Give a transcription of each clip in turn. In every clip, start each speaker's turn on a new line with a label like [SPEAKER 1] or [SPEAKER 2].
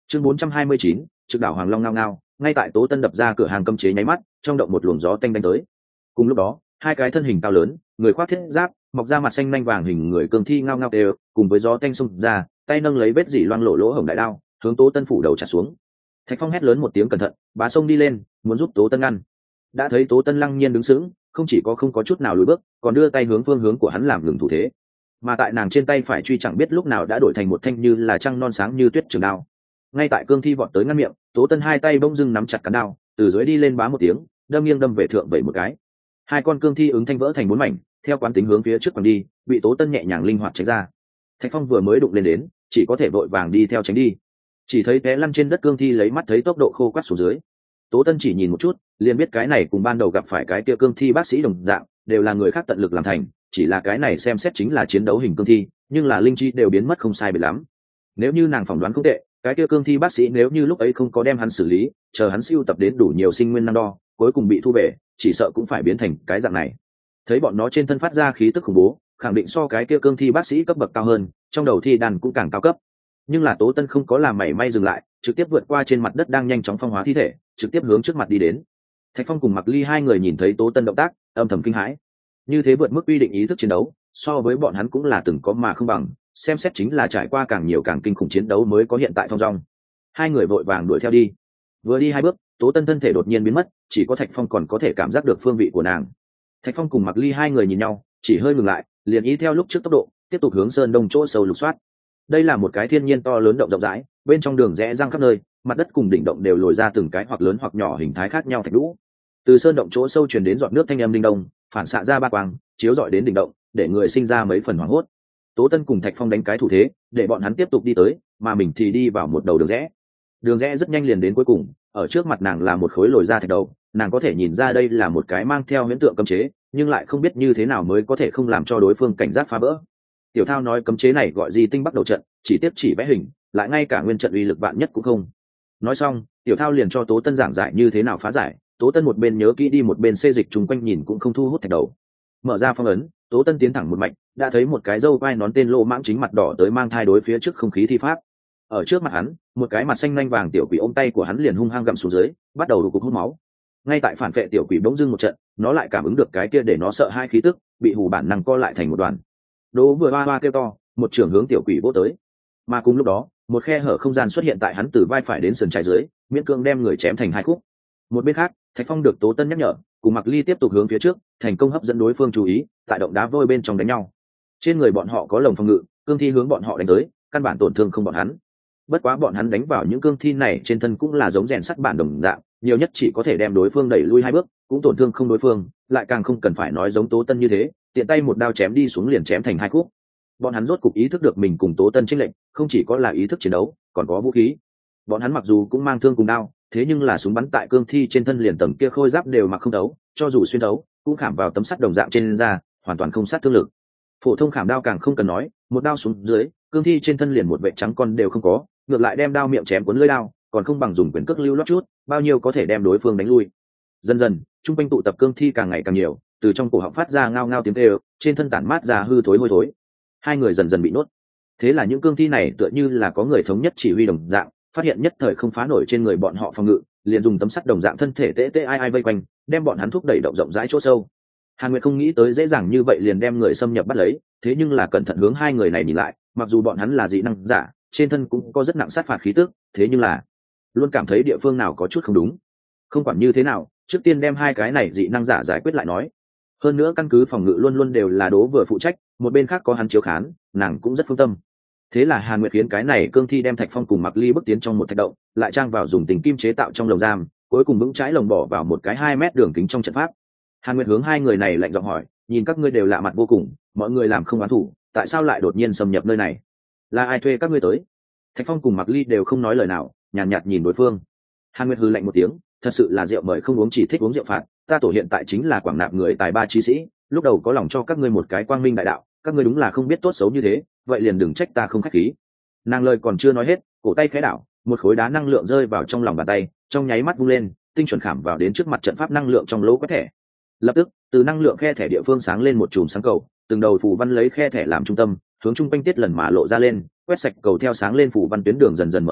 [SPEAKER 1] Chương 429, trực đảo Hoàng Long ngao ngao, ngay tại Tố Tân đập ra cửa hàng cấm chế nháy mắt, trong động một luồng gió tanh đánh tới. Cùng lúc đó, hai cái thân hình cao lớn, người khoác thiết giáp, mọc ra mặt xanh nanh vàng hình người cương thi ngao ngao đều, cùng với gió tanh xung ra, tay nâng lấy vết dỉ loang lổ lỗ hổng đại đao, hướng Tố Tân phủ đầu chặt xuống. Thạch Phong hét lớn một tiếng cẩn thận, bá sông đi lên, muốn giúp Tố Tân ngăn. Đã thấy Tố Tân lăng nhiên đứng sững, không chỉ không có chút nào lùi bước, còn đưa tay hướng phương hướng của hắn làm ngừng thủ thế. Mà tại nàng trên tay phải truy chẳng biết lúc nào đã đổi thành một thanh như là trăng non sáng như tuyết trường đao. Ngay tại cương thi vọt tới ngăn miệng, Tố Tân hai tay bỗng dưng nắm chặt cán đao, từ dưới đi lên bá một tiếng, đâm nghiêng đâm về thượng vậy một cái. Hai con cương thi ứng thanh vỡ thành bốn mảnh, theo quán tính hướng phía trước quẳng đi, bị Tố Tân nhẹ nhàng linh hoạt tránh ra. Thạch Phong vừa mới đụng lên đến, chỉ có thể vội vàng đi theo tránh đi. Chỉ thấy té lăn trên đất cương thi lấy mắt thấy tốc độ khô quắt xuống dưới. Tố Tân chỉ nhìn một chút, liền biết cái này cùng ban đầu gặp phải cái kia cương thi bác sĩ đồng dạng, đều là người khác tận lực làm thành, chỉ là cái này xem xét chính là chiến đấu hình cương thi, nhưng là linh chi đều biến mất không sai biệt lắm. Nếu như nàng phỏng đoán không tệ, cái kia cương thi bác sĩ nếu như lúc ấy không có đem hắn xử lý, chờ hắn siêu tập đến đủ nhiều sinh nguyên năng đo, cuối cùng bị thu về, chỉ sợ cũng phải biến thành cái dạng này. Thấy bọn nó trên thân phát ra khí tức khủng bố, khẳng định so cái kia cương thi bác sĩ cấp bậc cao hơn, trong đầu thi đàn cũng càng cao cấp. Nhưng là Tố Tân không có làm mảy may dừng lại, trực tiếp vượt qua trên mặt đất đang nhanh chóng phong hóa thi thể, trực tiếp hướng trước mặt đi đến. Thạch Phong cùng Mặc Ly hai người nhìn thấy Tố Tân động tác, âm thầm kinh hãi. Như thế vượt mức quy định ý thức chiến đấu, so với bọn hắn cũng là từng có mà không bằng, xem xét chính là trải qua càng nhiều càng kinh khủng chiến đấu mới có hiện tại thong dong. Hai người vội vàng đuổi theo đi. Vừa đi hai bước, Tố Tân thân thể đột nhiên biến mất, chỉ có Thạch Phong còn có thể cảm giác được phương vị của nàng. Thạch Phong cùng Mặc Ly hai người nhìn nhau, chỉ hơi ngừng lại, liền ý theo lúc trước tốc độ, tiếp tục hướng sơn đông chỗ sâu lục soát. Đây là một cái thiên nhiên to lớn động rộng rãi, bên trong đường rẽ răng khắp nơi, mặt đất cùng đỉnh động đều lồi ra từng cái hoặc lớn hoặc nhỏ hình thái khác nhau thạch lũ. Từ sơn động chỗ sâu truyền đến giọt nước thanh âm linh đông, phản xạ ra ba quang, chiếu rọi đến đỉnh động, để người sinh ra mấy phần hoảng hốt. Tố Tân cùng Thạch Phong đánh cái thủ thế, để bọn hắn tiếp tục đi tới, mà mình thì đi vào một đầu đường rẽ. Đường rẽ rất nhanh liền đến cuối cùng, ở trước mặt nàng là một khối lồi ra thạch đầu, nàng có thể nhìn ra đây là một cái mang theo huyễn tượng cấm chế, nhưng lại không biết như thế nào mới có thể không làm cho đối phương cảnh giác phá vỡ. Tiểu Thao nói cấm chế này gọi Di Tinh Bắc Đầu trận, chỉ tiếp chỉ vẽ hình, lại ngay cả nguyên trận uy lực vạn nhất cũng không. Nói xong, Tiểu Thao liền cho Tố Tân giảng giải như thế nào phá giải. Tố Tân một bên nhớ kỹ đi một bên xê dịch chung quanh nhìn cũng không thu hút thạch đầu. Mở ra phong ấn, Tố Tân tiến thẳng một mạch, đã thấy một cái râu vai nón tên lô mãng chính mặt đỏ tới mang thai đối phía trước không khí thi pháp. Ở trước mặt hắn, một cái mặt xanh nanh vàng tiểu quỷ ôm tay của hắn liền hung hăng gặm xuống dưới, bắt đầu đục cục hút máu. Ngay tại phản vệ tiểu quỷ bỗng dưng một trận, nó lại cảm ứng được cái kia để nó sợ hai khí tức, bị hù bản năng co lại thành một đoàn. Đố vừa hoa hoa kêu to, một trường hướng tiểu quỷ vỗ tới. Mà cùng lúc đó, một khe hở không gian xuất hiện tại hắn từ vai phải đến sườn trái dưới, miễn cương đem người chém thành hai khúc. Một bên khác, Thạch Phong được Tố Tân nhắc nhở, cùng Mặc Ly tiếp tục hướng phía trước, thành công hấp dẫn đối phương chú ý, tại động đá vôi bên trong đánh nhau. Trên người bọn họ có lồng phòng ngự, cương thi hướng bọn họ đánh tới, căn bản tổn thương không bọn hắn. Bất quá bọn hắn đánh vào những cương thi này trên thân cũng là giống rèn sắt bản đồng dạng, nhiều nhất chỉ có thể đem đối phương đẩy lui hai bước, cũng tổn thương không đối phương, lại càng không cần phải nói giống Tố Tân như thế, tiện tay một đao chém đi xuống liền chém thành hai khúc. Bọn hắn rốt cục ý thức được mình cùng Tố Tân chênh lệch, không chỉ có là ý thức chiến đấu, còn có vũ khí. Bọn hắn mặc dù cũng mang thương cùng đao, thế nhưng là súng bắn tại cương thi trên thân liền tầng kia khôi giáp đều mặc không đấu, cho dù xuyên đấu, cũng khảm vào tấm sắt đồng dạng trên da, hoàn toàn không sát thương lực. Phổ thông khảm đao càng không cần nói, một đao xuống dưới, cương thi trên thân liền một vệt trắng con đều không có, ngược lại đem đao miệng chém cuốn lưỡi đao, còn không bằng dùng quyền cước lưu loát chút, bao nhiêu có thể đem đối phương đánh lui. Dần dần, trung quanh tụ tập cương thi càng ngày càng nhiều, từ trong cổ họng phát ra ngao ngao tiếng kêu, trên thân tản mát ra hư thối hôi thối. Hai người dần dần bị nuốt. Thế là những cương thi này tựa như là có người thống nhất chỉ huy đồng dạng, phát hiện nhất thời không phá nổi trên người bọn họ phòng ngự, liền dùng tấm sắt đồng dạng thân thể tê tê ai ai vây quanh, đem bọn hắn thúc đẩy động rộng rãi chỗ sâu. Hàn Nguyệt không nghĩ tới dễ dàng như vậy liền đem người xâm nhập bắt lấy, thế nhưng là cẩn thận hướng hai người này nhìn lại, mặc dù bọn hắn là dị năng giả, trên thân cũng có rất nặng sát phạt khí tức, thế nhưng là luôn cảm thấy địa phương nào có chút không đúng. Không quản như thế nào, trước tiên đem hai cái này dị năng giả giải quyết lại nói. Hơn nữa căn cứ phòng ngự luôn luôn đều là Đố vừa phụ trách, một bên khác có hắn chiếu khán, nàng cũng rất phương tâm. Thế là Hàn Nguyệt khiến cái này cương thi đem Thạch Phong cùng Mặc Ly bước tiến trong một thạch động, lại trang vào dùng tình kim chế tạo trong lồng giam, cuối cùng vững trái lồng bỏ vào một cái 2 mét đường kính trong trận pháp. Hàn Nguyệt hướng hai người này lạnh giọng hỏi, nhìn các ngươi đều lạ mặt vô cùng, mọi người làm không oán thủ, tại sao lại đột nhiên xâm nhập nơi này? Là ai thuê các ngươi tới? Thạch Phong cùng Mặc Ly đều không nói lời nào, nhàn nhạt nhìn đối phương. Hàn Nguyệt hừ lạnh một tiếng, thật sự là rượu mời không uống chỉ thích uống rượu phạt, ta tổ hiện tại chính là quảng nạp người tài ba trí sĩ, lúc đầu có lòng cho các ngươi một cái quang minh đại đạo, các ngươi đúng là không biết tốt xấu như thế, vậy liền đừng trách ta không khách khí. Nàng lời còn chưa nói hết, cổ tay khẽ đảo, một khối đá năng lượng rơi vào trong lòng bàn tay, trong nháy mắt vung lên, tinh chuẩn khảm vào đến trước mặt trận pháp năng lượng trong lỗ quét thẻ. Lập tức, từ năng lượng khe thẻ địa phương sáng lên một chùm sáng cầu, từng đầu phù văn lấy khe thẻ làm trung tâm, hướng trung quanh tiết lần mà lộ ra lên, quét sạch cầu theo sáng lên phù văn tuyến đường dần dần mở rộng,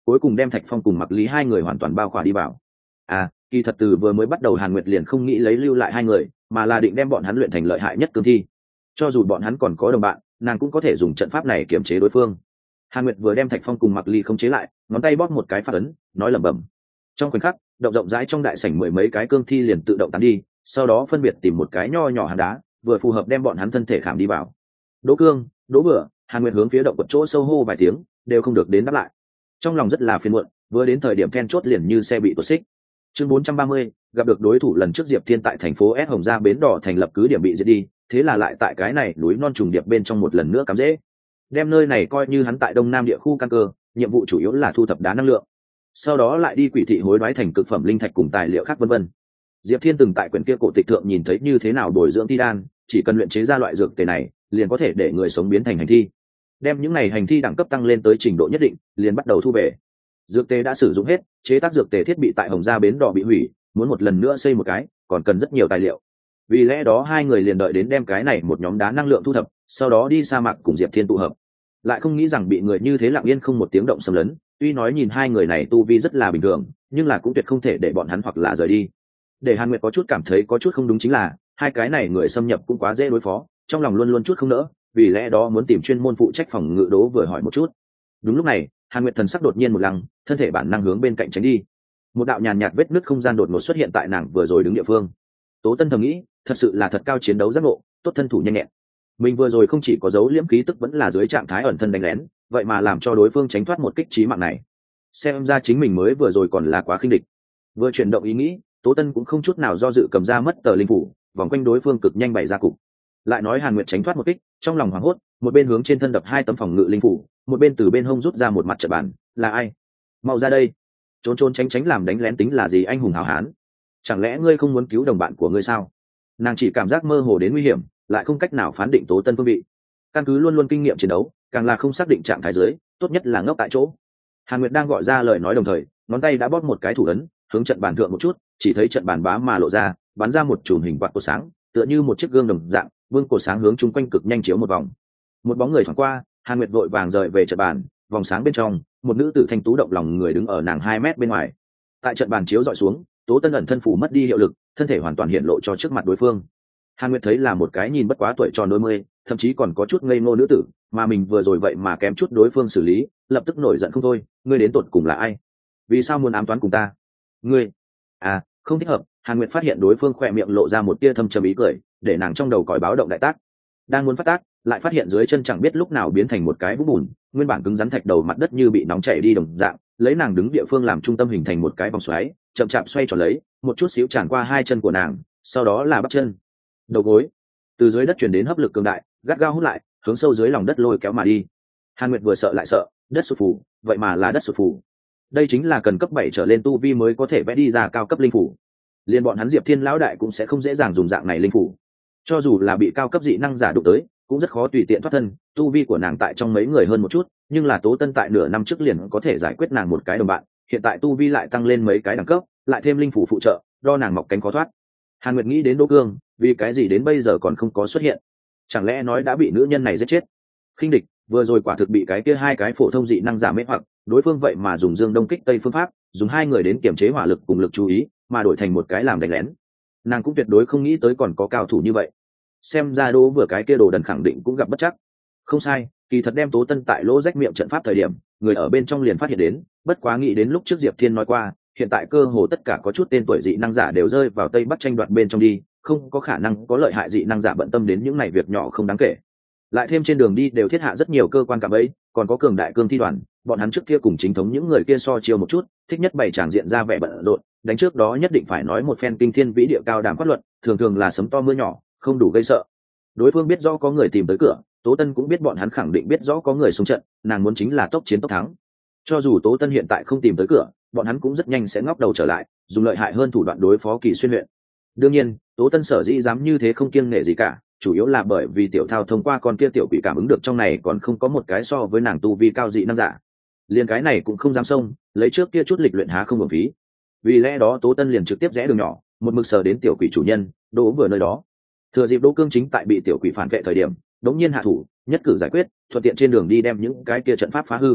[SPEAKER 1] cuối cùng đem Thạch Phong cùng Mặc Lý hai người hoàn toàn bao khỏa đi vào. Kỳ thật từ vừa mới bắt đầu Hàn Nguyệt liền không nghĩ lấy lưu lại hai người, mà là định đem bọn hắn luyện thành lợi hại nhất cương thi. Cho dù bọn hắn còn có đồng bạn, nàng cũng có thể dùng trận pháp này kiềm chế đối phương. Hàn Nguyệt vừa đem Thạch Phong cùng Mặc Ly không chế lại, ngón tay bóp một cái phát ấn, nói lẩm bẩm. Trong khoảnh khắc, động rộng rãi trong đại sảnh mười mấy cái cương thi liền tự động tán đi, sau đó phân biệt tìm một cái nho nhỏ hòn đá, vừa phù hợp đem bọn hắn thân thể khảm đi vào. Đỗ Cương, Đỗ Bửa, Hàn Nguyệt hướng phía động quật chỗ sâu hô vài tiếng, đều không được đến đáp lại. Trong lòng rất là phiền muộn, vừa đến thời điểm then chốt liền như xe bị tuột xích. Chương 430, gặp được đối thủ lần trước Diệp Thiên tại thành phố S Hồng Gia bến đỏ thành lập cứ điểm bị diệt đi, thế là lại tại cái này núi non trùng điệp bên trong một lần nữa cắm rễ. Đem nơi này coi như hắn tại Đông Nam địa khu căn cơ, nhiệm vụ chủ yếu là thu thập đá năng lượng. Sau đó lại đi Quỷ thị hối đoái thành cực phẩm linh thạch cùng tài liệu khác vân vân. Diệp Thiên từng tại quyển kia cổ tịch thượng nhìn thấy như thế nào bồi dưỡng thi đan, chỉ cần luyện chế ra loại dược tề này, liền có thể để người sống biến thành hành thi. Đem những này hành thi đẳng cấp tăng lên tới trình độ nhất định, liền bắt đầu thu về. Dược tề đã sử dụng hết, chế tác dược tề thiết bị tại Hồng Gia bến đỏ bị hủy, muốn một lần nữa xây một cái, còn cần rất nhiều tài liệu. Vì lẽ đó hai người liền đợi đến đem cái này một nhóm đá năng lượng thu thập, sau đó đi sa mạc cùng Diệp Thiên tụ hợp. Lại không nghĩ rằng bị người như thế lặng yên không một tiếng động xâm lấn, tuy nói nhìn hai người này tu vi rất là bình thường, nhưng là cũng tuyệt không thể để bọn hắn hoặc là rời đi. Để Hàn Nguyệt có chút cảm thấy có chút không đúng chính là, hai cái này người xâm nhập cũng quá dễ đối phó, trong lòng luôn luôn chút không nỡ, vì lẽ đó muốn tìm chuyên môn phụ trách phòng ngự Đố vừa hỏi một chút. Đúng lúc này, Hàn Nguyệt thần sắc đột nhiên một lăng, thân thể bản năng hướng bên cạnh tránh đi. Một đạo nhàn nhạt vết nứt không gian đột ngột xuất hiện tại nàng vừa rồi đứng địa phương. Tố Tân thầm nghĩ, thật sự là thật cao chiến đấu giác ngộ, tốt thân thủ nhanh nhẹn. Mình vừa rồi không chỉ có dấu liễm khí tức vẫn là dưới trạng thái ẩn thân đánh lén, vậy mà làm cho đối phương tránh thoát một kích chí mạng này. Xem ra chính mình mới vừa rồi còn là quá khinh địch. Vừa chuyển động ý nghĩ, Tố Tân cũng không chút nào do dự cầm ra mất tờ linh phủ, vòng quanh đối phương cực nhanh bày ra cục. Lại nói Hàn Nguyệt tránh thoát một kích, trong lòng hoảng hốt, một bên hướng trên thân đập hai tấm phòng ngự linh phủ, một bên từ bên hông rút ra một mặt trận bàn, là ai? Mau ra đây! Trốn trốn tránh tránh làm đánh lén tính là gì anh hùng hào hán? Chẳng lẽ ngươi không muốn cứu đồng bạn của ngươi sao? Nàng chỉ cảm giác mơ hồ đến nguy hiểm, lại không cách nào phán định Tố Tân phương vị. Căn cứ luôn luôn kinh nghiệm chiến đấu, càng là không xác định trạng thái dưới, tốt nhất là ngốc tại chỗ. Hàn Nguyệt đang gọi ra lời nói đồng thời, ngón tay đã bóp một cái thủ ấn, hướng trận bàn thượng một chút, chỉ thấy trận bàn bá mà lộ ra, bắn ra một chùm hình quạt cột sáng, tựa như một chiếc gương đồng dạng, vương cột sáng hướng chung quanh cực nhanh chiếu một vòng. Một bóng người thoáng qua, Hàn Nguyệt vội vàng rời về trận bàn, vòng sáng bên trong, một nữ tử thanh tú động lòng người đứng ở nàng 2 mét bên ngoài. Tại trận bàn chiếu dọi xuống, Tố Tân ẩn thân phủ mất đi hiệu lực, thân thể hoàn toàn hiện lộ cho trước mặt đối phương. Hàn Nguyệt thấy là một cái nhìn bất quá tuổi tròn đôi mươi, thậm chí còn có chút ngây ngô nữ tử, mà mình vừa rồi vậy mà kém chút đối phương xử lý, lập tức nổi giận không thôi, ngươi đến tột cùng là ai? Vì sao muốn ám toán cùng ta? Ngươi? Không thích hợp. Hàn Nguyệt phát hiện đối phương khỏe miệng lộ ra một tia thâm trầm ý cười, để nàng trong đầu còi báo động đại tác. Đang muốn phát tác, lại phát hiện dưới chân chẳng biết lúc nào biến thành một cái vũng bùn, nguyên bản cứng rắn thạch đầu mặt đất như bị nóng chảy đi đồng dạng, lấy nàng đứng địa phương làm trung tâm hình thành một cái vòng xoáy, chậm chạp xoay tròn lấy, một chút xíu tràn qua hai chân của nàng, sau đó là bắp chân, đầu gối. Từ dưới đất truyền đến hấp lực cường đại, gắt gao hút lại, hướng sâu dưới lòng đất lôi kéo mà đi. Hàn Nguyệt vừa sợ lại sợ, đất sụt phù, vậy mà là đất sụt phù. Đây chính là cần cấp 7 trở lên tu vi mới có thể vẽ đi ra cao cấp linh phủ. Liên bọn hắn Diệp Thiên lão đại cũng sẽ không dễ dàng dùng dạng này linh phủ. Cho dù là bị cao cấp dị năng giả đụng tới, cũng rất khó tùy tiện thoát thân. Tu vi của nàng tại trong mấy người hơn một chút, nhưng là Tố Tân tại nửa năm trước liền có thể giải quyết nàng một cái đồng bạn, hiện tại tu vi lại tăng lên mấy cái đẳng cấp, lại thêm linh phủ phụ trợ, đo nàng mọc cánh khó thoát. Hàn Nguyệt nghĩ đến Đỗ Cương, vì cái gì đến bây giờ còn không có xuất hiện? Chẳng lẽ nói đã bị nữ nhân này giết chết? Khinh địch, vừa rồi quả thực bị cái kia hai cái phổ thông dị năng giả mê hoặc, đối phương vậy mà dùng dương đông kích tây phương pháp, dùng hai người đến kiểm chế hỏa lực cùng lực chú ý, mà đổi thành một cái làm đánh lén. Nàng cũng tuyệt đối không nghĩ tới còn có cao thủ như vậy. Xem ra Đỗ vừa cái kia đồ đần khẳng định cũng gặp bất chắc. Không sai, kỳ thật đem Tố Tân tại lỗ rách miệng trận pháp thời điểm, người ở bên trong liền phát hiện đến, bất quá nghĩ đến lúc trước Diệp Thiên nói qua, hiện tại cơ hồ tất cả có chút tên tuổi dị năng giả đều rơi vào Tây Bắc tranh đoạt bên trong đi, không có khả năng có lợi hại dị năng giả bận tâm đến những này việc nhỏ không đáng kể. Lại thêm trên đường đi đều thiết hạ rất nhiều cơ quan cạm bẫy, còn có cường đại cương thi đoàn, bọn hắn trước kia cùng chính thống những người kia so chiêu một chút, thích nhất bày tràng diện ra vẻ bận rộn, đánh trước đó nhất định phải nói một phen kinh thiên vĩ địa cao đàm phát luận, thường thường là sấm to mưa nhỏ, không đủ gây sợ. Đối phương biết rõ có người tìm tới cửa, Tố Tân cũng biết bọn hắn khẳng định biết rõ có người xung trận, nàng muốn chính là tốc chiến tốc thắng. Cho dù Tố Tân hiện tại không tìm tới cửa, bọn hắn cũng rất nhanh sẽ ngóc đầu trở lại, dùng lợi hại hơn thủ đoạn đối phó Kỳ Xuyên huyện. Đương nhiên, Tố Tân sở dĩ dám như thế không kiêng nể gì cả, chủ yếu là bởi vì Tiểu Thao thông qua con kia tiểu quỷ cảm ứng được trong này còn không có một cái so với nàng tu vi cao dị năng giả. Liên cái này cũng không dám xông, lấy trước kia chút lịch luyện há không uổng phí. Vì lẽ đó Tố Tân liền trực tiếp rẽ đường nhỏ, một mực sờ đến tiểu quỷ chủ nhân, Đỗ vừa nơi đó. Thừa dịp Đỗ Cương chính tại bị tiểu quỷ phản vệ thời điểm, đống nhiên hạ thủ, nhất cử giải quyết, thuận tiện trên đường đi đem những cái kia trận pháp phá hư.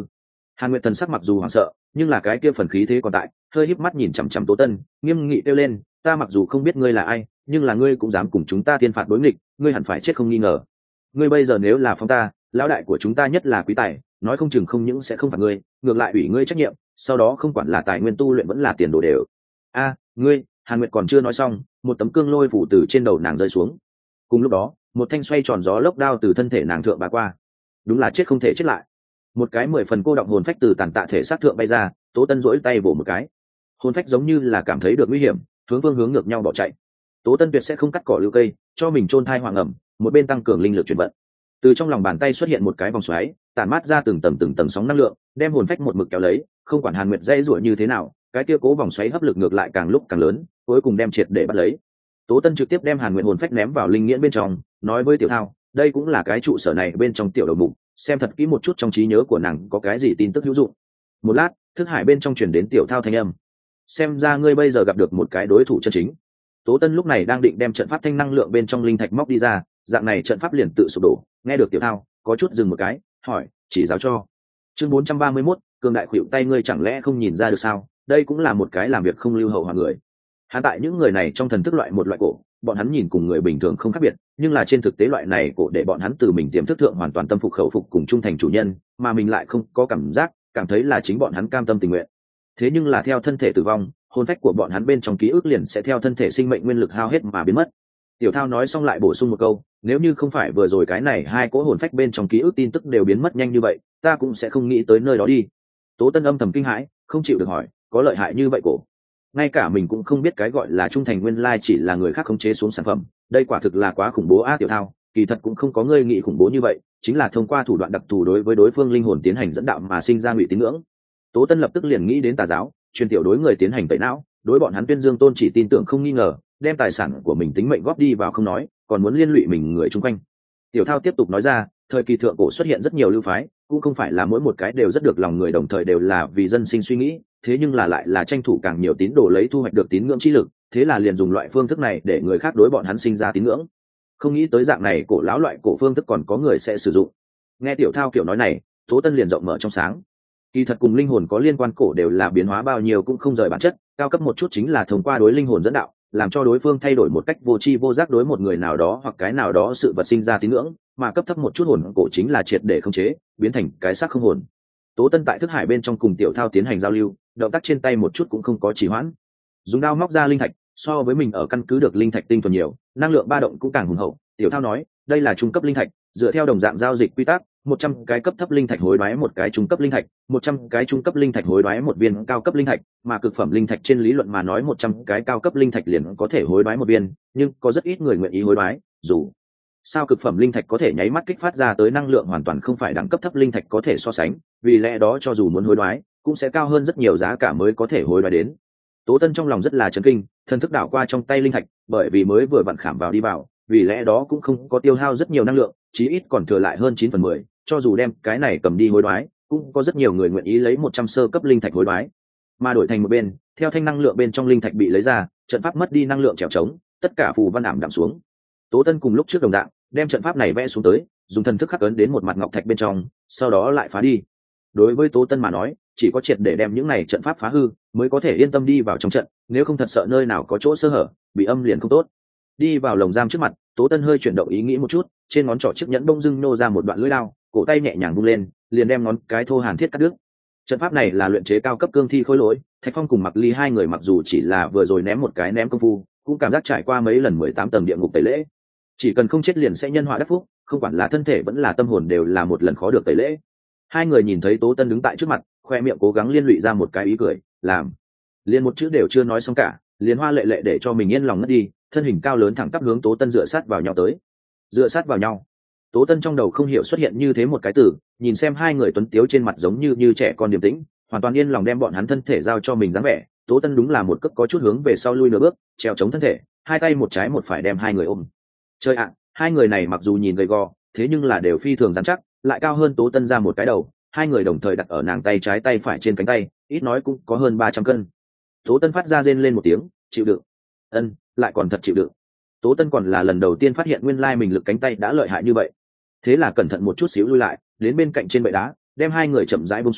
[SPEAKER 1] Hàn Nguyệt thần sắc mặc dù hoảng sợ, nhưng là cái kia phần khí thế còn tại, hơi híp mắt nhìn chằm chằm Tố Tân, nghiêm nghị kêu lên, ta mặc dù không biết ngươi là ai, nhưng là ngươi cũng dám cùng chúng ta thiên phạt đối nghịch, ngươi hẳn phải chết không nghi ngờ. Ngươi bây giờ nếu là phong ta, lão đại của chúng ta nhất là quý tài, nói không chừng không những sẽ không phạt ngươi, ngược lại ủy ngươi trách nhiệm, sau đó không quản là tài nguyên tu luyện vẫn là tiền đồ đều. A, ngươi, Hàn Nguyệt còn chưa nói xong, một tấm cương lôi phủ từ trên đầu nàng rơi xuống. Cùng lúc đó, một thanh xoay tròn gió lốc đao từ thân thể nàng thượng bá qua. Đúng là chết không thể chết lại. Một cái 10 phần cô động hồn phách từ tàn tạ thể xác thượng bay ra, Tố Tân duỗi tay vỗ một cái. Hồn phách giống như là cảm thấy được nguy hiểm, hướng ngược nhau bỏ chạy. Tố Tân tuyệt sẽ không cắt cỏ lưu cây, cho mình chôn thai hoàng ẩm, một bên tăng cường linh lực chuyển vận. Từ trong lòng bàn tay xuất hiện một cái vòng xoáy, tản mát ra từng tầng sóng năng lượng, đem hồn phách một mực kéo lấy, không quản Hàn Nguyệt dây rủa như thế nào, cái kia cố vòng xoáy hấp lực ngược lại càng lúc càng lớn, cuối cùng đem triệt để bắt lấy. Tố Tân trực tiếp đem Hàn Nguyệt hồn phách ném vào linh nghiễn bên trong, nói với Tiểu Thao, đây cũng là cái trụ sở này bên trong tiểu đầu mục, xem thật kỹ một chút trong trí nhớ của nàng có cái gì tin tức hữu dụng. Một lát, thức hải bên trong truyền đến Tiểu Thao thanh âm, xem ra ngươi bây giờ gặp được một cái đối thủ chân chính. Tố Tân lúc này đang định đem trận pháp thanh năng lượng bên trong linh thạch móc đi ra, dạng này trận pháp liền tự sụp đổ. Nghe được Tiểu Thao, có chút dừng một cái, hỏi, chỉ giáo cho. Chương 431, cường đại khuỵu tay, ngươi chẳng lẽ không nhìn ra được sao? Đây cũng là một cái làm việc không lưu hậu hòa người. Hắn tại những người này trong thần thức loại một loại cổ, bọn hắn nhìn cùng người bình thường không khác biệt, nhưng là trên thực tế loại này cổ để bọn hắn từ mình tiềm thức thượng hoàn toàn tâm phục khẩu phục cùng trung thành chủ nhân, mà mình lại không có cảm giác, cảm thấy là chính bọn hắn cam tâm tình nguyện. Thế nhưng là theo thân thể tử vong, hồn phách của bọn hắn bên trong ký ức liền sẽ theo thân thể sinh mệnh nguyên lực hao hết mà biến mất. Tiểu Thao nói xong lại bổ sung một câu, nếu như không phải vừa rồi cái này hai cỗ hồn phách bên trong ký ức tin tức đều biến mất nhanh như vậy, ta cũng sẽ không nghĩ tới nơi đó đi. Tố Tân âm thầm kinh hãi, không chịu được hỏi, có lợi hại như vậy cổ? Ngay cả mình cũng không biết cái gọi là trung thành nguyên lai chỉ là người khác khống chế xuống sản phẩm, đây quả thực là quá khủng bố a. Tiểu Thao, kỳ thật cũng không có ngươi nghĩ khủng bố như vậy, chính là thông qua thủ đoạn đặc thù đối với đối phương linh hồn tiến hành dẫn đạo mà sinh ra ngụy tín ngưỡng. Tố Tân lập tức liền nghĩ đến tà giáo, truyền tiểu đối người tiến hành tẩy não, đối bọn hắn tuyên dương tôn chỉ tin tưởng không nghi ngờ, đem tài sản của mình tính mệnh góp đi vào không nói, còn muốn liên lụy mình người chung quanh. Tiểu Thao tiếp tục nói ra, thời kỳ thượng cổ xuất hiện rất nhiều lưu phái, cũng không phải là mỗi một cái đều rất được lòng người, đồng thời đều là vì dân sinh suy nghĩ, thế nhưng là lại là tranh thủ càng nhiều tín đồ lấy thu hoạch được tín ngưỡng chi lực, thế là liền dùng loại phương thức này để người khác đối bọn hắn sinh ra tín ngưỡng. Không nghĩ tới dạng này cổ lão loại cổ phương thức còn có người sẽ sử dụng. Nghe Tiểu Thao kiểu nói này, Tố Tân liền rộng mở trong sáng. Kỳ thật cùng linh hồn có liên quan cổ đều là biến hóa bao nhiêu cũng không rời bản chất, cao cấp một chút chính là thông qua đối linh hồn dẫn đạo, làm cho đối phương thay đổi một cách vô tri vô giác đối một người nào đó hoặc cái nào đó sự vật sinh ra tín ngưỡng, mà cấp thấp một chút hồn cổ chính là triệt để khống chế, biến thành cái xác không hồn. Tố Tân tại thức hải bên trong cùng Tiểu Thao tiến hành giao lưu, động tác trên tay một chút cũng không có trì hoãn. Dùng đao móc ra linh thạch, so với mình ở căn cứ được linh thạch tinh thuần nhiều, năng lượng ba động cũng càng hùng hậu. Tiểu Thao nói, đây là trung cấp linh thạch, dựa theo đồng dạng giao dịch quy tắc, 100 cái cấp thấp linh thạch hối đoái một cái trung cấp linh thạch, 100 cái trung cấp linh thạch hối đoái một viên cao cấp linh thạch, mà cực phẩm linh thạch trên lý luận mà nói 100 cái cao cấp linh thạch liền có thể hối đoái một viên, nhưng có rất ít người nguyện ý hối đoái, dù sao cực phẩm linh thạch có thể nháy mắt kích phát ra tới năng lượng hoàn toàn không phải đẳng cấp thấp linh thạch có thể so sánh, vì lẽ đó cho dù muốn hối đoái, cũng sẽ cao hơn rất nhiều giá cả mới có thể hối đoái đến. Tố Tân trong lòng rất là chấn kinh, thần thức đảo qua trong tay linh thạch, bởi vì mới vừa vặn khảm vào đi vào, vì lẽ đó cũng không có tiêu hao rất nhiều năng lượng, chí ít còn thừa lại hơn 9/10, cho dù đem cái này cầm đi hối đoái, cũng có rất nhiều người nguyện ý lấy 100 sơ cấp linh thạch hối đoái. Mà đổi thành một bên, theo thanh năng lượng bên trong linh thạch bị lấy ra, trận pháp mất đi năng lượng trèo trống, tất cả phù văn ảm đạm xuống. Tố Tân cùng lúc trước đồng dạng, đem trận pháp này vẽ xuống tới, dùng thần thức khắc ấn đến một mặt ngọc thạch bên trong, sau đó lại phá đi. Đối với Tố Tân mà nói, chỉ có triệt để đem những này trận pháp phá hư, mới có thể yên tâm đi vào trong trận, nếu không thật sợ nơi nào có chỗ sơ hở, bị âm liền không tốt. Đi vào lồng giam trước mặt, Tố Tân hơi chuyển động ý nghĩ một chút, trên ngón trỏ chiếc nhẫn bông dưng nô ra một đoạn lưỡi đao, cổ tay nhẹ nhàng vung lên, liền đem ngón cái thô hàn thiết cắt đứt. Trận pháp này là luyện chế cao cấp cương thi khối lỗi, Thạch Phong cùng Mặc Ly hai người mặc dù chỉ là vừa rồi ném một cái ném công phu, cũng cảm giác trải qua mấy lần 18 tầng địa ngục tẩy lễ. Chỉ cần không chết liền sẽ nhân họa đắc phúc, không quản là thân thể vẫn là tâm hồn đều là một lần khó được tẩy lễ. Hai người nhìn thấy Tố Tân đứng tại trước mặt, khoe miệng cố gắng liên lụy ra một cái ý cười, làm liền một chữ đều chưa nói xong cả, liền hoa lệ lệ để cho mình yên lòng ngất đi, thân hình cao lớn thẳng tắp hướng Tố Tân dựa sát vào nhau tới. Dựa sát vào nhau. Tố Tân trong đầu không hiểu xuất hiện như thế một cái từ, nhìn xem hai người tuấn tiếu trên mặt giống như trẻ con điềm tĩnh, hoàn toàn yên lòng đem bọn hắn thân thể giao cho mình dáng vẻ. Tố Tân đúng là một cước có chút hướng về sau lui nửa bước, trèo chống thân thể, hai tay một trái một phải đem hai người ôm. Chơi ạ, hai người này mặc dù nhìn gầy gò, thế nhưng là đều phi thường rắn chắc, lại cao hơn Tố Tân ra một cái đầu. Hai người đồng thời đặt ở nàng tay trái tay phải trên cánh tay, ít nói cũng có hơn 300 cân. Tố Tân phát ra rên lên một tiếng, chịu đựng. Ân, lại còn thật chịu đựng. Tố Tân còn là lần đầu tiên phát hiện nguyên lai mình lực cánh tay đã lợi hại như vậy. Thế là cẩn thận một chút xíu lui lại, đến bên cạnh trên bệ đá, đem hai người chậm rãi buông xuống,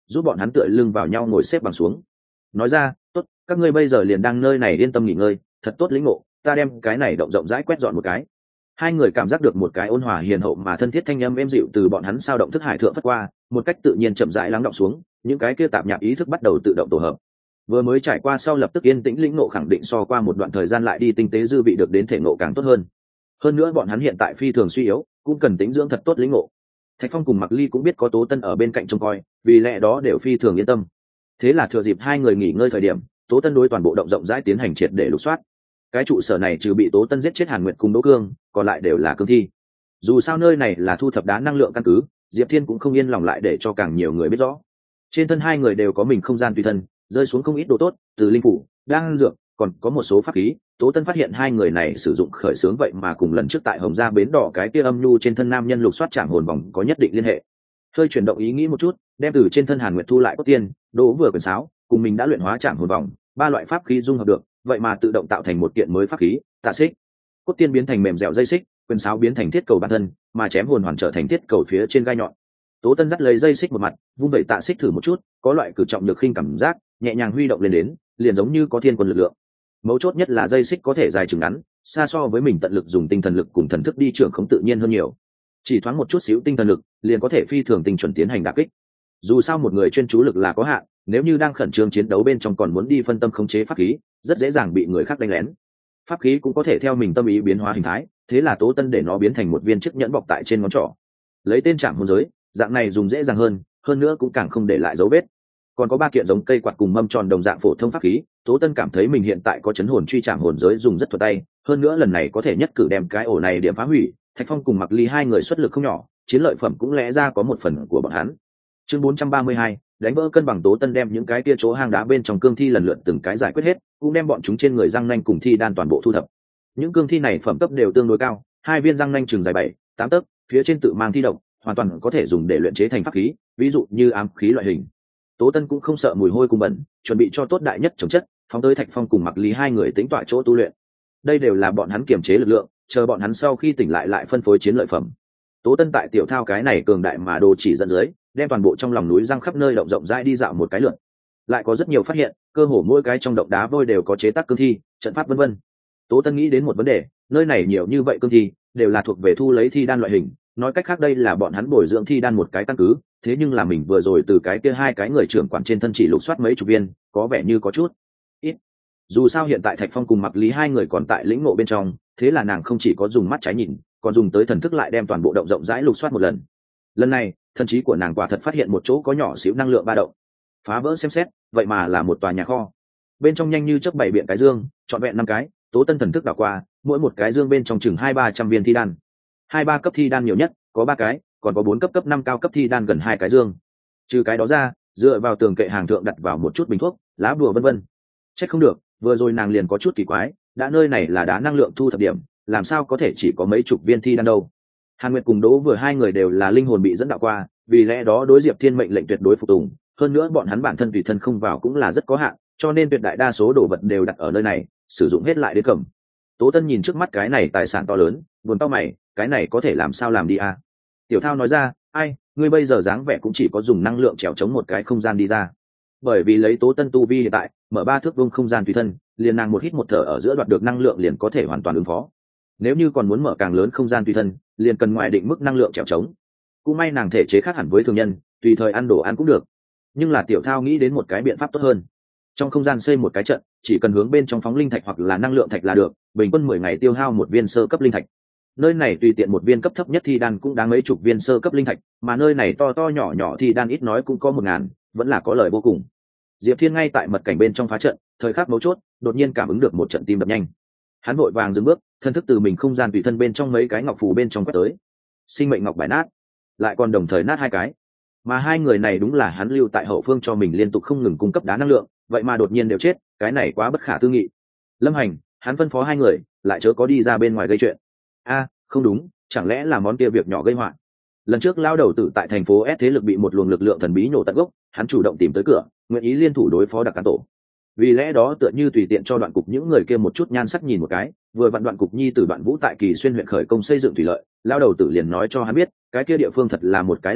[SPEAKER 1] giúp bọn hắn tựa lưng vào nhau ngồi xếp bằng xuống, nói ra: tốt, các ngươi bây giờ liền đang nơi này yên tâm nghỉ ngơi, thật tốt lĩnh ngộ, ta đem cái này động rộng rãi quét dọn một cái. Hai người cảm giác được một cái ôn hòa hiền hậu mà thân thiết thanh âm êm dịu từ bọn hắn sao động thức hải thượng phất qua, một cách tự nhiên chậm rãi lắng đọng xuống, những cái kia tạp nhạp ý thức bắt đầu tự động tổ hợp. Vừa mới trải qua sau lập tức yên tĩnh lĩnh ngộ khẳng định so qua một đoạn thời gian lại đi tinh tế dư vị được đến thể ngộ càng tốt hơn. Hơn nữa bọn hắn hiện tại phi thường suy yếu, cũng cần tĩnh dưỡng thật tốt lĩnh ngộ. Thạch Phong cùng Mặc Ly cũng biết có Tố Tân ở bên cạnh trông coi, vì lẽ đó đều phi thường yên tâm. Thế là thừa dịp hai người nghỉ ngơi thời điểm, Tố Tân đối toàn bộ động rộng rãi tiến hành triệt để lục soát. Cái trụ sở này trừ bị Tố Tân giết chết Hàn Nguyệt cùng Đỗ Cương, còn lại đều là cương thi. Dù sao nơi này là thu thập đá năng lượng căn cứ, Diệp Thiên cũng không yên lòng lại để cho càng nhiều người biết rõ. Trên thân hai người đều có mình không gian tùy thân, rơi xuống không ít đồ tốt, từ linh phủ, đan dược, còn có một số pháp khí. Tố Tân phát hiện hai người này sử dụng khởi xướng vậy mà cùng lần trước tại Hồng Gia bến đỏ cái kia âm nhu trên thân nam nhân lục soát trảm hồn vòng có nhất định liên hệ. Hơi chuyển động ý nghĩ một chút, đem từ trên thân Hàn Nguyệt thu lại cốt tiên, Đỗ vừa quyền sáo, cùng mình đã luyện hóa trảm hồn vòng, ba loại pháp khí dung hợp được, vậy mà tự động tạo thành một kiện mới pháp khí, tạ xích. Cốt tiên biến thành mềm dẻo dây xích, quyền sáo biến thành thiết cầu bản thân, mà chém hồn hoàn trở thành thiết cầu phía trên gai nhọn. Tố Tân dắt lấy dây xích một mặt, vung đẩy tạ xích thử một chút, có loại cử trọng nhược khinh cảm giác, nhẹ nhàng huy động lên đến, liền giống như có thiên quân lực lượng. Mấu chốt nhất là dây xích có thể dài chừng ngắn, xa so với mình tận lực dùng tinh thần lực cùng thần thức đi trưởng không tự nhiên hơn nhiều. Chỉ thoáng một chút xíu tinh thần lực, liền có thể phi thường tinh chuẩn tiến hành đả kích. Dù sao một người chuyên chú lực là có hạn, nếu như đang khẩn trương chiến đấu bên trong còn muốn đi phân tâm khống chế pháp khí, rất dễ dàng bị người khác đánh lén. Pháp khí cũng có thể theo mình tâm ý biến hóa hình thái, thế là Tố Tân để nó biến thành một viên chiếc nhẫn bọc tại trên ngón trỏ. Lấy tên Trảm Hồn Giới, dạng này dùng dễ dàng hơn nữa cũng càng không để lại dấu vết. Còn có ba kiện giống cây quạt cùng mâm tròn đồng dạng phổ thông pháp khí, Tố Tân cảm thấy mình hiện tại có chấn hồn truy Trảm Hồn Giới dùng rất thuận tay, hơn nữa lần này có thể nhất cử đem cái ổ này điểm phá hủy. Thạch Phong cùng Mặc Ly hai người xuất lực không nhỏ, chiến lợi phẩm cũng lẽ ra có một phần của bọn hắn. Chương 432, đánh vỡ cân bằng. Tố Tân đem những cái kia chỗ hang đá bên trong cương thi lần lượt từng cái giải quyết hết, cũng đem bọn chúng trên người răng nanh cùng thi đan toàn bộ thu thập. Những cương thi này phẩm cấp đều tương đối cao, hai viên răng nanh chừng dài 7-8 tấc, phía trên tự mang thi độc, hoàn toàn có thể dùng để luyện chế thành pháp khí, ví dụ như ám khí loại hình. Tố Tân cũng không sợ mùi hôi cùng bẩn, chuẩn bị cho tốt đại nhất chống chất, phóng tới Thạch Phong cùng Mặc Lý hai người tính tọa chỗ tu luyện. Đây đều là bọn hắn kiềm chế lực lượng, chờ bọn hắn sau khi tỉnh lại phân phối chiến lợi phẩm. Tố Tân tại tiểu thao cái này cường đại mà đồ chỉ dẫn dưới, đem toàn bộ trong lòng núi răng khắp nơi động rộng rãi đi dạo một cái lượt. Lại có rất nhiều phát hiện, cơ hồ mỗi cái trong động đá vôi đều có chế tác cương thi, trận pháp vân vân. Tố Tân nghĩ đến một vấn đề, nơi này nhiều như vậy cương thi, đều là thuộc về thu lấy thi đan loại hình, nói cách khác đây là bọn hắn bồi dưỡng thi đan một cái căn cứ, thế nhưng là mình vừa rồi từ cái kia hai cái người trưởng quản trên thân chỉ lục soát mấy chục viên, có vẻ như có chút ít. Dù sao hiện tại Thạch Phong cùng Mặc Lý hai người còn tại lĩnh ngộ bên trong, thế là nàng không chỉ có dùng mắt trái nhìn, còn dùng tới thần thức lại đem toàn bộ động rộng rãi lục soát một lần. Lần này, thần trí của nàng quả thật phát hiện một chỗ có nhỏ xíu năng lượng ba động. Phá vỡ xem xét, vậy mà là một tòa nhà kho. Bên trong nhanh như chớp bảy biện cái dương, trọn vẹn 5 cái. Tố Tân thần thức đảo qua, mỗi một cái dương bên trong chừng 200-300 viên thi đan. 2-3 cấp thi đan nhiều nhất, có 3 cái, còn có 4 cấp 5 cao cấp thi đan gần 2 cái dương. Trừ cái đó ra, dựa vào tường kệ hàng thượng đặt vào một chút bình thuốc, lá bùa vân vân. Chắc không được, vừa rồi nàng liền có chút kỳ quái, đã nơi này là đá năng lượng thu thập điểm, làm sao có thể chỉ có mấy chục viên thi đan đâu. Hàn Nguyệt cùng Đỗ vừa hai người đều là linh hồn bị dẫn đạo qua, vì lẽ đó đối Diệp Thiên mệnh lệnh tuyệt đối phục tùng, hơn nữa bọn hắn bản thân tùy thân không vào cũng là rất có hạn, cho nên tuyệt đại đa số đồ vật đều đặt ở nơi này, sử dụng hết lại đến cầm. Tố Tân nhìn trước mắt cái này tài sản to lớn, buồn tao mày, cái này có thể làm sao làm đi à? Tiểu Thao nói ra, ai, ngươi bây giờ dáng vẻ cũng chỉ có dùng năng lượng trèo chống một cái không gian đi ra. Bởi vì lấy Tố Tân tu vi hiện tại, mở 3 thước vuông không gian tùy thân, liền nàng một hít một thở ở giữa đoạt được năng lượng liền có thể hoàn toàn ứng phó. Nếu như còn muốn mở càng lớn không gian tùy thân, liền cần ngoài định mức năng lượng trèo chống. Cũng may nàng thể chế khác hẳn với thường nhân, tùy thời ăn đồ ăn cũng được. Nhưng là Tiểu Thao nghĩ đến một cái biện pháp tốt hơn. Trong không gian xây một cái trận, chỉ cần hướng bên trong phóng linh thạch hoặc là năng lượng thạch là được, bình quân 10 ngày tiêu hao một viên sơ cấp linh thạch. Nơi này tùy tiện một viên cấp thấp nhất thi đan cũng đáng mấy chục viên sơ cấp linh thạch, mà nơi này to to nhỏ nhỏ thi đan ít nói cũng có 1000, vẫn là có lời vô cùng. Diệp Thiên ngay tại mật cảnh bên trong phá trận, thời khắc mấu chốt, đột nhiên cảm ứng được một trận tim đập nhanh. Hắn vội vàng dừng bước, thân thức từ mình không gian tùy thân bên trong mấy cái ngọc phù bên trong quét tới. Sinh mệnh ngọc bài nát, lại còn đồng thời nát 2 cái. Mà hai người này đúng là hắn lưu tại hậu phương cho mình liên tục không ngừng cung cấp đá năng lượng, vậy mà đột nhiên đều chết, cái này quá bất khả tư nghị. Lâm Hành, hắn phân phó hai người, lại chớ có đi ra bên ngoài gây chuyện. Không đúng, chẳng lẽ là món kia việc nhỏ gây họa? Lần trước lao đầu tử tại thành phố S thế lực bị một luồng lực lượng thần bí nổ tận gốc, hắn chủ động tìm tới cửa, nguyện ý liên thủ đối phó đặc cán tổ. Vì lẽ đó tựa như tùy tiện cho Đoạn Cục những người kia một chút nhan sắc nhìn một cái, vừa vặn Đoạn Cục nhi từ Đoạn Vũ tại Kỳ Xuyên huyện khởi công xây dựng thủy lợi, lao đầu tử liền nói cho hắn biết, cái kia địa phương thật là một cái long mạch,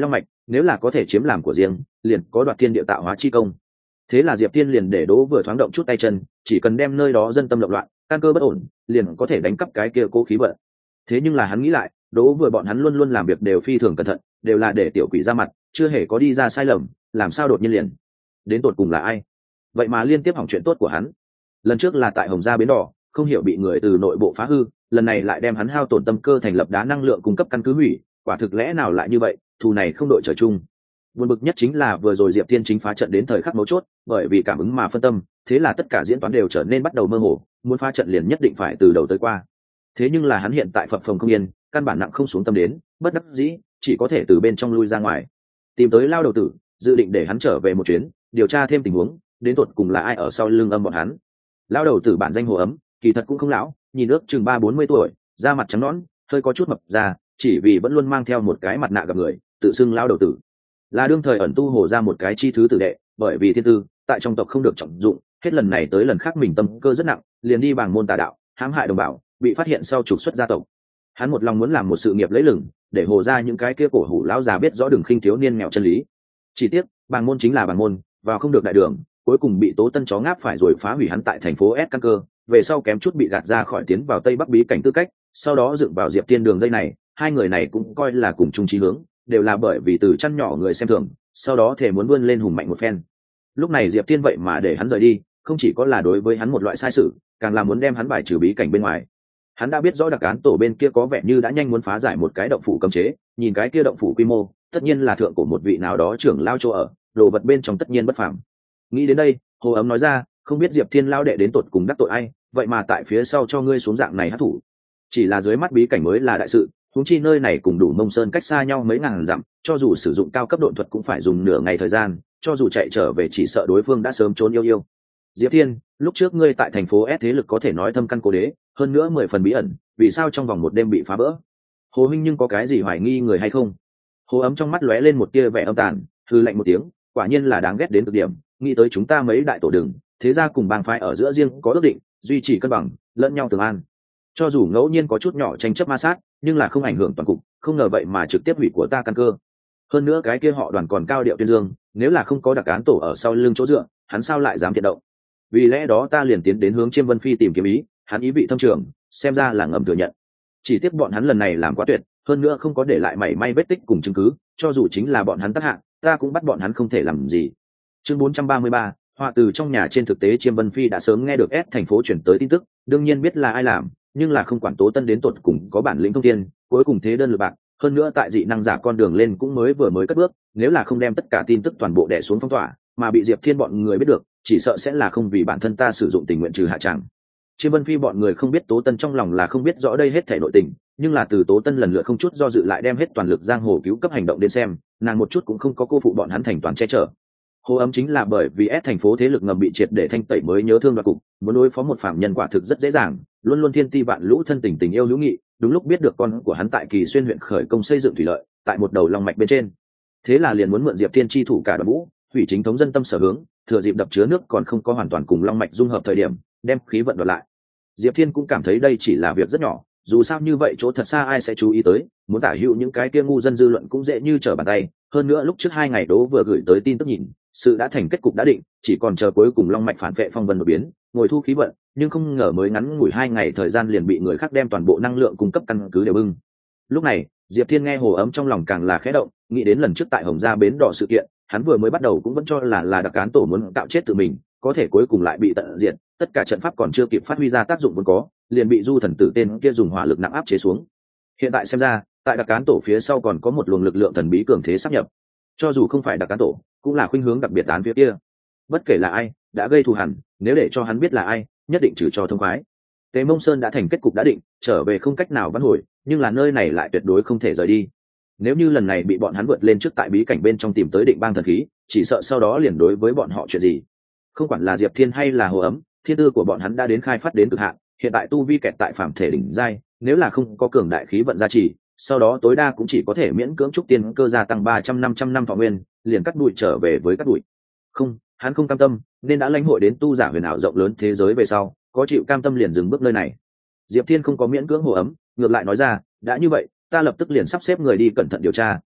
[SPEAKER 1] nếu là có thể chiếm làm của riêng liền có đoạt thiên địa tạo hóa chi công. Thế là Diệp Thiên liền để Đỗ Vừa thoáng động chút tay chân, chỉ cần đem nơi đó dân tâm động loạn, căn cơ bất ổn, liền có thể đánh cắp cái kia cố khí vận. Thế nhưng là hắn nghĩ lại, Đỗ Vừa bọn hắn luôn luôn làm việc đều phi thường cẩn thận, đều là để tiểu quỷ ra mặt, chưa hề có đi ra sai lầm, làm sao đột nhiên liền đến tột cùng là ai? Vậy mà liên tiếp hỏng chuyện tốt của hắn. Lần trước là tại Hồng Gia bến đỏ, không hiểu bị người từ nội bộ phá hư, lần này lại đem hắn hao tổn tâm cơ thành lập đá năng lượng cung cấp căn cứ hủy, quả thực lẽ nào lại như vậy, thù này không đội trời chung. Buồn bực nhất chính là vừa rồi Diệp Thiên chính phá trận đến thời khắc mấu chốt, bởi vì cảm ứng mà phân tâm, thế là tất cả diễn toán đều trở nên bắt đầu mơ hồ, muốn phá trận liền nhất định phải từ đầu tới qua. Thế nhưng là hắn hiện tại phập phồng không yên, căn bản nặng không xuống tâm đến, bất đắc dĩ, chỉ có thể từ bên trong lui ra ngoài, tìm tới Lao đầu tử, dự định để hắn trở về một chuyến, điều tra thêm tình huống, đến tột cùng là ai ở sau lưng âm bọn hắn. Lao đầu tử bản danh Hồ Ấm, kỳ thật cũng không lão, nhìn ước chừng 30-40 tuổi, da mặt trắng nõn, hơi có chút mập ra, chỉ vì vẫn luôn mang theo một cái mặt nạ gặp người, tự xưng Lao đầu tử. Là đương thời ẩn tu Hồ ra một cái chi thứ tử đệ, bởi vì thiên tư tại trong tộc không được trọng dụng, hết lần này tới lần khác mình tâm cơ rất nặng, liền đi bảng môn tà đạo, hãm hại đồng bào, bị phát hiện sau trục xuất gia tộc. Hắn một lòng muốn làm một sự nghiệp lấy lừng, để Hồ ra những cái kia cổ hủ lão già biết rõ đường khinh thiếu niên nghèo chân lý. Chỉ tiếc bảng môn chính là bảng môn, vào không được đại đường, cuối cùng bị Tố Tân chó ngáp phải rồi phá hủy hắn tại thành phố S căn cơ, về sau kém chút bị gạt ra khỏi tiến vào Tây Bắc bí cảnh tư cách, sau đó dựng vào Diệp Tiên đường dây này, hai người này cũng coi là cùng chung chí hướng, đều là bởi vì từ chăn nhỏ người xem thường, sau đó thể muốn vươn lên hùng mạnh một phen. Lúc này Diệp Tiên vậy mà để hắn rời đi, không chỉ có là đối với hắn một loại sai sự, càng là muốn đem hắn bài trừ bí cảnh bên ngoài. Hắn đã biết rõ đặc án tổ bên kia có vẻ như đã nhanh muốn phá giải một cái động phủ cấm chế, nhìn cái kia động phủ quy mô, tất nhiên là thượng của một vị nào đó trưởng lao chỗ ở, đồ vật bên trong tất nhiên bất phàm. Nghĩ đến đây, Hồ Ấm nói ra, không biết Diệp Thiên lao đệ đến tột cùng đắc tội ai, vậy mà tại phía sau cho ngươi xuống dạng này hắc thủ. Chỉ là dưới mắt bí cảnh mới là đại sự, huống chi nơi này cùng Đủ Mông Sơn cách xa nhau mấy ngàn dặm, cho dù sử dụng cao cấp độn thuật cũng phải dùng nửa ngày thời gian, cho dù chạy trở về chỉ sợ đối phương đã sớm trốn yêu yêu. Diệp Thiên, lúc trước ngươi tại thành phố S thế lực có thể nói thâm căn cố đế, hơn nữa 10 phần bí ẩn, vì sao trong vòng một đêm bị phá vỡ? Hồ huynh nhưng có cái gì hoài nghi người hay không? Hồ Ấm trong mắt lóe lên một tia vẻ âm tàn, hừ lạnh một tiếng, quả nhiên là đáng ghét đến cực điểm, nghĩ tới chúng ta mấy đại tổ đường, thế gia cùng bang phái ở giữa riêng có ước định, duy trì cân bằng, lẫn nhau tường an. Cho dù ngẫu nhiên có chút nhỏ tranh chấp ma sát, nhưng là không ảnh hưởng toàn cục, không ngờ vậy mà trực tiếp hủy của ta căn cơ. Hơn nữa cái kia họ Đoàn còn cao điệu tuyên dương, nếu là không có đặc án tổ ở sau lưng chỗ dựa, hắn sao lại dám thiện động? Vì lẽ đó ta liền tiến đến hướng Chiêm Vân Phi tìm kiếm ý, hắn ý vị thâm trường, xem ra là ngầm thừa nhận. Chỉ tiếc bọn hắn lần này làm quá tuyệt, hơn nữa không có để lại mảy may vết tích cùng chứng cứ, cho dù chính là bọn hắn tác hạng, ta cũng bắt bọn hắn không thể làm gì. Chương 433, họa từ trong nhà. Trên thực tế Chiêm Vân Phi đã sớm nghe được S thành phố chuyển tới tin tức, đương nhiên biết là ai làm, nhưng là không quản Tố Tân đến tột cùng có bản lĩnh thông thiên, cuối cùng thế đơn lực bạc, hơn nữa tại dị năng giả con đường lên cũng mới cất bước, nếu là không đem tất cả tin tức toàn bộ đè xuống phong tỏa, mà bị Diệp Thiên bọn người biết được, chỉ sợ sẽ là không vì bản thân ta sử dụng tình nguyện trừ hạ tràng. Chiêm Vân Phi bọn người không biết Tố Tân trong lòng là không biết rõ đây hết thảy nội tình, nhưng là từ Tố Tân lần lượt không chút do dự lại đem hết toàn lực giang hồ cứu cấp hành động đến xem, nàng một chút cũng không có cô phụ bọn hắn thành toàn che chở. Hồ Ấm chính là bởi vì S thành phố thế lực ngầm bị triệt để thanh tẩy mới nhớ thương đoạt cục, muốn đối phó một phạm nhân quả thực rất dễ dàng, luôn luôn thiên ti vạn lũ thân tình tình yêu hữu nghị, đúng lúc biết được con của hắn tại Kỳ Xuyên huyện khởi công xây dựng thủy lợi, tại một đầu long mạch bên trên. Thế là liền muốn mượn Diệp Thiên chi thủ cả đoàn vũ, hủy chính thống dân tâm sở hướng, thừa dịp đập chứa nước còn không có hoàn toàn cùng long mạch dung hợp thời điểm, đem khí vận đoạt lại. Diệp Thiên cũng cảm thấy đây chỉ là việc rất nhỏ, dù sao như vậy chỗ thật xa ai sẽ chú ý tới, muốn tả hữu những cái kia ngu dân dư luận cũng dễ như trở bàn tay, hơn nữa lúc trước 2 ngày Đỗ vừa gửi tới tin tức nhìn, sự đã thành kết cục đã định, chỉ còn chờ cuối cùng long mạch phản vệ phong vân đột biến, ngồi thu khí vận, nhưng không ngờ mới ngắn ngủi 2 ngày thời gian liền bị người khác đem toàn bộ năng lượng cung cấp căn cứ đều bưng. Lúc này, Diệp Thiên nghe Hồ Ấm trong lòng càng là khẽ động, nghĩ đến lần trước tại Hồng Gia bến đỏ sự kiện, hắn vừa mới bắt đầu cũng vẫn cho là đặc án tổ muốn tạo chết tự mình, có thể cuối cùng lại bị tận diệt, tất cả trận pháp còn chưa kịp phát huy ra tác dụng vốn có, liền bị Du Thần Tử tên kia dùng hỏa lực nặng áp chế xuống. Hiện tại xem ra, tại đặc án tổ phía sau còn có một luồng lực lượng thần bí cường thế sắp nhập, cho dù không phải đặc án tổ, cũng là khuynh hướng đặc biệt án phía kia. Bất kể là ai đã gây thù hằn, nếu để cho hắn biết là ai, nhất định trừ cho thông khoái. Tế Mông Sơn đã thành kết cục đã định, trở về không cách nào vãn hồi, nhưng là nơi này lại tuyệt đối không thể rời đi. Nếu như lần này bị bọn hắn vượt lên trước tại bí cảnh bên trong tìm tới Định Bang thần khí, chỉ sợ sau đó liền đối với bọn họ chuyện gì. Không quản là Diệp Thiên hay là Hồ Ấm, thiên tư của bọn hắn đã đến khai phát đến cực hạn, hiện tại tu vi kẹt tại phàm thể đỉnh giai, nếu là không có cường đại khí vận gia trì, sau đó tối đa cũng chỉ có thể miễn cưỡng trúc tiên cơ gia tăng 300-500 năm thọ nguyên, liền cắt đuổi trở về với cắt đuổi. Không, hắn không cam tâm, nên đã lãnh hội đến tu giả huyền ảo rộng lớn thế giới về sau, có chịu cam tâm liền dừng bước nơi này. Diệp Thiên không có miễn cưỡng Hồ Ấm, ngược lại nói ra, đã như vậy, ta lập tức liền sắp xếp người đi cẩn thận điều tra,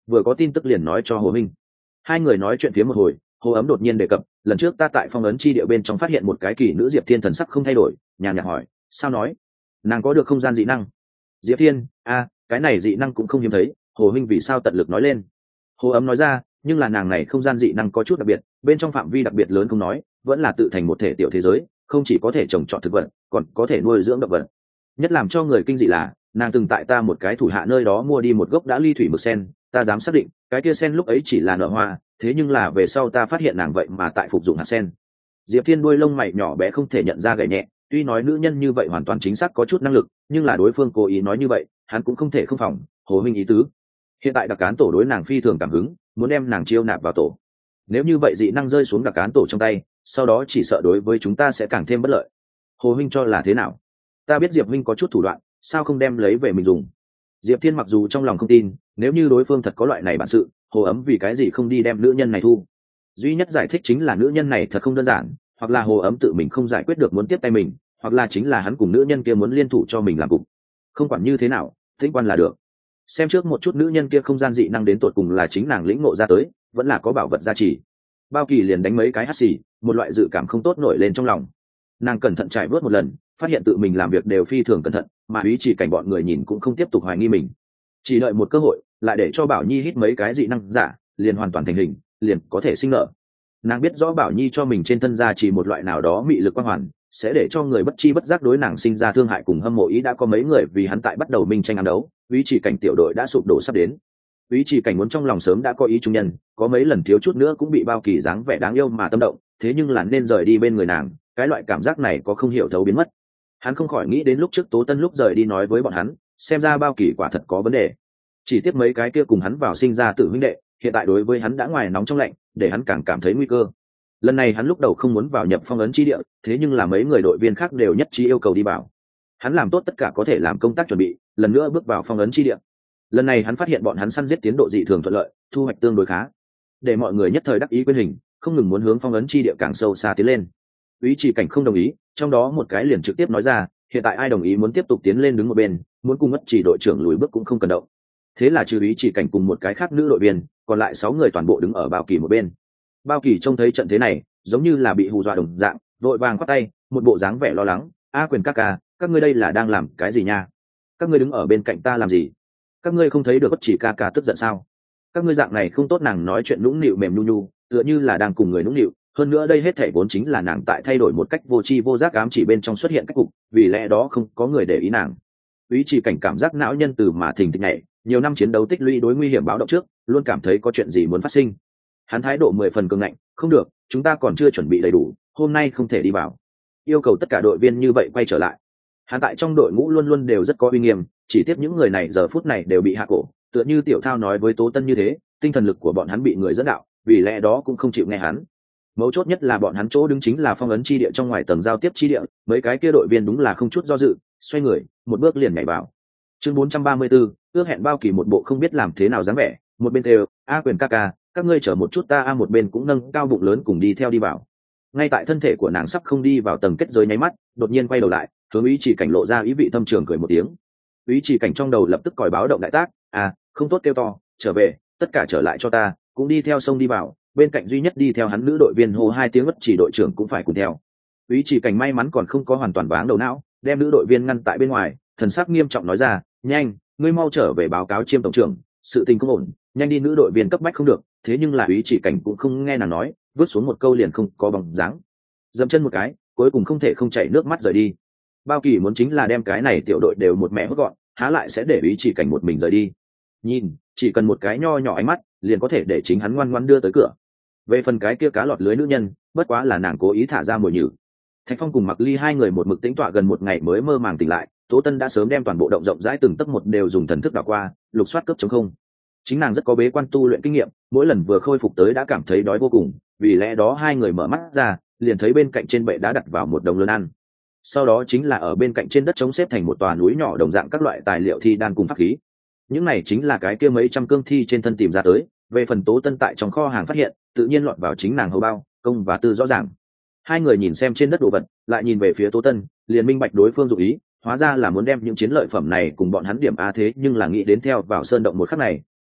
[SPEAKER 1] vừa có tin tức liền nói cho Hồ Minh. Hai người nói chuyện phía một hồi, Hồ Ấm đột nhiên đề cập, lần trước ta tại phong ấn chi địa bên trong phát hiện một cái kỳ nữ Diệp Thiên thần sắc không thay đổi, nhàn nhạt hỏi, sao nói? Nàng có được không gian dị năng? Diệp Thiên, cái này dị năng cũng không hiếm thấy, Hồ Minh vì sao tận lực nói lên. Hồ Ấm nói ra, nhưng là nàng này không gian dị năng có chút đặc biệt, bên trong phạm vi đặc biệt lớn không nói, vẫn là tự thành một thể tiểu thế giới, không chỉ có thể trồng trọt thực vật, còn có thể nuôi dưỡng động vật. Nhất làm cho người kinh dị là, nàng từng tại ta một cái thủ hạ nơi đó mua đi một gốc đã ly thủy mực sen, ta dám xác định, cái kia sen lúc ấy chỉ là nở hoa, thế nhưng là về sau ta phát hiện nàng vậy mà tại phục dụng hạt sen. Diệp Thiên đuôi lông mày nhỏ bé không thể nhận ra gảy nhẹ, tuy nói nữ nhân như vậy hoàn toàn chính xác có chút năng lực, nhưng là đối phương cố ý nói như vậy, hắn cũng không thể không phòng. Hồ Minh ý tứ, hiện tại đặc cán tổ đối nàng phi thường cảm hứng, muốn đem nàng chiêu nạp vào tổ. Nếu như vậy dị năng rơi xuống đặc cán tổ trong tay, sau đó chỉ sợ đối với chúng ta sẽ càng thêm bất lợi. Hồ Minh cho là thế nào? Ta biết Diệp Minh có chút thủ đoạn, sao không đem lấy về mình dùng? Diệp Thiên mặc dù trong lòng không tin, nếu như đối phương thật có loại này bản sự, Hồ Ấm vì cái gì không đi đem nữ nhân này thu? Duy nhất giải thích chính là nữ nhân này thật không đơn giản, hoặc là Hồ Ấm tự mình không giải quyết được muốn tiếp tay mình, hoặc là chính là hắn cùng nữ nhân kia muốn liên thủ cho mình làm cục. Không quản như thế nào, tĩnh quan là được. Xem trước một chút nữ nhân kia không gian dị năng đến tột cùng là chính nàng lĩnh ngộ ra tới, vẫn là có bảo vật gia trì. Bao Kỳ liền đánh mấy cái hắt xì, một loại dự cảm không tốt nổi lên trong lòng. Nàng cẩn thận trải vớt một lần, phát hiện tự mình làm việc đều phi thường cẩn thận, mà ý chỉ cảnh bọn người nhìn cũng không tiếp tục hoài nghi mình. Chỉ đợi một cơ hội, lại để cho Bảo Nhi hít mấy cái dị năng giả, liền hoàn toàn thành hình, liền có thể sinh nở. Nàng biết rõ Bảo Nhi cho mình trên thân gia trì một loại nào đó mị lực quang hoàn, sẽ để cho người bất chi bất giác đối nàng sinh ra thương hại cùng hâm mộ ý. Đã có mấy người vì hắn tại bắt đầu minh tranh ám đấu, ý chỉ cảnh tiểu đội đã sụp đổ sắp đến. Ý chỉ cảnh muốn trong lòng sớm đã có ý trung nhân, có mấy lần thiếu chút nữa cũng bị Bao Kỳ dáng vẻ đáng yêu mà tâm động, thế nhưng là nên rời đi bên người nàng, cái loại cảm giác này có không hiểu thấu biến mất. Hắn không khỏi nghĩ đến lúc trước Tố Tân lúc rời đi nói với bọn hắn, xem ra Bao Kỳ quả thật có vấn đề. Chỉ tiếc mấy cái kia cùng hắn vào sinh ra tự huynh đệ, hiện tại đối với hắn đã ngoài nóng trong lạnh, để hắn càng cảm thấy nguy cơ. Lần này hắn lúc đầu không muốn vào nhập phong ấn chi địa, thế nhưng là mấy người đội viên khác đều nhất trí yêu cầu đi vào. Hắn làm tốt tất cả có thể làm công tác chuẩn bị, lần nữa bước vào phong ấn chi địa. Lần này hắn phát hiện bọn hắn săn giết tiến độ dị thường thuận lợi, thu hoạch tương đối khá, để mọi người nhất thời đắc ý quên hình, không ngừng muốn hướng phong ấn chi địa càng sâu xa tiến lên. Ý chỉ cảnh không đồng ý, trong đó một cái liền trực tiếp nói ra, hiện tại ai đồng ý muốn tiếp tục tiến lên đứng một bên, muốn cùng Ngất Chỉ đội trưởng lùi bước cũng không cần động. Thế là trừ Ý chỉ cảnh cùng một cái khác nữ đội viên, còn lại 6 người toàn bộ đứng ở Bao Kỳ một bên. Bao Kỳ trông thấy trận thế này, giống như là bị hù dọa đồng dạng, vội vàng quát tay, một bộ dáng vẻ lo lắng, Quyền các ca, các ngươi đây là đang làm cái gì nha? Các ngươi đứng ở bên cạnh ta làm gì? Các ngươi không thấy được Ngất Chỉ ca ca tức giận sao? Các ngươi dạng này không tốt. Nàng nói chuyện nũng nịu mềm nhu nhu, tựa như là đang cùng người nũng nịu, hơn nữa đây hết thảy vốn chính là nàng tại thay đổi một cách vô tri vô giác ám chỉ bên trong xuất hiện cách cục, vì lẽ đó không có người để ý nàng. Ý chỉ cảnh cảm giác não nhân từ mà thình thịch nhảy, nhiều năm chiến đấu tích lũy đối nguy hiểm báo động trước, luôn cảm thấy có chuyện gì muốn phát sinh. Hắn thái độ 10 phần cường ngạnh, không được, chúng ta còn chưa chuẩn bị đầy đủ, hôm nay không thể đi vào. Yêu cầu tất cả đội viên như vậy quay trở lại. Hắn tại trong đội ngũ luôn luôn đều rất có uy nghiêm, chỉ tiếp những người này giờ phút này đều bị hạ cổ, tựa như Tiểu Thao nói với Tố Tân như thế, tinh thần lực của bọn hắn bị người dẫn đạo, vì lẽ đó cũng không chịu nghe hắn. Mấu chốt nhất là bọn hắn chỗ đứng chính là phong ấn chi địa trong ngoài tầng giao tiếp chi địa, mấy cái kia đội viên đúng là không chút do dự, xoay người, một bước liền nhảy vào. Chương 434, ước hẹn Bao Kỳ một bộ không biết làm thế nào dáng vẻ, một bên đều, Quyền ca ca, các ngươi chờ một chút ta một bên cũng nâng cao bụng lớn cùng đi theo đi vào. Ngay tại thân thể của nàng sắp không đi vào tầng kết giới nháy mắt, đột nhiên quay đầu lại, hướng Ý chỉ cảnh lộ ra ý vị thâm trường cười một tiếng. Ý chỉ cảnh trong đầu lập tức còi báo động đại tác, không tốt kêu to, trở về, tất cả trở lại cho ta, cũng đi theo sông đi vào. Bên cạnh duy nhất đi theo hắn nữ đội viên hô 2 tiếng Ngất Chỉ đội trưởng cũng phải cùng theo. Ý chỉ cảnh may mắn còn không có hoàn toàn váng đầu não, đem nữ đội viên ngăn tại bên ngoài, thần sắc nghiêm trọng nói ra, nhanh, ngươi mau trở về báo cáo Chiêm tổng trưởng, sự tình không ổn, nhanh đi. Nữ đội viên cấp bách không được, thế nhưng là Ý chỉ cảnh cũng không nghe nàng nói, vứt xuống một câu liền không có bóng dáng, dậm chân một cái, cuối cùng không thể không chảy nước mắt rời đi. Bao Kỳ muốn chính là đem cái này tiểu đội đều một mẹ hốt gọn, há lại sẽ để Ý chỉ cảnh một mình rời đi. Nhìn, chỉ cần một cái nho nhỏ ánh mắt, liền có thể để chính hắn ngoan ngoãn đưa tới cửa. Về phần cái kia cá lọt lưới nữ nhân, bất quá là nàng cố ý thả ra mồi nhử. Thạch Phong cùng Mặc Ly hai người một mực tĩnh tọa gần một ngày mới mơ màng tỉnh lại, Tố Tân đã sớm đem toàn bộ động rộng rãi từng tấc một đều dùng thần thức đảo qua, lục soát cấp chống không. Chính nàng rất có bế quan tu luyện kinh nghiệm, mỗi lần vừa khôi phục tới đã cảm thấy đói vô cùng, vì lẽ đó hai người mở mắt ra, liền thấy bên cạnh trên bệ đá đặt vào một đống lớn ăn. Sau đó chính là ở bên cạnh trên đất trống xếp thành một tòa núi nhỏ đồng dạng các loại tài liệu thi đan cùng pháp khí. Những này chính là cái kia mấy trăm cương thi trên thân tìm ra tới, về phần Tố Tân tại trong kho hàng phát hiện, tự nhiên lọt vào chính nàng hầu bao, công và tư rõ ràng. Hai người nhìn xem trên đất đồ vật, lại nhìn về phía Tố Tân, liền minh bạch đối phương dụng ý, hóa ra là muốn đem những chiến lợi phẩm này cùng bọn hắn điểm A. Thế nhưng là nghĩ đến theo vào sơn động một khắc này,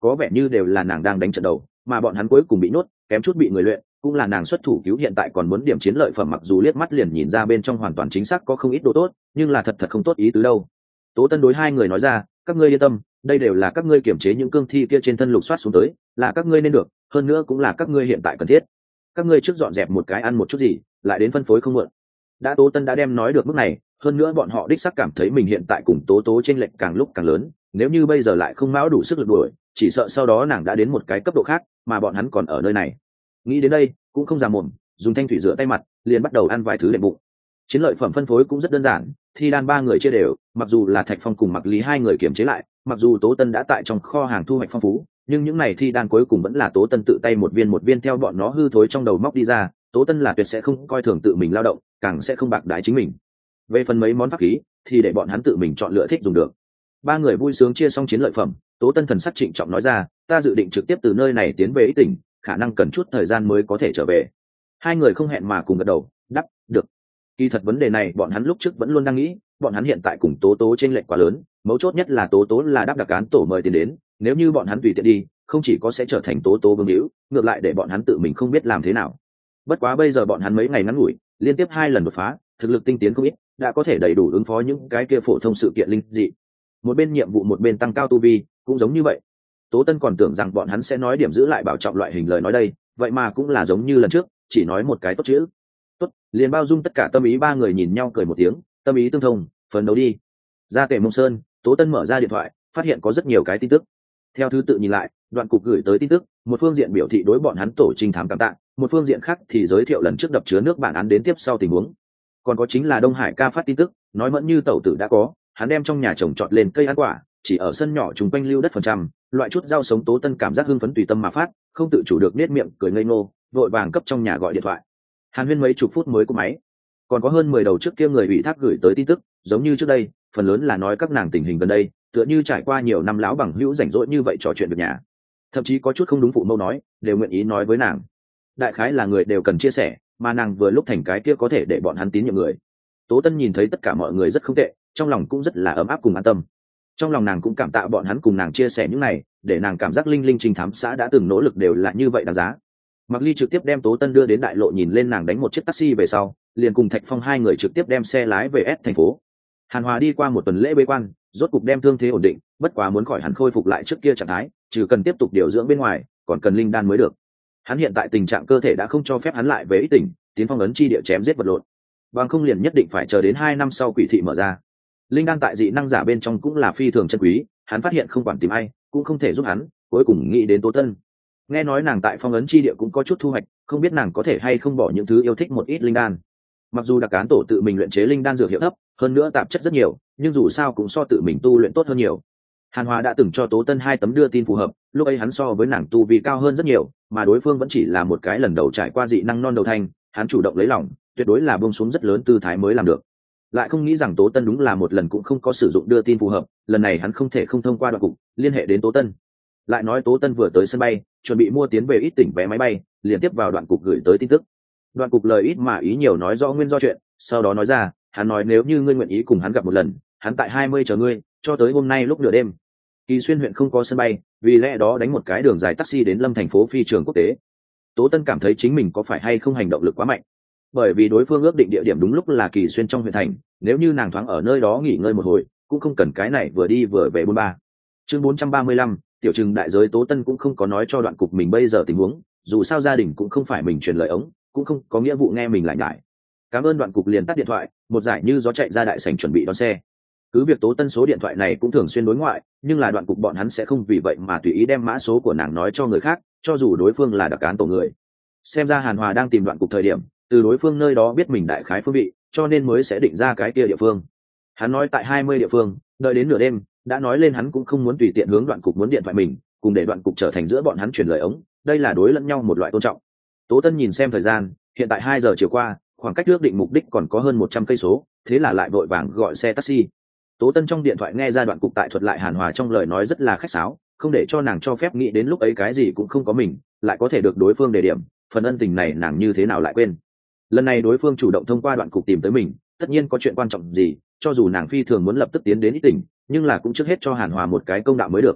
[SPEAKER 1] có vẻ như đều là nàng đang đánh trận đầu, mà bọn hắn cuối cùng bị nhốt, kém chút bị người luyện, cũng là nàng xuất thủ cứu, hiện tại còn muốn điểm chiến lợi phẩm, mặc dù liếc mắt liền nhìn ra bên trong hoàn toàn chính xác có không ít đồ tốt, nhưng là thật không tốt ý tứ đâu. Tố Tân đối hai người nói ra, các ngươi yên tâm, đây đều là các ngươi kiểm chế những cương thi kia trên thân lục soát xuống tới, là các ngươi nên được, hơn nữa cũng là các ngươi hiện tại cần thiết. Các ngươi trước dọn dẹp một cái ăn một chút gì, lại đến phân phối không muộn. Đã Tố Tân đã đem nói được mức này, hơn nữa bọn họ đích xác cảm thấy mình hiện tại cùng Tố Tố chênh lệch càng lúc càng lớn, nếu như bây giờ lại không mão đủ sức lực đuổi, chỉ sợ sau đó nàng đã đến một cái cấp độ khác, mà bọn hắn còn ở nơi này. Nghĩ đến đây, cũng không già mồm, dùng thanh thủy rửa tay mặt, liền bắt đầu ăn vài thứ đệm bụng. Chiến lợi phẩm phân phối cũng rất đơn giản, thi đan ba người chia đều, mặc dù là Thạch Phong cùng Mặc Lý hai người kiểm chế lại, mặc dù Tố Tân đã tại trong kho hàng thu hoạch phong phú, nhưng những này thi đan cuối cùng vẫn là Tố Tân tự tay một viên theo bọn nó hư thối trong đầu móc đi ra. Tố Tân là tuyệt sẽ không coi thường tự mình lao động, càng sẽ không bạc đái chính mình. Về phần mấy món pháp khí thì để bọn hắn tự mình chọn lựa thích dùng được. Ba người vui sướng chia xong chiến lợi phẩm, Tố Tân thần sắc trịnh trọng nói ra, ta dự định trực tiếp từ nơi này tiến về Ý tỉnh, khả năng cần chút thời gian mới có thể trở về. Hai người không hẹn mà cùng gật đầu, đáp, được. Kỳ thật vấn đề này bọn hắn lúc trước vẫn luôn đang nghĩ, bọn hắn hiện tại cùng Tố Tố chênh lệch quá lớn, mấu chốt nhất là Tố Tố là đáp đặc án tổ mời tiền đến, nếu như bọn hắn tùy tiện đi, không chỉ có sẽ trở thành Tố Tố vương hữu, ngược lại để bọn hắn tự mình không biết làm thế nào. Bất quá bây giờ bọn hắn mấy ngày ngắn ngủi, liên tiếp 2 lần đột phá, thực lực tinh tiến không ít, đã có thể đầy đủ ứng phó những cái kia phổ thông sự kiện linh dị. Một bên nhiệm vụ một bên tăng cao tu vi, cũng giống như vậy. Tố Tân còn tưởng rằng bọn hắn sẽ nói điểm giữ lại bảo trọng loại hình lời nói đây, vậy mà cũng là giống như lần trước, chỉ nói một cái tốt chữ. Tốt, liền bao dung tất cả tâm ý. Ba người nhìn nhau cười một tiếng, tâm ý tương thông, phấn đấu đi. Ra Tề Mông Sơn, Tố Tân mở ra điện thoại, phát hiện có rất nhiều cái tin tức. Theo thứ tự nhìn lại, Đoạn Cục gửi tới tin tức, một phương diện biểu thị đối bọn hắn tổ trinh thám cảm tạ, một phương diện khác thì giới thiệu lần trước đập chứa nước bản án đến tiếp sau tình huống. Còn có chính là Đông Hải ca phát tin tức, nói Mẫn Như tẩu tử đã có, hắn đem trong nhà trồng trọt lên cây ăn quả, chỉ ở sân nhỏ chúng quanh lưu đất phần trăm, loại chút rau sống. Tố Tân cảm giác hưng phấn tùy tâm mà phát, không tự chủ được nết miệng cười ngây ngô, vội vàng cấp trong nhà gọi điện thoại. Hàn Huyên mấy chục phút mới có máy. Còn có hơn 10 đầu trước kia người ủy thác gửi tới tin tức, giống như trước đây, phần lớn là nói các nàng tình hình gần đây, tựa như trải qua nhiều năm lão bằng hữu rảnh rỗi như vậy trò chuyện được nhà. Thậm chí có chút không đúng phụ mâu nói, đều nguyện ý nói với nàng. Đại khái là người đều cần chia sẻ, mà nàng vừa lúc thành cái kia có thể để bọn hắn tín nhiệm người. Tố Tân nhìn thấy tất cả mọi người rất không tệ, trong lòng cũng rất là ấm áp cùng an tâm. Trong lòng nàng cũng cảm tạ bọn hắn cùng nàng chia sẻ những này, để nàng cảm giác linh linh trinh thám xã đã từng nỗ lực đều là như vậy đáng giá. Mặc Ly trực tiếp đem Tố Tân đưa đến đại lộ, nhìn lên nàng đánh một chiếc taxi về sau, liền cùng Thạch Phong hai người trực tiếp đem xe lái về S thành phố. Hàn Hòa đi qua một tuần lễ bế quan, rốt cục đem thương thế ổn định, bất quá muốn khỏi hẳn khôi phục lại trước kia trạng thái, trừ cần tiếp tục điều dưỡng bên ngoài, còn cần linh đan mới được. Hắn hiện tại tình trạng cơ thể đã không cho phép hắn lại về Ý tỉnh, tiến phong ấn chi địa chém giết vật lộn. Bằng không liền nhất định phải chờ đến 2 năm sau quỷ thị mở ra. Linh đan tại dị năng giả bên trong cũng là phi thường chân quý, hắn phát hiện không quản tìm ai, cũng không thể giúp hắn, cuối cùng nghĩ đến Tố Tân. Nghe nói nàng tại phong ấn chi địa cũng có chút thu hoạch, không biết nàng có thể hay không bỏ những thứ yêu thích một ít linh đan. Mặc dù đặc án tổ tự mình luyện chế linh đan dược hiệu thấp, hơn nữa tạp chất rất nhiều, nhưng dù sao cũng so tự mình tu luyện tốt hơn nhiều. Hàn Hòa đã từng cho Tố Tân 2 tấm đưa tin phù hợp, lúc ấy hắn so với nàng tu vi cao hơn rất nhiều, mà đối phương vẫn chỉ là một cái lần đầu trải qua dị năng non đầu thanh, hắn chủ động lấy lòng, tuyệt đối là buông xuống rất lớn tư thái mới làm được. Lại không nghĩ rằng Tố Tân đúng là một lần cũng không có sử dụng đưa tin phù hợp, lần này hắn không thể không thông qua Đoạn Cục liên hệ đến Tố Tân. Lại nói Tố Tân vừa tới sân bay, chuẩn bị mua tiến về Ít tỉnh vé máy bay, liền tiếp vào Đoạn Cục gửi tới tin tức. Đoạn Cục lời ít mà ý nhiều nói rõ nguyên do chuyện, sau đó nói ra, hắn nói nếu như ngươi nguyện ý cùng hắn gặp một lần, hắn tại 20 chờ ngươi, cho tới hôm nay lúc nửa đêm. Kỳ Xuyên huyện không có sân bay, vì lẽ đó đánh một cái đường dài taxi đến Lâm thành phố phi trường quốc tế. Tố Tân cảm thấy chính mình có phải hay không hành động lực quá mạnh, bởi vì đối phương ước định địa điểm đúng lúc là Kỳ Xuyên trong huyện thành, nếu như nàng thoáng ở nơi đó nghỉ ngơi một hồi, cũng không cần cái này vừa đi vừa về 43. Chương 435, tiểu trừng đại giới. Tố Tân cũng không có nói cho Đoạn Cục mình bây giờ tình huống, dù sao gia đình cũng không phải mình truyền lời ống, cũng không có nghĩa vụ nghe mình lại nhải. Cảm ơn. Đoạn Cục liền tắt điện thoại, một giải như gió chạy ra đại sảnh chuẩn bị đón xe. Cứ việc Tố Tân số điện thoại này cũng thường xuyên đối ngoại, nhưng là Đoạn Cục bọn hắn sẽ không vì vậy mà tùy ý đem mã số của nàng nói cho người khác, cho dù đối phương là đặc án tổ người. Xem ra Hàn Hòa đang tìm Đoạn Cục thời điểm, từ đối phương nơi đó biết mình đại khái phương vị, cho nên mới sẽ định ra cái kia địa phương. Hắn nói tại 20 địa phương, đợi đến nửa đêm, đã nói lên hắn cũng không muốn tùy tiện hướng Đoạn Cục muốn điện thoại mình, cùng để Đoạn Cục trở thành giữa bọn hắn truyền lời ống, đây là đối lẫn nhau một loại tôn trọng. Tố Tân nhìn xem thời gian, hiện tại 2 giờ chiều qua, khoảng cách ước định mục đích còn có hơn 100 cây số, thế là lại vội vàng gọi xe taxi. Tố Tân trong điện thoại nghe ra Đoạn Cục tại thuật lại Hàn Hòa trong lời nói rất là khách sáo, không để cho nàng cho phép nghĩ đến lúc ấy cái gì cũng không có mình, lại có thể được đối phương đề điểm, phần ân tình này nàng như thế nào lại quên. Lần này đối phương chủ động thông qua Đoạn Cục tìm tới mình, tất nhiên có chuyện quan trọng gì, cho dù nàng phi thường muốn lập tức tiến đến Ít tỉnh, nhưng là cũng trước hết cho Hàn Hòa một cái công đạo mới được.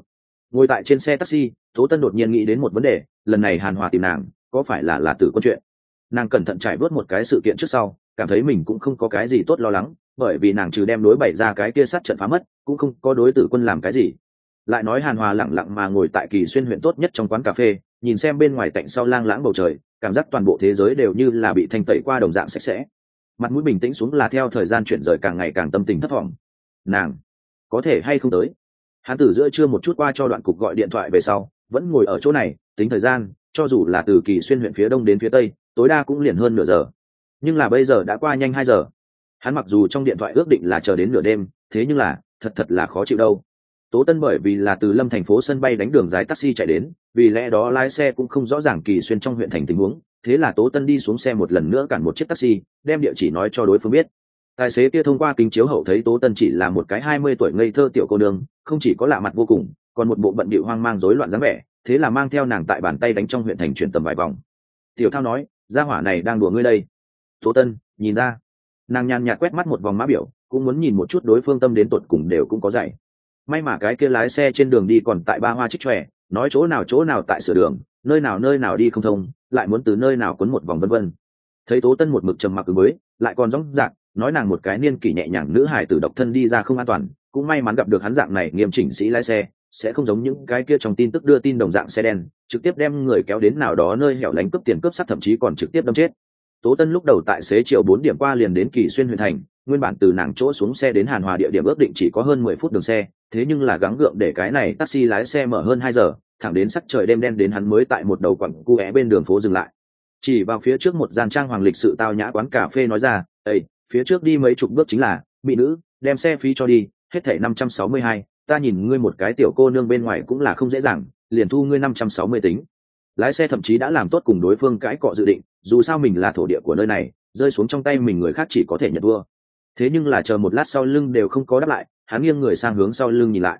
[SPEAKER 1] Ngồi tại trên xe taxi, Tố Tân đột nhiên nghĩ đến một vấn đề, lần này Hàn Hòa tìm nàng có phải là Tử Quân chuyện. Nàng cẩn thận trải vớt một cái sự kiện trước sau, cảm thấy mình cũng không có cái gì tốt lo lắng, bởi vì nàng trừ đem đối bày ra cái kia sát trận phá mất, cũng không có đối Tử Quân làm cái gì. Lại nói Hàn Hòa lặng lặng mà ngồi tại Kỳ Xuyên huyện tốt nhất trong quán cà phê, nhìn xem bên ngoài cạnh sau lang lãng bầu trời, cảm giác toàn bộ thế giới đều như là bị thanh tẩy qua đồng dạng sạch sẽ. Mặt mũi bình tĩnh xuống là theo thời gian chuyển rời càng ngày càng tâm tình thất vọng. Nàng có thể hay không tới? Hắn từ giữa trưa một chút qua cho Đoạn Cục gọi điện thoại về sau, vẫn ngồi ở chỗ này, tính thời gian, cho dù là từ Kỳ Xuyên huyện phía đông đến phía tây, tối đa cũng liền hơn nửa giờ. Nhưng là bây giờ đã qua nhanh 2 giờ. Hắn mặc dù trong điện thoại ước định là chờ đến nửa đêm, thế nhưng là, thật là khó chịu đâu. Tố Tân bởi vì là từ Lâm thành phố sân bay đánh đường dài taxi chạy đến, vì lẽ đó lái xe cũng không rõ ràng Kỳ Xuyên trong huyện thành tình huống, thế là Tố Tân đi xuống xe một lần nữa cản một chiếc taxi, đem địa chỉ nói cho đối phương biết. Tài xế kia thông qua kính chiếu hậu thấy Tố Tân chỉ là một cái 20 tuổi ngây thơ tiểu cô nương, không chỉ có lạ mặt vô cùng, còn một bộ bận bịu hoang mang rối loạn dáng vẻ, thế là mang theo nàng tại bàn tay đánh trong huyện thành chuyển tầm vài vòng. Tiểu Thao nói, gia hỏa này đang đùa ngươi đây. Tố Tân nhìn ra, nàng nhàn nhạt quét mắt một vòng mã biểu, cũng muốn nhìn một chút đối phương tâm đến tột cùng đều cũng có dạy. May mà cái kia lái xe trên đường đi còn tại ba hoa trích tròe, nói chỗ nào tại sửa đường, nơi nào đi không thông, lại muốn từ nơi nào quấn một vòng vân vân. Thấy Tố Tân một mực trầm mặc ứng mới, lại còn rõ ràng nói nàng một cái niên kỷ nhẹ nhàng nữ hài tử độc thân đi ra không an toàn, cũng may mắn gặp được hắn dạng này nghiêm chỉnh sĩ lái xe, sẽ không giống những cái kia trong tin tức đưa tin đồng dạng xe đen, trực tiếp đem người kéo đến nào đó nơi hẻo lánh cướp tiền cướp sắt, thậm chí còn trực tiếp đâm chết. Tố Tân lúc đầu tại xế chiều 4 điểm qua liền đến Kỳ Xuyên huyện thành, nguyên bản từ nàng chỗ xuống xe đến Hàn Hòa địa điểm ước định chỉ có hơn 10 phút đường xe, thế nhưng là gắng gượng để cái này taxi lái xe mở hơn 2 giờ, thẳng đến sắc trời đêm đen đến hắn mới tại một đầu quặng cu é bên đường phố dừng lại. Chỉ vào phía trước một gian trang hoàng lịch sự tao nhã quán cà phê nói ra, "Ê, phía trước đi mấy chục bước chính là, mỹ nữ, đem xe phí cho đi, hết thảy 562, ta nhìn ngươi một cái tiểu cô nương bên ngoài cũng là không dễ dàng, liền thu ngươi 560 tính." Lái xe thậm chí đã làm tốt cùng đối phương cãi cọ dự định, dù sao mình là thổ địa của nơi này, rơi xuống trong tay mình người khác chỉ có thể nhận thua. Thế nhưng là chờ một lát sau lưng đều không có đáp lại, hắn nghiêng người sang hướng sau lưng nhìn lại.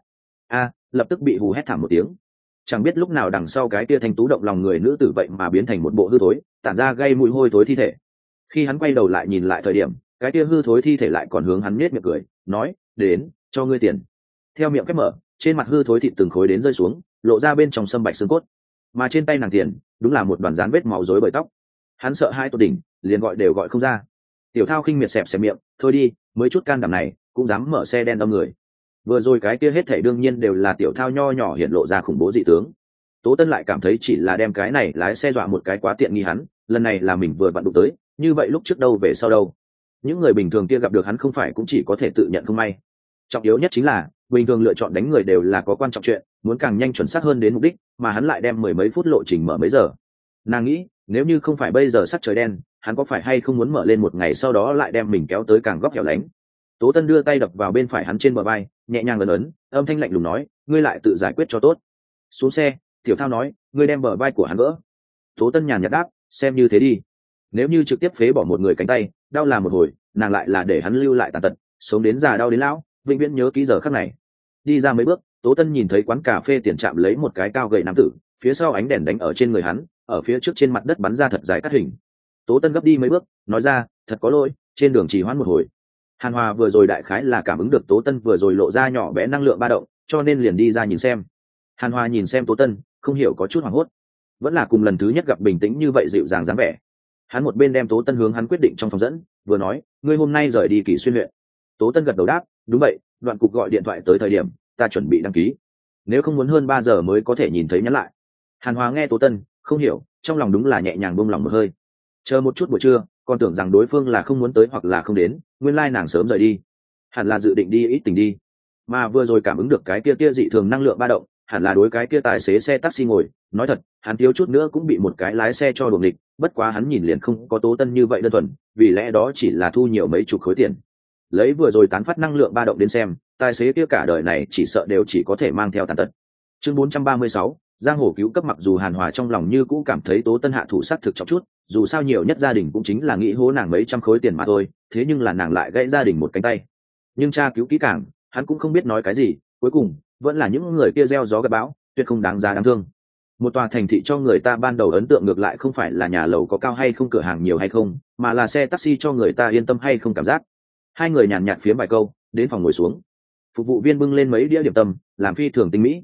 [SPEAKER 1] Lập tức bị hù hét thảm một tiếng. Chẳng biết lúc nào đằng sau cái tia thanh tú động lòng người nữ tử vậy mà biến thành một bộ hư thối, tản ra gây mùi hôi thối thi thể. Khi hắn quay đầu lại nhìn lại thời điểm, cái tia hư thối thi thể lại còn hướng hắn nhếch miệng cười, nói, "Đến, cho ngươi tiền." Theo miệng khép mở, trên mặt hư thối thịt từng khối đến rơi xuống, lộ ra bên trong sâm bạch xương cốt. Mà trên tay nàng tiền, đúng là một đoàn dán vết máu rối bởi tóc. Hắn sợ hai tột đỉnh, liền gọi đều gọi không ra. Tiểu Thao khinh miệt xẹp xẹp miệng, "Thôi đi, mới chút can đảm này, cũng dám mở xe đen đâm người." Vừa rồi cái kia hết thảy đương nhiên đều là Tiểu Thao nho nhỏ hiện lộ ra khủng bố dị tướng. Tố Tân lại cảm thấy chỉ là đem cái này lái xe dọa một cái quá tiện nghi hắn, lần này là mình vừa vặn đụng tới, như vậy lúc trước đâu về sau đâu. Những người bình thường kia gặp được hắn không phải cũng chỉ có thể tự nhận không may. Trọng yếu nhất chính là, bình thường lựa chọn đánh người đều là có quan trọng chuyện, muốn càng nhanh chuẩn xác hơn đến mục đích, mà hắn lại đem mười mấy phút lộ trình mở mấy giờ. Nàng nghĩ, nếu như không phải bây giờ sắc trời đen, hắn có phải hay không muốn mở lên một ngày sau đó lại đem mình kéo tới càng góc hẻo lánh. Tố Tân đưa tay đập vào bên phải hắn trên bờ vai, nhẹ nhàng ấn ấn, âm thanh lạnh lùng nói, "Ngươi lại tự giải quyết cho tốt." Xuống xe, Tiểu Thao nói, "Ngươi đem bờ vai của hắn gỡ." Tố Tân nhàn nhạt đáp, "Xem như thế đi. Nếu như trực tiếp phế bỏ một người cánh tay, đau là một hồi, nàng lại là để hắn lưu lại tàn tật, sống đến già đau đến lão, vĩnh viễn nhớ ký giờ khắc này." Đi ra mấy bước, Tố Tân nhìn thấy quán cà phê tiền trạm lấy một cái cao gầy nam tử, phía sau ánh đèn đánh ở trên người hắn, ở phía trước trên mặt đất bắn ra thật dài cắt hình. Tố Tân gấp đi mấy bước, nói ra, "Thật có lỗi, trên đường trì hoãn một hồi." Hàn Hòa vừa rồi đại khái là cảm ứng được Tố Tân vừa rồi lộ ra nhỏ bé năng lượng ba động, cho nên liền đi ra nhìn xem. Hàn Hòa nhìn xem Tố Tân, không hiểu có chút hoảng hốt, vẫn là cùng lần thứ nhất gặp bình tĩnh như vậy dịu dàng dáng vẻ. Hắn một bên đem Tố Tân hướng hắn quyết định trong phòng dẫn, vừa nói, "Ngươi hôm nay rời đi Kỳ Xuyên huyện." Tố Tân gật đầu đáp, "Đúng vậy, Đoạn Cục gọi điện thoại tới thời điểm, ta chuẩn bị đăng ký. Nếu không muốn hơn 3 giờ mới có thể nhìn thấy nhắn lại." Hàn Hòa nghe Tố Tân, không hiểu, trong lòng đúng là nhẹ nhàng buông lòng một hơi. Chờ một chút buổi trưa, còn tưởng rằng đối phương là không muốn tới hoặc là không đến, nguyên lai nàng sớm rời đi, hẳn là dự định đi ít tỉnh đi. Mà vừa rồi cảm ứng được cái kia dị thường năng lượng ba động, hẳn là đối cái kia tài xế xe taxi ngồi. Nói thật, hắn thiếu chút nữa cũng bị một cái lái xe cho đuổi nghịch, bất quá hắn nhìn liền không có Tố Tân như vậy đơn thuần, vì lẽ đó chỉ là thu nhiều mấy chục khối tiền. Lấy vừa rồi tán phát năng lượng ba động đến xem, tài xế kia cả đời này chỉ sợ đều chỉ có thể mang theo tàn tật. Chương 436, giang hồ cứu cấp. Mặc dù Hàn Hòa trong lòng như cũ cảm thấy Tố Tân hạ thủ sát thực trọng chút, dù sao nhiều nhất gia đình cũng chính là nghĩ hố nàng mấy trăm khối tiền mà thôi, thế nhưng là nàng lại gãy gia đình một cánh tay. Nhưng tra cứu kỹ càng, hắn cũng không biết nói cái gì, cuối cùng vẫn là những người kia gieo gió gặt bão, tuyệt không đáng giá đáng thương. Một tòa thành thị cho người ta ban đầu ấn tượng ngược lại không phải là nhà lầu có cao hay không, cửa hàng nhiều hay không, mà là xe taxi cho người ta yên tâm hay không cảm giác. Hai người nhàn nhạt phiếm vài câu, đến phòng ngồi xuống. Phục vụ viên bưng lên mấy đĩa điểm tâm, làm phi thường tinh mỹ.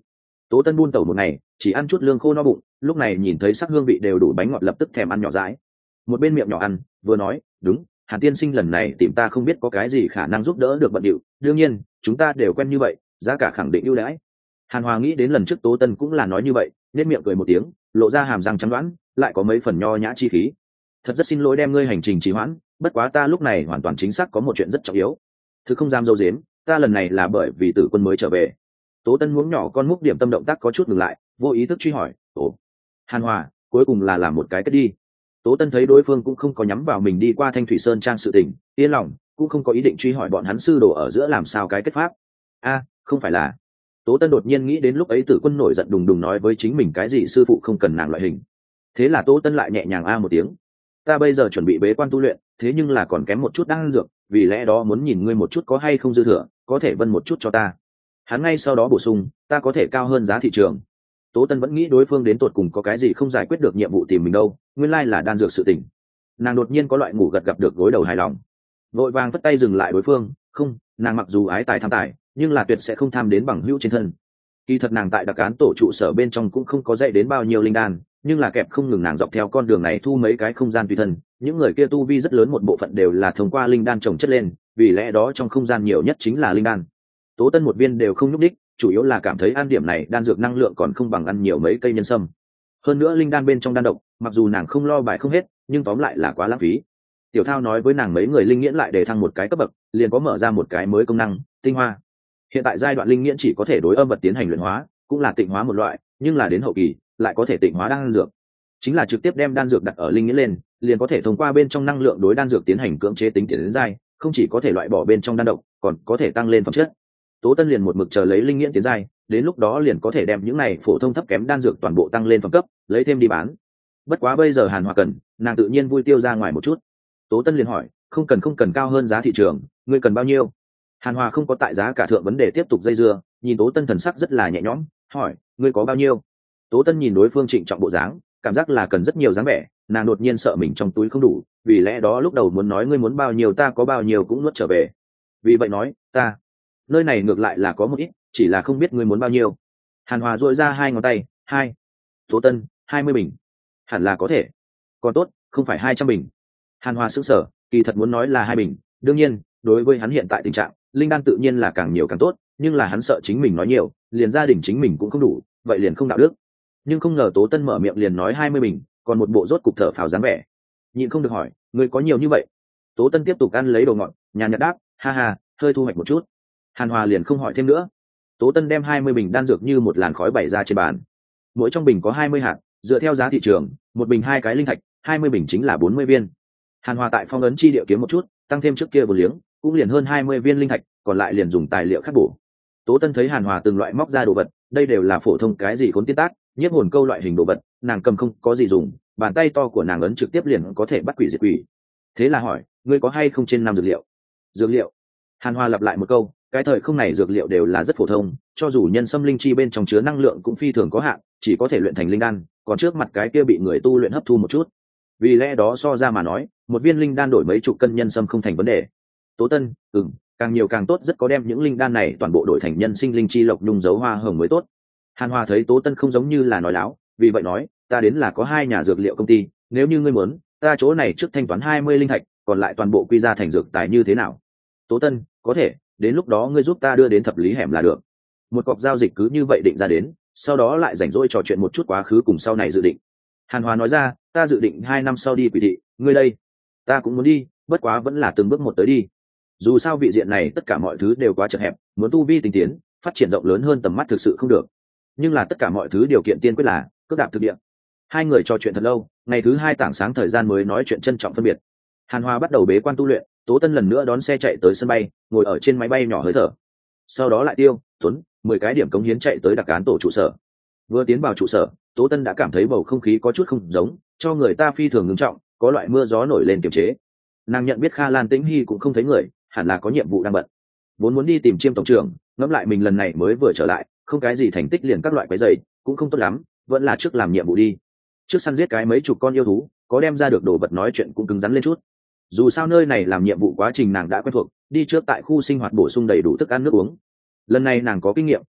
[SPEAKER 1] Tố Tân buôn tẩu một ngày chỉ ăn chút lương khô no bụng, lúc này nhìn thấy sắc hương vị đều đủ bánh ngọt lập tức thèm ăn nhỏ dãi. Một bên miệng nhỏ ăn vừa nói, đúng, Hàn tiên sinh lần này tìm ta không biết có cái gì khả năng giúp đỡ được bận điệu, đương nhiên chúng ta đều quen như vậy, giá cả khẳng định ưu đãi. Hàn Hòa nghĩ đến lần trước Tố Tân cũng là nói như vậy, nên miệng cười một tiếng, lộ ra hàm răng trắng đoán, lại có mấy phần nho nhã chi khí. Thật rất xin lỗi đem ngươi hành trình trì hoãn, bất quá ta lúc này hoàn toàn chính xác có một chuyện rất trọng yếu. Thứ không dám dâu dếm, ta lần này là bởi vì Tử Quân mới trở về. Tố Tân muỗng nhỏ con múc điểm tâm động tác có chút ngừng lại, vô ý thức truy hỏi, ồ, Hàn Hòa cuối cùng là làm một cái kết đi. Tố Tân thấy đối phương cũng không có nhắm vào mình đi qua Thanh Thủy Sơn trang sự tình, yên lòng, cũng không có ý định truy hỏi bọn hắn sư đồ ở giữa làm sao cái kết pháp. A, không phải là. Tố Tân đột nhiên nghĩ đến lúc ấy Tử Quân nổi giận đùng đùng nói với chính mình cái gì sư phụ không cần nàng loại hình. Thế là Tố Tân lại nhẹ nhàng a một tiếng. Ta bây giờ chuẩn bị bế quan tu luyện, thế nhưng là còn kém một chút đan dược, vì lẽ đó muốn nhìn ngươi một chút có hay không dư thừa, có thể vân một chút cho ta. Hắn ngay sau đó bổ sung, ta có thể cao hơn giá thị trường. Tố Tân vẫn nghĩ đối phương đến tột cùng có cái gì không giải quyết được nhiệm vụ tìm mình đâu, nguyên lai là đan dược sự tình. Nàng đột nhiên có loại ngủ gật gặp được gối đầu hài lòng, vội vàng vất tay dừng lại đối phương. Không, nàng mặc dù ái tài tham tài, nhưng là tuyệt sẽ không tham đến bằng hữu trên thân. Kỳ thật nàng tại đặc án tổ trụ sở bên trong cũng không có dạy đến bao nhiêu linh đan, nhưng là kẹp không ngừng nàng dọc theo con đường này thu mấy cái không gian tùy thân. Những người kia tu vi rất lớn một bộ phận đều là thông qua linh đan trồng chất lên, vì lẽ đó trong không gian nhiều nhất chính là linh đan. Tố Tân một viên đều không nhúc đích, chủ yếu là cảm thấy ăn điểm này đan dược năng lượng còn không bằng ăn nhiều mấy cây nhân sâm. Hơn nữa linh đan bên trong đan độc, mặc dù nàng không lo bài không hết, nhưng tóm lại là quá lãng phí. Tiểu Thao nói với nàng mấy người linh nghiễn lại để thăng một cái cấp bậc, liền có mở ra một cái mới công năng, tinh hoa. Hiện tại giai đoạn linh nghiễn chỉ có thể đối âm vật tiến hành luyện hóa, cũng là tịnh hóa một loại, nhưng là đến hậu kỳ lại có thể tịnh hóa đan dược. Chính là trực tiếp đem đan dược đặt ở linh nghiễn lên, liền có thể thông qua bên trong năng lượng đối đan dược tiến hành cưỡng chế tính tiến đến giai, không chỉ có thể loại bỏ bên trong đan độc, còn có thể tăng lên phẩm chất. Tố Tân liền một mực chờ lấy linh nghiễn tiến giai, đến lúc đó liền có thể đem những này phổ thông thấp kém đan dược toàn bộ tăng lên phẩm cấp, lấy thêm đi bán. Bất quá bây giờ Hàn Hòa cần, nàng tự nhiên vui tiêu ra ngoài một chút. Tố Tân liền hỏi, không cần cao hơn giá thị trường, ngươi cần bao nhiêu? Hàn Hòa không có tại giá cả thượng vấn đề tiếp tục dây dưa, nhìn Tố Tân thần sắc rất là nhẹ nhõm, hỏi, ngươi có bao nhiêu? Tố Tân nhìn đối phương trịnh trọng bộ dáng, cảm giác là cần rất nhiều dáng vẻ, nàng đột nhiên sợ mình trong túi không đủ, vì lẽ đó lúc đầu muốn nói ngươi muốn bao nhiêu ta có bao nhiêu cũng nuốt trở về. Vì vậy nói, ta nơi này ngược lại là có một ít, chỉ là không biết ngươi muốn bao nhiêu. Hàn Hòa duỗi ra hai ngón tay, hai. Tố Tân, 20 bình. Hẳn là có thể. Còn tốt, không phải 200 bình. Hàn Hòa sững sờ, kỳ thật muốn nói là 2 bình, đương nhiên, đối với hắn hiện tại tình trạng, linh đan tự nhiên là càng nhiều càng tốt, nhưng là hắn sợ chính mình nói nhiều, liền gia đình chính mình cũng không đủ, vậy liền không đạo đức. Nhưng không ngờ Tố Tân mở miệng liền nói 20 bình, còn một bộ rốt cục thở phào dáng vẻ. Nhịn không được hỏi, ngươi có nhiều như vậy? Tố Tân tiếp tục ăn lấy đồ ngọt, nhàn nhạt đáp, ha ha, hơi thu hoạch một chút. Hàn Hòa liền không hỏi thêm nữa. Tố Tân đem 20 bình đan dược như một làn khói bày ra trên bàn. Mỗi trong bình có 20 hạt, dựa theo giá thị trường, một bình 2 cái linh thạch, 20 bình chính là 40 viên. Hàn Hòa tại phong ấn chi địa kiếm một chút, tăng thêm trước kia một liếng, cũng liền hơn 20 viên linh thạch, còn lại liền dùng tài liệu khác bổ. Tố Tân thấy Hàn Hòa từng loại móc ra đồ vật, đây đều là phổ thông cái gì khốn tiên tác, nhiếp hồn câu loại hình đồ vật, nàng cầm không có gì dùng, bàn tay to của nàng ấn trực tiếp liền có thể bắt quỷ diệt quỷ. Thế là hỏi, ngươi có hay không trên 5 dược liệu? Dược liệu? Hàn Hòa lặp lại một câu, cái thời không này dược liệu đều là rất phổ thông, cho dù nhân sâm linh chi bên trong chứa năng lượng cũng phi thường có hạn, chỉ có thể luyện thành linh đan, còn trước mặt cái kia bị người tu luyện hấp thu một chút. Vì lẽ đó so ra mà nói, một viên linh đan đổi mấy chục cân nhân sâm không thành vấn đề. Tố Tân, càng nhiều càng tốt, rất có đem những linh đan này toàn bộ đổi thành nhân sinh linh chi lộc nhung dấu hoa hồng mới tốt. Hàn Hòa thấy Tố Tân không giống như là nói láo, vì vậy nói, ta đến là có 2 nhà dược liệu công ty, nếu như ngươi muốn, ta chỗ này trước thanh toán 20 linh thạch, còn lại toàn bộ quy ra thành dược tài như thế nào? Tố Tân, có thể, đến lúc đó ngươi giúp ta đưa đến thập lý hẻm là được. Một cọc giao dịch cứ như vậy định ra đến, sau đó lại rảnh rỗi trò chuyện một chút quá khứ cùng sau này dự định. Hàn Hòa nói ra, ta dự định 2 năm sau đi Quỷ thị, ngươi đây? Ta cũng muốn đi, bất quá vẫn là từng bước một tới đi. Dù sao vị diện này tất cả mọi thứ đều quá chật hẹp, muốn tu vi tinh tiến, phát triển rộng lớn hơn tầm mắt thực sự không được. Nhưng là tất cả mọi thứ điều kiện tiên quyết là cước đạp thực địa. Hai người trò chuyện thật lâu, ngày thứ 2 tảng sáng thời gian mới nói chuyện trân trọng phân biệt. Hàn Hòa bắt đầu bế quan tu luyện, Tố Tân lần nữa đón xe chạy tới sân bay, ngồi ở trên máy bay nhỏ hơi thở. Sau đó lại Tiêu, Tuấn, 10 cái điểm cống hiến chạy tới đặc án tổ trụ sở. Vừa tiến vào trụ sở, Tố Tân đã cảm thấy bầu không khí có chút không giống, cho người ta phi thường ngưng trọng, có loại mưa gió nổi lên kiềm chế. Nàng nhận biết Kha Lan Tĩnh Hy cũng không thấy người, hẳn là có nhiệm vụ đang bận. Vốn muốn đi tìm Chiêm tổng trưởng, ngẫm lại mình lần này mới vừa trở lại, không cái gì thành tích liền các loại quấy rầy, cũng không tốt lắm, vẫn là trước làm nhiệm vụ đi. Trước săn giết cái mấy chục con yêu thú, có đem ra được đồ vật nói chuyện cũng cứng rắn lên chút. Dù sao nơi này làm nhiệm vụ quá trình nàng đã quen thuộc, đi trước tại khu sinh hoạt bổ sung đầy đủ thức ăn nước uống. Lần này nàng có kinh nghiệm,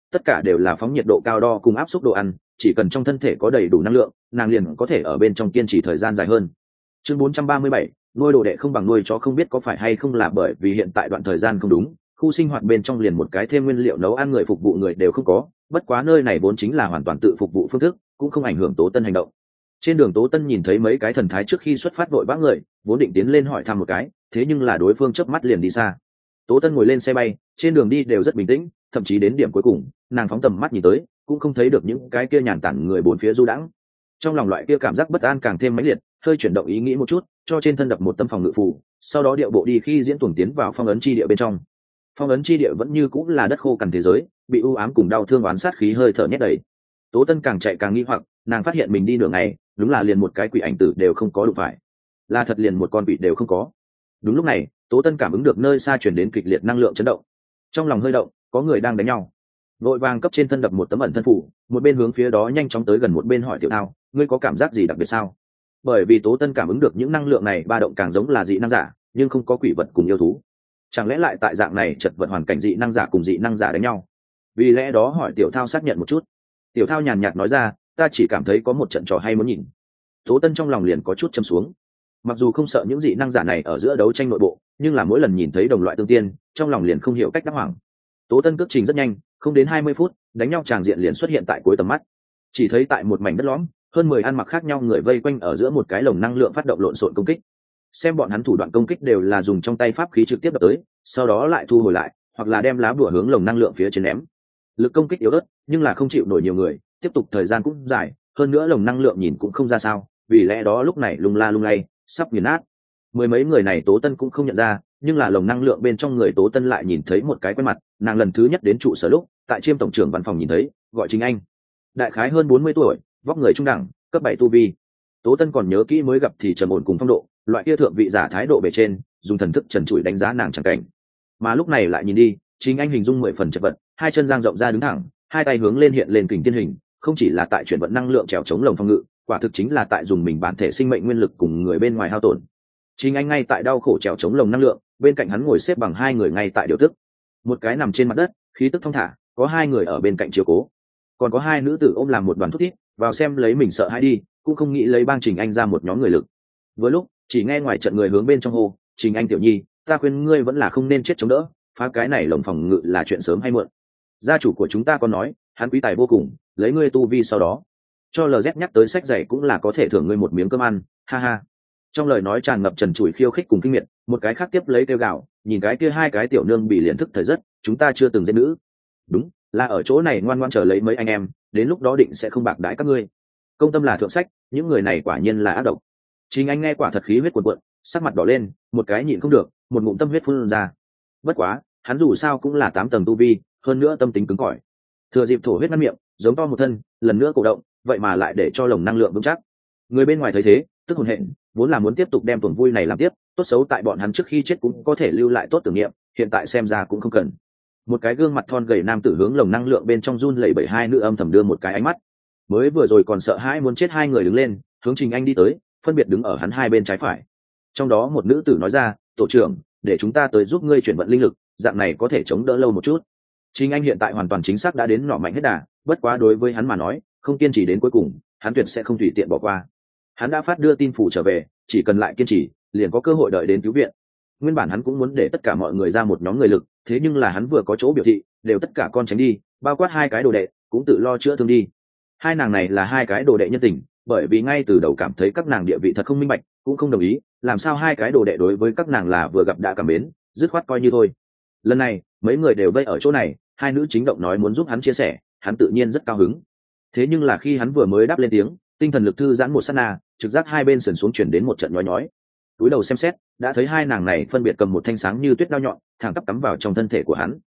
[SPEAKER 1] tất cả đều là phóng nhiệt độ cao đo cùng áp suất đồ ăn, chỉ cần trong thân thể có đầy đủ năng lượng, nàng liền có thể ở bên trong kiên trì thời gian dài hơn. Chương 437, nuôi đồ đệ không bằng nuôi chó. Không biết có phải hay không là bởi vì hiện tại đoạn thời gian không đúng, khu sinh hoạt bên trong liền một cái thêm nguyên liệu nấu ăn người phục vụ người đều không có, bất quá nơi này vốn chính là hoàn toàn tự phục vụ phương thức, cũng không ảnh hưởng Tố Tân hành động. Trên đường Tố Tân nhìn thấy mấy cái thần thái trước khi xuất phát vội vã người, vốn định tiến lên hỏi thăm một cái, thế nhưng là đối phương chớp mắt liền đi xa. Tố Tân ngồi lên xe bay, trên đường đi đều rất bình tĩnh, thậm chí đến điểm cuối cùng, nàng phóng tầm mắt nhìn tới, cũng không thấy được những cái kia nhàn tản người bốn phía du đãng. Trong lòng loại kia cảm giác bất an càng thêm mãnh liệt, hơi chuyển động ý nghĩ một chút, cho trên thân đập một tâm phòng ngự phù, sau đó điệu bộ đi khi diễn tuồng tiến vào phong ấn chi địa bên trong. Phong ấn chi địa vẫn như cũng là đất khô cằn thế giới, bị u ám cùng đau thương oán sát khí hơi thở nhét đầy. Tố Tân càng chạy càng nghi hoặc, nàng phát hiện mình đi nửa ngày, đúng là liền một cái quỷ ảnh tử đều không có đụng phải, là thật liền một con quỷ đều không có. Đúng lúc này, Tố Tân cảm ứng được nơi xa truyền đến kịch liệt năng lượng chấn động, trong lòng hơi động, có người đang đánh nhau. Vội vàng cấp trên thân đập một tấm ẩn thân phủ, một bên hướng phía đó nhanh chóng tới gần, một bên hỏi Tiểu Thao, ngươi có cảm giác gì đặc biệt sao? Bởi vì Tố Tân cảm ứng được những năng lượng này ba động càng giống là dị năng giả, nhưng không có quỷ vật cùng yêu thú. Chẳng lẽ lại tại dạng này chật vật hoàn cảnh dị năng giả cùng dị năng giả đánh nhau? Vì lẽ đó hỏi Tiểu Thao xác nhận một chút. Tiểu Thao nhàn nhạt nói ra, ta chỉ cảm thấy có một trận trò hay muốn nhìn. Tố Tân trong lòng liền có chút châm xuống. Mặc dù không sợ những dị năng giả này ở giữa đấu tranh nội bộ, nhưng là mỗi lần nhìn thấy đồng loại tương tiên, trong lòng liền không hiểu cách đắc hoảng. Tố Tân cước trình rất nhanh, không đến 20 phút, đánh nhau tràng diện liền xuất hiện tại cuối tầm mắt. Chỉ thấy tại một mảnh đất lõm, hơn 10 ăn mặc khác nhau người vây quanh ở giữa một cái lồng năng lượng phát động lộn xộn công kích. Xem bọn hắn thủ đoạn công kích đều là dùng trong tay pháp khí trực tiếp đập tới, sau đó lại thu hồi lại, hoặc là đem lá bùa hướng lồng năng lượng phía trên ném. Lực công kích yếu ớt, nhưng là không chịu nổi nhiều người, tiếp tục thời gian cũng dài, hơn nữa lồng năng lượng nhìn cũng không ra sao, vì lẽ đó lúc này lung la lung lay, sắp nghiền nát. Mười mấy người này Tố Tân cũng không nhận ra, nhưng là lồng năng lượng bên trong người Tố Tân lại nhìn thấy một cái quen mặt, nàng lần thứ nhất đến trụ sở lúc, tại Chiêm tổng trưởng văn phòng nhìn thấy, gọi Trình Anh. Đại khái hơn 40 tuổi, vóc người trung đẳng, cấp 7 tu vi. Tố Tân còn nhớ kỹ mới gặp thì trầm ổn cùng phong độ, loại kia thượng vị giả thái độ bề trên, dùng thần thức trần trụi đánh giá nàng chẳng cảnh. Mà lúc này lại nhìn đi, Trình Anh hình dung 10 phần chật vật, hai chân dang rộng ra đứng thẳng, hai tay hướng lên hiện lên kình thiên hình, không chỉ là tại chuyển vận năng lượng trèo chống lồng phòng ngự, quả thực chính là tại dùng mình bản thể sinh mệnh nguyên lực cùng người bên ngoài hao tổn. Trình Anh ngay tại đau khổ trèo chống lồng năng lượng, bên cạnh hắn ngồi xếp bằng hai người ngay tại điều tức. Một cái nằm trên mặt đất, khí tức thong thả, có hai người ở bên cạnh chiếu cố. Còn có hai nữ tử ôm làm một đoàn thuốc thít, vào xem lấy mình sợ hãi đi, cũng không nghĩ lấy bang Trình Anh ra một nhóm người lực. Vừa lúc, chỉ nghe ngoài trận người hướng bên trong hô, "Trình Anh tiểu nhi, ta khuyên ngươi vẫn là không nên chết chống đỡ, phá cái này lồng phòng ngự là chuyện sớm hay muộn. Gia chủ của chúng ta còn nói, hắn quý tài vô cùng, lấy ngươi tu vi sau đó cho LZ nhắc tới sách giày cũng là có thể thưởng ngươi một miếng cơm ăn, ha ha." Trong lời nói tràn ngập trần trụi khiêu khích cùng kinh miệt, một cái khác tiếp lấy kêu gào, nhìn cái kia hai cái tiểu nương bị liền thức thời rất, chúng ta chưa từng giết nữ. Đúng, là ở chỗ này ngoan ngoãn chờ lấy mấy anh em, đến lúc đó định sẽ không bạc đãi các ngươi. Công tâm là thượng sách, những người này quả nhiên là ác độc. Chính anh nghe quả thật khí huyết cuồn cuộn, sắc mặt đỏ lên, một cái nhịn không được, một ngụm tâm huyết phun ra. Bất quá, hắn dù sao cũng là 8 tầng tu vi, hơn nữa tâm tính cứng cỏi. Thừa dịp thổ huyết ngăn miệng, giống to một thân, lần nữa cổ động, vậy mà lại để cho lồng năng lượng vững chắc. Người bên ngoài thấy thế, tức hồn hện, vốn là muốn tiếp tục đem tuần vui này làm tiếp, tốt xấu tại bọn hắn trước khi chết cũng có thể lưu lại tốt tưởng niệm, hiện tại xem ra cũng không cần. Một cái gương mặt thon gầy nam tử hướng lồng năng lượng bên trong run lẩy bẩy, hai nữ âm thầm đưa một cái ánh mắt. Mới vừa rồi còn sợ hãi muốn chết hai người đứng lên, hướng Trình Anh đi tới, phân biệt đứng ở hắn hai bên trái phải. Trong đó một nữ tử nói ra, "Tổ trưởng, để chúng ta tới giúp ngươi chuyển vận linh lực, dạng này có thể chống đỡ lâu một chút." Trình Anh hiện tại hoàn toàn chính xác đã đến nọ mạnh hết đà, bất quá đối với hắn mà nói, không kiên trì đến cuối cùng, hắn tuyệt sẽ không tùy tiện bỏ qua. Hắn đã phát đưa tin phủ trở về, chỉ cần lại kiên trì, liền có cơ hội đợi đến cứu viện. Nguyên bản hắn cũng muốn để tất cả mọi người ra một nhóm người lực, thế nhưng là hắn vừa có chỗ biểu thị, đều tất cả con tránh đi, bao quát hai cái đồ đệ, cũng tự lo chữa thương đi. Hai nàng này là hai cái đồ đệ nhân tình, bởi vì ngay từ đầu cảm thấy các nàng địa vị thật không minh bạch, cũng không đồng ý, làm sao hai cái đồ đệ đối với các nàng là vừa gặp đã cảm mến, dứt khoát coi như thôi. Lần này, mấy người đều vây ở chỗ này, hai nữ chính động nói muốn giúp hắn chia sẻ, hắn tự nhiên rất cao hứng. Thế nhưng là khi hắn vừa mới đáp lên tiếng, tinh thần lực thư giãn một sát na, trực giác hai bên sườn xuống chuyển đến một trận nhói nhói. Túi đầu xem xét, đã thấy hai nàng này phân biệt cầm một thanh sáng như tuyết đao nhọn, thẳng tắp cắm vào trong thân thể của hắn.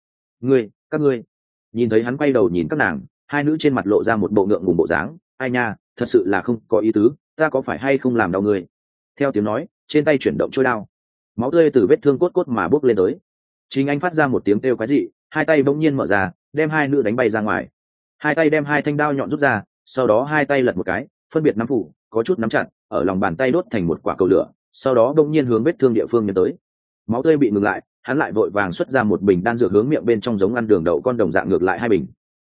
[SPEAKER 1] Các ngươi. Nhìn thấy hắn quay đầu nhìn các nàng, hai nữ trên mặt lộ ra một bộ ngượng ngùng bộ dáng, "Ai nha, thật sự là không có ý tứ, ta có phải hay không làm đau ngươi?" Theo tiếng nói, trên tay chuyển động trôi đao, máu tươi từ vết thương cốt cốt mà bốc lên tới. Chính anh phát ra một tiếng kêu quái dị, hai tay bỗng nhiên mở ra, đem hai nữ đánh bay ra ngoài. Hai tay đem hai thanh đao nhọn rút ra, sau đó hai tay lật một cái, phân biệt nắm phủ, có chút nắm chặt, ở lòng bàn tay đốt thành một quả cầu lửa, sau đó bỗng nhiên hướng vết thương địa phương nhấn tới. Máu tươi bị ngừng lại, hắn lại vội vàng xuất ra một bình đan dược hướng miệng bên trong giống ăn đường đậu con đồng dạng ngược lại hai bình.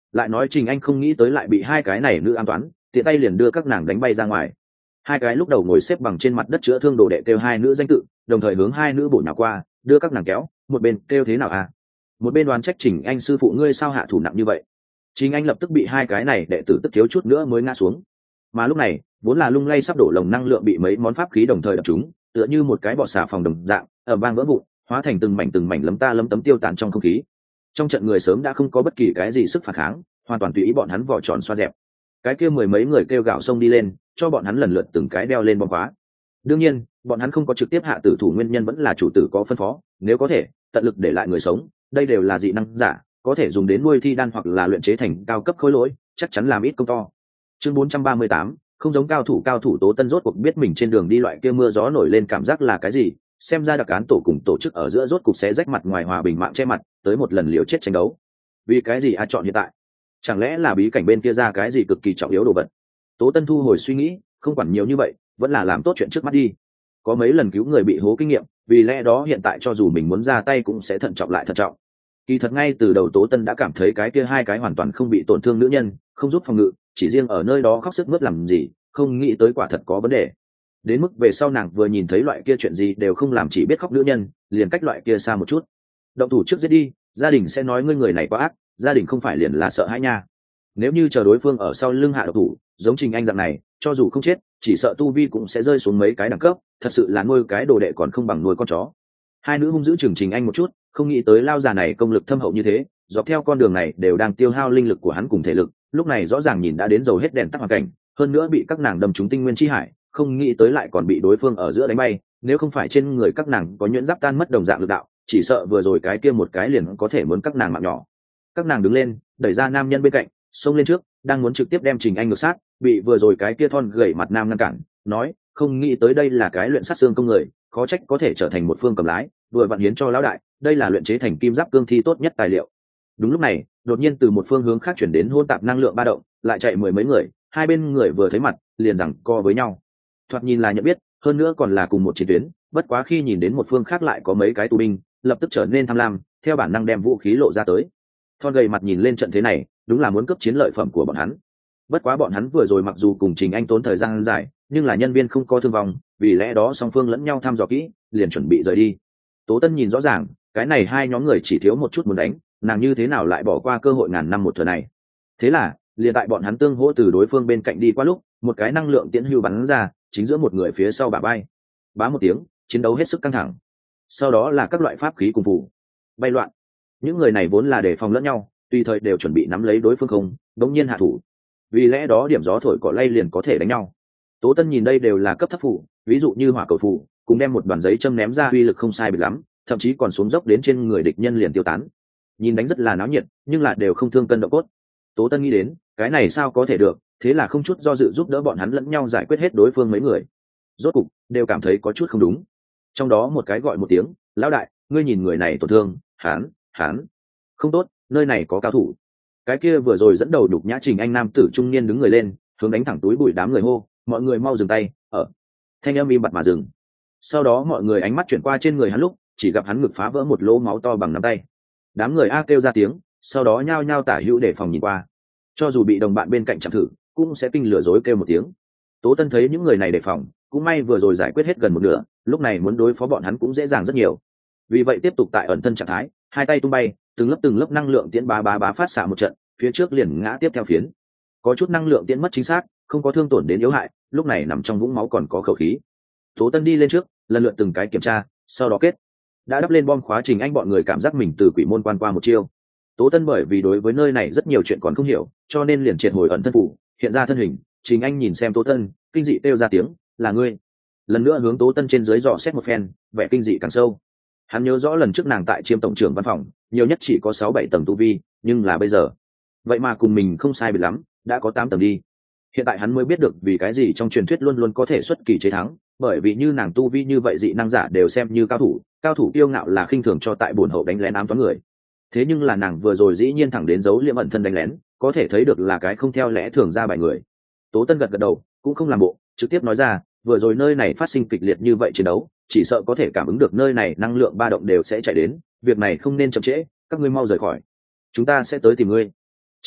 [SPEAKER 1] lại nói Trình Anh không nghĩ tới lại bị hai cái này nữ an toán, tiện tay liền đưa các nàng đánh bay ra ngoài. Hai cái lúc đầu ngồi xếp bằng trên mặt đất chữa thương đồ đệ kêu hai nữ danh tự, đồng thời hướng hai nữ bổ nhào qua, đưa các nàng kéo, một bên kêu thế nào à, một bên đoán trách Trình Anh sư phụ ngươi sao hạ thủ nặng như vậy. Trình Anh lập tức bị hai cái này đệ tử tức thiếu chút nữa mới ngã xuống. Mà lúc này vốn là lung lay sắp đổ lồng năng lượng bị mấy món pháp khí đồng thời đập trúng, tựa như một cái bọt xà phòng đồng dạng ở vang vỡ vụn, hóa thành từng mảnh lấm ta lấm tấm tiêu tán trong không khí. Trong trận người sớm đã không có bất kỳ cái gì sức phản kháng, hoàn toàn tùy ý bọn hắn vò tròn xoa dẹp. Cái kia mười mấy người kêu gào xông đi lên, cho bọn hắn lần lượt từng cái đeo lên bom khóa. Đương nhiên bọn hắn không có trực tiếp hạ tử thủ, nguyên nhân vẫn là chủ tử có phân phó, nếu có thể tận lực để lại người sống, đây đều là dị năng giả, có thể dùng đến nuôi thi đan hoặc là luyện chế thành cao cấp khối lỗi, chắc chắn làm ít công to. Chương 438, không giống cao thủ Tố Tân rốt cuộc biết mình trên đường đi loại kia mưa gió nổi lên cảm giác là cái gì, xem ra đặc án tổ cùng tổ chức ở giữa rốt cục sẽ rách mặt ngoài hòa bình mạng che mặt, tới một lần liều chết tranh đấu. Vì cái gì chọn hiện tại? Chẳng lẽ là bí cảnh bên kia ra cái gì cực kỳ trọng yếu đồ vật? Tố Tân thu hồi suy nghĩ, không quản nhiều như vậy, vẫn là làm tốt chuyện trước mắt đi. Có mấy lần cứu người bị hố kinh nghiệm, vì lẽ đó hiện tại cho dù mình muốn ra tay cũng sẽ thận trọng lại thận trọng. Kỳ thật ngay từ đầu Tố Tân đã cảm thấy cái kia hai cái hoàn toàn không bị tổn thương nữ nhân, không giúp phòng ngự, chỉ riêng ở nơi đó khóc sức mướt làm gì, không nghĩ tới quả thật có vấn đề. Đến mức về sau nàng vừa nhìn thấy loại kia chuyện gì đều không làm, chỉ biết khóc nữ nhân, liền cách loại kia xa một chút. Động thủ trước giết đi, gia đình sẽ nói ngươi người này quá ác, gia đình không phải liền là sợ hãi nha. Nếu như chờ đối phương ở sau lưng hạ độc thủ, giống Trình Anh dạng này, cho dù không chết, chỉ sợ tu vi cũng sẽ rơi xuống mấy cái đẳng cấp, thật sự là nuôi cái đồ đệ còn không bằng nuôi con chó. Hai nữ hung dữ chừng Trình Anh một chút, không nghĩ tới lao già này công lực thâm hậu như thế, dọc theo con đường này đều đang tiêu hao linh lực của hắn cùng thể lực, lúc này rõ ràng nhìn đã đến dầu hết đèn tắt hoàn cảnh, hơn nữa bị các nàng đâm trúng tinh nguyên chi hải, không nghĩ tới lại còn bị đối phương ở giữa đánh bay, nếu không phải trên người các nàng có nhuyễn giáp tan mất đồng dạng lực đạo, chỉ sợ vừa rồi cái kia một cái liền có thể muốn các nàng mạng nhỏ. Các nàng đứng lên, đẩy ra nam nhân bên cạnh, xông lên trước, đang muốn trực tiếp đem Trình Anh ngược sát, bị vừa rồi cái kia thon gầy mặt nam ngăn cản, nói, không nghĩ tới đây là cái luyện sát xương công người, khó trách có thể trở thành một phương cầm lái, vừa vặn hiến cho lão đại, đây là luyện chế thành kim giáp cương thi tốt nhất tài liệu. Đúng lúc này, đột nhiên từ một phương hướng khác chuyển đến hỗn tạp năng lượng ba động, lại chạy mười mấy người, hai bên người vừa thấy mặt, liền giằng co với nhau. Thoạt nhìn là nhận biết, hơn nữa còn là cùng một chiến tuyến, bất quá khi nhìn đến một phương khác lại có mấy cái tù binh, lập tức trở nên tham lam, theo bản năng đem vũ khí lộ ra tới. Thon gầy mặt nhìn lên trận thế này, đúng là muốn cướp chiến lợi phẩm của bọn hắn. Bất quá bọn hắn vừa rồi mặc dù cùng Trình Anh tốn thời gian dài, nhưng là nhân viên không có thương vong, vì lẽ đó song phương lẫn nhau thăm dò kỹ, liền chuẩn bị rời đi. Tố Tân nhìn rõ ràng, cái này hai nhóm người chỉ thiếu một chút muốn đánh, nàng như thế nào lại bỏ qua cơ hội ngàn năm một thừa này. Thế là liền tại bọn hắn tương hỗ từ đối phương bên cạnh đi qua lúc, một cái năng lượng tiễn hưu bắn ra chính giữa một người phía sau bả vai. Bá một tiếng, chiến đấu hết sức căng thẳng. Sau đó là các loại pháp khí cùng phù bay loạn. Những người này vốn là đề phòng lẫn nhau, tùy thời đều chuẩn bị nắm lấy đối phương không đống nhiên hạ thủ, vì lẽ đó điểm gió thổi cỏ lay liền có thể đánh nhau. Tố Tân nhìn đây đều là cấp thấp phù, ví dụ như hỏa cầu phù, cùng đem một đoàn giấy châm ném ra uy lực không sai biệt lắm, thậm chí còn xuống dốc đến trên người địch nhân liền tiêu tán. Nhìn đánh rất là náo nhiệt, nhưng là đều không thương cân độ cốt. Tố Tân nghĩ đến, cái này sao có thể được, thế là không chút do dự giúp đỡ bọn hắn lẫn nhau giải quyết hết đối phương mấy người. Rốt cục đều cảm thấy có chút không đúng. Trong đó một cái gọi một tiếng, lão đại, ngươi nhìn người này tổn thương, hắn không tốt, nơi này có cao thủ. Cái kia vừa rồi dẫn đầu đục nhã Trình Anh nam tử trung niên đứng người lên, hướng đánh thẳng túi bụi đám người hô, mọi người mau dừng tay. Thanh âm im bặt mà dừng. Sau đó mọi người ánh mắt chuyển qua trên người hắn lúc, chỉ gặp hắn ngực phá vỡ một lỗ máu to bằng nắm tay. Đám người kêu ra tiếng, sau đó nhao nhao tả hữu để phòng nhìn qua. Cho dù bị đồng bạn bên cạnh chạm thử, cũng sẽ kinh lừa dối kêu một tiếng. Tố Tân thấy những người này đề phòng, cũng may vừa rồi giải quyết hết gần một nửa, lúc này muốn đối phó bọn hắn cũng dễ dàng rất nhiều. Vì vậy tiếp tục tại ẩn thân trạng thái, hai tay tung bay, từng lớp năng lượng tiễn bá phát xạ một trận, phía trước liền ngã tiếp theo phiến. Có chút năng lượng tiễn mất chính xác, không có thương tổn đến yếu hại, lúc này nằm trong vũng máu còn có khẩu khí. Tố Tân đi lên trước, lần lượt từng cái kiểm tra, sau đó kết. Đã đắp lên bom khóa Trình Anh bọn người cảm giác mình từ quỷ môn quan qua một chiêu. Tố Tân bởi vì đối với nơi này rất nhiều chuyện còn không hiểu, cho nên liền triệt hồi ẩn thân phủ, hiện ra thân hình. Trình Anh nhìn xem Tố Tân, kinh dị kêu ra tiếng, là ngươi. Lần nữa hướng Tố Tân trên dưới dò xét một phen, vẻ kinh dị càng sâu. Hắn nhớ rõ lần trước nàng tại Chiêm tổng trưởng văn phòng, nhiều nhất chỉ có 6-7 tầng tu vi, nhưng là bây giờ, vậy mà cùng mình không sai biệt lắm, đã có 8 tầng đi. Hiện tại hắn mới biết được vì cái gì trong truyền thuyết luôn luôn có thể xuất kỳ chế thắng, bởi vì như nàng tu vi như vậy dị năng giả đều xem như cao thủ kiêu ngạo là khinh thường cho tại bổn hậu đánh lén ám toán người. Thế nhưng là nàng vừa rồi dĩ nhiên thẳng đến giấu liệm ẩn thân đánh lén, có thể thấy được là cái không theo lẽ thường ra bài người. Tố Tân gật đầu, cũng không làm bộ, trực tiếp nói ra, vừa rồi nơi này phát sinh kịch liệt như vậy chiến đấu, chỉ sợ có thể cảm ứng được nơi này năng lượng ba động đều sẽ chạy đến, việc này không nên chậm trễ, các ngươi mau rời khỏi, chúng ta sẽ tới tìm ngươi.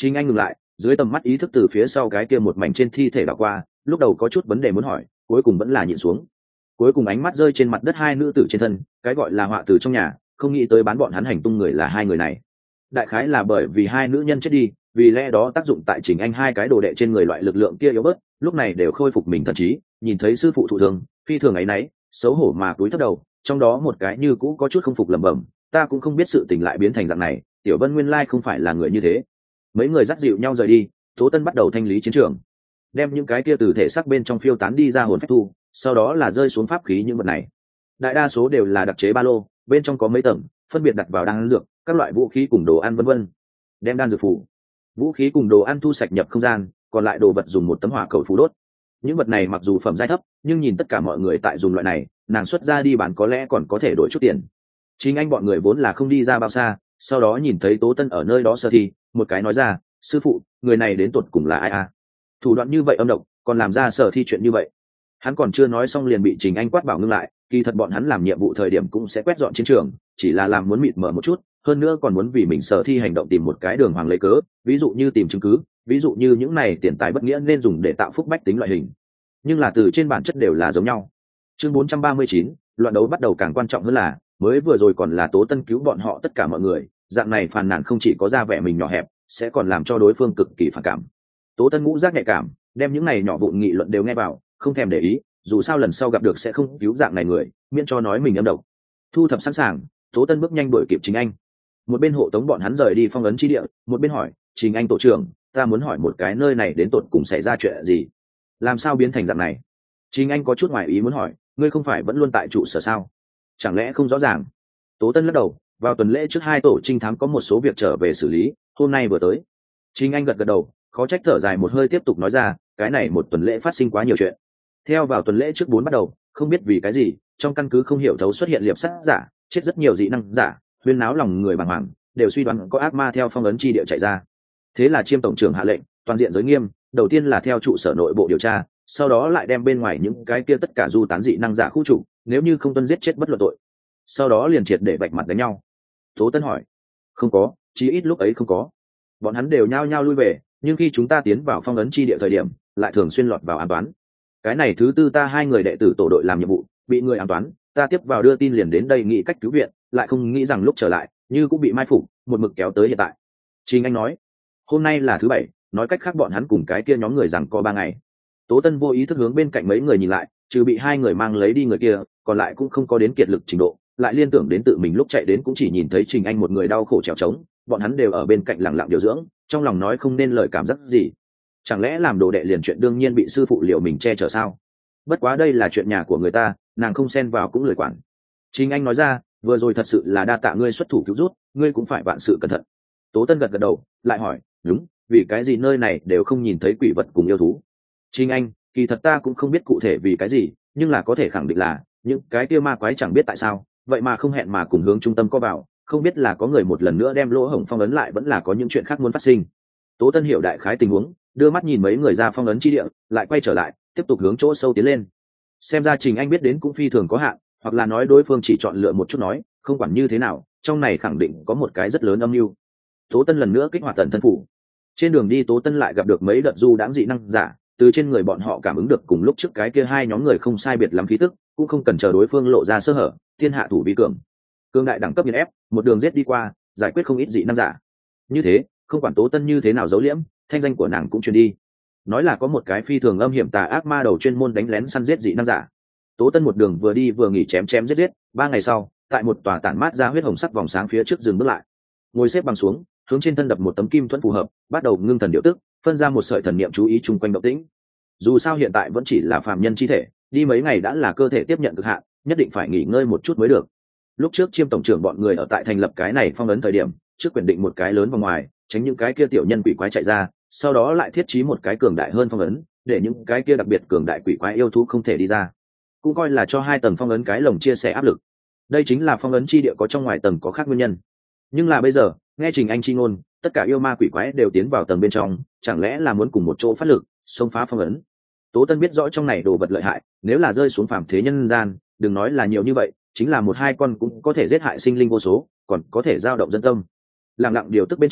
[SPEAKER 1] Trình Anh ngừng lại, dưới tầm mắt ý thức từ phía sau cái kia một mảnh trên thi thể đảo qua, lúc đầu có chút vấn đề muốn hỏi, cuối cùng vẫn là nhịn xuống. Cuối cùng ánh mắt rơi trên mặt đất hai nữ tử trên thân, cái gọi là họa từ trong nhà, không nghĩ tới bán bọn hắn hành tung người là hai người này. Đại khái là bởi vì hai nữ nhân chết đi, vì lẽ đó tác dụng tại Trình Anh hai cái đồ đệ trên người loại lực lượng kia yếu bớt, lúc này đều khôi phục mình thần trí, nhìn thấy sư phụ thụ thương, phi thường ấy nấy, xấu hổ mà cúi thấp đầu, trong đó một cái như cũ có chút không phục lẩm bẩm, ta cũng không biết sự tình lại biến thành dạng này, Tiểu Vân nguyên lai không phải là người như thế. Mấy người dắt dịu nhau rời đi, Tố Tân bắt đầu thanh lý chiến trường, đem những cái kia từ thể xác bên trong phiêu tán đi ra hồn phách thu, sau đó là rơi xuống pháp khí những vật này. Đại đa số đều là đặc chế ba lô, bên trong có mấy tầng, phân biệt đặt vào đan dược, các loại vũ khí cùng đồ ăn vân vân. Đem đan dược phủ, vũ khí cùng đồ ăn thu sạch nhập không gian, còn lại đồ vật dùng một tấm hỏa cầu phù đốt. Những vật này mặc dù phẩm giai thấp, nhưng nhìn tất cả mọi người tại dùng loại này, nàng xuất ra đi bán có lẽ còn có thể đổi chút tiền. Chính anh bọn người vốn là không đi ra bao xa, sau đó nhìn thấy Tố Tân ở nơi đó sơ thi, một cái nói ra, sư phụ, người này đến tột cùng là ai à? Thủ đoạn như vậy âm độc, còn làm ra sở thi chuyện như vậy. Hắn còn chưa nói xong liền bị Trình Anh quát bảo ngưng lại, kỳ thật bọn hắn làm nhiệm vụ thời điểm cũng sẽ quét dọn chiến trường, chỉ là làm muốn mịt mờ một chút, hơn nữa còn muốn vì mình sở thi hành động tìm một cái đường hoàng lấy cớ, ví dụ như tìm chứng cứ, ví dụ như những này tiền tài bất nghĩa nên dùng để tạo phúc bách tính loại hình. Nhưng là từ trên bản chất đều là giống nhau. Chương 439, loạn đấu bắt đầu, càng quan trọng hơn là, mới vừa rồi còn là Tố Tân cứu bọn họ tất cả mọi người, dạng này phàn nàn không chỉ có ra vẻ mình nhỏ hẹp, sẽ còn làm cho đối phương cực kỳ phản cảm. Tố Tân ngũ giác nhạy cảm, đem những này nhỏ vụn nghị luận đều nghe vào, không thèm để ý, dù sao lần sau gặp được sẽ không cứu dạng này người, miễn cho nói mình âm độc. Thu thập sẵn sàng, Tố Tân bước nhanh đuổi kịp Trình Anh, một bên hộ tống bọn hắn rời đi phong ấn chi địa, một bên hỏi, Trình Anh tổ trưởng, ta muốn hỏi một cái, nơi này đến tột cùng xảy ra chuyện gì, làm sao biến thành dạng này? Trình Anh có chút ngoài ý muốn hỏi, ngươi không phải vẫn luôn tại trụ sở sao, chẳng lẽ không rõ ràng? Tố Tân lắc đầu, vào tuần lễ trước hai tổ trinh thám có một số việc trở về xử lý, hôm nay vừa tới. Trình Anh gật gật đầu, khó trách, thở dài một hơi tiếp tục nói ra, cái này một tuần lễ phát sinh quá nhiều chuyện. Theo vào tuần lễ trước 4 bắt đầu, không biết vì cái gì, trong căn cứ không hiểu thấu xuất hiện liệp sát giả, chết rất nhiều dị năng giả, huyên náo lòng người bàng hoàng, đều suy đoán có ác ma theo phong ấn chi địa chạy ra. Thế là Chiêm tổng trưởng hạ lệnh, toàn diện giới nghiêm, đầu tiên là theo trụ sở nội bộ điều tra, sau đó lại đem bên ngoài những cái kia tất cả du tán dị năng giả khu trục, nếu như không tuân giết chết bất luận tội. Sau đó liền triệt để vạch mặt đánh nhau. Tố Tân hỏi, không có, chí ít lúc ấy không có. Bọn hắn đều nhao nhao lui về, nhưng khi chúng ta tiến vào phong ấn chi địa thời điểm, lại thường xuyên lọt vào ám toán. Cái này thứ tư ta hai người đệ tử tổ đội làm nhiệm vụ, bị người ám toán, ta tiếp vào đưa tin liền đến đây nghĩ cách cứu viện, lại không nghĩ rằng lúc trở lại, như cũng bị mai phục, một mực kéo tới hiện tại. Trình Anh nói, hôm nay là thứ bảy, nói cách khác bọn hắn cùng cái kia nhóm người rằng có 3 ngày. Tố Tân vô ý thức hướng bên cạnh mấy người nhìn lại, trừ bị hai người mang lấy đi người kia, còn lại cũng không có đến kiệt lực trình độ, lại liên tưởng đến tự mình lúc chạy đến cũng chỉ nhìn thấy Trình Anh một người đau khổ trèo trống, bọn hắn đều ở bên cạnh lặng lặng điều dưỡng, trong lòng nói không nên lời cảm giác gì. Chẳng lẽ làm đồ đệ liền chuyện đương nhiên bị sư phụ liệu mình che chở sao? Bất quá đây là chuyện nhà của người ta, nàng không xen vào cũng lười quản. Trình Anh nói ra, vừa rồi thật sự là đa tạ ngươi xuất thủ cứu rút, ngươi cũng phải vạn sự cẩn thận. Tố Tân gật gật đầu, lại hỏi, đúng, vì cái gì nơi này đều không nhìn thấy quỷ vật cùng yêu thú? Trình Anh, kỳ thật ta cũng không biết cụ thể vì cái gì, nhưng là có thể khẳng định là những cái kia ma quái chẳng biết tại sao, vậy mà không hẹn mà cùng hướng trung tâm có vào, không biết là có người một lần nữa đem lỗ hổng phong ấn lại, vẫn là có những chuyện khác muốn phát sinh. Tố Tân hiểu đại khái tình huống, đưa mắt nhìn mấy người ra phong ấn chi địa, lại quay trở lại, tiếp tục hướng chỗ sâu tiến lên. Xem ra Trình Anh biết đến cũng phi thường có hạn, hoặc là nói đối phương chỉ chọn lựa một chút nói, không quản như thế nào, trong này khẳng định có một cái rất lớn âm mưu. Tố Tân lần nữa kích hoạt tần thân phủ. Trên đường đi Tố Tân lại gặp được mấy đợt du đãng dị năng giả, từ trên người bọn họ cảm ứng được cùng lúc trước cái kia hai nhóm người không sai biệt lắm khí tức, cũng không cần chờ đối phương lộ ra sơ hở, thiên hạ thủ vi cường, cương đại đẳng cấp nghiền ép, một đường giết đi qua, giải quyết không ít dị năng giả. Như thế, không quản Tố Tân như thế nào giấu liễm, thanh danh của nàng cũng truyền đi, nói là có một cái phi thường âm hiểm tà ác ma đầu chuyên môn đánh lén săn giết dị năng giả. Tố Tân một đường vừa đi vừa nghỉ, chém chém giết giết, 3 ngày sau, tại một tòa tản mát ra huyết hồng sắc vòng sáng phía trước dừng bước lại, ngồi xếp bằng xuống, hướng trên thân đập một tấm kim thuẫn phù hợp, bắt đầu ngưng thần điều tức, phân ra một sợi thần niệm chú ý chung quanh động tĩnh. Dù sao hiện tại vẫn chỉ là phàm nhân chi thể, đi mấy ngày đã là cơ thể tiếp nhận cực hạn, nhất định phải nghỉ ngơi một chút mới được. Lúc trước Chiêm tổng trưởng bọn người ở tại thành lập cái này phong ấn thời điểm, trước quyền định một cái lớn vào ngoài, tránh những cái kia tiểu nhân quỷ quái chạy ra, sau đó lại thiết trí một cái cường đại hơn phong ấn, để những cái kia đặc biệt cường đại quỷ quái yêu thú không thể đi ra, cũng coi là cho 2 tầng phong ấn cái lồng chia sẻ áp lực. Đây chính là phong ấn chi địa có trong ngoài tầng có khác nguyên nhân. Nhưng là bây giờ, nghe Trình Anh chi ngôn, tất cả yêu ma quỷ quái đều tiến vào tầng bên trong, chẳng lẽ là muốn cùng một chỗ phát lực, xông phá phong ấn? Tố Tân biết rõ trong này đồ vật lợi hại, nếu là rơi xuống phàm thế nhân gian, đừng nói là nhiều như vậy, chính là 1-2 con cũng có thể giết hại sinh linh vô số, còn có thể dao động dân tâm. Lặng lặng điều tức bên trong,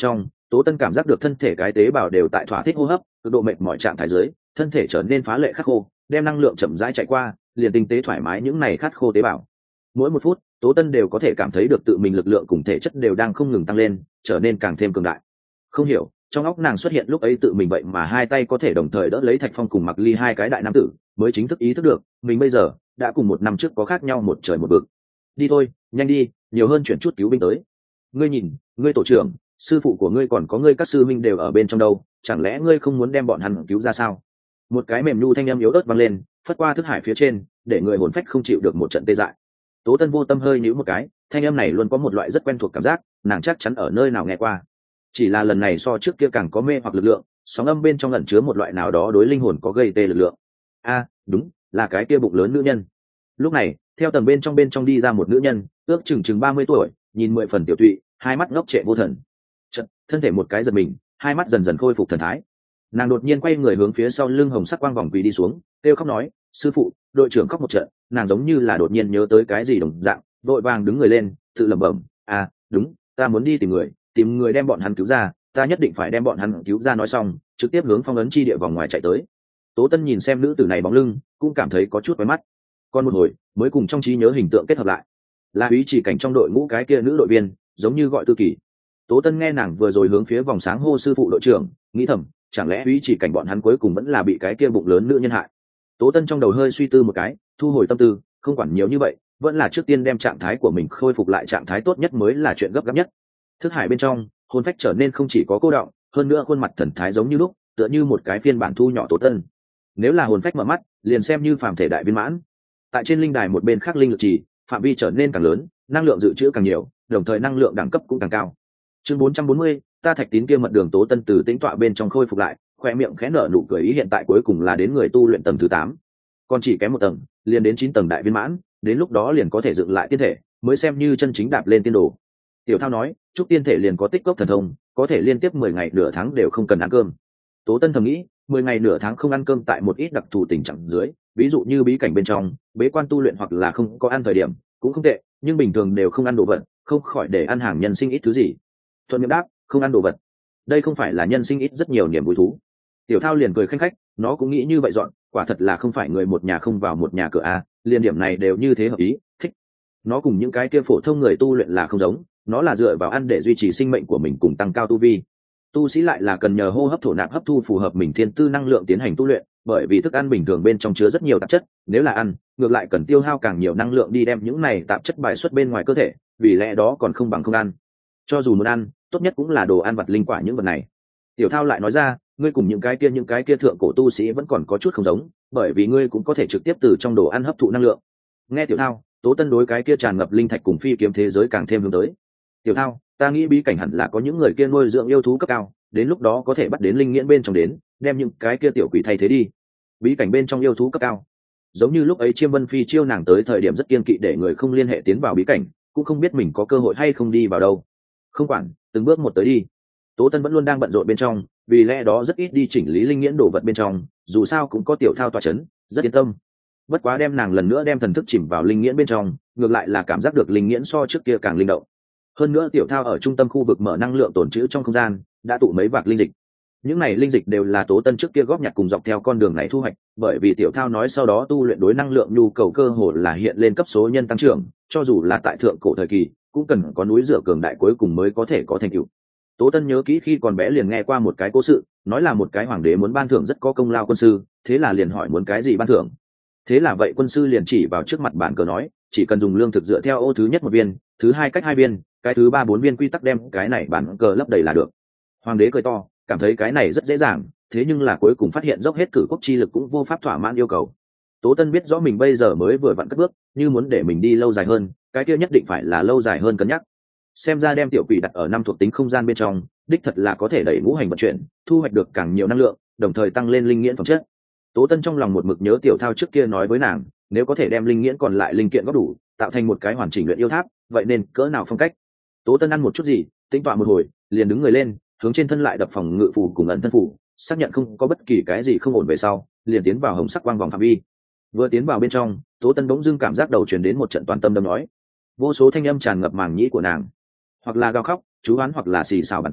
[SPEAKER 1] Tố Tân cảm giác được thân thể cái tế bào đều tại thỏa thích hô hấp, cực độ mệt mỏi trạng thái dưới, thân thể trở nên phá lệ khắc khô, đem năng lượng chậm rãi chạy qua, liền tinh tế thoải mái những này khát khô tế bào. Mỗi một phút, Tố Tân đều có thể cảm thấy được tự mình lực lượng cùng thể chất đều đang không ngừng tăng lên, trở nên càng thêm cường đại. Không hiểu, trong óc nàng xuất hiện lúc ấy tự mình vậy mà hai tay có thể đồng thời đỡ lấy Thạch Phong cùng Mặc Ly hai cái đại nam tử, mới chính thức ý thức được, mình bây giờ đã cùng một năm trước có khác nhau một trời một vực. Đi thôi, nhanh đi, nhiều hơn chuyển chút cứu binh tới. Ngươi nhìn, ngươi tổ trưởng, sư phụ của ngươi còn có ngươi các sư minh đều ở bên trong đâu, chẳng lẽ ngươi không muốn đem bọn hắn cứu ra sao? Một cái mềm nhu thanh âm yếu ớt vang lên, phất qua thức hải phía trên, để người hồn phách không chịu được một trận tê dại. Tố Tân vô tâm hơi nhíu một cái, thanh âm này luôn có một loại rất quen thuộc cảm giác, nàng chắc chắn ở nơi nào nghe qua. Chỉ là lần này so trước kia càng có mê hoặc lực lượng, sóng âm bên trong ẩn chứa một loại nào đó đối linh hồn có gây tê lực lượng. A, đúng, là cái kia bụng lớn nữ nhân. Lúc này, theo tầng bên trong đi ra một nữ nhân, ước chừng 30 tuổi, nhìn 10 phần tiểu tụy, hai mắt ngốc trệ vô thần. Chợt, thân thể một cái giật mình, hai mắt dần dần khôi phục thần thái. Nàng đột nhiên quay người hướng phía sau lưng hồng sắc quang vòng quỳ đi xuống, kêu khóc nói, sư phụ, đội trưởng khóc một trận. Nàng giống như là đột nhiên nhớ tới cái gì đồng dạng, vội vàng đứng người lên, tự lẩm bẩm, à đúng, ta muốn đi tìm người đem bọn hắn cứu ra, ta nhất định phải đem bọn hắn cứu ra. Nói xong trực tiếp hướng phong ấn chi địa vòng ngoài chạy tới. Tố Tân nhìn xem nữ tử này bóng lưng, cũng cảm thấy có chút quen mắt. Còn một hồi mới cùng trong trí nhớ hình tượng kết hợp lại, là ý chỉ cảnh trong đội ngũ cái kia nữ đội viên, giống như gọi Tư Kỳ. Tố Tân nghe nàng vừa rồi hướng phía vòng sáng hô sư phụ đội trưởng, nghĩ thầm, chẳng lẽ ý chỉ cảnh bọn hắn cuối cùng vẫn là bị cái kia bụng lớn nữ nhân hại. Tố Tân trong đầu hơi suy tư một cái, thu hồi tâm tư, không quản nhiều như vậy, vẫn là trước tiên đem trạng thái của mình khôi phục lại trạng thái tốt nhất mới là chuyện gấp gáp nhất. Thức hải bên trong, hồn phách trở nên không chỉ có cô đọng, hơn nữa khuôn mặt thần thái giống như lúc, tựa như một cái phiên bản thu nhỏ Tố Tân. Nếu là hồn phách mở mắt, liền xem như phàm thể đại viên mãn. Tại trên linh đài một bên khác linh lực trì, phạm vi trở nên càng lớn, năng lượng dự trữ càng nhiều, đồng thời năng lượng đẳng cấp cũng càng cao. Chương 440, ta Thạch Tín kia mật đường. Tố Tân từ tĩnh tọa bên trong khôi phục lại, khoe miệng khẽ nở nụ cười ý, hiện tại cuối cùng là đến người tu luyện tầng thứ 8. Còn chỉ kém một tầng, liền đến 9 tầng đại viên mãn, đến lúc đó liền có thể dựng lại tiên thể, mới xem như chân chính đạp lên tiên đồ. Tiểu Thao nói, chúc tiên thể liền có tích cốc thần thông, có thể liên tiếp 10 ngày nửa tháng đều không cần ăn cơm. Tố Tân thầm nghĩ, 10 ngày nửa tháng không ăn cơm tại một ít đặc thù tình trạng dưới, ví dụ như bí cảnh bên trong, bế quan tu luyện hoặc là không có ăn thời điểm, cũng không tệ, nhưng bình thường đều không ăn đồ vật, không khỏi để ăn hàng nhân sinh ít thứ gì. Thuận miệng đáp, không ăn đồ vật. Đây không phải là nhân sinh ít rất nhiều niềm vui thú. Tiểu Thao liền cười khanh khách, nó cũng nghĩ như vậy dọn, quả thật là không phải người một nhà không vào một nhà cửa a, liên điểm này đều như thế hợp ý, thích. Nó cùng những cái kia phổ thông người tu luyện là không giống, nó là dựa vào ăn để duy trì sinh mệnh của mình cùng tăng cao tu vi. Tu sĩ lại là cần nhờ hô hấp thổ nạp hấp thu phù hợp mình thiên tư năng lượng tiến hành tu luyện, bởi vì thức ăn bình thường bên trong chứa rất nhiều tạp chất, nếu là ăn, ngược lại cần tiêu hao càng nhiều năng lượng đi đem những này tạp chất bài xuất bên ngoài cơ thể, vì lẽ đó còn không bằng không ăn. Cho dù muốn ăn, tốt nhất cũng là đồ ăn vật linh quả những vật này. Tiểu Thao lại nói ra, ngươi cùng những cái kia thượng cổ tu sĩ vẫn còn có chút không giống, bởi vì ngươi cũng có thể trực tiếp từ trong đồ ăn hấp thụ năng lượng. Nghe Tiểu Thao, Tố Tân đối cái kia tràn ngập linh thạch cùng phi kiếm thế giới càng thêm hướng tới. Tiểu Thao, ta nghĩ bí cảnh hẳn là có những người kia nuôi dưỡng yêu thú cấp cao, đến lúc đó có thể bắt đến linh nghiễn bên trong đến, đem những cái kia tiểu quỷ thay thế đi. Bí cảnh bên trong yêu thú cấp cao, giống như lúc ấy Chiêm Vân Phi chiêu nàng tới thời điểm rất kiên kỵ để người không liên hệ tiến vào bí cảnh, cũng không biết mình có cơ hội hay không đi vào đâu. Không quản, từng bước một tới đi. Tố Tân vẫn luôn đang bận rộn bên trong, vì lẽ đó rất ít đi chỉnh lý linh nghiễn đồ vật bên trong, dù sao cũng có Tiểu Thao tọa chấn, rất yên tâm. Bất quá đem nàng lần nữa đem thần thức chìm vào linh nghiễn bên trong, ngược lại là cảm giác được linh nghiễn so trước kia càng linh động. Hơn nữa Tiểu Thao ở trung tâm khu vực mở năng lượng tồn trữ trong không gian, đã tụ mấy vạc linh dịch. Những này linh dịch đều là Tố Tân trước kia góp nhặt cùng dọc theo con đường này thu hoạch, bởi vì Tiểu Thao nói sau đó tu luyện đối năng lượng nhu cầu cơ hồ là hiện lên cấp số nhân tăng trưởng, cho dù là tại thượng cổ thời kỳ, cũng cần có núi dựa cường đại cuối cùng mới có thể có thành tựu. Tố Tân nhớ kỹ khi còn bé liền nghe qua một cái cố sự, nói là một cái hoàng đế muốn ban thưởng rất có công lao quân sư, thế là liền hỏi muốn cái gì ban thưởng. Thế là vậy quân sư liền chỉ vào trước mặt bàn cờ nói, chỉ cần dùng lương thực dựa theo ô thứ nhất 1 viên, thứ hai cách 2 viên, cái thứ 3 4 viên quy tắc đem cái này bàn cờ lấp đầy là được. Hoàng đế cười to, cảm thấy cái này rất dễ dàng, thế nhưng là cuối cùng phát hiện dốc hết cử quốc chi lực cũng vô pháp thỏa mãn yêu cầu. Tố Tân biết rõ mình bây giờ mới vừa vặn cất bước, như muốn để mình đi lâu dài hơn, cái kia nhất định phải là lâu dài hơn cân nhắc. Xem ra đem tiểu quỷ đặt ở 5 thuộc tính không gian bên trong, đích thật là có thể đẩy ngũ hành vận chuyển, thu hoạch được càng nhiều năng lượng, đồng thời tăng lên linh nghiễn phẩm chất. Tố Tân trong lòng một mực nhớ Tiểu Thao trước kia nói với nàng, nếu có thể đem linh nghiễn còn lại linh kiện góp đủ, tạo thành một cái hoàn chỉnh luyện yêu tháp, vậy nên cỡ nào phong cách. Tố Tân ăn một chút gì, tính toán một hồi, liền đứng người lên, hướng trên thân lại đập phòng ngự phù cùng ẩn thân phù, xác nhận không có bất kỳ cái gì không ổn về sau, liền tiến vào hồng sắc quang vòng phạm vi. Vừa tiến vào bên trong, Tố Tân bỗng dưng cảm giác đầu truyền đến một trận toàn tâm đâm nói, vô số thanh âm tràn ngập màng nhĩ của nàng, hoặc là gào khóc, chú oán hoặc là xì xào bàn tán,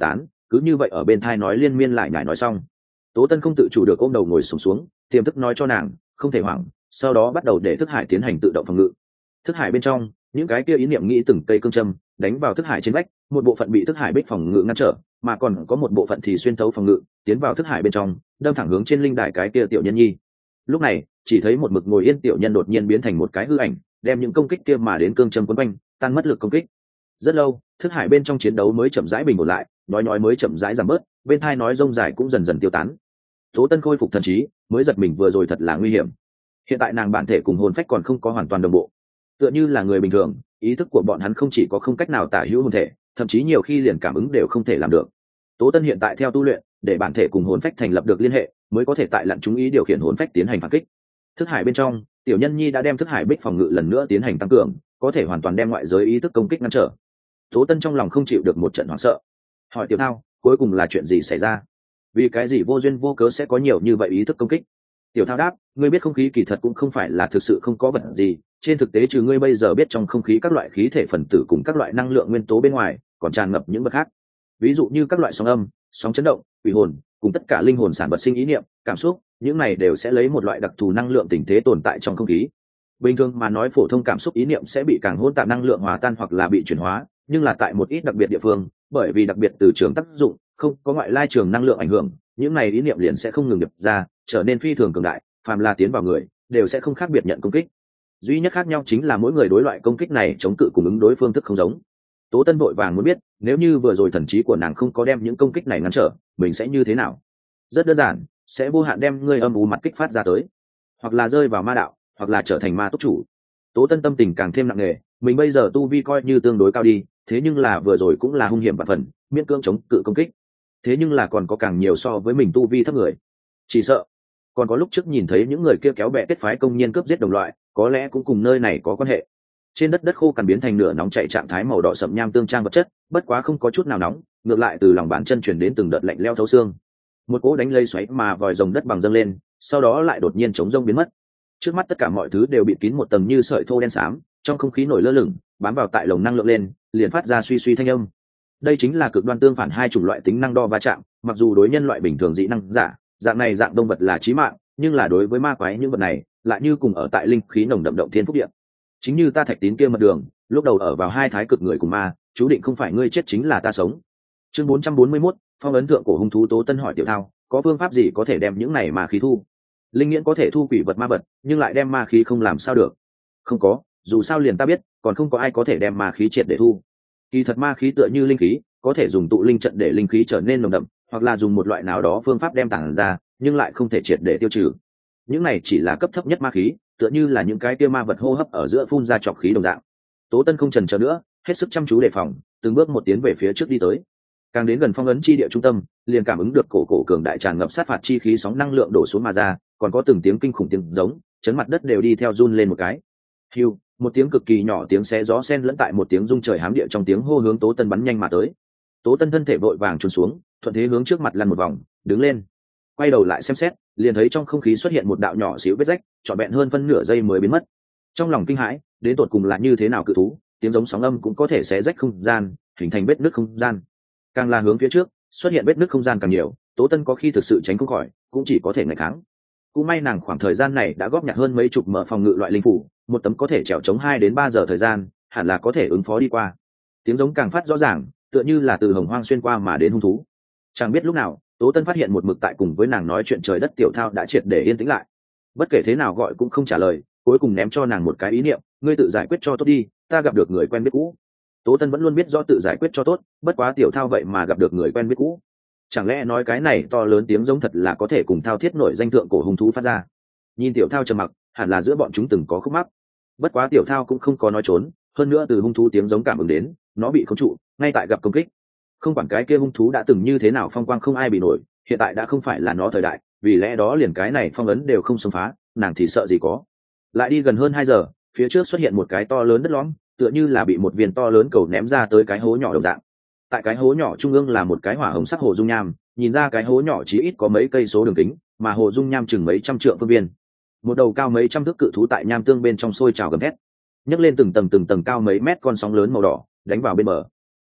[SPEAKER 1] cứ như vậy ở bên thai nói liên miên lại nhải nói xong. Tố Tân không tự chủ được ôm đầu ngồi sụp xuống, tiềm thức nói cho nàng không thể hoảng, sau đó bắt đầu để thức hải tiến hành tự động phòng ngự. Thức hải bên trong những cái kia ý niệm nghĩ từng cây cương châm đánh vào thức hải trên vách, một bộ phận bị thức hải bích phòng ngự ngăn trở, mà còn có một bộ phận thì xuyên thấu phòng ngự tiến vào thức hải bên trong, đâm thẳng hướng trên linh đài cái kia tiểu nhân nhi. Lúc này chỉ thấy một mực ngồi yên tiểu nhân đột nhiên biến thành một cái hư ảnh, đem những công kích kia mà đến cương châm quấn quanh, tan mất lực công kích. Rất lâu thức hải bên trong chiến đấu mới chậm rãi bình ổn lại, nói mới chậm rãi giảm bớt, bên thai nói rông dài cũng dần dần tiêu tán. Tố Tân khôi phục thần trí, mới giật mình vừa rồi thật là nguy hiểm. Hiện tại nàng bản thể cùng hồn phách còn không có hoàn toàn đồng bộ, tựa như là người bình thường, ý thức của bọn hắn không chỉ có không cách nào tả hữu hồn thể, thậm chí nhiều khi liền cảm ứng đều không thể làm được. Tố Tân hiện tại theo tu luyện, để bản thể cùng hồn phách thành lập được liên hệ, mới có thể tại lặn trúng ý điều khiển hồn phách tiến hành phản kích. Thức hải bên trong, tiểu nhân nhi đã đem thức hải bích phòng ngự lần nữa tiến hành tăng cường, có thể hoàn toàn đem ngoại giới ý thức công kích ngăn trở. Tố Tân trong lòng không chịu được một trận hoảng sợ, hỏi Tiểu Thao, cuối cùng là chuyện gì xảy ra? Vì cái gì vô duyên vô cớ sẽ có nhiều như vậy ý thức công kích? Tiểu Thao đáp, ngươi biết không khí kỳ thật cũng không phải là thực sự không có vật gì, trên thực tế trừ ngươi bây giờ biết trong không khí các loại khí thể phần tử cùng các loại năng lượng nguyên tố bên ngoài, còn tràn ngập những vật khác. Ví dụ như các loại sóng âm, sóng chấn động, quỷ hồn, cùng tất cả linh hồn sản vật sinh ý niệm, cảm xúc, những này đều sẽ lấy một loại đặc thù năng lượng tình thế tồn tại trong không khí. Bình thường mà nói phổ thông cảm xúc ý niệm sẽ bị càng hỗn tạp năng lượng hòa tan hoặc là bị chuyển hóa, nhưng là tại một ít đặc biệt địa phương, bởi vì đặc biệt từ trường tác dụng, không có ngoại lai trường năng lượng ảnh hưởng, những này ý niệm liền sẽ không ngừng nhập ra, trở nên phi thường cường đại, phàm là tiến vào người, đều sẽ không khác biệt nhận công kích. Duy nhất khác nhau chính là mỗi người đối loại công kích này chống cự cùng ứng đối phương thức không giống. Tố Tân vội vàng muốn biết, nếu như vừa rồi thần trí của nàng không có đem những công kích này ngăn trở, mình sẽ như thế nào? Rất đơn giản, sẽ vô hạn đem ngươi âm u mặt kích phát ra tới, hoặc là rơi vào ma đạo, hoặc là trở thành ma túc chủ. Tố Tân tâm tình càng thêm nặng nề, mình bây giờ tu vi coi như tương đối cao đi, thế nhưng là vừa rồi cũng là hung hiểm và phần, miễn cưỡng chống cự công kích. Thế nhưng là còn có càng nhiều so với mình tu vi thấp người. Chỉ sợ còn có lúc trước nhìn thấy những người kia kéo bè kết phái công nhiên cướp giết đồng loại, có lẽ cũng cùng nơi này có quan hệ. Trên đất khô cằn biến thành nửa nóng chảy trạng thái màu đỏ sậm nham tương trang vật chất, bất quá không có chút nào nóng, ngược lại từ lòng bàn chân chuyển đến từng đợt lạnh leo thấu xương. Một cỗ đánh lây xoáy mà vòi rồng đất bằng dâng lên, sau đó lại đột nhiên chống rông biến mất. Trước mắt tất cả mọi thứ đều bị kín một tầng như sợi thô đen xám, trong không khí nổi lơ lửng, bám vào tại lồng năng lượng lên, liền phát ra suy suy thanh âm. Đây chính là cực đoan tương phản hai chủng loại tính năng đo va chạm, mặc dù đối nhân loại bình thường dị năng giả, dạng này dạng động vật là chí mạng, nhưng là đối với ma quái những vật này, lại như cùng ở tại linh khí nồng đậm động thiên phúc địa. Chính như ta Thạch Tín kia mật đường, lúc đầu ở vào hai thái cực người cùng ma, chú định không phải ngươi chết chính là ta sống. Chương 441, phong ấn thượng cổ hung thú. Tố Tân hỏi Tiểu Thao, có phương pháp gì có thể đem những này ma khí thu? Linh nghiễn có thể thu quỷ vật ma vật, nhưng lại đem ma khí không làm sao được. Không có, dù sao liền ta biết, còn không có ai có thể đem ma khí triệt để thu. Kỳ thật ma khí tựa như linh khí, có thể dùng tụ linh trận để linh khí trở nên nồng đậm, hoặc là dùng một loại nào đó phương pháp đem tản ra, nhưng lại không thể triệt để tiêu trừ. Những này chỉ là cấp thấp nhất ma khí, tựa như là những cái kia ma vật hô hấp ở giữa phun ra trọc khí đồng dạng. Tố Tân không chần chờ nữa, hết sức chăm chú đề phòng, từng bước một tiến về phía trước đi tới. Càng đến gần phong ấn chi địa trung tâm, liền cảm ứng được cổ cường đại tràn ngập sát phạt chi khí sóng năng lượng đổ xuống mà ra, còn có từng tiếng kinh khủng tiếng giống, chấn mặt đất đều đi theo run lên một cái. Hưu, một tiếng cực kỳ nhỏ tiếng xé gió xen lẫn tại một tiếng rung trời hám địa trong tiếng hô hướng Tố Tân bắn nhanh mà tới. Tố Tân thân thể vội vàng chôn xuống, thuận thế hướng trước mặt lăn một vòng, đứng lên, quay đầu lại xem xét, liền thấy trong không khí xuất hiện một đạo nhỏ xíu vết rách, trọn vẹn hơn phân nửa giây mới biến mất. Trong lòng kinh hãi, đến tột cùng là như thế nào cự thú, tiếng giống sóng âm cũng có thể xé rách không gian, hình thành vết nứt không gian. Càng là hướng phía trước, xuất hiện vết nứt không gian càng nhiều, Tố Tân có khi thực sự tránh không khỏi, cũng chỉ có thể nghịch kháng. Cũng may nàng khoảng thời gian này đã góp nhặt hơn mấy chục mở phòng ngự loại linh phủ, một tấm có thể trèo chống 2 đến 3 giờ thời gian, hẳn là có thể ứng phó đi qua. Tiếng giống càng phát rõ ràng, tựa như là từ hồng hoang xuyên qua mà đến hung thú. Chẳng biết lúc nào, Tố Tân phát hiện một mực tại cùng với nàng nói chuyện trời đất Tiểu Thao đã triệt để yên tĩnh lại. Bất kể thế nào gọi cũng không trả lời, cuối cùng ném cho nàng một cái ý niệm, ngươi tự giải quyết cho tốt đi, ta gặp được người quen biết cũ. Tố Tân vẫn luôn biết do tự giải quyết cho tốt, bất quá Tiểu Thao vậy mà gặp được người quen biết cũ. Chẳng lẽ nói cái này to lớn tiếng giống thật là có thể cùng Thao Thiết nổi danh thượng cổ hung thú phát ra? Nhìn Tiểu Thao trầm mặc, hẳn là giữa bọn chúng từng có khúc mắc. Bất quá Tiểu Thao cũng không có nói trốn, hơn nữa từ hung thú tiếng giống cảm ứng đến, nó bị khống trụ, ngay tại gặp công kích. Không quản cái kia hung thú đã từng như thế nào phong quang không ai bị nổi, hiện tại đã không phải là nó thời đại, vì lẽ đó liền cái này phong ấn đều không xông phá, nàng thì sợ gì có. Lại đi gần hơn 2 giờ, phía trước xuất hiện một cái to lớn đất lõm, tựa như là bị một viên to lớn cầu ném ra tới cái hố nhỏ đồng dạng. Tại cái hố nhỏ trung ương là một cái hỏa hồng sắc hồ dung nham, nhìn ra cái hố nhỏ chí ít có mấy cây số đường kính, mà hồ dung nham chừng mấy trăm trượng phương viên. Một đầu cao mấy trăm thước cự thú tại nham tương bên trong sôi trào gầm thét, nhấc lên từng tầng cao mấy mét con sóng lớn màu đỏ đánh vào bên bờ.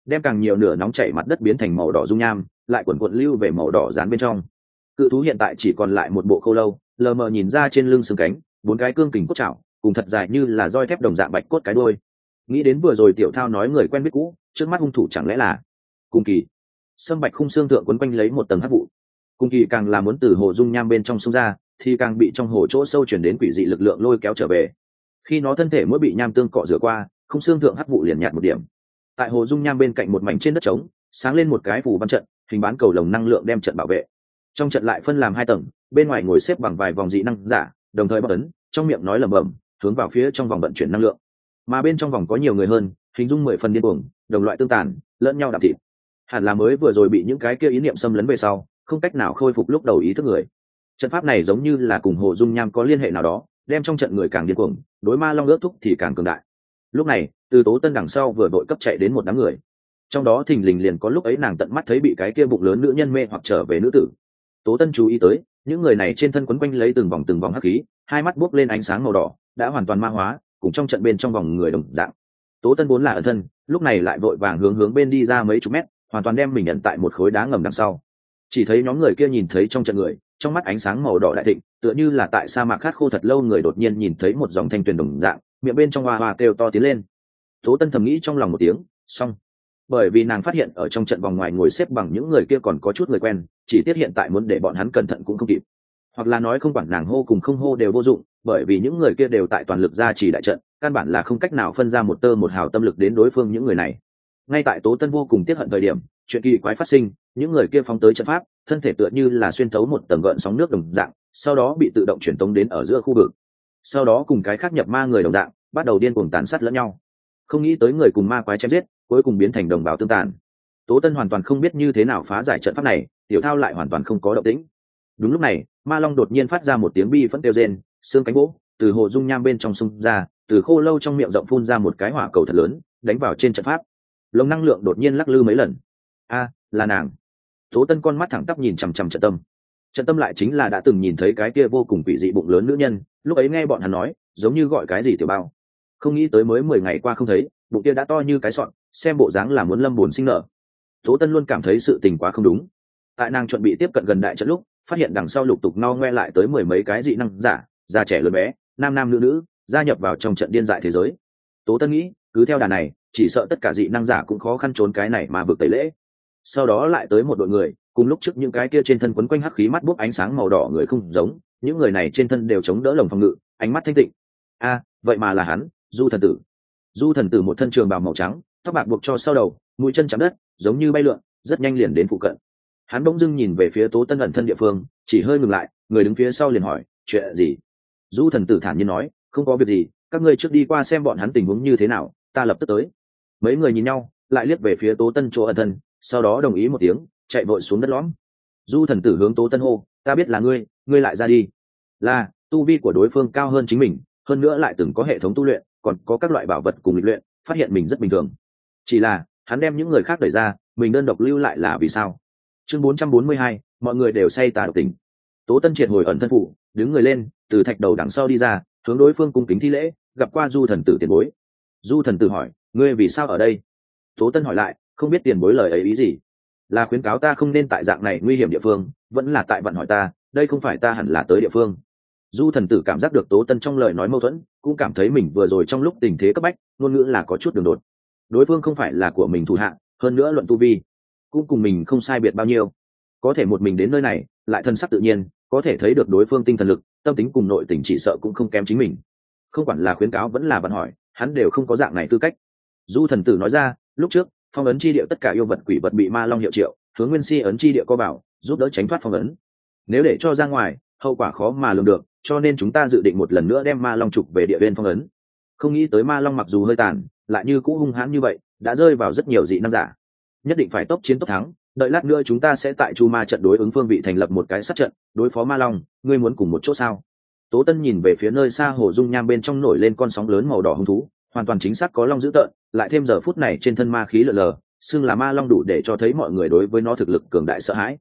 [SPEAKER 1] đem càng nhiều nửa nóng chảy mặt đất biến thành màu đỏ dung nham, lại quần quận lưu về màu đỏ dán bên trong. Cự thú hiện tại chỉ còn lại một bộ khô lâu, lờ mờ nhìn ra trên lưng xương cánh, 4 cái cương kình cốt chảo, cùng thật dài như là roi thép đồng dạng bạch cốt cái đuôi. Nghĩ đến vừa rồi Tiểu Thao nói người quen biết cũ, trước mắt hung thủ chẳng lẽ là Cung Kỳ. Sâm bạch khung xương thượng quấn quanh lấy một tầng hắc vụ. Cung Kỳ càng là muốn từ hồ dung nham bên trong xông ra, thì càng bị trong hồ chỗ sâu chuyển đến quỷ dị lực lượng lôi kéo trở về. Khi nó thân thể mỗi bị nham tương cọ rửa qua, khung xương thượng hắc vụ liền nhạt một điểm. Tại hồ dung nham bên cạnh một mảnh trên đất trống, sáng lên một cái phù văn trận, hình bán cầu lồng năng lượng đem trận bảo vệ. Trong trận lại phân làm 2 tầng, bên ngoài ngồi xếp bằng vài vòng dị năng giả, đồng thời bất ấn, trong miệng nói lẩm bẩm, hướng vào phía trong vòng vận chuyển năng lượng. Mà bên trong vòng có nhiều người hơn, hình dung 10 phần điên cuồng, đồng loại tương tàn, lẫn nhau đạp thịt. Hẳn là mới vừa rồi bị những cái kia ý niệm xâm lấn về sau, không cách nào khôi phục lúc đầu ý thức người. Trận pháp này giống như là cùng hồ dung nham có liên hệ nào đó, đem trong trận người càng điên cuồng, đối ma long ước thúc thì càng cường đại. Lúc này, từ Tố Tân đằng sau vừa đội cấp chạy đến một đám người. Trong đó thình lình liền có lúc ấy nàng tận mắt thấy bị cái kia bụng lớn nữ nhân mê hoặc trở về nữ tử. Tố Tân chú ý tới, những người này trên thân quấn quanh lấy từng vòng hắc khí, hai mắt buốc lên ánh sáng màu đỏ, đã hoàn toàn ma hóa, cùng trong trận bên trong vòng người đồng dạng. Tố Tân vốn là ẩn thân, lúc này lại vội vàng hướng bên đi ra mấy chục mét, hoàn toàn đem mình ẩn tại một khối đá ngầm đằng sau. Chỉ thấy nhóm người kia nhìn thấy trong trận người, trong mắt ánh sáng màu đỏ đại thịnh, tựa như là tại sa mạc khát khô thật lâu người đột nhiên nhìn thấy một dòng thanh tuyền đồng dạng, miệng bên trong hoa hoa kêu to tiến lên. Tố Tân thầm nghĩ trong lòng một tiếng, xong. Bởi vì nàng phát hiện ở trong trận vòng ngoài ngồi xếp bằng những người kia còn có chút người quen, chỉ tiếc hiện tại muốn để bọn hắn cẩn thận cũng không kịp. Hoặc là nói không quản nàng hô cùng không hô đều vô dụng, bởi vì những người kia đều tại toàn lực gia trì đại trận, căn bản là không cách nào phân ra một tơ một hào tâm lực đến đối phương những người này. Ngay tại Tố Tân vô cùng tiếc hận thời điểm, chuyện kỳ quái phát sinh, những người kia phóng tới trận pháp, thân thể tựa như là xuyên thấu một tầng gợn sóng nước đồng dạng, sau đó bị tự động chuyển tống đến ở giữa khu vực. Sau đó cùng cái khác nhập ma người đồng dạng, bắt đầu điên cuồng tàn sát lẫn nhau. Không nghĩ tới người cùng ma quái chém giết, cuối cùng biến thành đồng bào tương tàn. Tố Tân hoàn toàn không biết như thế nào phá giải trận pháp này, Tiểu Thao lại hoàn toàn không có động tĩnh. Đúng lúc này, ma long đột nhiên phát ra một tiếng bi phẫn kêu rên, xương cánh vỗ, từ hồ dung nham bên trong xung ra, từ khô lâu trong miệng rộng phun ra một cái hỏa cầu thật lớn, đánh vào trên trận pháp. Lồng năng lượng đột nhiên lắc lư mấy lần. A, là nàng. Tố Tân con mắt thẳng tắp nhìn chằm chằm Trận Tâm. Trận Tâm lại chính là đã từng nhìn thấy cái kia vô cùng quỷ dị bụng lớn nữ nhân, lúc ấy nghe bọn hắn nói, giống như gọi cái gì tiểu bao. Không nghĩ tới mới 10 ngày qua không thấy, bụng kia đã to như cái sọn, xem bộ dáng là muốn lâm buồn sinh nở. Tố Tân luôn cảm thấy sự tình quá không đúng. Tại nàng chuẩn bị tiếp cận gần đại trận lúc, phát hiện đằng sau lục tục no ngoe lại tới 10 mấy cái dị năng giả, già trẻ lớn bé, nam nam nữ nữ, gia nhập vào trong trận điên dại thế giới. Tố Tân nghĩ, cứ theo đà này, chỉ sợ tất cả dị năng giả cũng khó khăn trốn cái này mà vực tẩy lễ. Sau đó lại tới một đội người, cùng lúc trước những cái kia trên thân quấn quanh hắc khí mắt bốc ánh sáng màu đỏ người không giống, những người này trên thân đều chống đỡ lồng phòng ngự, ánh mắt thanh tịnh. A, vậy mà là hắn, Du Thần Tử. Du Thần Tử một thân trường bào màu trắng, tóc bạc buộc cho sau đầu, mũi chân chạm đất, giống như bay lượn, rất nhanh liền đến phụ cận. Hắn bỗng dưng nhìn về phía Tố Tân ẩn thân địa phương, chỉ hơi ngừng lại, người đứng phía sau liền hỏi, chuyện gì? Du Thần Tử thản nhiên nói, không có việc gì, các ngươi trước đi qua xem bọn hắn tình huống như thế nào, ta lập tức tới. Mấy người nhìn nhau, lại liếc về phía Tố Tân chỗ ẩn thân, sau đó đồng ý một tiếng, chạy vội xuống đất lõm. Du Thần Tử hướng Tố Tân hô, ta biết là ngươi, ngươi lại ra đi. Là, tu vi của đối phương cao hơn chính mình, hơn nữa lại từng có hệ thống tu luyện, còn có các loại bảo vật cùng luyện, phát hiện mình rất bình thường. Chỉ là, hắn đem những người khác đẩy ra, mình đơn độc lưu lại là vì sao? Chương 442, mọi người đều say tà độc tình. Tố Tân triệt hồi ẩn thân phủ, đứng người lên, từ thạch đầu đằng sau đi ra, hướng đối phương cung kính thi lễ, gặp qua Du Thần Tử tiền bối. Du Thần Tử hỏi, ngươi vì sao ở đây? Tố Tân hỏi lại, không biết tiền bối lời ấy ý gì? Là khuyến cáo ta không nên tại dạng này nguy hiểm địa phương, vẫn là tại vận hỏi ta, đây không phải ta hẳn là tới địa phương. Du Thần Tử cảm giác được Tố Tân trong lời nói mâu thuẫn, cũng cảm thấy mình vừa rồi trong lúc tình thế cấp bách, ngôn ngữ là có chút đường đột. Đối phương không phải là của mình thủ hạ, hơn nữa luận tu vi, cũng cùng mình không sai biệt bao nhiêu. Có thể một mình đến nơi này, lại thân sắc tự nhiên, có thể thấy được đối phương tinh thần lực, tâm tính cùng nội tình chỉ sợ cũng không kém chính mình. Không quản là khuyến cáo vẫn là vận hỏi, hắn đều không có dạng này tư cách. Du Thần Tử nói ra, lúc trước, phong ấn chi địa tất cả yêu vật quỷ vật bị ma long hiệu triệu, hướng Nguyên Si ấn chi địa co bảo, giúp đỡ tránh thoát phong ấn. Nếu để cho ra ngoài, hậu quả khó mà lường được, cho nên chúng ta dự định một lần nữa đem ma long trục về địa viên phong ấn. Không nghĩ tới ma long mặc dù hơi tàn, lại như cũ hung hãn như vậy, đã rơi vào rất nhiều dị năng giả. Nhất định phải tốc chiến tốc thắng, đợi lát nữa chúng ta sẽ tại Chu Ma trận đối ứng phương vị thành lập một cái sát trận, đối phó ma long, ngươi muốn cùng một chỗ sao? Tố Tân nhìn về phía nơi xa hồ dung nham bên trong nổi lên con sóng lớn màu đỏ hung thú, hoàn toàn chính xác có long dữ tợn, lại thêm giờ phút này trên thân ma khí lờ lờ, xưng là ma long đủ để cho thấy mọi người đối với nó thực lực cường đại sợ hãi.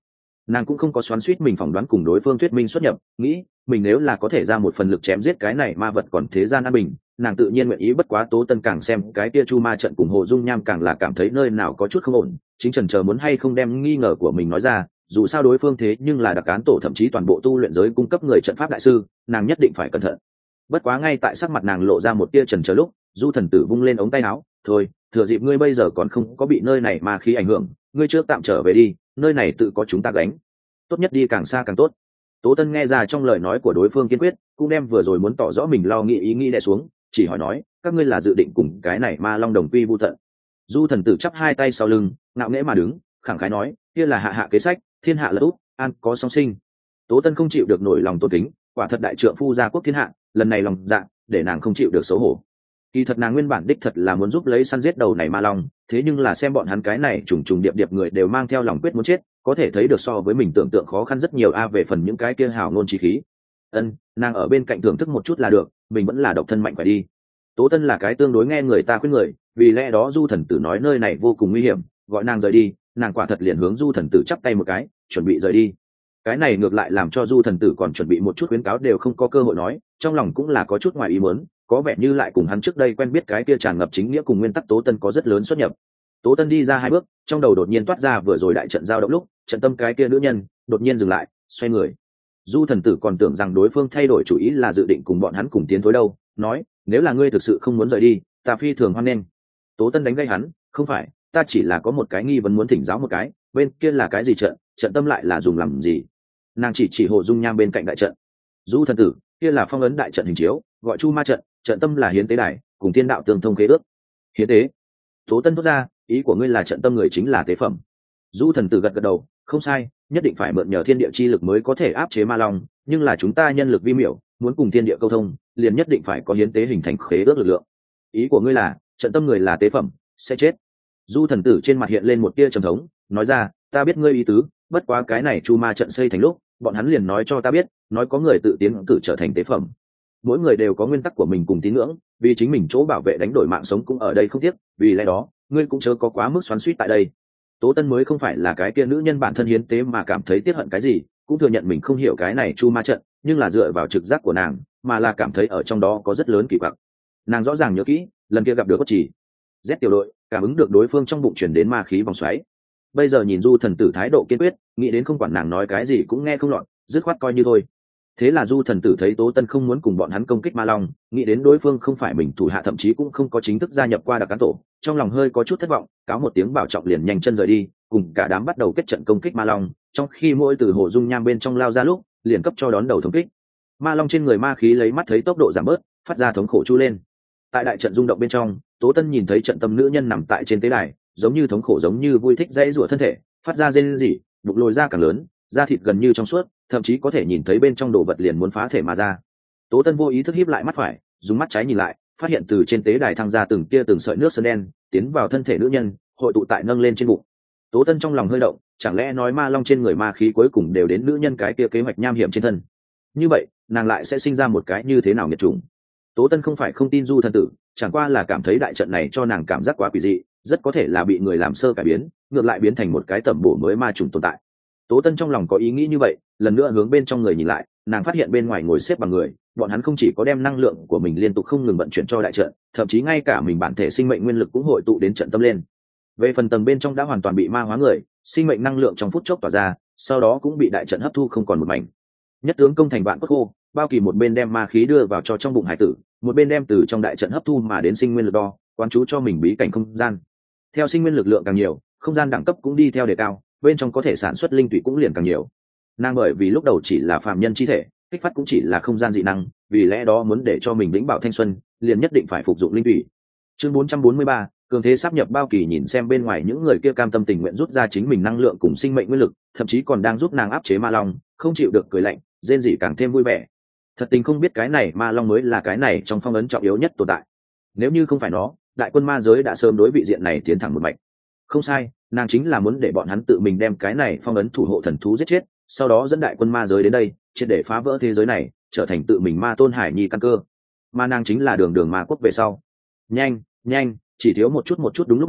[SPEAKER 1] Nàng cũng không có xoắn xuýt mình phỏng đoán cùng đối phương thuyết minh xuất nhập, nghĩ mình nếu là có thể ra một phần lực chém giết cái này ma vật còn thế gian an bình, nàng tự nhiên nguyện ý. Bất quá Tố Tân càng xem cái kia chu ma trận cùng Hồ Dung Nham càng là cảm thấy nơi nào có chút không ổn, chính chần chờ muốn hay không đem nghi ngờ của mình nói ra, dù sao đối phương thế nhưng là đặc án tổ, thậm chí toàn bộ tu luyện giới cung cấp người trận pháp đại sư, nàng nhất định phải cẩn thận. Bất quá ngay tại sắc mặt nàng lộ ra một tia chần chờ lúc, Du Thần Tử vung lên ống tay áo, thôi, thừa dịp ngươi bây giờ còn không có bị nơi này ma khí ảnh hưởng, ngươi trước tạm trở về đi, nơi này tự có chúng ta gánh, tốt nhất đi càng xa càng tốt. Tố Tân nghe ra trong lời nói của đối phương kiên quyết, cũng đem vừa rồi muốn tỏ rõ mình lo nghĩ ý nghĩ đè xuống, chỉ hỏi nói, các ngươi là dự định cùng cái này ma long đồng quy vu tận? Du Thần Tử chắp hai tay sau lưng, ngạo nghễ mà đứng, khẳng khái nói, kia là hạ hạ kế sách, thiên hạ lật úp, an có song sinh. Tố Tân không chịu được nổi lòng tôn kính, quả thật đại trượng phu gia quốc thiên hạ, lần này lòng dạ để nàng không chịu được xấu hổ. Kỳ thật nàng nguyên bản đích thật là muốn giúp lấy săn giết đầu này ma long, thế nhưng là xem bọn hắn cái này trùng trùng điệp điệp người đều mang theo lòng quyết muốn chết, có thể thấy được so với mình tưởng tượng khó khăn rất nhiều về phần những cái kia hào ngôn chí khí. Nàng ở bên cạnh thưởng thức một chút là được, mình vẫn là độc thân mạnh phải đi. Tố Tân là cái tương đối nghe người ta khuyên người, vì lẽ đó Du Thần Tử nói nơi này vô cùng nguy hiểm, gọi nàng rời đi, nàng quả thật liền hướng Du Thần Tử chắp tay một cái, chuẩn bị rời đi. Cái này ngược lại làm cho Du Thần Tử còn chuẩn bị một chút khuyến cáo đều không có cơ hội nói, trong lòng cũng là có chút ngoài ý muốn, có vẻ như lại cùng hắn trước đây quen biết cái kia tràn ngập chính nghĩa cùng nguyên tắc Tố Tân có rất lớn xuất nhập. Tố Tân đi ra hai bước, trong đầu đột nhiên toát ra vừa rồi đại trận giao động lúc, trận tâm cái kia nữ nhân đột nhiên dừng lại, xoay người. Du Thần Tử còn tưởng rằng đối phương thay đổi chủ ý là dự định cùng bọn hắn cùng tiến thối đâu, nói, nếu là ngươi thực sự không muốn rời đi, ta phi thường hoan nghênh. Tố Tân đánh gây hắn, không phải, ta chỉ là có một cái nghi vấn muốn thỉnh giáo một cái, bên kia là cái gì trận, trận tâm lại là dùng làm gì? Nàng chỉ Hồ Dung Nham bên cạnh đại trận. Du Thần Tử, kia là phong ấn đại trận hình chiếu, gọi Chu Ma trận, trận tâm là hiến tế đài, cùng thiên đạo tương thông khế ước. Hiến tế? Tố Tân thốt ra, ý của ngươi là trận tâm người chính là tế phẩm. Du Thần Tử gật gật đầu, không sai, nhất định phải mượn nhờ thiên địa chi lực mới có thể áp chế ma long, nhưng là chúng ta nhân lực vi miểu, muốn cùng thiên địa câu thông, liền nhất định phải có hiến tế hình thành khế ước lực lượng. Ý của ngươi là trận tâm người là tế phẩm, sẽ chết? Du Thần Tử trên mặt hiện lên một tia trầm thống, nói ra, ta biết ngươi ý tứ, bất quá cái này Chu Ma trận xây thành lúc, bọn hắn liền nói cho ta biết, nói có người tự tiến cử trở thành tế phẩm. Mỗi người đều có nguyên tắc của mình cùng tín ngưỡng, vì chính mình chỗ bảo vệ đánh đổi mạng sống cũng ở đây không tiếc, vì lẽ đó ngươi cũng chớ có quá mức xoắn xuýt tại đây. Tố Tân mới không phải là cái kia nữ nhân bản thân hiến tế mà cảm thấy tiếc hận cái gì, cũng thừa nhận mình không hiểu cái này Chu Ma trận, nhưng là dựa vào trực giác của nàng, mà là cảm thấy ở trong đó có rất lớn kỳ quặc. Nàng rõ ràng nhớ kỹ, lần kia gặp được Cốt Chỉ, Z tiểu đội, cảm ứng được đối phương trong bụng truyền đến ma khí vòng xoáy. Bây giờ nhìn Du Thần Tử thái độ kiên quyết, nghĩ đến không quản nàng nói cái gì cũng nghe không lọt, dứt khoát coi như thôi. Thế là Du Thần Tử thấy Tố Tân không muốn cùng bọn hắn công kích ma long, nghĩ đến đối phương không phải mình thủ hạ, thậm chí cũng không có chính thức gia nhập qua đặc cán tổ, trong lòng hơi có chút thất vọng, cáo một tiếng bảo trọng liền nhanh chân rời đi, cùng cả đám bắt đầu kết trận công kích ma long. Trong khi mỗi từ Hồ Dung Nham bên trong lao ra lúc, liền cấp cho đón đầu thống kích. Ma long trên người ma khí lấy mắt thấy tốc độ giảm bớt, phát ra thống khổ chu lên. Tại đại trận rung động bên trong, Tố Tân nhìn thấy trận tâm nữ nhân nằm tại trên tế đài, giống như thống khổ giống như vui thích dãy rủa thân thể, phát ra rên rỉ, bụng lồi ra càng lớn, da thịt gần như trong suốt, thậm chí có thể nhìn thấy bên trong đồ vật liền muốn phá thể mà ra. Tố Tân vô ý thức híp lại mắt phải, dùng mắt trái nhìn lại, phát hiện từ trên tế đài thăng ra từng tia từng sợi nước sơn đen, tiến vào thân thể nữ nhân, hội tụ tại nâng lên trên bụng. Tố Tân trong lòng hơi động, chẳng lẽ nói ma long trên người ma khí cuối cùng đều đến nữ nhân cái kia kế hoạch nham hiểm trên thân? Như vậy, nàng lại sẽ sinh ra một cái như thế nào nghiệt chủng? Tố Tân không phải không tin Du Thần Tử, chẳng qua là cảm thấy đại trận này cho nàng cảm giác quá quỷ dị, rất có thể là bị người làm sơ cải biến, ngược lại biến thành một cái tẩm bổ mới ma trùng tồn tại. Tố Tân trong lòng có ý nghĩ như vậy, lần nữa hướng bên trong người nhìn lại, nàng phát hiện bên ngoài ngồi xếp bằng người, bọn hắn không chỉ có đem năng lượng của mình liên tục không ngừng vận chuyển cho đại trận, thậm chí ngay cả mình bản thể sinh mệnh nguyên lực cũng hội tụ đến trận tâm lên. Về phần tầng bên trong đã hoàn toàn bị ma hóa người, sinh mệnh năng lượng trong phút chốc tỏa ra, sau đó cũng bị đại trận hấp thu không còn một mảnh. Nhất tướng công thành vạn cốt khô, Bao Kỳ một bên đem ma khí đưa vào cho trong bụng hải tử, một bên đem từ trong đại trận hấp thu mà đến sinh nguyên lực đo, quán chú cho mình bí cảnh không gian. Theo sinh nguyên lực lượng càng nhiều, không gian đẳng cấp cũng đi theo đề cao, bên trong có thể sản xuất linh tụy cũng liền càng nhiều. Nàng bởi vì lúc đầu chỉ là phàm nhân chi thể, kích phát cũng chỉ là không gian dị năng, vì lẽ đó muốn để cho mình vĩnh bảo thanh xuân, liền nhất định phải phục dụng linh tụy. Chương 443, cường thế sáp nhập. Bao Kỳ nhìn xem bên ngoài những người kia cam tâm tình nguyện rút ra chính mình năng lượng cùng sinh mệnh nguyên lực, thậm chí còn đang giúp nàng áp chế ma long, không chịu được cười lạnh, rên rỉ càng thêm vui vẻ. Thật tình không biết cái này ma long mới là cái này trong phong ấn trọng yếu nhất tồn tại. Nếu như không phải nó, đại quân ma giới đã sớm đối vị diện này tiến thẳng một mạch. Không sai, nàng chính là muốn để bọn hắn tự mình đem cái này phong ấn thủ hộ thần thú giết chết, sau đó dẫn đại quân ma giới đến đây, triệt để phá vỡ thế giới này, trở thành tự mình ma tôn hải nhi căn cơ. Mà nàng chính là đường đường ma quốc về sau. Nhanh, chỉ thiếu một chút. Đúng lúc này,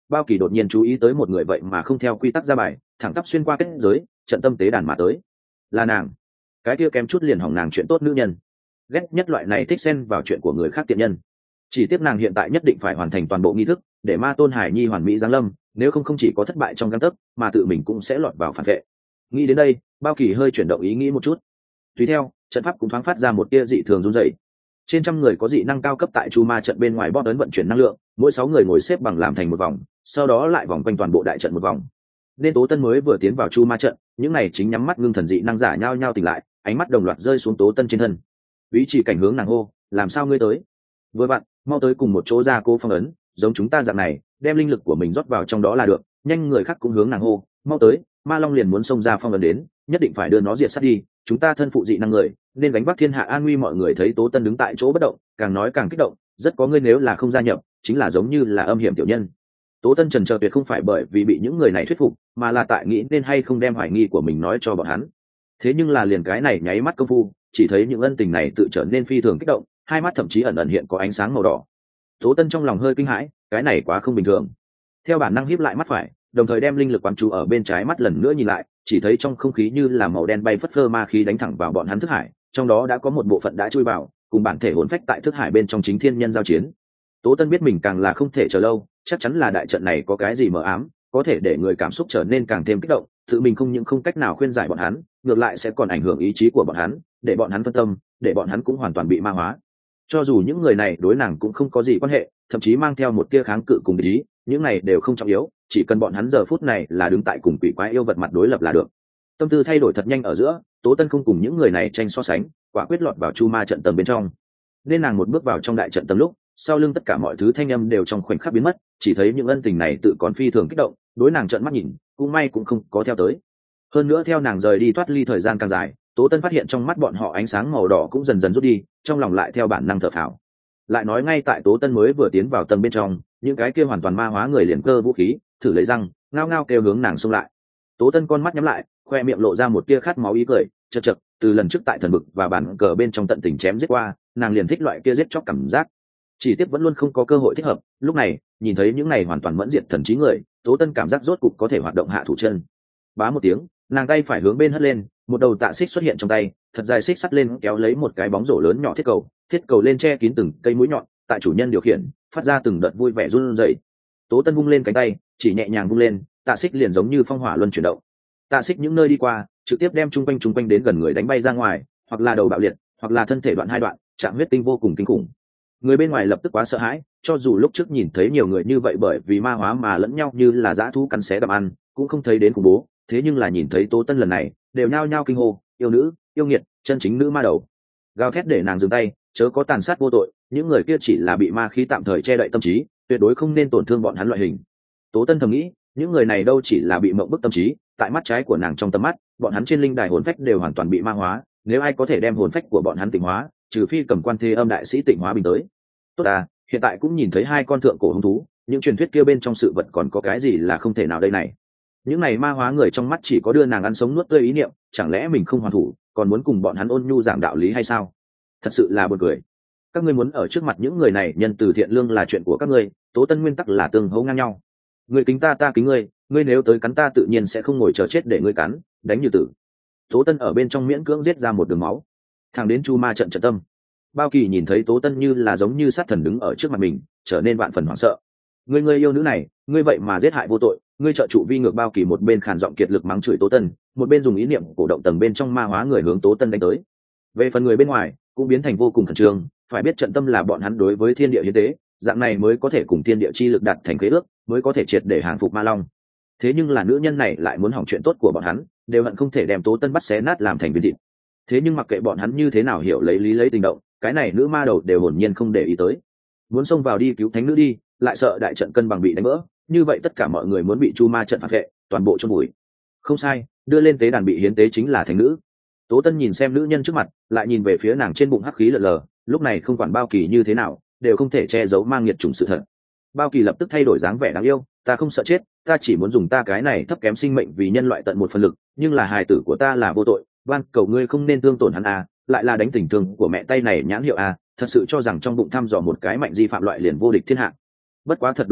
[SPEAKER 1] Bao Kỳ đột nhiên chú ý tới một người vậy mà không theo quy tắc ra bài, thẳng tắp xuyên qua kết giới, trận tâm tế đàn mà tới. Là nàng, cái kia kém chút liền hỏng nàng chuyện tốt nữ nhân. Ghét nhất loại này thích xen vào chuyện của người khác tiện nhân. Chỉ tiếc nàng hiện tại nhất định phải hoàn thành toàn bộ nghi thức, để Ma Tôn Hải Nhi hoàn mỹ giáng lâm, nếu không chỉ có thất bại trong gang tấc, mà tự mình cũng sẽ lọt vào phản vệ. Nghĩ đến đây, Bao Kỳ hơi chuyển động ý nghĩ một chút. Tùy theo, trận pháp cũng thoáng phát ra một tia dị thường run rẩy. Trên trăm người có dị năng cao cấp tại Chu Ma trận bên ngoài bóp ấn vận chuyển năng lượng, mỗi 6 người ngồi xếp bằng làm thành một vòng, sau đó lại vòng quanh toàn bộ đại trận một vòng. Nên Tố Tân mới vừa tiến vào Chu Ma trận, những này chính nhắm mắt ngưng thần dị năng giả nhao nhao tỉnh lại, ánh mắt đồng loạt rơi xuống Tố Tân trên thân. Ý chỉ cảnh hướng nàng hô, làm sao ngươi tới? Vừa vặn, mau tới cùng một chỗ ra cố phong ấn, giống chúng ta dạng này, đem linh lực của mình rót vào trong đó là được. Nhanh, người khác cũng hướng nàng hô, mau tới, Ma Long liền muốn xông ra phong ấn đến, nhất định phải đưa nó diệt sát đi, chúng ta thân phụ dị năng người, nên gánh vác thiên hạ an nguy. Mọi người thấy Tố Tân đứng tại chỗ bất động, càng nói càng kích động, rất có ngươi nếu là không gia nhập, chính là giống như là âm hiểm tiểu nhân. Tố Tân chần chờ tuyệt không phải bởi vì bị những người này thuyết phục, mà là tại nghĩ nên hay không đem hoài nghi của mình nói cho bọn hắn. Thế nhưng là liền cái này nháy mắt công phu, chỉ thấy những ân tình này tự trở nên phi thường kích động, hai mắt thậm chí ẩn ẩn hiện có ánh sáng màu đỏ. Tố Tân trong lòng hơi kinh hãi, cái này quá không bình thường. Theo bản năng híp lại mắt phải, đồng thời đem linh lực quán chú ở bên trái mắt lần nữa nhìn lại, chỉ thấy trong không khí như là màu đen bay phất phơ ma khí đánh thẳng vào bọn hắn thức hải, trong đó đã có một bộ phận đã chui vào, cùng bản thể hồn phách tại thức hải bên trong chính thiên nhân giao chiến. Tố Tân biết mình càng là không thể chờ lâu, chắc chắn là đại trận này có cái gì mờ ám, có thể để người cảm xúc trở nên càng thêm kích động, tự mình không những không cách nào khuyên giải bọn hắn, ngược lại sẽ còn ảnh hưởng ý chí của bọn hắn, để bọn hắn phân tâm, để bọn hắn cũng hoàn toàn bị ma hóa. Cho dù những người này đối nàng cũng không có gì quan hệ, thậm chí mang theo một tia kháng cự cùng ý, những này đều không trọng yếu, chỉ cần bọn hắn giờ phút này là đứng tại cùng quỷ quái yêu vật mặt đối lập là được. Tâm tư thay đổi thật nhanh ở giữa, Tố Tân không cùng những người này tranh so sánh, quả quyết lọt vào Chu Ma trận tầng bên trong. Nên nàng một bước vào trong đại trận tầng lúc, sau lưng tất cả mọi thứ thanh âm đều trong khoảnh khắc biến mất, chỉ thấy những ân tình này tự còn phi thường kích động, đối nàng trợn mắt nhìn, cũng may cũng không có theo tới. Hơn nữa theo nàng rời đi thoát ly thời gian càng dài, Tố Tân phát hiện trong mắt bọn họ ánh sáng màu đỏ cũng dần dần rút đi, trong lòng lại theo bản năng thở phào. Lại nói ngay tại Tố Tân mới vừa tiến vào tầng bên trong, những cái kia hoàn toàn ma hóa người liền cơ vũ khí, thử lấy răng, ngao ngao kêu hướng nàng xông lại. Tố Tân con mắt nhắm lại, khoe miệng lộ ra một tia khát máu ý cười, chật chật, từ lần trước tại thần bực và bản cờ bên trong tận tình chém giết qua, nàng liền thích loại kia giết chóc cảm giác. Chỉ tiếc vẫn luôn không có cơ hội thích hợp, lúc này, nhìn thấy những này hoàn toàn mẫn diệt thần trí người, Tố Tân cảm giác rốt cục có thể hoạt động hạ thủ chân. Bá một tiếng, nàng tay phải hướng bên hất lên, một đầu tạ xích xuất hiện trong tay, thật dài xích sắt lên kéo lấy một cái bóng rổ lớn nhỏ thiết cầu lên che kín từng cây mũi nhọn, tại chủ nhân điều khiển, phát ra từng đợt vui vẻ run rẩy. Tố Tân vung lên cánh tay, chỉ nhẹ nhàng vung lên, tạ xích liền giống như phong hỏa luân chuyển động. Tạ xích những nơi đi qua, trực tiếp đem trung quanh đến gần người đánh bay ra ngoài, hoặc là đầu bạo liệt, hoặc là thân thể đoạn hai đoạn, trạng huyết tinh vô cùng kinh khủng. Người bên ngoài lập tức quá sợ hãi, cho dù lúc trước nhìn thấy nhiều người như vậy bởi vì ma hóa mà lẫn nhau như là dã thú cắn xé gặm ăn, cũng không thấy đến khủng bố, thế nhưng là nhìn thấy Tố Tân lần này, đều nhao nhao kinh hô, yêu nữ, yêu nghiệt, chân chính nữ ma đầu. Gào thét để nàng dừng tay, chớ có tàn sát vô tội, những người kia chỉ là bị ma khí tạm thời che đậy tâm trí, tuyệt đối không nên tổn thương bọn hắn loại hình. Tố Tân thầm nghĩ, những người này đâu chỉ là bị mộng bức tâm trí, tại mắt trái của nàng trong tầm mắt, bọn hắn trên linh đài hồn phách đều hoàn toàn bị ma hóa, nếu ai có thể đem hồn phách của bọn hắn tịnh hóa, trừ phi cầm Quan Thế Âm đại sĩ tịnh hóa bình tới. Tốt à, hiện tại cũng nhìn thấy hai con thượng cổ hung thú, những truyền thuyết kia bên trong sự vật còn có cái gì là không thể nào đây này. Những này ma hóa người trong mắt chỉ có đưa nàng ăn sống nuốt tươi ý niệm, chẳng lẽ mình không hoàn thủ, còn muốn cùng bọn hắn ôn nhu giảng đạo lý hay sao? Thật sự là buồn cười. Các ngươi muốn ở trước mặt những người này nhân từ thiện lương là chuyện của các ngươi, Tố Tân nguyên tắc là tương hỗ ngang nhau. Ngươi kính ta, ta kính ngươi, ngươi nếu tới cắn ta tự nhiên sẽ không ngồi chờ chết để ngươi cắn, đánh như tử. Tố Tân ở bên trong miễn cưỡng giết ra một đường máu, thẳng đến Chu Ma trận trận tâm. Bao Kỳ nhìn thấy Tố Tân như là giống như sát thần đứng ở trước mặt mình, trở nên vạn phần hoảng sợ. Ngươi yêu nữ này, ngươi vậy mà giết hại vô tội, ngươi trợ trụ vi ngược. Bao Kỳ một bên khàn giọng kiệt lực mắng chửi Tố Tân, một bên dùng ý niệm cổ động tầng bên trong ma hóa người hướng Tố Tân đánh tới. Về phần người bên ngoài, cũng biến thành vô cùng khẩn trương, phải biết trận tâm là bọn hắn đối với thiên địa hiến tế, dạng này mới có thể cùng thiên địa chi lực đạt thành khế ước, mới có thể triệt để hàng phục ma long. Thế nhưng là nữ nhân này lại muốn hỏng chuyện tốt của bọn hắn, đều hận không thể đem Tố Tân bắt xé nát làm thành viên thịt. Thế nhưng mặc kệ bọn hắn như thế nào hiểu lấy lý lấy tình động, cái này nữ ma đầu đều hồn nhiên không để ý tới. Muốn xông vào đi cứu thánh nữ đi, lại sợ đại trận cân bằng bị đánh vỡ, như vậy tất cả mọi người muốn bị Chu Ma trận phản vệ, toàn bộ chôn vùi. Không sai, đưa lên tế đàn bị hiến tế chính là thánh nữ. Tố Tân nhìn xem nữ nhân trước mặt, lại nhìn về phía nàng trên bụng hắc khí lờ lờ, lúc này không quản Bao Kỳ như thế nào, đều không thể che giấu mang nghiệt chủng sự thật. Bao Kỳ lập tức thay đổi dáng vẻ đáng yêu, ta không sợ chết, ta chỉ muốn dùng ta cái này thấp kém sinh mệnh vì nhân loại tận một phần lực, nhưng là hài tử của ta là vô tội, van cầu ngươi không nên thương tổn hắn à, lại là đánh tình thương của mẹ tay này nhãn hiệu à, thật sự cho rằng trong bụng thăm dò một cái mạnh di phạm loại liền vô địch thiên hạ. Bất quá thật đúng là,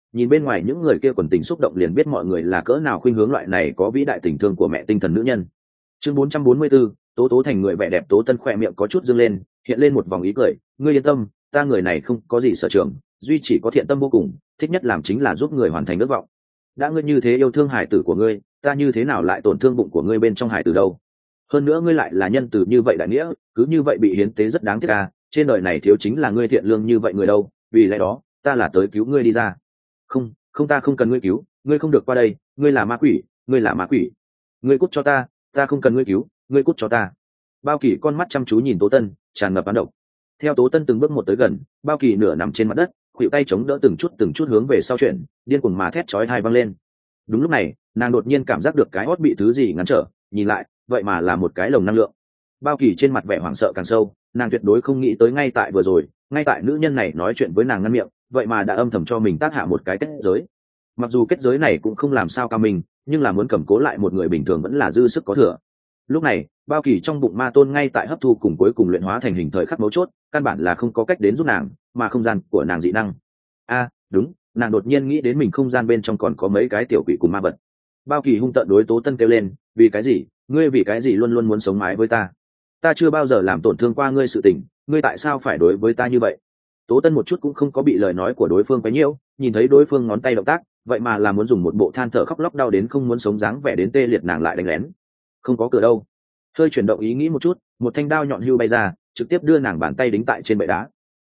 [SPEAKER 1] nhìn bên ngoài những người kia quần tình xúc động liền biết mọi người là cỡ nào khuynh hướng loại này có vĩ đại tình thương của mẹ tinh thần nữ nhân. Chương 444, Tố Tố thành người vẻ đẹp. Tố Tân khỏe miệng có chút dương lên, hiện lên một vòng ý cười. Ngươi yên tâm, ta người này không có gì sở trường, duy chỉ có thiện tâm vô cùng, thích nhất làm chính là giúp người hoàn thành ước vọng. Đã ngươi như thế yêu thương hải tử của ngươi, ta như thế nào lại tổn thương bụng của ngươi bên trong hải tử đâu? Hơn nữa ngươi lại là nhân từ như vậy đại nghĩa, cứ như vậy bị hiến tế rất đáng tiếc à, trên đời này thiếu chính là ngươi thiện lương như vậy người đâu, vì lẽ đó, ta là tới cứu ngươi đi ra. Không, không, ta không cần ngươi cứu, ngươi không được qua đây, ngươi là ma quỷ, ngươi là ma quỷ. Ngươi cút cho ta không cần ngươi cứu, ngươi cút cho ta. Bao Kỳ con mắt chăm chú nhìn Tố Tân, tràn ngập oán độc. Theo Tố Tân từng bước một tới gần, Bao Kỳ nửa nằm trên mặt đất, khuỷu tay chống đỡ từng chút hướng về sau chuyển, điên cuồng mà thét chói tai vang lên. Đúng lúc này, nàng đột nhiên cảm giác được cái hót bị thứ gì ngăn trở, nhìn lại, vậy mà là một cái lồng năng lượng. Bao Kỳ trên mặt vẻ hoảng sợ càng sâu, nàng tuyệt đối không nghĩ tới ngay tại vừa rồi, ngay tại nữ nhân này nói chuyện với nàng ngăn miệng, vậy mà đã âm thầm cho mình tác hạ một cái kết giới. Mặc dù kết giới này cũng không làm sao cao mình, nhưng là muốn cầm cố lại một người bình thường vẫn là dư sức có thừa. Lúc này, Bao Kỳ trong bụng ma tôn ngay tại hấp thu cùng cuối cùng luyện hóa thành hình thời khắc mấu chốt, căn bản là không có cách đến giúp nàng, mà không gian của nàng dị năng. Đúng, nàng đột nhiên nghĩ đến mình không gian bên trong còn có mấy cái tiểu quỷ cùng ma vật. Bao Kỳ hung tợn đối Tố Tân kêu lên, vì cái gì, ngươi vì cái gì luôn luôn muốn sống mái với ta? Ta chưa bao giờ làm tổn thương qua ngươi sự tình, ngươi tại sao phải đối với ta như vậy? Tố Tân một chút cũng không có bị lời nói của đối phương quấy nhiễu, nhìn thấy đối phương ngón tay động tác, vậy mà là muốn dùng một bộ than thở khóc lóc đau đến không muốn sống dáng vẻ đến tê liệt nàng lại đánh lén. Không có cửa đâu. Hơi chuyển động ý nghĩ một chút, một thanh đao nhọn hưu bay ra, trực tiếp đưa nàng bàn tay đính tại trên bệ đá.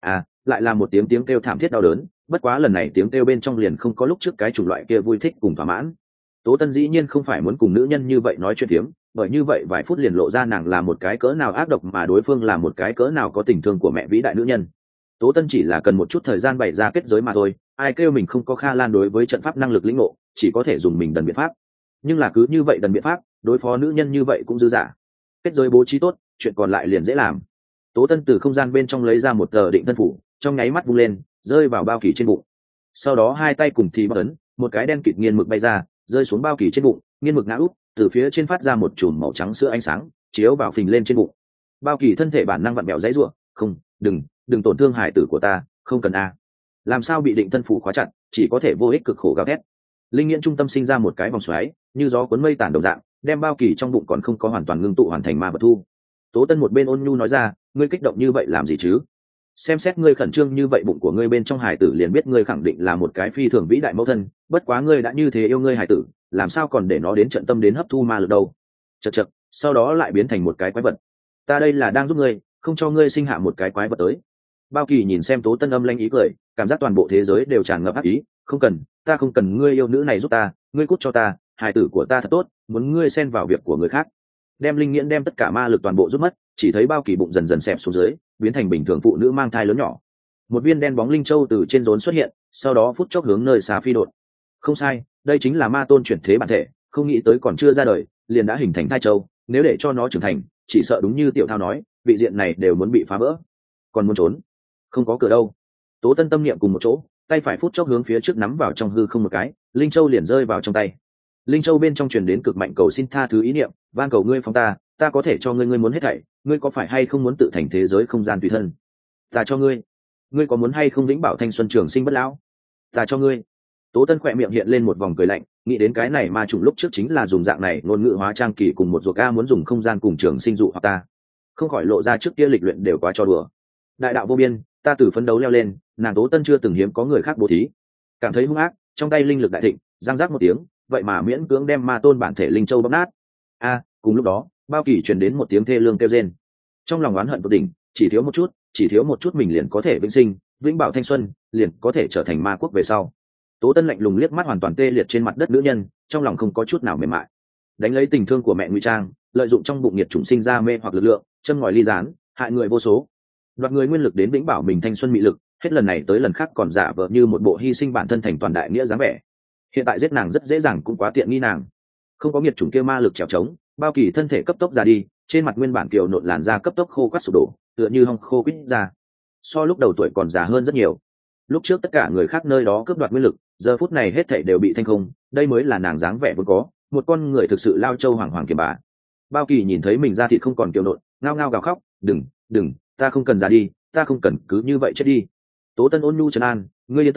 [SPEAKER 1] Lại là một tiếng kêu thảm thiết đau đớn, bất quá lần này tiếng kêu bên trong liền không có lúc trước cái chủng loại kia vui thích cùng thỏa mãn. Tố Tân dĩ nhiên không phải muốn cùng nữ nhân như vậy nói chuyện tiếm, bởi như vậy vài phút liền lộ ra nàng là một cái cỡ nào ác độc mà đối phương là một cái cỡ nào có tình thương của mẹ vĩ đại nữ nhân. Tố Tân chỉ là cần một chút thời gian bày ra kết giới mà thôi, ai kêu mình không có Kha Lan đối với trận pháp năng lực lĩnh ngộ, chỉ có thể dùng mình đần biện pháp. Nhưng là cứ như vậy đần biện pháp, đối phó nữ nhân như vậy cũng dư dả. Kết giới bố trí tốt, chuyện còn lại liền dễ làm. Tố Tân từ không gian bên trong lấy ra một tờ định thân phủ, trong nháy mắt vung lên, rơi vào Bao Kỳ trên bụng. Sau đó hai tay cùng thì bắt ấn, một cái đen kịt nghiên mực bay ra, rơi xuống Bao Kỳ trên bụng, nghiên mực ngã úp, từ phía trên phát ra một chùm màu trắng sữa ánh sáng, chiếu vào phình lên trên bụng. Bao Kỳ thân thể bản năng vặn bẹo giãy giụa, "Không, đừng tổn thương hải tử của ta, không cần a." Làm sao bị định thân phủ khóa chặt, chỉ có thể vô ích cực khổ gào thét. Linh nghiễn trung tâm sinh ra một cái vòng xoáy, như gió cuốn mây tản đồng dạng, đem Bao Kỳ trong bụng còn không có hoàn toàn ngưng tụ hoàn thành ma vật thu. Tố Tân một bên ôn nhu nói ra, "Ngươi kích động như vậy làm gì chứ? Xem xét ngươi khẩn trương như vậy, bụng của ngươi bên trong hải tử liền biết ngươi khẳng định là một cái phi thường vĩ đại mẫu thân, bất quá ngươi đã như thế yêu ngươi hải tử, làm sao còn để nó đến trận tâm đến hấp thu ma lực đâu?" Chậc, sau đó lại biến thành một cái quái vật. "Ta đây là đang giúp ngươi, không cho ngươi sinh hạ một cái quái vật tới." Bao Kỳ nhìn xem Tố Tân âm lanh ý cười, cảm giác toàn bộ thế giới đều tràn ngập ác ý, "Không cần, ta không cần ngươi yêu nữ này giúp ta, ngươi cút cho ta, hải tử của ta thật tốt, muốn ngươi xen vào việc của người khác." Đem linh nghiễn đem tất cả ma lực toàn bộ rút mất, chỉ thấy Bao Kỳ bụng dần dần xẹp xuống dưới, biến thành bình thường phụ nữ mang thai lớn nhỏ. Một viên đen bóng linh châu từ trên rốn xuất hiện, sau đó phút chốc hướng nơi xa phi đột. Không sai, đây chính là ma tôn chuyển thế bản thể, không nghĩ tới còn chưa ra đời, liền đã hình thành thai châu, nếu để cho nó trưởng thành, chỉ sợ đúng như Tiểu Thao nói, vị diện này đều muốn bị phá vỡ. Còn muốn trốn, không có cửa đâu. Tố Tân tâm niệm cùng một chỗ, tay phải phút chốc hướng phía trước nắm vào trong hư không một cái, linh châu liền rơi vào trong tay. Linh châu bên trong truyền đến cực mạnh cầu xin tha thứ ý niệm, van cầu ngươi phóng ta có thể cho ngươi muốn hết thảy, ngươi có phải hay không muốn tự thành thế giới không gian tùy thân? Ta cho ngươi có muốn hay không vĩnh bảo thanh xuân trường sinh bất lão? Ta cho ngươi. Tố Tân khỏe miệng hiện lên một vòng cười lạnh, nghĩ đến cái này ma trùng lúc trước chính là dùng dạng này ngôn ngữ hóa trang kỳ cùng một ruột ca muốn dùng không gian cùng trường sinh dụ hoặc ta, không khỏi lộ ra trước kia lịch luyện đều quá cho đùa. Đại đạo vô biên, ta từ phấn đấu leo lên, nàng Tố Tân chưa từng hiếm có người khác bố thí, cảm thấy hung ác, trong tay linh lực đại thịnh, giang giác một tiếng, vậy mà miễn cưỡng đem ma tôn bản thể linh châu bóp nát. Cùng lúc đó, Bao Kỳ truyền đến một tiếng thê lương kêu rên, trong lòng oán hận tột đỉnh, chỉ thiếu một chút mình liền có thể vĩnh sinh, vĩnh bảo thanh xuân, liền có thể trở thành ma quốc về sau. Tố Tân lạnh lùng liếc mắt hoàn toàn tê liệt trên mặt đất nữ nhân, trong lòng không có chút nào mềm mại. Đánh lấy tình thương của mẹ ngụy trang, lợi dụng trong bụng nhiệt chủng sinh ra mê hoặc lực lượng, châm ngòi ly gián, hại người vô số, đoạt người nguyên lực đến vĩnh bảo mình thanh xuân mị lực, hết lần này tới lần khác còn giả vờ như một bộ hy sinh bản thân thành toàn đại nghĩa dáng vẻ. Hiện tại giết nàng rất dễ dàng, cũng quá tiện nghi nàng. Không có nhiệt chủng kia ma lực trèo trống, Bao Kỳ thân thể cấp tốc ra đi, trên mặt nguyên bản kiều nộn làn da cấp tốc khô quắt sụp đổ, tựa như hong khô quýt ra. So lúc đầu tuổi còn già hơn rất nhiều. Lúc trước tất cả người khác nơi đó cướp đoạt nguyên lực, giờ phút này hết thảy đều bị thanh không, đây mới là nàng dáng vẻ vốn có, một con người thực sự lao châu hoàng hoàng kiềm bà. Bao Kỳ nhìn thấy mình da thịt không còn kiều nộn, ngao ngao gào khóc, đừng, ta không cần ra đi, ta không cần cứ như vậy chết đi." Tố Tân ôn nhu trấn an, "Ngươi yên tâm,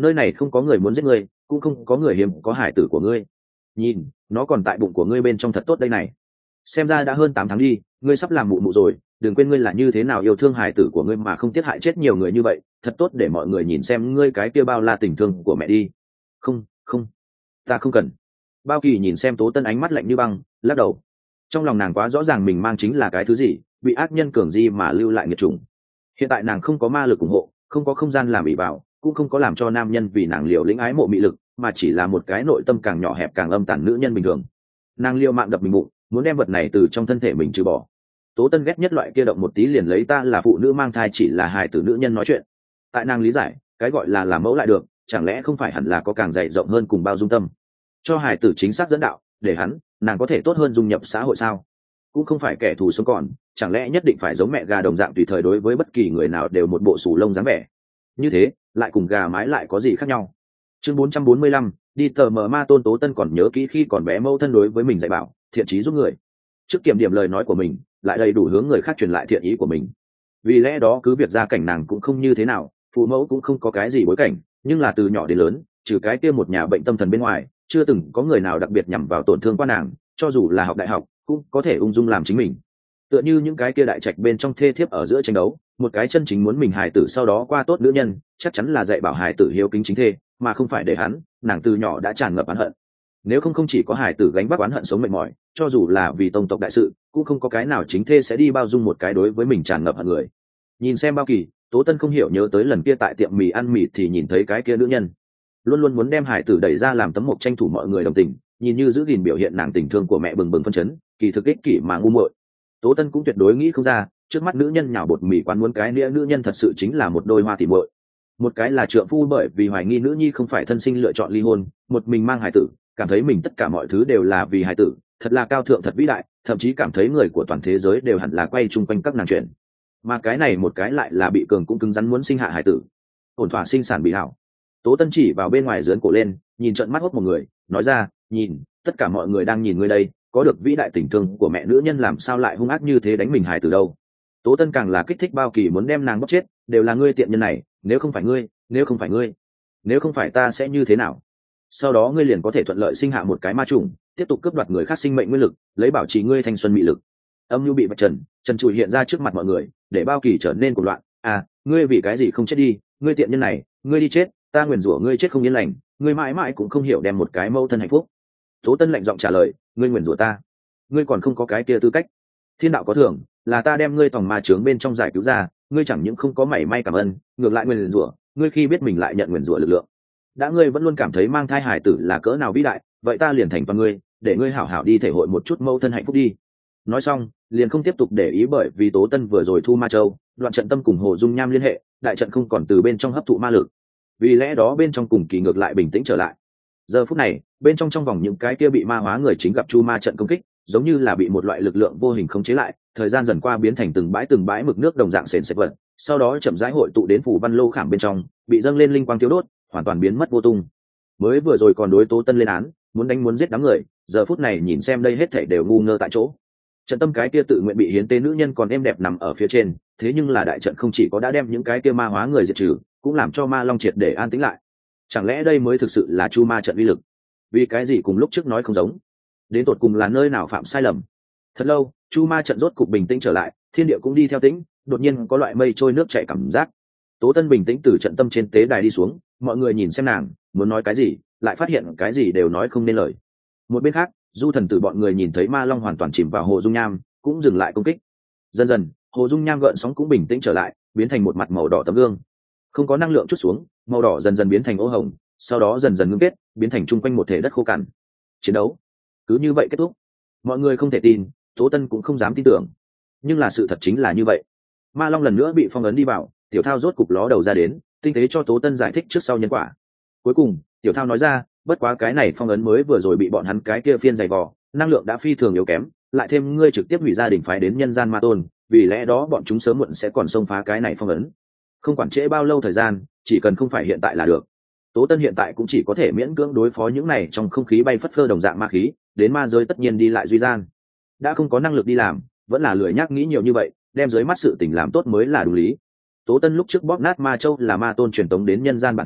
[SPEAKER 1] nơi này không có người muốn giết ngươi, cũng không có người hiếm có hải tử của ngươi. Nhìn, nó còn tại bụng của ngươi bên trong thật tốt đây này. Xem ra đã hơn 8 tháng đi, ngươi sắp làm mụ mụ rồi, đừng quên ngươi là như thế nào yêu thương hải tử của ngươi mà không tiếc hại chết nhiều người như vậy, thật tốt để mọi người nhìn xem ngươi cái kia bao la tình thương của mẹ đi. Không, không, ta không cần. Bao Kỳ nhìn xem Tố Tân ánh mắt lạnh như băng, lắc đầu. Trong lòng nàng quá rõ ràng mình mang chính là cái thứ gì, bị ác nhân cường di mà lưu lại nghiệt chủng. Hiện tại nàng không có ma lực ủng hộ, không có không gian làm ỷ vào, cũng không có làm cho nam nhân vì nàng liều lĩnh ái mộ mị lực, mà chỉ là một cái nội tâm càng nhỏ hẹp càng âm tàn nữ nhân bình thường. Nàng liều mạng đập mình bụng, muốn đem vật này từ trong thân thể mình trừ bỏ. Tố Tân ghét nhất loại kia động một tí liền lấy ta là phụ nữ mang thai chỉ là hài tử nữ nhân nói chuyện. Tại nàng lý giải, cái gọi là làm mẫu lại được, chẳng lẽ không phải hẳn là có càng dày rộng hơn cùng bao dung tâm, cho hài tử chính xác dẫn đạo, để nàng có thể tốt hơn dung nhập xã hội sao? Cũng không phải kẻ thù sống còn, chẳng lẽ nhất định phải giống mẹ gà đồng dạng tùy thời đối với bất kỳ người nào đều một bộ sù lông dáng vẻ? Như thế, lại cùng gà mái lại có gì khác nhau? Chương 445, đi tờ mờ ma tôn. Tố Tân còn nhớ kỹ khi còn bé mâu thân đối với mình dạy bảo, thiện chí giúp người. Trước kiểm điểm lời nói của mình, lại đầy đủ hướng người khác truyền lại thiện ý của mình. Vì lẽ đó cứ việc gia cảnh nàng cũng không như thế nào, phụ mẫu cũng không có cái gì bối cảnh, nhưng là từ nhỏ đến lớn, trừ cái kia một nhà bệnh tâm thần bên ngoài, chưa từng có người nào đặc biệt nhằm vào tổn thương qua nàng, cho dù là học đại học cũng có thể ung dung làm chính mình. Tựa như những cái kia đại trạch bên trong thê thiếp ở giữa tranh đấu, một cái chân chính muốn mình hài tử sau đó qua tốt nữ nhân, chắc chắn là dạy bảo hài tử hiếu kính chính thê, mà không phải để nàng từ nhỏ đã tràn ngập oán hận. Nếu không chỉ có hài tử gánh vác oán hận sống mệt mỏi, cho dù là vì tông tộc đại sự, cũng không có cái nào chính thê sẽ đi bao dung một cái đối với mình tràn ngập hận người. Nhìn xem Bao Kỳ, Tố Tân không hiểu nhớ tới lần kia tại tiệm mì ăn mì thì nhìn thấy cái kia nữ nhân, luôn luôn muốn đem hài tử đẩy ra làm tấm mộc tranh thủ mọi người đồng tình, nhìn như giữ gìn biểu hiện nàng tình thương của mẹ bừng bừng phân chấn, kỳ thực ích kỷ mà ngu muội. Tố Tân cũng tuyệt đối nghĩ không ra, trước mắt nữ nhân nhào bột mì quán muốn cái nĩa nữ nhân thật sự chính là một đôi hoa tỉ muội. Một cái là trượng phu bởi vì hoài nghi nữ nhi không phải thân sinh lựa chọn ly hôn, một mình mang hài tử, cảm thấy mình tất cả mọi thứ đều là vì hài tử, thật là cao thượng thật vĩ đại, thậm chí cảm thấy người của toàn thế giới đều hẳn là quay chung quanh các nàng chuyện. Mà cái này một cái lại là bị cường cũng cứng rắn muốn sinh hạ hài tử, ổn thỏa sinh sản bị hảo. Tố Tân chỉ vào bên ngoài giớn cổ lên, nhìn trận mắt hốt một người, nói ra, nhìn, tất cả mọi người đang nhìn ngươi đây, có được vĩ đại tình thương của mẹ nữ nhân làm sao lại hung ác như thế đánh mình hài từ đâu. Tố Tân càng là kích thích Bao Kỳ muốn đem nàng bóc chết, đều là ngươi tiện nhân này, nếu không phải ngươi, nếu không phải ngươi, nếu không phải ta sẽ như thế nào? Sau đó ngươi liền có thể thuận lợi sinh hạ một cái ma trùng, tiếp tục cướp đoạt người khác sinh mệnh nguyên lực, lấy bảo trì ngươi thanh xuân mị lực. Âm nhu bị vạch trần trụi hiện ra trước mặt mọi người, để Bao Kỳ trở nên cuồng loạn. À, ngươi vì cái gì không chết đi, ngươi tiện nhân này, ngươi đi chết, ta nguyền rủa ngươi chết không yên lành, ngươi mãi mãi cũng không hiểu đem một cái mâu thân hạnh phúc. Tố Tân lạnh giọng trả lời, ngươi nguyền rủa ta, ngươi còn không có cái kia tư cách. Thiên đạo có thưởng, là ta đem ngươi tòng ma chướng bên trong giải cứu ra, ngươi chẳng những không có mảy may cảm ơn, ngược lại nguyền rủa, ngươi khi biết mình lại nhận nguyền rủa lực lượng. Đã ngươi vẫn luôn cảm thấy mang thai hài tử là cỡ nào vĩ đại, vậy ta liền thành toàn ngươi, để ngươi hảo hảo đi thể hội một chút mâu thân hạnh phúc đi. Nói xong, liền không tiếp tục để ý bởi vì Tố Tân vừa rồi thu ma châu, đoạn trận tâm cùng Hồ Dung Nham liên hệ, đại trận không còn từ bên trong hấp thụ ma lực. Vì lẽ đó bên trong cùng kỳ ngược lại bình tĩnh trở lại. Giờ phút này, bên trong vòng những cái kia bị ma hóa người chính gặp chu ma trận công kích, giống như là bị một loại lực lượng vô hình khống chế lại, thời gian dần qua biến thành từng bãi mực nước đồng dạng sền sệt vật, sau đó chậm rãi hội tụ đến phủ văn lô khảm bên trong, bị dâng lên linh quang tiêu đốt, hoàn toàn biến mất vô tung. Mới vừa rồi còn đối Tố Tân lên án, muốn đánh muốn giết đám người, giờ phút này nhìn xem đây hết thảy đều ngu ngơ tại chỗ. Trận tâm cái kia tự nguyện bị hiến tế nữ nhân còn êm đẹp nằm ở phía trên, thế nhưng là đại trận không chỉ có đã đem những cái kia ma hóa người diệt trừ, cũng làm cho ma long triệt để an tĩnh lại. Chẳng lẽ đây mới thực sự là chu ma trận uy lực? Vì cái gì cùng lúc trước nói không giống? Đến tột cùng là nơi nào phạm sai lầm? Thật lâu, chu ma trận rốt cục bình tĩnh trở lại, thiên địa cũng đi theo tĩnh, đột nhiên có loại mây trôi nước chảy cảm giác. Tố Tân bình tĩnh từ trận tâm trên tế đài đi xuống, mọi người nhìn xem nàng, muốn nói cái gì, lại phát hiện cái gì đều nói không nên lời. Một bên khác, Du Thần Tử bọn người nhìn thấy ma long hoàn toàn chìm vào Hồ Dung Nham, cũng dừng lại công kích. Dần dần, Hồ Dung Nham gợn sóng cũng bình tĩnh trở lại, biến thành một mặt màu đỏ tấm gương. Không có năng lượng chút xuống, màu đỏ dần dần biến thành ô hồng, sau đó dần dần ngưng kết, biến thành chung quanh một thể đất khô cằn. Chiến đấu cứ như vậy kết thúc. Mọi người không thể tin, Tố Tân cũng không dám tin tưởng, nhưng là sự thật chính là như vậy. Ma long lần nữa bị phong ấn đi vào, Tiểu Thao rốt cục ló đầu ra đến, tinh tế cho Tố Tân giải thích trước sau nhân quả. Cuối cùng, Tiểu Thao nói ra, bất quá cái này phong ấn mới vừa rồi bị bọn hắn cái kia phiên dày vò, năng lượng đã phi thường yếu kém, lại thêm ngươi trực tiếp hủy gia đình phái đến nhân gian ma tôn, vì lẽ đó bọn chúng sớm muộn sẽ còn xông phá cái này phong ấn. Không quản trễ bao lâu thời gian, chỉ cần không phải hiện tại là được. Tố Tân hiện tại cũng chỉ có thể miễn cưỡng đối phó những này trong không khí bay phất phơ đồng dạng ma khí, đến ma giới tất nhiên đi lại duy gian. Đã không có năng lực đi làm, vẫn là lười nhác nghĩ nhiều như vậy, đem dưới mắt sự tình làm tốt mới là đúng lý. Tố Tân lúc trước bóp nát ma châu là ma tôn truyền tống đến nhân gian bản thể,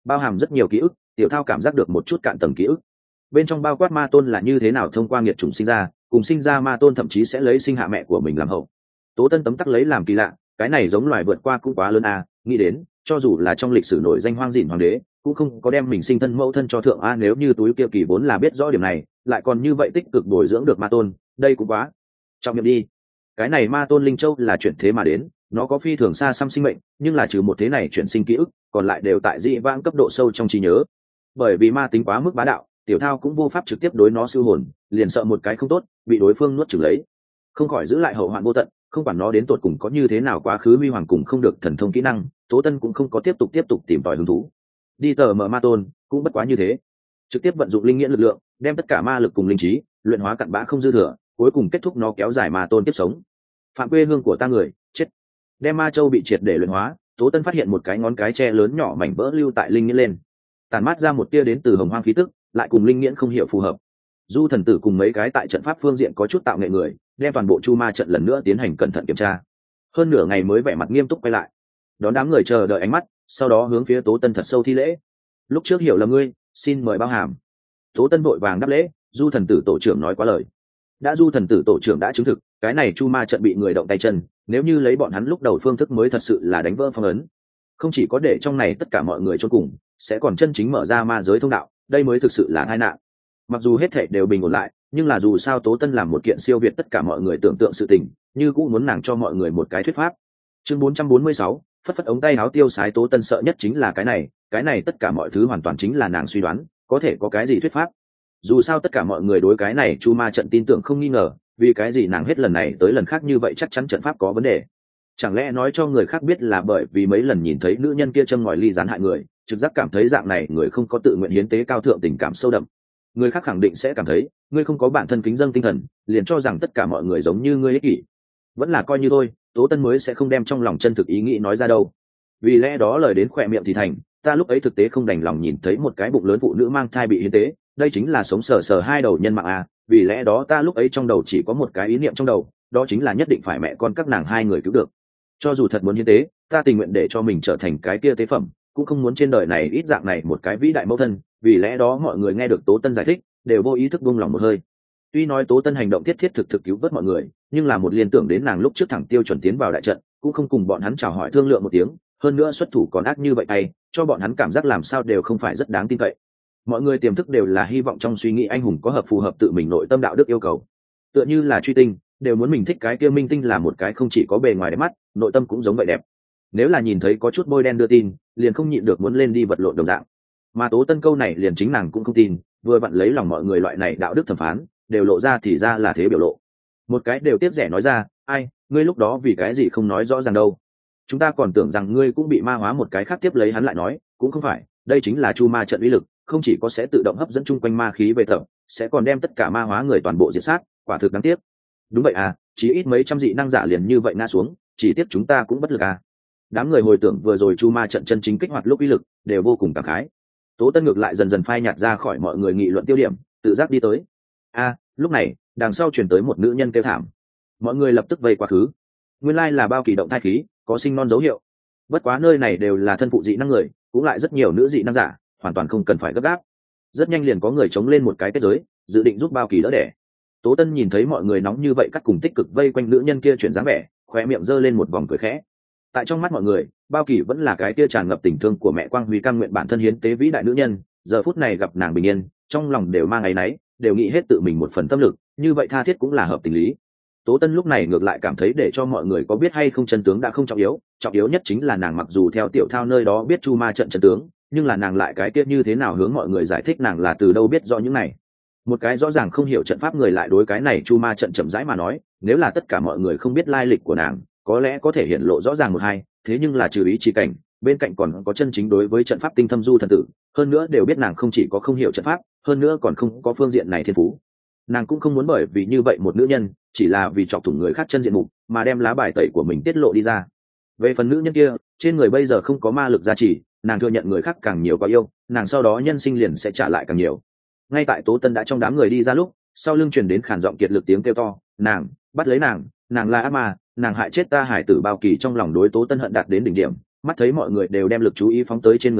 [SPEAKER 1] bao hàm rất nhiều ký ức. Tiểu thao cảm giác được một chút cạn tầng ký ức, bên trong bao quát ma tôn là như thế nào thông qua nghiệt chủng sinh ra, cùng sinh ra ma tôn thậm chí sẽ lấy sinh hạ mẹ của mình làm hậu. Tố Tân tấm tắc lấy làm kỳ lạ, cái này giống loài vượt qua cũng quá lớn a, nghĩ đến cho dù là trong lịch sử nổi danh hoang dỉn hoàng đế cũng không có đem mình sinh thân mẫu thân cho thượng a, nếu như túi kia kỳ vốn là biết rõ điểm này lại còn như vậy tích cực bồi dưỡng được ma tôn, đây cũng quá trọng nhiệm đi. Cái này ma tôn linh châu là chuyển thế mà đến, nó có phi thường xa xăm sinh mệnh, nhưng là trừ một thế này chuyển sinh ký ức còn lại đều tại dị vãng cấp độ sâu trong trí nhớ. Bởi vì ma tính quá mức bá đạo, tiểu thao cũng vô pháp trực tiếp đối nó siêu hồn, liền sợ một cái không tốt bị đối phương nuốt chửng lấy, không khỏi giữ lại hậu hoạn vô tận. Không quản nó đến tột cùng có như thế nào quá khứ huy hoàng cùng không được thần thông kỹ năng, Tố Tân cũng không có tiếp tục tìm tòi hứng thú. Đi tờ mở ma tôn cũng bất quá như thế, trực tiếp vận dụng linh nghiễn lực lượng đem tất cả ma lực cùng linh trí luyện hóa cặn bã không dư thừa, cuối cùng kết thúc nó kéo dài ma tôn kiếp sống. Phạm quê hương của ta người chết. Đem ma châu bị triệt để luyện hóa, Tố Tân phát hiện một cái ngón cái tre lớn nhỏ mảnh vỡ lưu tại linh nghiễn lên, tản mát ra một tia đến từ hồng hoang khí tức, lại cùng linh nghiễn không hiểu phù hợp. Du thần tử cùng mấy cái tại trận pháp phương diện có chút tạo nghệ người đem toàn bộ chu ma trận lần nữa tiến hành cẩn thận kiểm tra, hơn nửa ngày mới vẻ mặt nghiêm túc quay lại đón đám người chờ đợi ánh mắt, sau đó hướng phía Tố Tân thật sâu thi lễ. Lúc trước hiểu lầm ngươi, xin mời bao hàm. Tố Tân vội vàng đáp lễ. Du thần tử tổ trưởng nói quá lời. Đã du thần tử tổ trưởng đã chứng thực cái này chu ma trận bị người động tay chân, nếu như lấy bọn hắn lúc đầu phương thức mới thật sự là đánh vỡ phong ấn, không chỉ có để trong này tất cả mọi người chôn cùng, sẽ còn chân chính mở ra ma giới thông đạo, đây mới thực sự là tai nạn. Mặc dù hết thảy đều bình ổn lại, nhưng là dù sao Tố Tân làm một kiện siêu việt tất cả mọi người tưởng tượng sự tình, như cũng muốn nàng cho mọi người một cái thuyết pháp. Chương 446, phất phất ống tay áo tiêu sái. Tố Tân sợ nhất chính là cái này tất cả mọi thứ hoàn toàn chính là nàng suy đoán, có thể có cái gì thuyết pháp. Dù sao tất cả mọi người đối cái này chu ma trận tin tưởng không nghi ngờ, vì cái gì nàng hết lần này tới lần khác như vậy chắc chắn trận pháp có vấn đề. Chẳng lẽ nói cho người khác biết là bởi vì mấy lần nhìn thấy nữ nhân kia châm ngòi ly gián hại người, trực giác cảm thấy dạng này người không có tự nguyện hiến tế cao thượng tình cảm sâu đậm. Người khác khẳng định sẽ cảm thấy ngươi không có bản thân kính dâng tinh thần, liền cho rằng tất cả mọi người giống như ngươi ích kỷ. Vẫn là coi như thôi, Tố Tân mới sẽ không đem trong lòng chân thực ý nghĩ nói ra đâu. Vì lẽ đó lời đến khỏe miệng thì thành, ta lúc ấy thực tế không đành lòng nhìn thấy một cái bụng lớn phụ nữ mang thai bị hiến tế, đây chính là sống sờ sờ hai đầu nhân mạng à, vì lẽ đó ta lúc ấy trong đầu chỉ có một cái ý niệm trong đầu, đó chính là nhất định phải mẹ con các nàng hai người cứu được. Cho dù thật muốn hiến tế, ta tình nguyện để cho mình trở thành cái kia tế phẩm, cũng không muốn trên đời này ít dạng này một cái vĩ đại mẫu thân. Vì lẽ đó mọi người nghe được Tố Tân giải thích đều vô ý thức buông lòng một hơi. Tuy nói Tố Tân hành động thiết thiết thực thực cứu vớt mọi người, nhưng là một liên tưởng đến nàng lúc trước thẳng tiêu chuẩn tiến vào đại trận, cũng không cùng bọn hắn chào hỏi thương lượng một tiếng, hơn nữa xuất thủ còn ác như vậy hay, cho bọn hắn cảm giác làm sao đều không phải rất đáng tin cậy. Mọi người tiềm thức đều là hy vọng trong suy nghĩ anh hùng có hợp phù hợp tự mình nội tâm đạo đức yêu cầu, tựa như là truy tinh, đều muốn mình thích cái kia minh tinh là một cái không chỉ có bề ngoài đẹp mắt, nội tâm cũng giống vậy đẹp. Nếu là nhìn thấy có chút bôi đen đưa tin, liền không nhịn được muốn lên đi vật lộn đồng dạng. Mà Tố Tân câu này liền chính nàng cũng không tin, vừa vặn lấy lòng mọi người loại này đạo đức thẩm phán đều lộ ra thì ra là thế biểu lộ. Một cái đều tiếp rẻ nói ra, ai, ngươi lúc đó vì cái gì không nói rõ ràng đâu, chúng ta còn tưởng rằng ngươi cũng bị ma hóa. Một cái khác tiếp lấy hắn lại nói, cũng không phải, đây chính là chu ma trận uy lực, không chỉ có sẽ tự động hấp dẫn chung quanh ma khí về tập, sẽ còn đem tất cả ma hóa người toàn bộ diệt sát, quả thực đáng tiếc. Đúng vậy à, chỉ ít mấy trăm dị năng giả liền như vậy ngã xuống, chỉ tiếc chúng ta cũng bất lực à. Đám người hồi tưởng vừa rồi chu ma trận chân chính kích hoạt lúc uy lực, đều vô cùng cảm khái. Tố Tân ngược lại dần dần phai nhạt ra khỏi mọi người nghị luận tiêu điểm, tự giác đi tới. Lúc này đằng sau chuyển tới một nữ nhân kêu thảm, mọi người lập tức vây quá khứ. Nguyên lai là Bao Kỳ động thai khí, có sinh non dấu hiệu. Bất quá nơi này đều là thân phụ dị năng người, cũng lại rất nhiều nữ dị năng giả, hoàn toàn không cần phải gấp gáp. Rất nhanh liền có người chống lên một cái kết giới, dự định giúp Bao Kỳ đỡ đẻ. Tố Tân nhìn thấy mọi người nóng như vậy, cắt cùng tích cực vây quanh nữ nhân kia chuyển dáng vẻ, khóe miệng giơ lên một vòng cười khẽ. Tại trong mắt mọi người, Bao Kỳ vẫn là cái kia tràn ngập tình thương của mẹ Quang Huy cam nguyện bản thân hiến tế vĩ đại nữ nhân, giờ phút này gặp nàng bình yên, trong lòng đều mang áy náy, đều nghĩ hết tự mình một phần tâm lực, như vậy tha thiết cũng là hợp tình lý. Tố Tân lúc này ngược lại cảm thấy để cho mọi người có biết hay không chân tướng đã không trọng yếu nhất chính là nàng mặc dù theo Tiểu Thao nơi đó biết chu ma trận chân tướng, nhưng là nàng lại cái kia như thế nào hướng mọi người giải thích nàng là từ đâu biết rõ những này. Một cái rõ ràng không hiểu trận pháp người lại đối cái này chu ma trận chậm rãi mà nói, nếu là tất cả mọi người không biết lai lịch của nàng, có lẽ có thể hiện lộ rõ ràng một hai, thế nhưng là trừ ý chỉ cảnh, bên cạnh còn có chân chính đối với trận pháp tinh thâm du thần tử, hơn nữa đều biết nàng không chỉ có không hiểu trận pháp, hơn nữa còn không có phương diện này thiên phú. Nàng cũng không muốn bởi vì như vậy một nữ nhân, chỉ là vì chọc thủng người khác chân diện mục, mà đem lá bài tẩy của mình tiết lộ đi ra. Về phần nữ nhân kia, trên người bây giờ không có ma lực gia trì, nàng thừa nhận người khác càng nhiều có yêu, nàng sau đó nhân sinh liền sẽ trả lại càng nhiều. Ngay tại Tố Tân đã trong đám người đi ra lúc, sau lưng truyền đến khàn giọng kiệt lực tiếng kêu to, nàng, bắt lấy nàng là ác ma, nàng hại chết ta hải tử. Bao Kỳ trong lòng đối Tố Tân hận đạt đến đỉnh điểm, mắt thấy mọi người đều đem lực chú ý phóng tới trên người mình,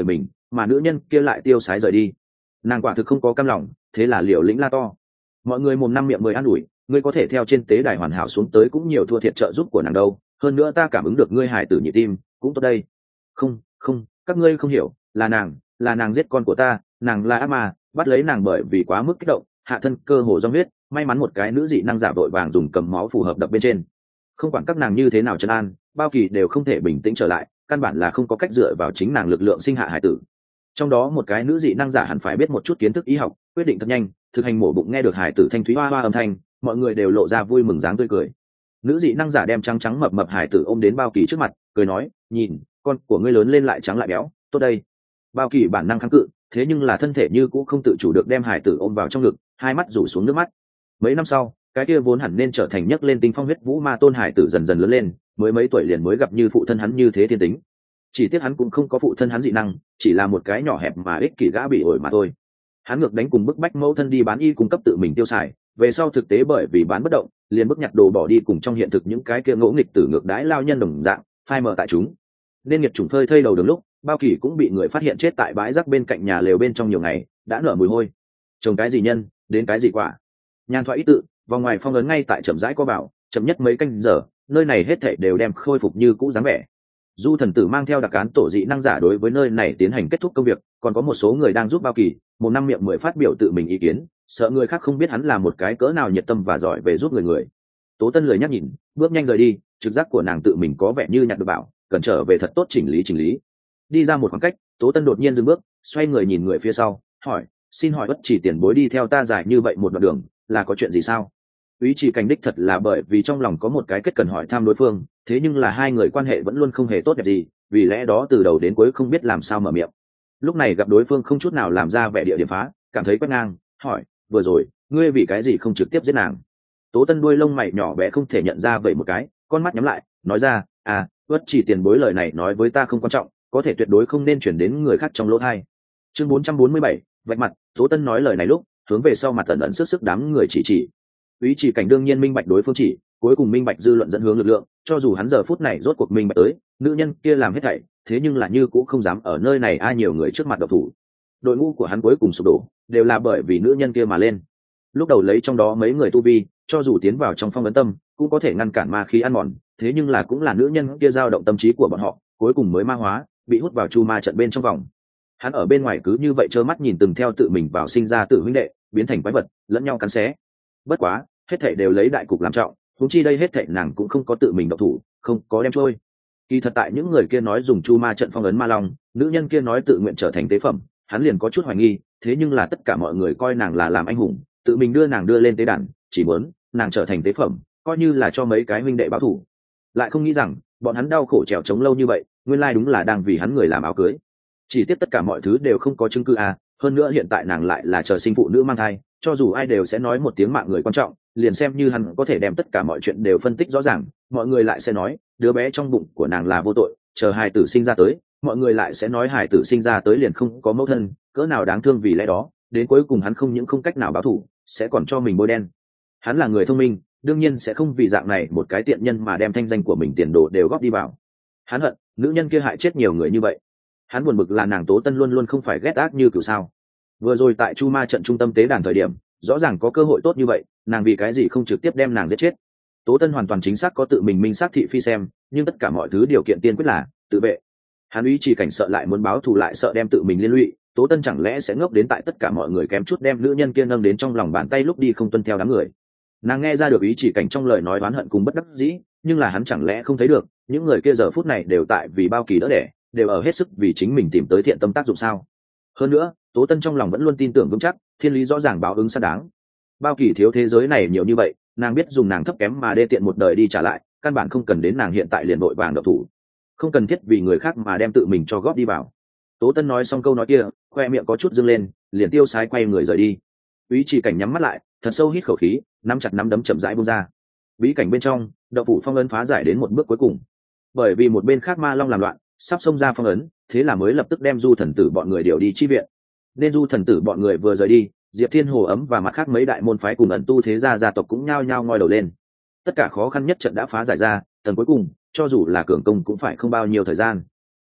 [SPEAKER 1] mà nữ nhân kia lại tiêu sái rời đi. Nàng quả thực không có cam lòng, thế là liều lĩnh la to. Mọi người mồm năm miệng mười an ủi, ngươi có thể theo trên tế đài hoàn hảo xuống tới cũng nhiều thua thiệt trợ giúp của nàng đâu, hơn nữa ta cảm ứng được ngươi hài tử nhịp tim cũng tốt đây. Không không, các ngươi không hiểu, là nàng giết con của ta, nàng là ác ma, bắt lấy nàng bởi vì quá mức kích động, hạ thân cơ hồ do huyết, may mắn một cái nữ dị năng giả vội vàng dùng cầm máu phù hợp đập bên trên. Không quản các nàng như thế nào trấn an, Bao Kỳ đều không thể bình tĩnh trở lại, căn bản là không có cách dựa vào chính nàng lực lượng sinh hạ hải tử. Trong đó một cái nữ dị năng giả hẳn phải biết một chút kiến thức y học, quyết định thật nhanh thực hành mổ bụng, nghe được hải tử thanh thúy hoa hoa âm thanh, mọi người đều lộ ra vui mừng dáng tươi cười. Nữ dị năng giả đem trắng trắng mập mập hải tử ôm đến Bao Kỳ trước mặt, cười nói, nhìn, con của ngươi lớn lên lại trắng lại béo, tốt đây. Bao Kỳ bản năng kháng cự, thế nhưng là thân thể như cũng không tự chủ được đem hải tử ôm vào trong ngực, hai mắt rủ xuống nước mắt. Mấy năm sau, cái kia vốn hẳn nên trở thành nhấc lên tinh phong huyết vũ ma tôn hải tử dần dần lớn lên, mới mấy tuổi liền mới gặp như phụ thân hắn như thế thiên tính. Chỉ tiếc hắn cũng không có phụ thân hắn dị năng, chỉ là một cái nhỏ hẹp mà ích kỷ gã bị ổi mà thôi. Hắn ngược đánh cùng bức bách mẫu thân đi bán y cung cấp tự mình tiêu xài, về sau thực tế bởi vì bán bất động, liền bức nhặt đồ bỏ đi cùng trong hiện thực những cái kia ngỗ nghịch tử ngược đãi lao nhân đồng dạng, phai mờ tại chúng. Nên nghiệt chủng phơi thây đầu đường lúc, Bao Kỳ cũng bị người phát hiện chết tại bãi rác bên cạnh nhà lều bên trong nhiều ngày, đã nở mùi hôi. Trồng cái gì nhân, đến cái gì quả. Nhàn thoại ít tự, vòng ngoài phong ấn ngay tại chậm rãi co bảo, chậm nhất mấy canh giờ, nơi này hết thảy đều đem khôi phục như cũ dáng vẻ. Du thần tử mang theo đặc cán tổ dị năng giả đối với nơi này tiến hành kết thúc công việc, còn có một số người đang giúp Bao Kỳ, một năm miệng mười phát biểu tự mình ý kiến, sợ người khác không biết hắn là một cái cỡ nào nhiệt tâm và giỏi về giúp người. Tố Tân lười nhắc nhìn, bước nhanh rời đi, trực giác của nàng tự mình có vẻ như nhặt được bảo, cần trở về thật tốt chỉnh lý. Đi ra một khoảng cách, Tố Tân đột nhiên dừng bước, xoay người nhìn người phía sau, hỏi, xin hỏi Bất Chỉ tiền bối đi theo ta dài như vậy một đoạn đường, là có chuyện gì sao? Úy Chỉ Cảnh đích thật là bởi vì trong lòng có một cái kết cần hỏi thăm đối phương, thế nhưng là hai người quan hệ vẫn luôn không hề tốt đẹp gì, vì lẽ đó từ đầu đến cuối không biết làm sao mở miệng. Lúc này gặp đối phương không chút nào làm ra vẻ địa điểm phá, cảm thấy quét ngang, hỏi, vừa rồi ngươi vì cái gì không trực tiếp giết nàng? Tố Tân đuôi lông mày nhỏ bé không thể nhận ra vậy một cái, con mắt nhắm lại, nói ra, Bất Chỉ tiền bối lời này nói với ta không quan trọng, có thể tuyệt đối không nên chuyển đến người khác trong lỗ tai. Chương 447, vạch mặt. Tố Tân nói lời này lúc hướng về sau mặt ẩn ẩn sức đám người chỉ. Úy Chỉ Cảnh đương nhiên minh bạch đối phương chỉ, cuối cùng minh bạch dư luận dẫn hướng lực lượng, cho dù hắn giờ phút này rốt cuộc minh bạch tới, nữ nhân kia làm hết thảy, thế nhưng là như cũng không dám ở nơi này ai nhiều người trước mặt độc thủ. Đội ngũ của hắn cuối cùng sụp đổ, đều là bởi vì nữ nhân kia mà lên. Lúc đầu lấy trong đó mấy người tu vi, cho dù tiến vào trong phong ấn tâm, cũng có thể ngăn cản ma khí ăn mòn, thế nhưng là cũng là nữ nhân kia dao động tâm trí của bọn họ, cuối cùng mới ma hóa, bị hút vào chu ma trận bên trong vòng. Hắn ở bên ngoài cứ như vậy trơ mắt nhìn từng theo tự mình vào sinh ra tự huynh đệ, biến thành quái vật, lẫn nhau cắn xé. Bất quá, hết thảy đều lấy đại cục làm trọng, huống chi đây hết thảy nàng cũng không có tự mình động thủ, không có đem trôi. Kỳ thật tại những người kia nói dùng chu ma trận phong ấn ma long, nữ nhân kia nói tự nguyện trở thành tế phẩm, hắn liền có chút hoài nghi, thế nhưng là tất cả mọi người coi nàng là làm anh hùng, tự mình đưa nàng đưa lên tế đàn, chỉ muốn nàng trở thành tế phẩm, coi như là cho mấy cái huynh đệ báo thù. Lại không nghĩ rằng, bọn hắn đau khổ trèo trống lâu như vậy, nguyên lai đúng là đang vì hắn người làm áo cưới. Chỉ tiếc tất cả mọi thứ đều không có chứng cứ hơn nữa hiện tại nàng lại là chờ sinh phụ nữ mang thai, cho dù ai đều sẽ nói một tiếng mạng người quan trọng, liền xem như hắn có thể đem tất cả mọi chuyện đều phân tích rõ ràng, mọi người lại sẽ nói đứa bé trong bụng của nàng là vô tội, chờ hài tử sinh ra tới, mọi người lại sẽ nói hài tử sinh ra tới liền không có mẫu thân, cỡ nào đáng thương, vì lẽ đó đến cuối cùng hắn không những không cách nào báo thù, sẽ còn cho mình bôi đen. Hắn là người thông minh, đương nhiên sẽ không vì dạng này một cái tiện nhân mà đem thanh danh của mình tiền đồ đều góp đi vào. Hắn hận nữ nhân kia hại chết nhiều người như vậy. Hắn buồn bực là nàng Tố Tân luôn luôn không phải ghét ác như kiểu sao. Vừa rồi tại chu ma trận trung tâm tế đàn thời điểm, rõ ràng có cơ hội tốt như vậy, nàng vì cái gì không trực tiếp đem nàng giết chết? Tố Tân hoàn toàn chính xác có tự mình minh xác thị phi xem, nhưng tất cả mọi thứ điều kiện tiên quyết là tự vệ. Hắn Úy Chỉ Cảnh sợ lại muốn báo thù lại sợ đem tự mình liên lụy, Tố Tân chẳng lẽ sẽ ngốc đến tại tất cả mọi người kém chút đem nữ nhân kia nâng đến trong lòng bàn tay lúc đi không tuân theo đám người. Nàng nghe ra được Úy Chỉ Cảnh trong lời nói oán hận cùng bất đắc dĩ, nhưng là hắn chẳng lẽ không thấy được, những người kia giờ phút này đều tại vì Bao Kỳ đỡ đẻ, đều ở hết sức vì chính mình tìm tới thiện tâm tác dụng sao? Hơn nữa, Tố Tân trong lòng vẫn luôn tin tưởng vững chắc, thiên lý rõ ràng báo ứng xác đáng. Bao Kỳ thiếu thế giới này nhiều như vậy, nàng biết dùng nàng thấp kém mà đê tiện một đời đi trả lại, căn bản không cần đến nàng hiện tại liền vội vàng động thủ, không cần thiết vì người khác mà đem tự mình cho góp đi vào. Tố Tân nói xong câu nói kia, khoe miệng có chút dâng lên, liền tiêu sái quay người rời đi. Úy Chỉ Cảnh nhắm mắt lại, thật sâu hít khẩu khí, nắm chặt nắm đấm chậm rãi buông ra. Bí cảnh bên trong, Đậu Phủ phong ấn phá giải đến một bước cuối cùng, bởi vì một bên khác ma long làm loạn, sắp xông ra phong ấn, thế là mới lập tức đem Du thần tử bọn người điều đi chi viện. Nên Du thần tử bọn người vừa rời đi, Diệp Thiên Hồ ấm và mặt khác mấy đại môn phái cùng ẩn tu thế gia gia tộc cũng nhao nhao ngoi đầu lên. Tất cả khó khăn nhất trận đã phá giải ra, tầng cuối cùng, cho dù là cường công cũng phải không bao nhiêu thời gian.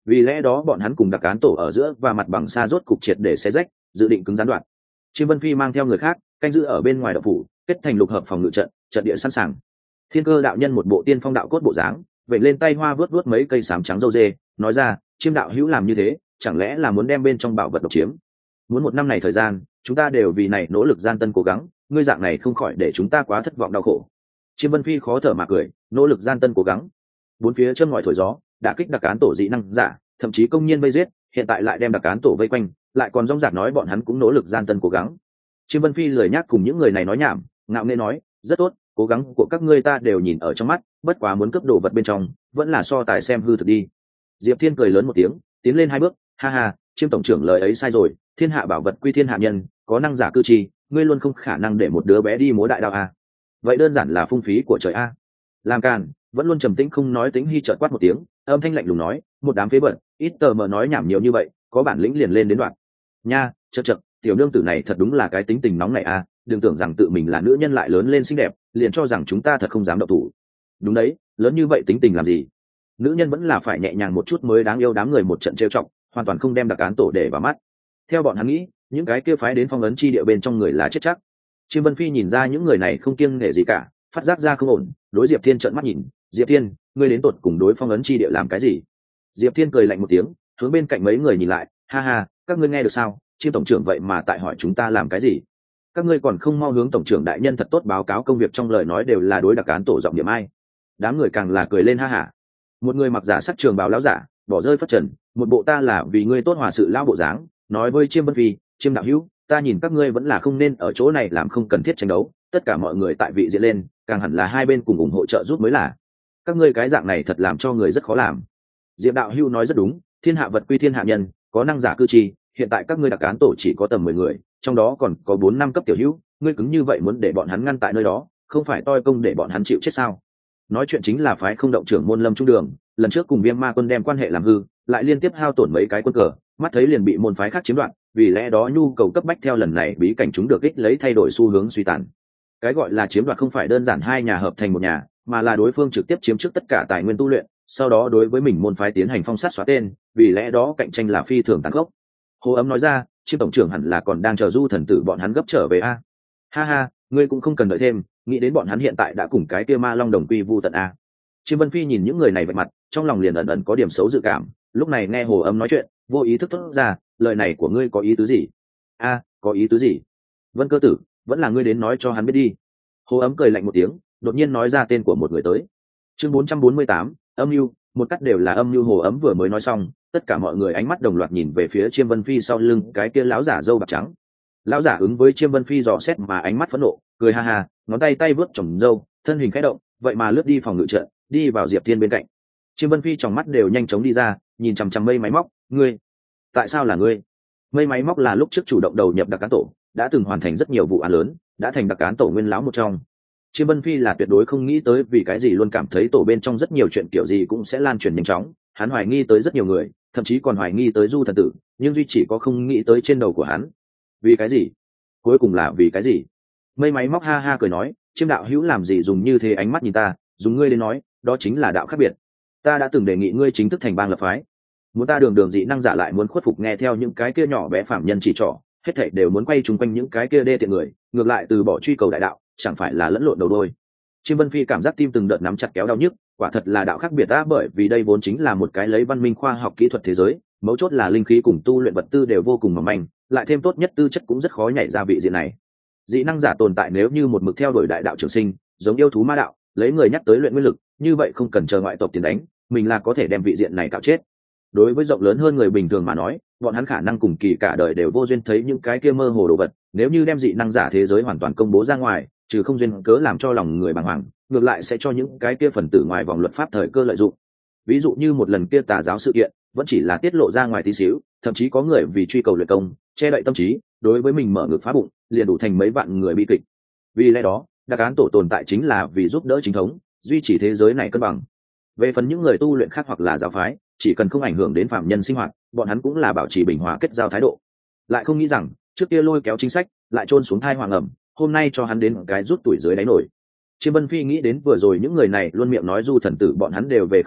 [SPEAKER 1] vì lẽ đó bọn hắn cùng đặc cán tổ ở giữa và mặt bằng xa rốt cục triệt để xé rách, dự định cứng gián đoạn. Chiêm Vân Phi mang theo người khác canh giữ ở bên ngoài đạo phủ, kết thành lục hợp phòng ngự trận, trận địa sẵn sàng. Thiên Cơ đạo nhân một bộ tiên phong đạo cốt bộ dáng, vậy lên tay hoa vớt vớt mấy cây sám trắng râu dê, nói ra, Chiêm đạo hữu làm như thế, chẳng lẽ là muốn đem bên trong bảo vật độc chiếm? Muốn một năm này thời gian, chúng ta đều vì này nỗ lực gian tân cố gắng, ngươi dạng này không khỏi để chúng ta quá thất vọng đau khổ. Chiêm Vân Phi khó thở mà cười, nỗ lực gian tân cố gắng. Bốn phía châm ngòi thổi gió, đã kích đặc cán tổ dị năng giả, thậm chí công nhiên vây giết, hiện tại lại đem đặc cán tổ vây quanh, lại còn rong rạc nói bọn hắn cũng nỗ lực gian tân cố gắng. Chiêm Vân Phi lười nhác cùng những người này nói nhảm, ngạo nghễ nói, rất tốt, cố gắng của các ngươi ta đều nhìn ở trong mắt, bất quá muốn cướp đồ vật bên trong, vẫn là so tài xem hư thực đi. Diệp Thiên cười lớn một tiếng, tiến lên hai bước, ha ha, Chiêm tổng trưởng lời ấy sai rồi, thiên hạ bảo vật quy thiên hạ nhân, có năng giả cư chi, ngươi luôn không khả năng để một đứa bé đi múa đại đao a. Vậy đơn giản là phung phí của trời a. Làm càn, vẫn luôn trầm tĩnh không nói tính hy chợt quát một tiếng, âm thanh lạnh lùng nói, một đám phế bẩn, ít tờ mờ nói nhảm nhiều như vậy, có bản lĩnh liền lên đến đoạn. Nha, chậc, tiểu nương tử này thật đúng là cái tính tình nóng này a, đừng tưởng rằng tự mình là nữ nhân lại lớn lên xinh đẹp, liền cho rằng chúng ta thật không dám động thủ. Đúng đấy, lớn như vậy tính tình làm gì? Nữ nhân vẫn là phải nhẹ nhàng một chút mới đáng yêu, đám người một trận trêu chọc, hoàn toàn không đem đặc án tổ để vào mắt. Theo bọn hắn nghĩ, những cái kia phái đến phong ấn chi địa bên trong người là chết chắc. Chiêm Vân Phi nhìn ra những người này không kiêng nể gì cả, phát giác ra không ổn, đối Diệp Thiên trợn mắt nhìn, Diệp Thiên, ngươi đến tột cùng đối phong ấn chi địa làm cái gì? Diệp Thiên cười lạnh một tiếng, hướng bên cạnh mấy người nhìn lại, ha ha, các ngươi nghe được sao? Chiêm tổng trưởng vậy mà tại hỏi chúng ta làm cái gì? Các ngươi còn không mau hướng tổng trưởng đại nhân thật tốt báo cáo công việc, trong lời nói đều là đối đặc án tổ giọng niệm ai. Đám người càng là cười lên ha hả. Một người mặc giả sắc trường bào lão giả, bỏ rơi phất trần, một bộ ta là vì ngươi tốt hòa sự lão bộ dáng, nói với Chiêm Vân Phi, Chiêm đạo hữu, ta nhìn các ngươi vẫn là không nên ở chỗ này làm không cần thiết tranh đấu, tất cả mọi người tại vị diện lên, càng hẳn là hai bên cùng ủng hộ trợ giúp mới là. Các ngươi cái dạng này thật làm cho người rất khó làm. Diệp đạo hữu nói rất đúng, thiên hạ vật quy thiên hạ nhân, có năng giả cư chi, hiện tại các ngươi đặc án tổ chỉ có tầm 10 người, trong đó còn có 4-5 cấp tiểu hữu, ngươi cứng như vậy muốn để bọn hắn ngăn tại nơi đó, không phải toi công để bọn hắn chịu chết sao? Nói chuyện chính là phái không động trưởng môn Lâm Trung Đường, lần trước cùng Viêm Ma quân đem quan hệ làm hư, lại liên tiếp hao tổn mấy cái quân cờ, mắt thấy liền bị môn phái khác chiếm đoạt, vì lẽ đó nhu cầu cấp bách theo lần này bí cảnh chúng được ích lấy thay đổi xu hướng suy tàn. Cái gọi là chiếm đoạt không phải đơn giản hai nhà hợp thành một nhà, mà là đối phương trực tiếp chiếm trước tất cả tài nguyên tu luyện, sau đó đối với mình môn phái tiến hành phong sát xóa tên, vì lẽ đó cạnh tranh là phi thường tàn khốc. Hồ Ấm nói ra, Chiêm tổng trưởng hẳn là còn đang chờ Du thần tử bọn hắn gấp trở về a. Ha ha, ngươi cũng không cần đợi thêm, nghĩ đến bọn hắn hiện tại đã cùng cái kia Ma Long đồng quy vu tận a. Chiêm Vân Phi nhìn những người này vạch mặt, trong lòng liền ẩn ẩn có điểm xấu dự cảm, lúc này nghe Hồ Ấm nói chuyện, vô ý thức thốt ra, lời này của ngươi có ý tứ gì? A, có ý tứ gì? Vân Cơ Tử, vẫn là ngươi đến nói cho hắn biết đi. Hồ Ấm cười lạnh một tiếng, đột nhiên nói ra tên của một người tới. Chương 448, âm mưu, một cách đều là âm mưu. Hồ Ấm vừa mới nói xong, tất cả mọi người ánh mắt đồng loạt nhìn về phía Chiêm Vân Phi sau lưng cái kia lão giả râu bạc trắng. Lão giả ứng với Chiêm Vân Phi dò xét mà ánh mắt phẫn nộ, cười ha ha, ngón tay tay vớt chồng râu, thân hình khẽ động, vậy mà lướt đi phòng ngự trận, đi vào Diệp Thiên bên cạnh. Chiêm Vân Phi trong mắt đều nhanh chóng đi ra, nhìn chằm chằm Mây Máy Móc, ngươi, tại sao là ngươi? Mây Máy Móc là lúc trước chủ động đầu nhập đặc cán tổ, đã từng hoàn thành rất nhiều vụ án lớn, đã thành đặc cán tổ nguyên lão một trong. Chiêm Vân Phi là tuyệt đối không nghĩ tới vì cái gì luôn cảm thấy tổ bên trong rất nhiều chuyện kiểu gì cũng sẽ lan truyền nhanh chóng, hắn hoài nghi tới rất nhiều người, thậm chí còn hoài nghi tới Du thần tử, nhưng duy chỉ có không nghĩ tới trên đầu của hắn. Vì cái gì? Cuối cùng là vì cái gì? Mây Máy Móc ha ha cười nói, Chiêm đạo hữu làm gì dùng như thế ánh mắt nhìn ta, dùng ngươi đến nói, đó chính là đạo khác biệt. Ta đã từng đề nghị ngươi chính thức thành bang lập phái, muốn ta đường dị năng giả lại muốn khuất phục nghe theo những cái kia nhỏ bé phạm nhân chỉ trỏ, hết thảy đều muốn quay chung quanh những cái kia đê tiện người, ngược lại từ bỏ truy cầu đại đạo, chẳng phải là lẫn lộn đầu đôi. Chiêm Vân Phi cảm giác tim từng đợt nắm chặt kéo đau nhức, quả thật là đạo khác biệt ta, bởi vì đây vốn chính là một cái lấy văn minh khoa học kỹ thuật thế giới, mấu chốt là linh khí cùng tu luyện vật tư đều vô cùng mỏng manh, lại thêm tốt nhất tư chất cũng rất khó nhảy ra vị diện này. Dị năng giả tồn tại nếu như một mực theo đuổi đại đạo trường sinh, giống yêu thú ma đạo, lấy người nhắc tới luyện nguyên lực, như vậy không cần chờ ngoại tộc tiền đánh, mình là có thể đem vị diện này cạo chết. Đối với rộng lớn hơn người bình thường mà nói, bọn hắn khả năng cùng kỳ cả đời đều vô duyên thấy những cái kia mơ hồ đồ vật, nếu như đem dị năng giả thế giới hoàn toàn công bố ra ngoài, trừ không duyên cớ làm cho lòng người bàng hoàng, ngược lại sẽ cho những cái kia phần tử ngoài vòng luật pháp thời cơ lợi dụng. Ví dụ như một lần kia tà giáo sự kiện, vẫn chỉ là tiết lộ ra ngoài tí xíu, thậm chí có người vì truy cầu luyện công, che đậy tâm trí, đối với mình mở ngực phá bụng, liền đủ thành mấy vạn người bi kịch. Vì lẽ đó, đặc án tổ tồn tại chính là vì giúp đỡ chính thống, duy trì thế giới này cân bằng. Về phần những người tu luyện khác hoặc là giáo phái, chỉ cần không ảnh hưởng đến phạm nhân sinh hoạt, bọn hắn cũng là bảo trì bình hòa kết giao thái độ. Lại không nghĩ rằng trước kia lôi kéo chính sách, lại trôn xuống thai hoàng ẩm, hôm nay cho hắn đến cái rút tuổi dưới đáy nổi. Chiêm Vân Phi nghĩ đến vừa rồi những người này luôn miệng nói Du thần tử bọn hắn đều về không được,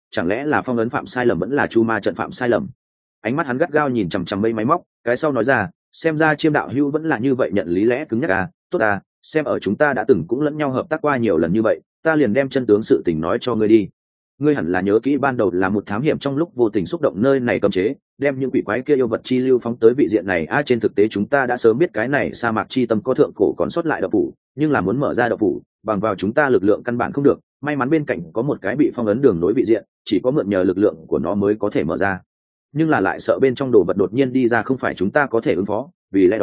[SPEAKER 1] chẳng lẽ là phong ấn phạm sai lầm vẫn là chu ma trận phạm sai lầm? Ánh mắt hắn gắt gao nhìn chằm chằm mây máy móc, cái sau nói ra, xem ra Chiêm đạo hữu vẫn là như vậy, nhận lý lẽ cứng nhắc à, tốt à, xem ở chúng ta đã từng cũng lẫn nhau hợp tác qua nhiều lần như vậy, ta liền đem chân tướng sự tình nói cho ngươi đi. Ngươi hẳn là nhớ kỹ ban đầu là một thám hiểm trong lúc vô tình xúc động nơi này cấm chế, đem những quỷ quái kia yêu vật chi lưu phóng tới vị diện này trên thực tế chúng ta đã sớm biết cái này sa mạc chi tâm có thượng cổ còn sót lại đậu phủ, nhưng là muốn mở ra đậu phủ bằng vào chúng ta lực lượng căn bản không được, may mắn bên cạnh có một cái bị phong ấn đường nối vị diện, chỉ có mượn nhờ lực lượng của nó mới có thể mở ra, nhưng là lại sợ bên trong đồ vật đột nhiên đi ra không phải chúng ta có thể ứng phó,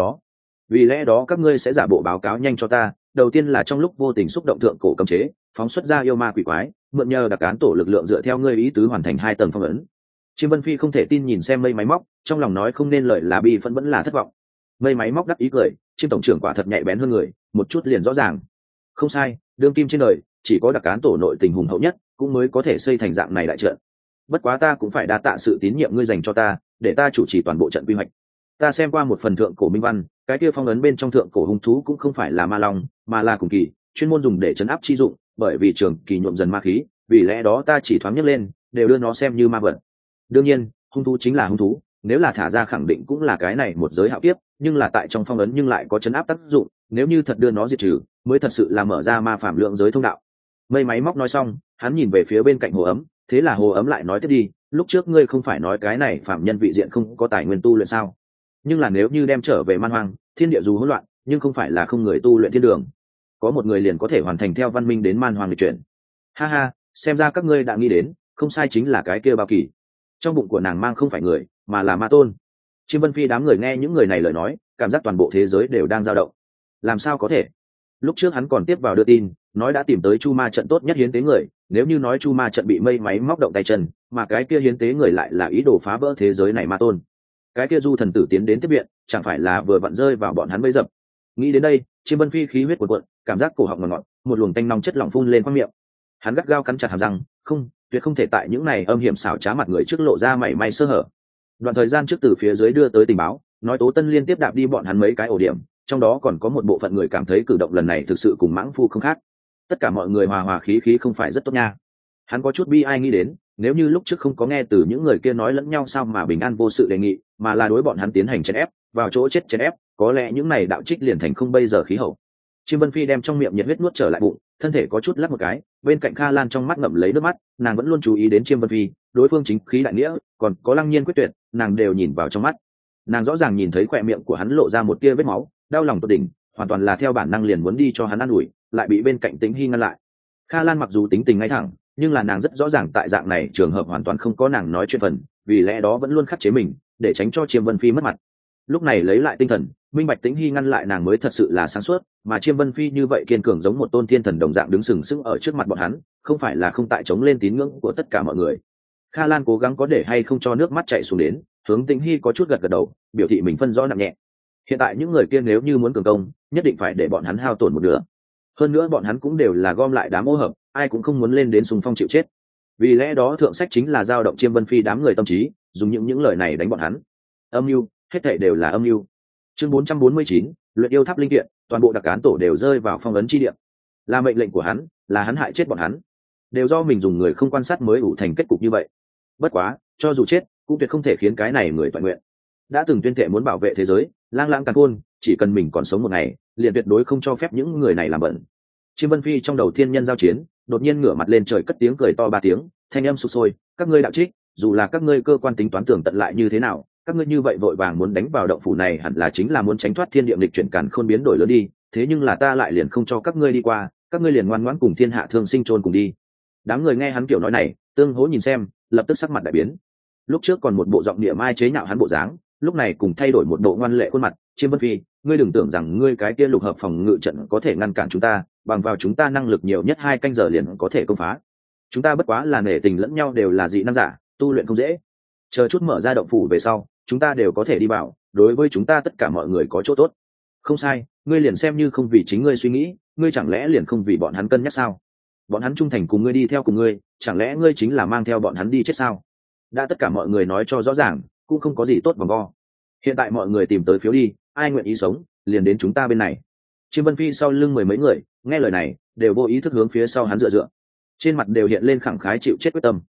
[SPEAKER 1] vì lẽ đó các ngươi sẽ giả bộ báo cáo nhanh cho ta, đầu tiên là trong lúc vô tình xúc động thượng cổ cấm chế, phóng xuất ra yêu ma quỷ quái, mượn nhờ đặc án tổ lực lượng dựa theo ngươi ý tứ hoàn thành 2 tầng phong ấn. Chiêm Vân Phi không thể tin nhìn xem mây máy móc, trong lòng nói không nên lời là bi phẫn vẫn là thất vọng. Mây máy móc đắc ý cười, Chiêm tổng trưởng quả thật nhạy bén hơn người, một chút liền rõ ràng. Không sai, đương kim trên đời chỉ có đặc án tổ nội tình hùng hậu nhất cũng mới có thể xây thành dạng này đại trận. Bất quá ta cũng phải đa tạ sự tín nhiệm ngươi dành cho ta, để ta chủ trì toàn bộ trận quy hoạch. Ta xem qua một phần thượng cổ minh văn, cái kia phong ấn bên trong thượng cổ hung thú cũng không phải là ma long, mà là cùng kỳ, chuyên môn dùng để trấn áp chi dụng, bởi vì trường kỳ nhuộm dần ma khí, vì lẽ đó ta chỉ thoáng nhấc lên, đều đưa nó xem như ma vật. Đương nhiên, hung thú chính là hung thú, nếu là thả ra khẳng định cũng là cái này một giới hạo kiếp, nhưng là tại trong phong ấn nhưng lại có trấn áp tác dụng, nếu như thật đưa nó diệt trừ, mới thật sự là mở ra ma phạm lượng giới thông đạo. Mây máy móc nói xong, hắn nhìn về phía bên cạnh hồ ấm, thế là hồ ấm lại nói tiếp đi, lúc trước ngươi không phải nói cái này phạm nhân vị diện không có tài nguyên tu luyện sao? Nhưng là nếu như đem trở về man hoang, thiên địa dù hỗn loạn, nhưng không phải là không người tu luyện thiên đường, có một người liền có thể hoàn thành theo văn minh đến man hoang lịch chuyển. Ha ha, xem ra các ngươi đã nghĩ đến, không sai, chính là cái kia Bao Kỳ. Trong bụng của nàng mang không phải người, mà là ma tôn. Chiêm Vân Phi đám người nghe những người này lời nói, cảm giác toàn bộ thế giới đều đang dao động. Làm sao có thể? Lúc trước hắn còn tiếp vào đưa tin, nói đã tìm tới chu ma trận tốt nhất hiến tế người, nếu như nói chu ma trận bị mây máy móc động tay chân, mà cái kia hiến tế người lại là ý đồ phá vỡ thế giới này ma tôn, cái kia du thần tử tiến đến tiếp viện, chẳng phải là vừa vặn rơi vào bọn hắn bẫy dập. Nghĩ đến đây, Chiêm Vân Phi khí huyết cuộn cuộn, cảm giác cổ họng ngọt ngọt, một luồng tanh nóng chất lỏng phun lên khoang miệng. Hắn gắt gao cắn chặt hàm răng, không, tuyệt không thể tại những này âm hiểm xảo trá mặt người trước lộ ra mảy may sơ hở. Đoạn thời gian trước từ phía dưới đưa tới tình báo, nói Tố Tân liên tiếp đạp đi bọn hắn mấy cái ổ điểm, trong đó còn có một bộ phận người cảm thấy cử động lần này thực sự cùng mãng phu không khác. Tất cả mọi người hòa hòa khí khí không phải rất tốt nha. Hắn có chút bi ai nghĩ đến, nếu như lúc trước không có nghe từ những người kia nói lẫn nhau sao mà bình an vô sự đề nghị, mà là đối bọn hắn tiến hành chèn ép, vào chỗ chết chèn ép, có lẽ những này đạo trích liền thành không bây giờ khí hậu. Chiêm Vân Phi đem trong miệng nhiệt huyết nuốt trở lại bụng, thân thể có chút lắc một cái, bên cạnh Kha Lan trong mắt ngậm lấy nước mắt, nàng vẫn luôn chú ý đến Chiêm Vân Phi, đối phương chính khí đại nghĩa, còn có lăng nhiên quyết tuyệt, nàng đều nhìn vào trong mắt. Nàng rõ ràng nhìn thấy khóe miệng của hắn lộ ra một tia vết máu, đau lòng tột đỉnh, hoàn toàn là theo bản năng liền muốn đi cho hắn ăn ủi, lại bị bên cạnh Tĩnh Hy ngăn lại. Kha Lan mặc dù tính tình ngay thẳng, nhưng là nàng rất rõ ràng tại dạng này trường hợp hoàn toàn không có nàng nói chuyện phần, vì lẽ đó vẫn luôn khắc chế mình, để tránh cho Chiêm Vân Phi mất mặt. Lúc này lấy lại tinh thần, minh bạch Tĩnh Hy ngăn lại nàng mới thật sự là sáng suốt, mà Chiêm Vân Phi như vậy kiên cường giống một tôn thiên thần đồng dạng đứng sừng sững ở trước mặt bọn hắn, không phải là không tại chống lên tín ngưỡng của tất cả mọi người. Kha Lan cố gắng có để hay không cho nước mắt chảy xuống đến, hướng Tĩnh Hy có chút gật gật đầu, biểu thị mình phân rõ nặng nhẹ. Hiện tại những người kia nếu như muốn cường công, nhất định phải để bọn hắn hao tổn một nửa. Hơn nữa bọn hắn cũng đều là gom lại đám ô hợp, ai cũng không muốn lên đến xung phong chịu chết. Vì lẽ đó thượng sách chính là giao động Chiêm Vân Phi đám người tâm trí, dùng những lời này đánh bọn hắn. Âm mưu, hết thảy đều là âm mưu. Chương 449, luyện yêu tháp linh kiện, toàn bộ đặc án tổ đều rơi vào phong ấn chi địa. Là mệnh lệnh của hắn, là hắn hại chết bọn hắn. Đều do mình dùng người không quan sát mới ủ thành kết cục như vậy. Bất quá, cho dù chết, cũng tuyệt không thể khiến cái này người toàn nguyện. Đã từng tuyên thệ muốn bảo vệ thế giới, lang lang càn khôn, chỉ cần mình còn sống một ngày, liền tuyệt đối không cho phép những người này làm bẩn. Chiêm Vân Phi trong đầu thiên nhân giao chiến, đột nhiên ngửa mặt lên trời cất tiếng cười to 3 tiếng, thanh âm sục sôi, các ngươi đạo trích, dù là các ngươi cơ quan tính toán tường tận lại như thế nào, các ngươi như vậy vội vàng muốn đánh vào động phủ này hẳn là chính là muốn tránh thoát thiên địa lịch chuyển càn khôn biến đổi lớn đi, thế nhưng là ta lại liền không cho các ngươi đi qua, các ngươi liền ngoan ngoãn cùng thiên hạ thương sinh chôn cùng đi. Đám người nghe hắn kiểu nói này, tương hỗ nhìn xem, lập tức sắc mặt đại biến. Lúc trước còn một bộ giọng địa mai chế nhạo hắn bộ dáng, lúc này cùng thay đổi một bộ ngoan lệ khuôn mặt. Chiêm Vân Phi, ngươi đừng tưởng rằng ngươi cái kia lục hợp phòng ngự trận có thể ngăn cản chúng ta, bằng vào chúng ta năng lực nhiều nhất 2 canh giờ liền có thể công phá. Chúng ta bất quá là nể tình lẫn nhau, đều là dị năng giả, tu luyện không dễ. Chờ chút mở ra động phủ về sau, chúng ta đều có thể đi vào, đối với chúng ta tất cả mọi người có chỗ tốt. Không sai, ngươi liền xem như không vì chính ngươi suy nghĩ, ngươi chẳng lẽ liền không vì bọn hắn cân nhắc sao? Bọn hắn trung thành cùng ngươi đi theo cùng ngươi, chẳng lẽ ngươi chính là mang theo bọn hắn đi chết sao? Đã tất cả mọi người nói cho rõ ràng, cũng không có gì tốt vòng vo. Hiện tại mọi người tìm tới phiếu đi, ai nguyện ý sống, liền đến chúng ta bên này. Chiêm Vân Phi sau lưng 10 mấy người, nghe lời này, đều vô ý thức hướng phía sau hắn dựa. Trên mặt đều hiện lên khẳng khái chịu chết quyết tâm.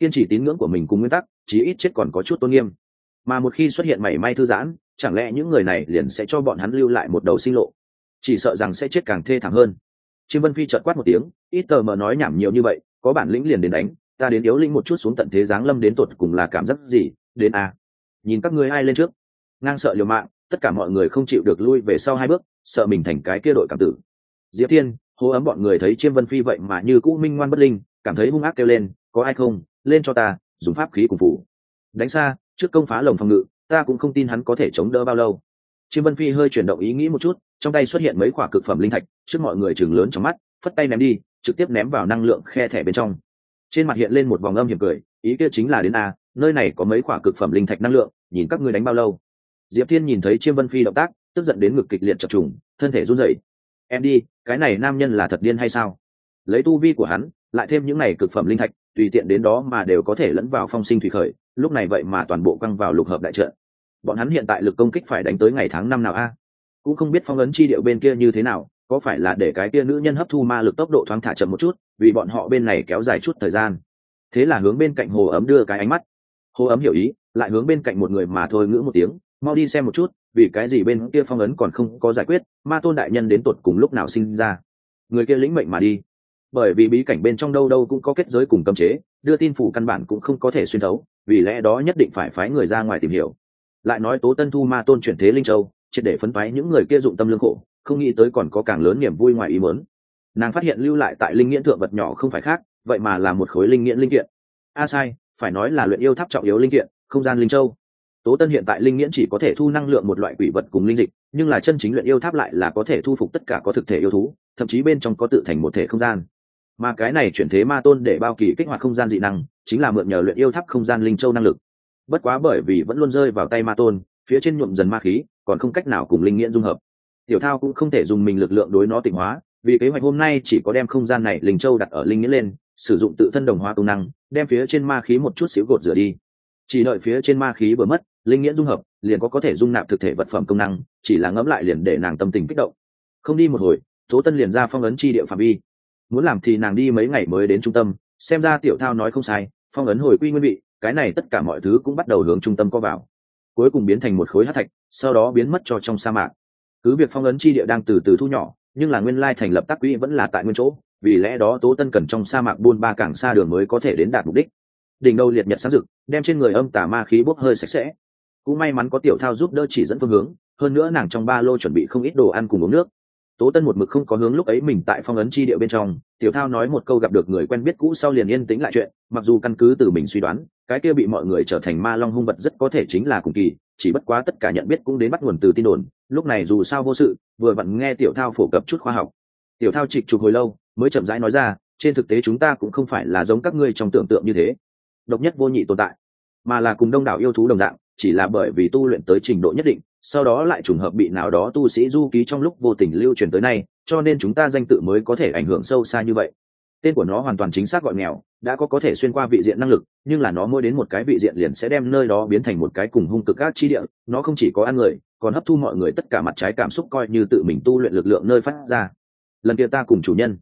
[SPEAKER 1] kiên trì tín ngưỡng của mình cùng nguyên tắc, chí ít chết còn có chút tôn nghiêm. Mà một khi xuất hiện mảy may thư giãn, chẳng lẽ những người này liền sẽ cho bọn hắn lưu lại một đầu sinh lộ? Chỉ sợ rằng sẽ chết càng thê thảm hơn. Chiêm Vân Phi chợt quát một tiếng, ít tờ mờ nói nhảm nhiều như vậy, có bản lĩnh liền đến đánh, ta đến yếu lĩnh một chút xuống tận thế giáng lâm đến tột cùng là cảm giác gì, đến à. Nhìn các ngươi ai lên trước. Ngang sợ liều mạng, tất cả mọi người không chịu được lui về sau 2 bước, sợ mình thành cái kia đội cảm tử. Diệp Thiên, Hồ Ấm bọn người thấy Chiêm Vân Phi vậy mà như cũ minh ngoan bất linh, cảm thấy hung ác kêu lên, có ai không, lên cho ta, dùng pháp khí cùng phủ. Đánh xa, trước công phá lồng phòng ngự, ta cũng không tin hắn có thể chống đỡ bao lâu. Chiêm Vân Phi hơi chuyển động ý nghĩ một chút, trong tay xuất hiện mấy quả cực phẩm linh thạch, trước mọi người trừng lớn trong mắt, phất tay ném đi, trực tiếp ném vào năng lượng khe thẻ bên trong. Trên mặt hiện lên một vòng âm hiểm cười, ý kia chính là đến a, nơi này có mấy quả cực phẩm linh thạch năng lượng, nhìn các ngươi đánh bao lâu. Diệp Thiên nhìn thấy Chiêm Vân Phi động tác, tức giận đến ngực kịch liệt chập trùng, thân thể run rẩy. Em đi, cái này nam nhân là thật điên hay sao? Lấy tu vi của hắn, lại thêm những này cực phẩm linh thạch, tùy tiện đến đó mà đều có thể lẫn vào phong sinh thủy khởi, lúc này vậy mà toàn bộ quăng vào lục hợp đại trận. Bọn hắn hiện tại lực công kích phải đánh tới ngày tháng năm nào a? Cũng không biết phong ấn chi điệu bên kia như thế nào, có phải là để cái kia nữ nhân hấp thu ma lực tốc độ thoáng thả chậm một chút, vì bọn họ bên này kéo dài chút thời gian. Thế là hướng bên cạnh Hồ Ấm đưa cái ánh mắt. Hồ Ấm hiểu ý, lại hướng bên cạnh một người mà thôi ngữ một tiếng, mau đi xem một chút, vì cái gì bên kia phong ấn còn không có giải quyết, ma tôn đại nhân đến tột cùng lúc nào sinh ra. Người kia lĩnh mệnh mà đi. Bởi vì bí cảnh bên trong đâu đâu cũng có kết giới cùng cấm chế, đưa tin phủ căn bản cũng không có thể xuyên thấu, vì lẽ đó nhất định phải phái người ra ngoài tìm hiểu. Lại nói Tố Tân thu ma tôn chuyển thế linh châu, triệt để phấn phái những người kia dụng tâm lương khổ, không nghĩ tới còn có càng lớn niềm vui ngoài ý muốn. Nàng phát hiện lưu lại tại linh nghiễn thượng vật nhỏ không phải khác, vậy mà là một khối linh nghiễn linh kiện. Sai, phải nói là luyện yêu tháp trọng yếu linh kiện, không gian linh châu. Tố Tân hiện tại linh nghiễn chỉ có thể thu năng lượng một loại quỷ vật cùng linh dịch, nhưng là chân chính luyện yêu tháp lại là có thể thu phục tất cả có thực thể yêu thú, thậm chí bên trong có tự thành một thể không gian. Mà cái này chuyển thế ma tôn để bao kỳ kích hoạt không gian dị năng, chính là mượn nhờ luyện yêu tháp không gian linh châu năng lực. Bất quá bởi vì vẫn luôn rơi vào tay ma tôn, phía trên nhuộm dần ma khí, còn không cách nào cùng linh nghiễn dung hợp. Tiểu Thao cũng không thể dùng mình lực lượng đối nó tịnh hóa, vì kế hoạch hôm nay chỉ có đem không gian này linh châu đặt ở linh nghiễn lên, sử dụng tự thân đồng hóa công năng, đem phía trên ma khí một chút xíu gột rửa đi. Chỉ đợi phía trên ma khí vừa mất, linh nghiễn dung hợp, liền có thể dung nạp thực thể vật phẩm công năng, chỉ là ngẫm lại liền để nàng tâm tình kích động. Không đi một hồi, Tố Tân liền ra phong ấn chi địa phạm vi. Muốn làm thì nàng đi mấy ngày mới đến trung tâm, xem ra Tiểu Thao nói không sai, phong ấn hồi quy nguyên vị, cái này tất cả mọi thứ cũng bắt đầu hướng trung tâm co vào, cuối cùng biến thành một khối hắc thạch, sau đó biến mất cho trong sa mạc. Cứ việc phong ấn chi địa đang từ từ thu nhỏ, nhưng là nguyên lai thành lập tác quỹ vẫn là tại nguyên chỗ, vì lẽ đó Tố Tân cần trong sa mạc buôn ba càng xa đường mới có thể đến đạt mục đích. Đỉnh đầu liệt nhật sáng rực, đem trên người âm tà ma khí bốc hơi sạch sẽ. Cũng may mắn có Tiểu Thao giúp đỡ chỉ dẫn phương hướng, hơn nữa nàng trong ba lô chuẩn bị không ít đồ ăn cùng uống nước. Tố Tân một mực không có hướng lúc ấy mình tại phong ấn chi địa bên trong, Tiểu Thao nói một câu gặp được người quen biết cũ sau liền yên tĩnh lại chuyện, mặc dù căn cứ từ mình suy đoán, cái kia bị mọi người trở thành ma long hung vật rất có thể chính là cùng kỳ, chỉ bất quá tất cả nhận biết cũng đến bắt nguồn từ tin đồn, lúc này dù sao vô sự, vừa vặn nghe Tiểu Thao phổ cập chút khoa học. Tiểu Thao trịch trục hồi lâu, mới chậm rãi nói ra, trên thực tế chúng ta cũng không phải là giống các ngươi trong tưởng tượng như thế, độc nhất vô nhị tồn tại, mà là cùng đông đảo yêu thú đồng dạng, chỉ là bởi vì tu luyện tới trình độ nhất định, sau đó lại trùng hợp bị nào đó tu sĩ du ký trong lúc vô tình lưu truyền tới nay, cho nên chúng ta danh tự mới có thể ảnh hưởng sâu xa như vậy. Tên của nó hoàn toàn chính xác gọi nghèo, đã có thể xuyên qua vị diện năng lực, nhưng là nó mỗi đến một cái vị diện liền sẽ đem nơi đó biến thành một cái cùng hung cực ác chi địa, nó không chỉ có ăn người, còn hấp thu mọi người tất cả mặt trái cảm xúc coi như tự mình tu luyện lực lượng nơi phát ra. Lần kia ta cùng chủ nhân,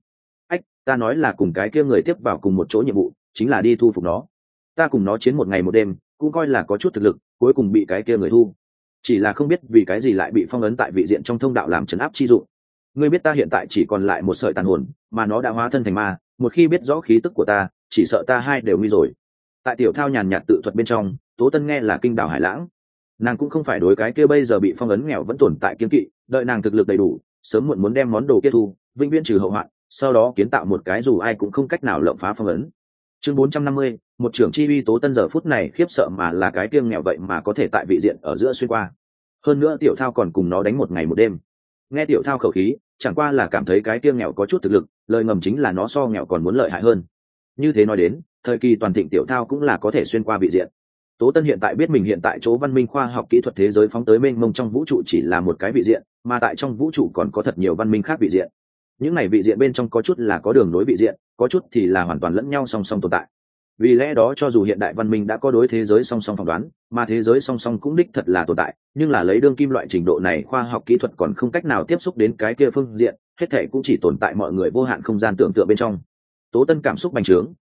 [SPEAKER 1] ta nói là cùng cái kia người tiếp vào cùng một chỗ nhiệm vụ, chính là đi thu phục nó. Ta cùng nó chiến một ngày một đêm, cũng coi là có chút thực lực, cuối cùng bị cái kia người thu. Chỉ là không biết vì cái gì lại bị phong ấn tại vị diện trong thông đạo làm trấn áp chi dụng. Ngươi biết ta hiện tại chỉ còn lại một sợi tàn hồn, mà nó đã hóa thân thành ma, một khi biết rõ khí tức của ta, chỉ sợ ta hai đều nguy rồi. Tại Tiểu Thao nhàn nhạt tự thuật bên trong, Tố Tân nghe là kinh đảo hải lãng. Nàng cũng không phải đối cái kia bây giờ bị phong ấn nghèo vẫn tồn tại kiên kỵ, đợi nàng thực lực đầy đủ, sớm muộn muốn đem món đồ kia thu, vĩnh viễn trừ hậu hoạn, sau đó kiến tạo một cái dù ai cũng không cách nào lộng phá phong ấn. Chương 450, một trưởng chi uy. Tố Tân giờ phút này khiếp sợ mà là cái kia nghèo vậy mà có thể tại vị diện ở giữa xuyên qua. Hơn nữa Tiểu Thao còn cùng nó đánh một ngày một đêm. Nghe Tiểu Thao khẩu khí, chẳng qua là cảm thấy cái kia nghèo có chút thực lực, lời ngầm chính là nó so nghèo còn muốn lợi hại hơn. Như thế nói đến, thời kỳ toàn thịnh Tiểu Thao cũng là có thể xuyên qua vị diện. Tố Tân hiện tại biết mình hiện tại chỗ văn minh khoa học kỹ thuật thế giới phóng tới mênh mông trong vũ trụ chỉ là một cái vị diện, mà tại trong vũ trụ còn có thật nhiều văn minh khác vị diện. Những này vị diện bên trong có chút là có đường nối vị diện, có chút thì là hoàn toàn lẫn nhau song song tồn tại. Vì lẽ đó cho dù hiện đại văn minh đã có đối thế giới song song phỏng đoán, mà thế giới song song cũng đích thật là tồn tại, nhưng là lấy đương kim loại trình độ này khoa học kỹ thuật còn không cách nào tiếp xúc đến cái kia phương diện, hết thảy cũng chỉ tồn tại mọi người vô hạn không gian tưởng tượng bên trong. Tố Tân cảm xúc bành trướng,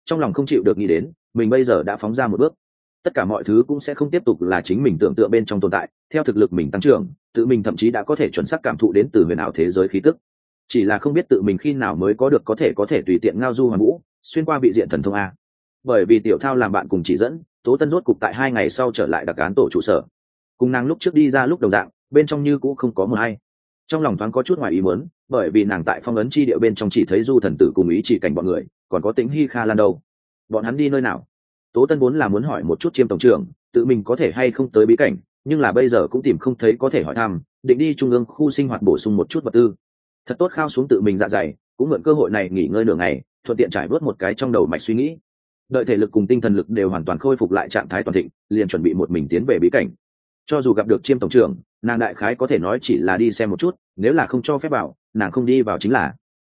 [SPEAKER 1] trong lòng không chịu được nghĩ đến mình bây giờ đã phóng ra một bước, tất cả mọi thứ cũng sẽ không tiếp tục là chính mình tưởng tượng bên trong tồn tại. Theo thực lực mình tăng trưởng, tự mình thậm chí đã có thể chuẩn xác cảm thụ đến từ huyền ảo thế giới khí tức, chỉ là không biết tự mình khi nào mới có được có thể tùy tiện ngao du hoàn vũ xuyên qua vị diện thần thông a. Bởi vì tiểu thao làm bạn cùng chỉ dẫn, Tố Tân rốt cục tại 2 ngày sau trở lại đặc án tổ trụ sở, cùng nàng lúc trước đi ra lúc đồng dạng, bên trong như cũng không có mờ hay. Trong lòng thoáng có chút ngoài ý muốn, bởi vì nàng tại phong ấn chi địa bên trong chỉ thấy Du thần tử cùng ý chỉ cảnh bọn người, còn có Tĩnh Hy Kha Lan đâu. Bọn hắn đi nơi nào? Tố Tân vốn là muốn hỏi một chút Chiêm tổng trưởng, tự mình có thể hay không tới bí cảnh, nhưng là bây giờ cũng tìm không thấy có thể hỏi thăm, định đi trung ương khu sinh hoạt bổ sung một chút vật tư. Thật tốt khao xuống tự mình dạ dày, cũng mượn cơ hội này nghỉ ngơi nửa ngày, thuận tiện trải bớt một cái trong đầu mạch suy nghĩ. Đợi thể lực cùng tinh thần lực đều hoàn toàn khôi phục lại trạng thái toàn thịnh, liền chuẩn bị một mình tiến về bí cảnh. Cho dù gặp được Chiêm tổng trưởng, nàng đại khái có thể nói chỉ là đi xem một chút, nếu là không cho phép vào, nàng không đi vào chính là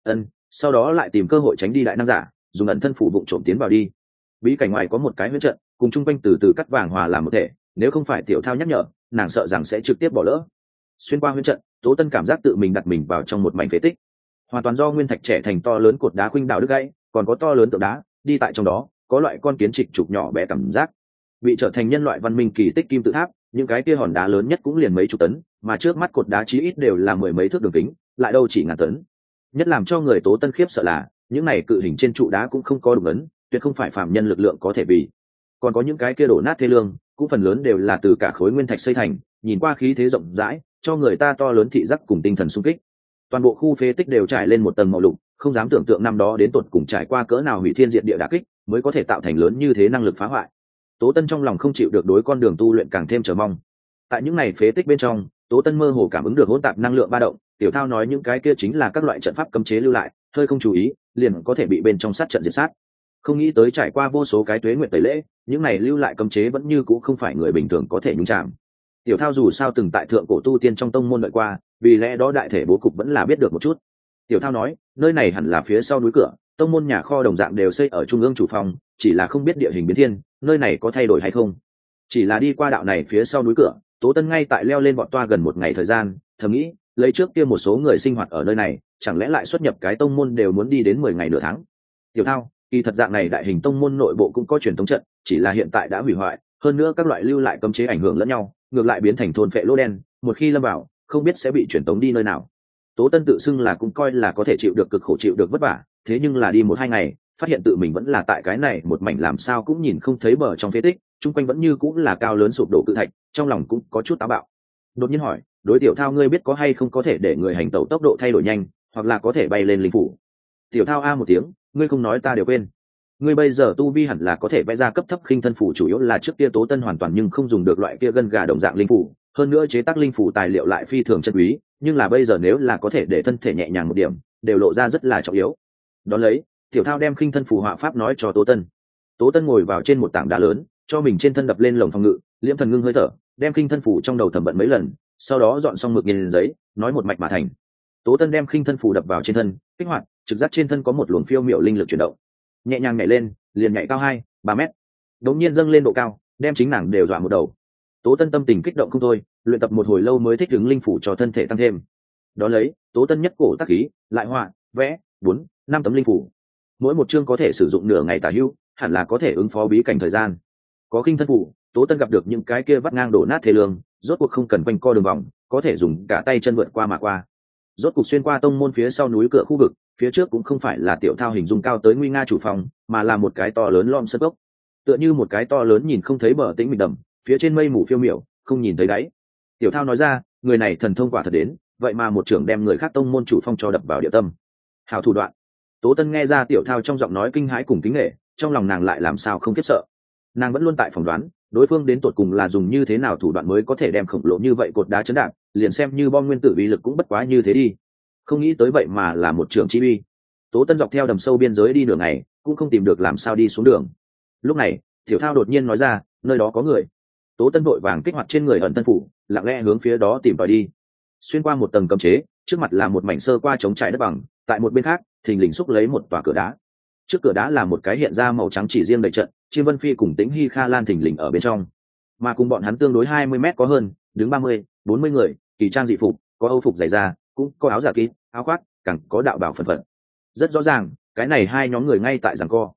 [SPEAKER 1] sau đó lại tìm cơ hội tránh đi đại năng giả, dùng ẩn thân phủ vụng trộm tiến vào đi. Bí cảnh ngoài có một cái huyễn trận, cùng chung quanh từ từ cắt vàng hòa làm một thể, nếu không phải tiểu thao nhắc nhở, nàng sợ rằng sẽ trực tiếp bỏ lỡ. Xuyên qua huyễn trận, Tố Tân cảm giác tự mình đặt mình vào trong một mảnh phế tích, hoàn toàn do nguyên thạch trẻ thành to lớn cột đá khuynh đảo đứt gãy, còn có to lớn tượng đá, đi tại trong đó, có loại con kiến trịch trục nhỏ bé cảm giác. Bị trở thành nhân loại văn minh kỳ tích kim tự tháp, những cái kia hòn đá lớn nhất cũng liền mấy chục tấn, mà trước mắt cột đá chí ít đều là mười mấy thước đường kính, lại đâu chỉ ngàn tấn. Nhất làm cho người Tố Tân khiếp sợ là, những này cự hình trên trụ đá cũng không có đục ấn, tuyệt không phải phàm nhân lực lượng có thể vì. Còn có những cái kia đổ nát thê lương, cũng phần lớn đều là từ cả khối nguyên thạch xây thành, nhìn qua khí thế rộng rãi, cho người ta to lớn thị giác cùng tinh thần sung kích. Toàn bộ khu phế tích đều trải lên một tầng màu lục, không dám tưởng tượng năm đó đến tột cùng trải qua cỡ nào hủy thiên diệt địa đả kích, mới có thể tạo thành lớn như thế năng lực phá hoại. Tố Tân trong lòng không chịu được đối con đường tu luyện càng thêm chờ mong. Tại những này phế tích bên trong, Tố Tân mơ hồ cảm ứng được hỗn tạp năng lượng ba động, tiểu thao nói những cái kia chính là các loại trận pháp cấm chế lưu lại, hơi không chú ý, liền có thể bị bên trong sát trận diệt sát. Không nghĩ tới trải qua vô số cái tuế nguyệt tẩy lễ, những này lưu lại cấm chế vẫn như cũ không phải người bình thường có thể nhúng chạm. Tiểu thao dù sao từng tại thượng cổ tu tiên trong tông môn đợi qua, vì lẽ đó đại thể bố cục vẫn là biết được một chút. Tiểu thao nói, nơi này hẳn là phía sau núi cửa, tông môn nhà kho đồng dạng đều xây ở trung ương chủ phòng, chỉ là không biết địa hình biến thiên, nơi này có thay đổi hay không. Chỉ là đi qua đạo này phía sau núi cửa, Tố Tân ngay tại leo lên bọn toa gần một ngày thời gian, thầm nghĩ, lấy trước kia một số người sinh hoạt ở nơi này, chẳng lẽ lại xuất nhập cái tông môn đều muốn đi đến 10 ngày nửa tháng. Tiểu thao, kỳ thật dạng này đại hình tông môn nội bộ cũng có truyền thống trận, chỉ là hiện tại đã hủy hoại, hơn nữa các loại lưu lại cấm chế ảnh hưởng lẫn nhau, ngược lại biến thành thôn phệ lỗ đen, một khi lâm vào, không biết sẽ bị truyền tống đi nơi nào. Tố Tân tự xưng là cũng coi là có thể chịu được cực khổ chịu được vất vả, thế nhưng là đi 1-2 ngày, phát hiện tự mình vẫn là tại cái này một mảnh làm sao cũng nhìn không thấy bờ trong phế tích, chung quanh vẫn như cũng là cao lớn sụp đổ cự thạch, trong lòng cũng có chút táo bạo. Đột nhiên hỏi, đối tiểu thao ngươi biết có hay không có thể để người hành tẩu tốc độ thay đổi nhanh, hoặc là có thể bay lên linh phủ. Tiểu thao a một tiếng, ngươi không nói ta đều quên. Ngươi bây giờ tu vi hẳn là có thể vẽ ra cấp thấp khinh thân phủ, chủ yếu là trước kia Tố Tân hoàn toàn nhưng không dùng được loại kia gân gà đồng dạng linh phủ, hơn nữa chế tác linh phủ tài liệu lại phi thường chân quý, nhưng là bây giờ nếu là có thể để thân thể nhẹ nhàng một điểm, đều lộ ra rất là trọng yếu. Đón lấy, tiểu thao đem khinh thân phủ họa pháp nói cho Tố Tân. Tố Tân ngồi vào trên một tảng đá lớn, cho mình trên thân đập lên lồng phòng ngự, liễm thần ngưng hơi thở, đem khinh thân phủ trong đầu thẩm vận mấy lần, sau đó dọn xong mực nghiền giấy, nói một mạch mà thành. Tố Tân đem khinh thân phủ đập vào trên thân, kích hoạt, trực giác trên thân có một luồng phiêu miểu linh lực chuyển động, nhẹ nhàng nhảy lên, liền nhảy cao 2-3 mét, đống nhiên dâng lên độ cao, đem chính nàng đều dọa một đầu. Tố Tân tâm tình kích động không thôi, luyện tập một hồi lâu mới thích ứng linh phủ cho thân thể tăng thêm. Đó lấy, Tố Tân nhất cổ tác khí, lại họa, vẽ 4-5 tấm linh phủ, mỗi một chương có thể sử dụng nửa ngày tả hữu, hẳn là có thể ứng phó bí cảnh thời gian. Có khinh thân phủ, Tố Tân gặp được những cái kia vắt ngang đổ nát thế lương, rốt cuộc không cần quanh co đường vòng, có thể dùng cả tay chân vượt qua mà qua. Rốt cuộc xuyên qua tông môn phía sau núi cửa khu vực, phía trước cũng không phải là tiểu thao hình dung cao tới nguy nga chủ phòng, mà là một cái to lớn lom sân gốc, tựa như một cái to lớn nhìn không thấy bờ tĩnh mịch đầm, phía trên mây mù phiêu miểu, không nhìn thấy đáy. Tiểu thao nói ra, người này thần thông quả thật đến, vậy mà một trưởng đem người khác tông môn chủ phong cho đập vào địa tâm. Hảo thủ đoạn. Tố Tân nghe ra tiểu thao trong giọng nói kinh hãi cùng kính nể, trong lòng nàng lại làm sao không khiếp sợ. Nàng vẫn luôn tại phỏng đoán, đối phương đến tột cùng là dùng như thế nào thủ đoạn mới có thể đem khổng lồ như vậy cột đá chấn đạp, liền xem như bom nguyên tử uy lực cũng bất quá như thế đi. Không nghĩ tới vậy mà là một trưởng chi uy. Tố Tân dọc theo đầm sâu biên giới đi nửa ngày, cũng không tìm được làm sao đi xuống đường. Lúc này, tiểu thao đột nhiên nói ra, nơi đó có người. Tố Tân vội vàng kích hoạt trên người ẩn thân phủ, lặng lẽ hướng phía đó tìm tòi đi. Xuyên qua một tầng cấm chế, trước mặt là một mảnh sơ qua trống trải đất bằng, tại một bên khác, thình lình xúc lấy một tòa cửa đá. Trước cửa đá là một cái hiện ra màu trắng chỉ riêng đầy trận, Chiêm Vân Phi cùng Tĩnh Hy Kha Lan thình lình ở bên trong. Mà cùng bọn hắn tương đối 20 mét có hơn, đứng 30-40 người, kỳ trang dị phục, có âu phục dày da, cũng có áo giả kín, áo khoác, càng có đạo bào phần phật. Rất rõ ràng, cái này hai nhóm người ngay tại giằng co.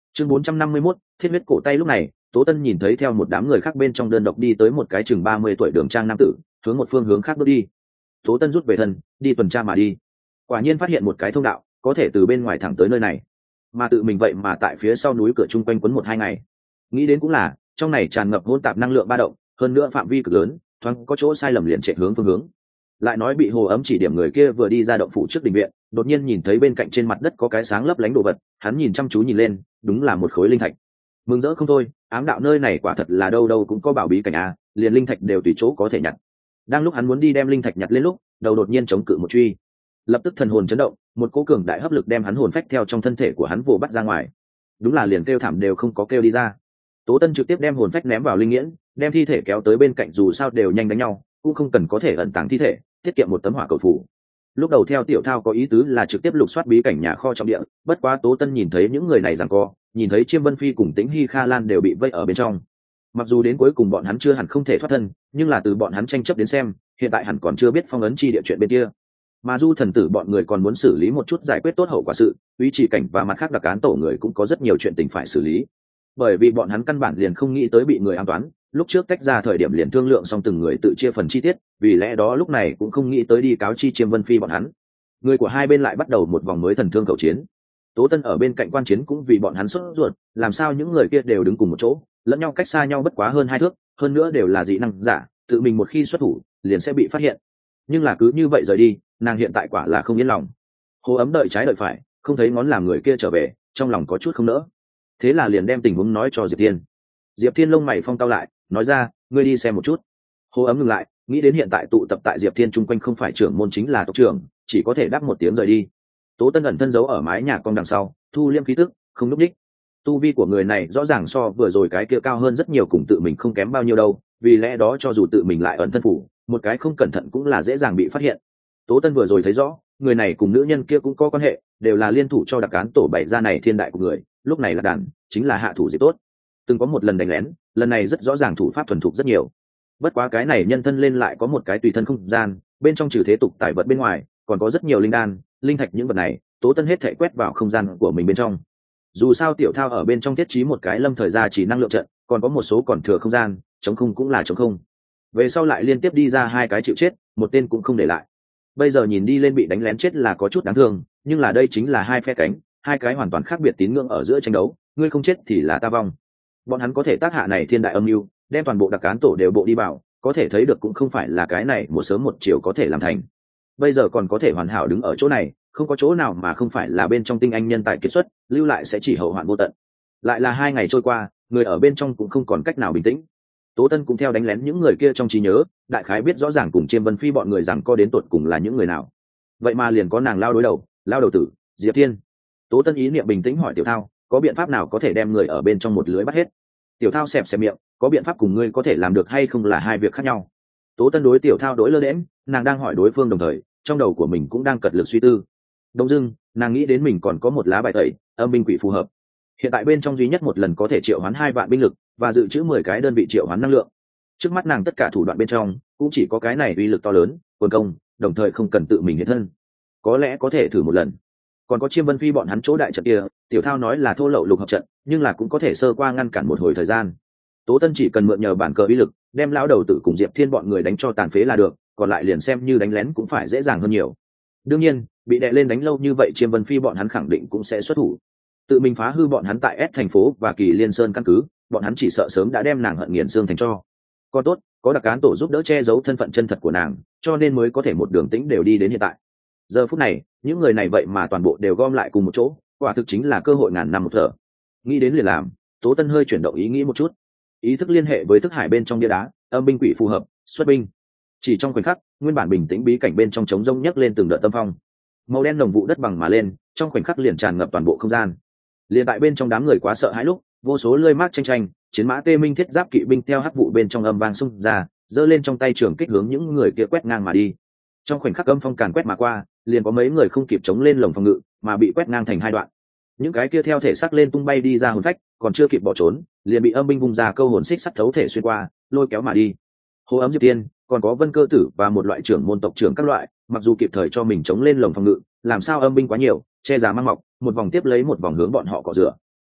[SPEAKER 1] Chương 451, thiết huyết cổ tay. Lúc này Tố Tân nhìn thấy theo một đám người khác bên trong đơn độc đi tới một cái chừng 30 tuổi đường trang nam tử, hướng một phương hướng khác bước đi. Tố Tân rút về thân, đi tuần tra mà đi. Quả nhiên phát hiện một cái thông đạo, có thể từ bên ngoài thẳng tới nơi này. Mà tự mình vậy mà tại phía sau núi cửa chung quanh quấn 1-2 ngày. Nghĩ đến cũng là, trong này tràn ngập hỗn tạp năng lượng ba động, hơn nữa phạm vi cực lớn, thoáng có chỗ sai lầm liền chạy hướng phương hướng. Lại nói bị Hồ Ấm chỉ điểm người kia vừa đi ra động phủ trước đình viện, đột nhiên nhìn thấy bên cạnh trên mặt đất có cái sáng lấp lánh đồ vật, hắn nhìn chăm chú nhìn lên, đúng là một khối linh thạch. Mừng rỡ không thôi, ám đạo nơi này quả thật là đâu đâu cũng có bảo bí cảnh a, liền linh thạch đều tùy chỗ có thể nhặt. Đang lúc hắn muốn đi đem linh thạch nhặt lên lúc, đầu đột nhiên chống cự một truy, lập tức thần hồn chấn động, một cỗ cường đại hấp lực đem hắn hồn phách theo trong thân thể của hắn vồ bắt ra ngoài. Đúng là liền kêu thảm đều không có kêu đi ra. Tố Tân trực tiếp đem hồn phách ném vào linh nghiễn, đem thi thể kéo tới bên cạnh, dù sao đều nhanh đánh nhau, cũng không cần có thể ẩn tàng thi thể, tiết kiệm một tấm hỏa cầu phủ. Lúc đầu theo Tiểu Thao có ý tứ là trực tiếp lục soát bí cảnh nhà kho trọng địa, bất quá Tố Tân nhìn thấy những người này giằng co, nhìn thấy Chiêm Vân Phi cùng Tĩnh Hy Kha Lan đều bị vây ở bên trong. Mặc dù đến cuối cùng bọn hắn chưa hẳn không thể thoát thân, nhưng là từ bọn hắn tranh chấp đến xem, hiện tại hẳn còn chưa biết phong ấn chi địa chuyện bên kia. Mà Du Thần Tử bọn người còn muốn xử lý một chút giải quyết tốt hậu quả sự, Úy Chỉ Cảnh và mặt khác đặc án tổ người cũng có rất nhiều chuyện tình phải xử lý. Bởi vì bọn hắn căn bản liền không nghĩ tới bị người ám toán, lúc trước tách ra thời điểm liền thương lượng xong từng người tự chia phần chi tiết, vì lẽ đó lúc này cũng không nghĩ tới đi cáo chi Chiêm Vân Phi bọn hắn. Người của hai bên lại bắt đầu một vòng mới thần thương khẩu chiến. Tố Tân ở bên cạnh quan chiến cũng vì bọn hắn sốt ruột, làm sao những người kia đều đứng cùng một chỗ, lẫn nhau cách xa nhau bất quá hơn 2 thước, hơn nữa đều là dị năng giả, tự mình một khi xuất thủ liền sẽ bị phát hiện. Nhưng là cứ như vậy rời đi, nàng hiện tại quả là không yên lòng. Hồ Ấm đợi trái đợi phải, không thấy ngón làm người kia trở về, trong lòng có chút không nỡ. Thế là liền đem tình huống nói cho Diệp Thiên. Diệp Thiên lông mày phong tao lại, nói ra, ngươi đi xem một chút. Hồ Ấm ngừng lại, nghĩ đến hiện tại tụ tập tại Diệp Thiên chung quanh không phải trưởng môn chính là tộc trưởng, chỉ có thể đáp một tiếng rời đi. Tố Tân ẩn thân giấu ở mái nhà cong đằng sau, thu liêm khí tức, không núp đích. Tu vi của người này rõ ràng so vừa rồi cái kia cao hơn rất nhiều, cùng tự mình không kém bao nhiêu đâu, vì lẽ đó cho dù tự mình lại ẩn thân phủ, một cái không cẩn thận cũng là dễ dàng bị phát hiện. Tố Tân vừa rồi thấy rõ, người này cùng nữ nhân kia cũng có quan hệ, đều là liên thủ cho đặc án tổ bày ra này thiên đại của người, lúc này là đàn, chính là hạ thủ gì tốt. Từng có một lần đánh lén, lần này rất rõ ràng thủ pháp thuần thục rất nhiều. Bất quá cái này nhân thân lên lại có một cái tùy thân không gian, bên trong trừ thế tục tài vật bên ngoài, còn có rất nhiều linh đan, linh thạch, những vật này, Tố Tân hết thảy quét vào không gian của mình bên trong. Dù sao Tiểu Thao ở bên trong thiết trí một cái lâm thời ra chỉ năng lượng trận, còn có một số còn thừa không gian, trống không cũng là trống không. Về sau lại liên tiếp đi ra 2 cái chịu chết, một tên cũng không để lại. Bây giờ nhìn đi lên bị đánh lén chết là có chút đáng thương, nhưng là đây chính là 2 phe cánh, 2 cái hoàn toàn khác biệt tín ngưỡng ở giữa tranh đấu, ngươi không chết thì là ta vong. Bọn hắn có thể tác hạ này thiên đại âm mưu, đem toàn bộ đặc án tổ đều bộ đi vào, có thể thấy được cũng không phải là cái này một sớm một chiều có thể làm thành. Bây giờ còn có thể hoàn hảo đứng ở chỗ này, không có chỗ nào mà không phải là bên trong tinh anh nhân tài kiệt xuất, lưu lại sẽ chỉ hậu hoạn vô tận. Lại là 2 ngày trôi qua, người ở bên trong cũng không còn cách nào bình tĩnh. Tố Tân cũng theo đánh lén những người kia trong trí nhớ, đại khái biết rõ ràng cùng Chiêm Vân Phi bọn người rằng có đến tột cùng là những người nào. Vậy mà liền có nàng lao đối đầu, lao đầu tử, Diệp Thiên. Tố Tân ý niệm bình tĩnh hỏi Tiểu Thao, có biện pháp nào có thể đem người ở bên trong một lưới bắt hết? Tiểu Thao xẹp xẹp miệng, có biện pháp cùng ngươi có thể làm được hay không là 2 việc khác nhau. Tố Tân đối Tiểu Thao đối lơ đễnh, nàng đang hỏi đối phương đồng thời, trong đầu của mình cũng đang cật lực suy tư. Đông dưng, nàng nghĩ đến mình còn có một lá bài tẩy, âm binh quỷ phù hợp. Hiện tại bên trong duy nhất một lần có thể triệu hoán 2 vạn binh lực và dự trữ 10 cái đơn vị triệu hoán năng lượng. Trước mắt nàng tất cả thủ đoạn bên trong cũng chỉ có cái này uy lực to lớn, quân công, đồng thời không cần tự mình hiện thân. Có lẽ có thể thử một lần. Còn có Chiêm Vân Phi bọn hắn chỗ đại trận kia, Tiểu Thao nói là thô lậu lục hợp trận, nhưng là cũng có thể sơ qua ngăn cản một hồi thời gian. Tố Tân chỉ cần mượn nhờ bản cờ uy lực, đem lão đầu tử cùng Diệp Thiên bọn người đánh cho tàn phế là được, còn lại liền xem như đánh lén cũng phải dễ dàng hơn nhiều. Đương nhiên, bị đè lên đánh lâu như vậy, Chiêm Vân Phi bọn hắn khẳng định cũng sẽ xuất thủ. Tự mình phá hư bọn hắn tại S thành phố và Kỳ Liên Sơn căn cứ, bọn hắn chỉ sợ sớm đã đem nàng hận nghiền xương thành tro. Còn tốt, có đặc án tổ giúp đỡ che giấu thân phận chân thật của nàng, cho nên mới có thể một đường tĩnh đều đi đến hiện tại. Giờ phút này, những người này vậy mà toàn bộ đều gom lại cùng một chỗ, quả thực chính là cơ hội ngàn năm một thở. Nghĩ đến liền làm, Tố Tân hơi chuyển động ý nghĩ một chút, ý thức liên hệ với thức hải bên trong bia đá, âm binh quỷ phù hợp, xuất binh. Chỉ trong khoảnh khắc, nguyên bản bình tĩnh bí cảnh bên trong trống rông nhấc lên từng đợt tâm phong, màu đen nồng vụ đất bằng mà lên, trong khoảnh khắc liền tràn ngập toàn bộ không gian. Liền tại bên trong đám người quá sợ hãi lúc, vô số lưỡi mác tranh tranh, chiến mã tê minh thiết giáp kỵ binh theo hắc vụ bên trong âm vang xung ra, giơ lên trong tay trường kích hướng những người kia quét ngang mà đi. Trong khoảnh khắc âm phong càn quét mà qua, liền có mấy người không kịp chống lên lồng phòng ngự, mà bị quét ngang thành 2 đoạn. Những cái kia theo thể xác lên tung bay đi ra hồn phách, còn chưa kịp bỏ trốn, liền bị âm binh vung ra câu hồn xích sắt thấu thể xuyên qua, lôi kéo mà đi. Hồ Ấm, Diệp Tiên, còn có Vân Cơ Tử và một loại trưởng môn tộc trưởng các loại, mặc dù kịp thời cho mình chống lên lồng phòng ngự, làm sao âm binh quá nhiều, che giả mang mọc, một vòng tiếp lấy một vòng hướng bọn họ cọ rửa.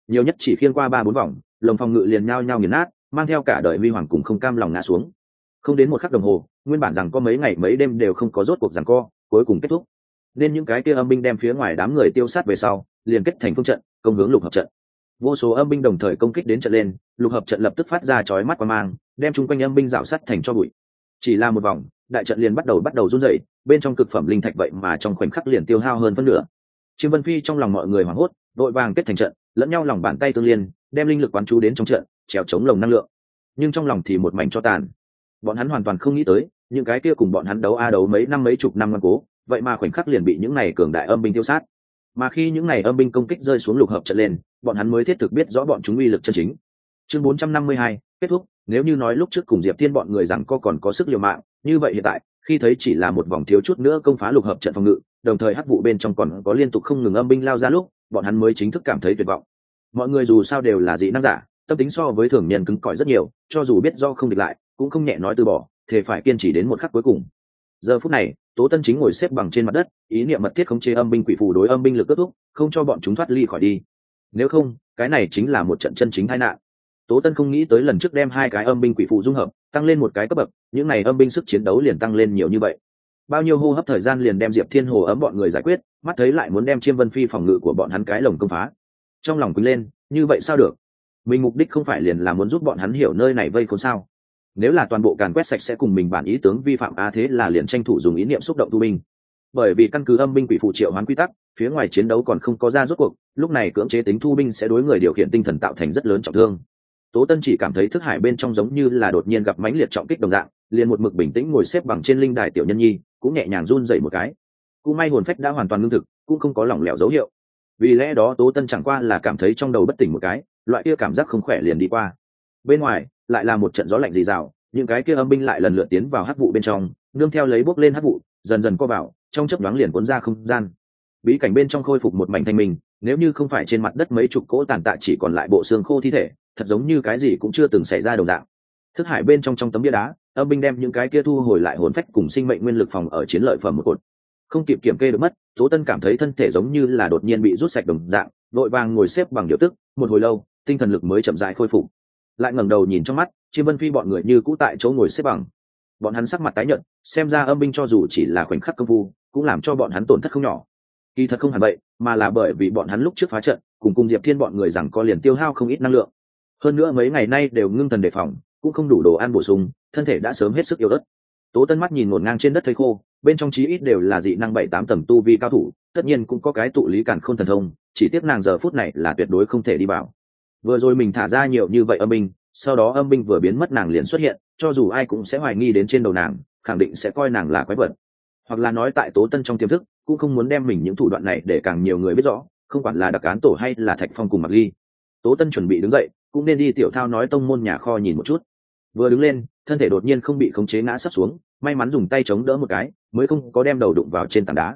[SPEAKER 1] nhiều nhất chỉ khiêng qua 3-4 vòng, lồng phòng ngự liền nhao nhao nghiền nát, mang theo cả đời huy hoàng cùng không cam lòng ngã xuống. Không đến một khắc đồng hồ, nguyên bản rằng có mấy ngày mấy đêm đều không có rốt cuộc giằng co, cuối cùng kết thúc. Nên những cái kia âm binh đem phía ngoài đám người tiêu sát về sau, liền kết thành phương trận, công hướng lục hợp trận. Vô số âm binh đồng thời công kích đến trận lên, lục hợp trận lập tức phát ra chói mắt quang mang, đem chung quanh âm binh rạo sắt thành cho bụi. Chỉ là một vòng, đại trận liền bắt đầu run rẩy, bên trong cực phẩm linh thạch vậy mà trong khoảnh khắc liền tiêu hao hơn phân nửa. Chiêm Vân Phi trong lòng mọi người hoảng hốt, đội vàng kết thành trận, lẫn nhau lòng bàn tay tương liên, đem linh lực quán chú đến trong trận, trèo chống lồng năng lượng. Nhưng trong lòng thì một mảnh cho tàn. Bọn hắn hoàn toàn không nghĩ tới, những cái kia cùng bọn hắn đấu mấy năm mấy chục năm ngoan cố, vậy mà khoảnh khắc liền bị những này cường đại âm binh tiêu sát. Mà khi những này âm binh công kích rơi xuống lục hợp trận lên, bọn hắn mới thiết thực biết rõ bọn chúng uy lực chân chính. Chương 452, kết thúc. Nếu như nói lúc trước cùng Diệp Thiên bọn người rằng còn có sức liều mạng, như vậy hiện tại, khi thấy chỉ là một vòng thiếu chút nữa công phá lục hợp trận phòng ngự, đồng thời hắc vụ bên trong còn có liên tục không ngừng âm binh lao ra lúc, bọn hắn mới chính thức cảm thấy tuyệt vọng. Mọi người dù sao đều là dị năng giả, tâm tính so với thường nhân cứng cỏi rất nhiều, cho dù biết do không địch lại, cũng không nhẹ nói từ bỏ, thề phải kiên trì đến một khắc cuối cùng. Giờ phút này, Tố Tân chính ngồi xếp bằng trên mặt đất, ý niệm mật thiết khống chế âm binh quỷ phù đối âm binh lực kết thúc, không cho bọn chúng thoát ly khỏi đi. Nếu không, cái này chính là một trận chân chính tai nạn. Tố Tân không nghĩ tới lần trước đem hai cái âm binh quỷ phù dung hợp, tăng lên một cái cấp bậc, những này âm binh sức chiến đấu liền tăng lên nhiều như vậy. Bao nhiêu hô hấp thời gian liền đem Diệp Thiên Hồ ấm bọn người giải quyết, mắt thấy lại muốn đem Chiêm Vân Phi phòng ngự của bọn hắn cái lồng công phá. Trong lòng quýnh lên, như vậy sao được? Mình mục đích không phải liền là muốn giúp bọn hắn hiểu nơi này vây khốn sao? Nếu là toàn bộ càn quét sạch sẽ cùng mình bản ý tướng vi phạm thế là liền tranh thủ dùng ý niệm xúc động tu binh. Bởi vì căn cứ âm binh quỷ phụ triệu hoán quy tắc, phía ngoài chiến đấu còn không có ra rốt cuộc, lúc này cưỡng chế tính thu binh sẽ đối người điều khiển tinh thần tạo thành rất lớn trọng thương. Tố Tân chỉ cảm thấy thức hải bên trong giống như là đột nhiên gặp mãnh liệt trọng kích đồng dạng, liền một mực bình tĩnh ngồi xếp bằng trên linh đài tiểu nhân nhi, cũng nhẹ nhàng run rẩy một cái. Cũng may hồn phách đã hoàn toàn ngưng thực, cũng không có lỏng lẻo dấu hiệu. Vì lẽ đó Tố Tân chẳng qua là cảm thấy trong đầu bất tỉnh một cái, loại kia cảm giác không khỏe liền đi qua. Bên ngoài lại là một trận gió lạnh rì rào, những cái kia âm binh lại lần lượt tiến vào hắc vụ bên trong, nương theo lấy bốc lên hắc vụ, dần dần co vào, trong chớp nhoáng liền cuốn ra không gian. Bí cảnh bên trong khôi phục một mảnh thanh minh, nếu như không phải trên mặt đất mấy chục cỗ tàn tạ chỉ còn lại bộ xương khô thi thể, thật giống như cái gì cũng chưa từng xảy ra đồng dạng. Thức hải bên trong tấm bia đá, âm binh đem những cái kia thu hồi lại hồn phách cùng sinh mệnh nguyên lực phòng ở chiến lợi phẩm một cột. Không kịp kiểm kê được mất, Tố Tân cảm thấy thân thể giống như là đột nhiên bị rút sạch đồng dạng, vội vàng ngồi xếp bằng điều tức, một hồi lâu, tinh thần lực mới chậm rãi khôi phục. Lại ngẩng đầu nhìn trong mắt, Chiêm Vân Phi bọn người như cũ tại chỗ ngồi xếp bằng. Bọn hắn sắc mặt tái nhợt, xem ra âm binh cho dù chỉ là khoảnh khắc công phu, cũng làm cho bọn hắn tổn thất không nhỏ. Kỳ thật không hẳn vậy, mà là bởi vì bọn hắn lúc trước phá trận, cùng Diệp Thiên bọn người rằng có liền tiêu hao không ít năng lượng. Hơn nữa mấy ngày nay đều ngưng thần đề phòng, cũng không đủ đồ ăn bổ sung, thân thể đã sớm hết sức yếu ớt. Tố Tân mắt nhìn ngổn ngang trên đất thây khô, bên trong chí ít đều là dị năng 7-8 tầng tu vi cao thủ, tất nhiên cũng có cái tụ lý cản khôn thần thông, chỉ tiếc nàng giờ phút này là tuyệt đối không thể đi vào. Vừa rồi mình thả ra nhiều như vậy âm binh, sau đó âm binh vừa biến mất nàng liền xuất hiện, cho dù ai cũng sẽ hoài nghi đến trên đầu nàng, khẳng định sẽ coi nàng là quái vật. Hoặc là nói tại Tố Tân trong tiềm thức, cũng không muốn đem mình những thủ đoạn này để càng nhiều người biết rõ, không quản là đặc án tổ hay là Thạch Phong cùng Mạc Ly. Tố Tân chuẩn bị đứng dậy, cũng nên đi tiểu thao nói tông môn nhà kho nhìn một chút. Vừa đứng lên, thân thể đột nhiên không bị khống chế ngã sắp xuống, may mắn dùng tay chống đỡ một cái, mới không có đem đầu đụng vào trên tảng đá.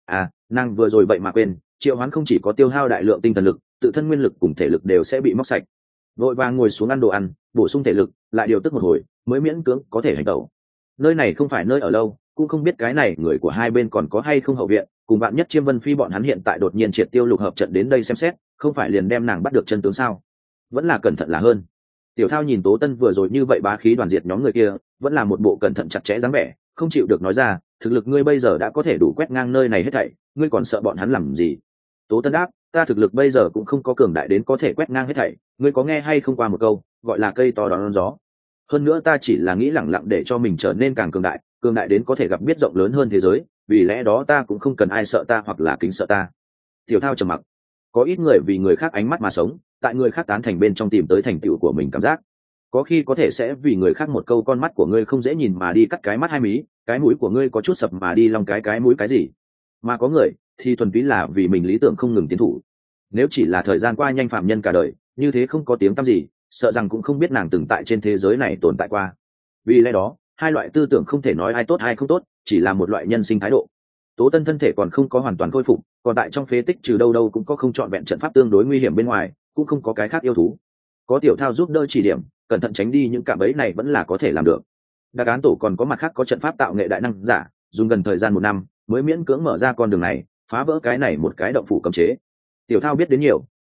[SPEAKER 1] Nàng vừa rồi vậy mà quên, triệu hoán không chỉ có tiêu hao đại lượng tinh thần lực, tự thân nguyên lực cùng thể lực đều sẽ bị móc sạch. Vội vàng ngồi xuống ăn đồ ăn, bổ sung thể lực, lại điều tức một hồi, mới miễn cưỡng có thể hành tẩu. Nơi này không phải nơi ở lâu, cũng không biết cái này người của hai bên còn có hay không hậu viện, cùng bạn nhất Chiêm Vân Phi bọn hắn hiện tại đột nhiên triệt tiêu lục hợp trận đến đây xem xét, không phải liền đem nàng bắt được chân tướng sao? Vẫn là cẩn thận là hơn. Tiểu Thao nhìn Tố Tân vừa rồi như vậy bá khí đoàn diệt nhóm người kia, vẫn là một bộ cẩn thận chặt chẽ dáng vẻ, không chịu được nói ra, thực lực ngươi bây giờ đã có thể đủ quét ngang nơi này hết thảy, ngươi còn sợ bọn hắn làm gì? Tố Tân đáp, ta thực lực bây giờ cũng không có cường đại đến có thể quét ngang hết thảy, ngươi có nghe hay không qua một câu, gọi là cây to đón gió. Hơn nữa ta chỉ là nghĩ lẳng lặng để cho mình trở nên càng cường đại đến có thể gặp biết rộng lớn hơn thế giới, vì lẽ đó ta cũng không cần ai sợ ta hoặc là kính sợ ta. Tiểu Thao trầm mặc. Có ít người vì người khác ánh mắt mà sống, tại người khác tán thành bên trong tìm tới thành tựu của mình cảm giác. Có khi có thể sẽ vì người khác một câu con mắt của ngươi không dễ nhìn mà đi cắt cái mắt hai mí, cái mũi của ngươi có chút sập mà đi long cái mũi cái gì. Mà có người thì thuần túy là vì mình lý tưởng không ngừng tiến thủ. Nếu chỉ là thời gian qua nhanh phạm nhân cả đời, như thế không có tiếng tăm gì, sợ rằng cũng không biết nàng từng tại trên thế giới này tồn tại qua. Vì lẽ đó, hai loại tư tưởng không thể nói ai tốt ai không tốt, chỉ là một loại nhân sinh thái độ. Tố Tân thân thể còn không có hoàn toàn khôi phục, còn tại trong phế tích trừ đâu đâu cũng có không chọn vẹn trận pháp tương đối nguy hiểm bên ngoài, cũng không có cái khác yêu thú. Có Tiểu Thao giúp đỡ chỉ điểm, cẩn thận tránh đi những cạm bẫy này vẫn là có thể làm được. Đặc án tổ còn có mặt khác có trận pháp tạo nghệ đại năng giả, dùng gần thời gian 1 năm mới miễn cưỡng mở ra con đường này, phá vỡ cái này một cái động phủ cấm chế. Tiểu Thao biết đến nhiều,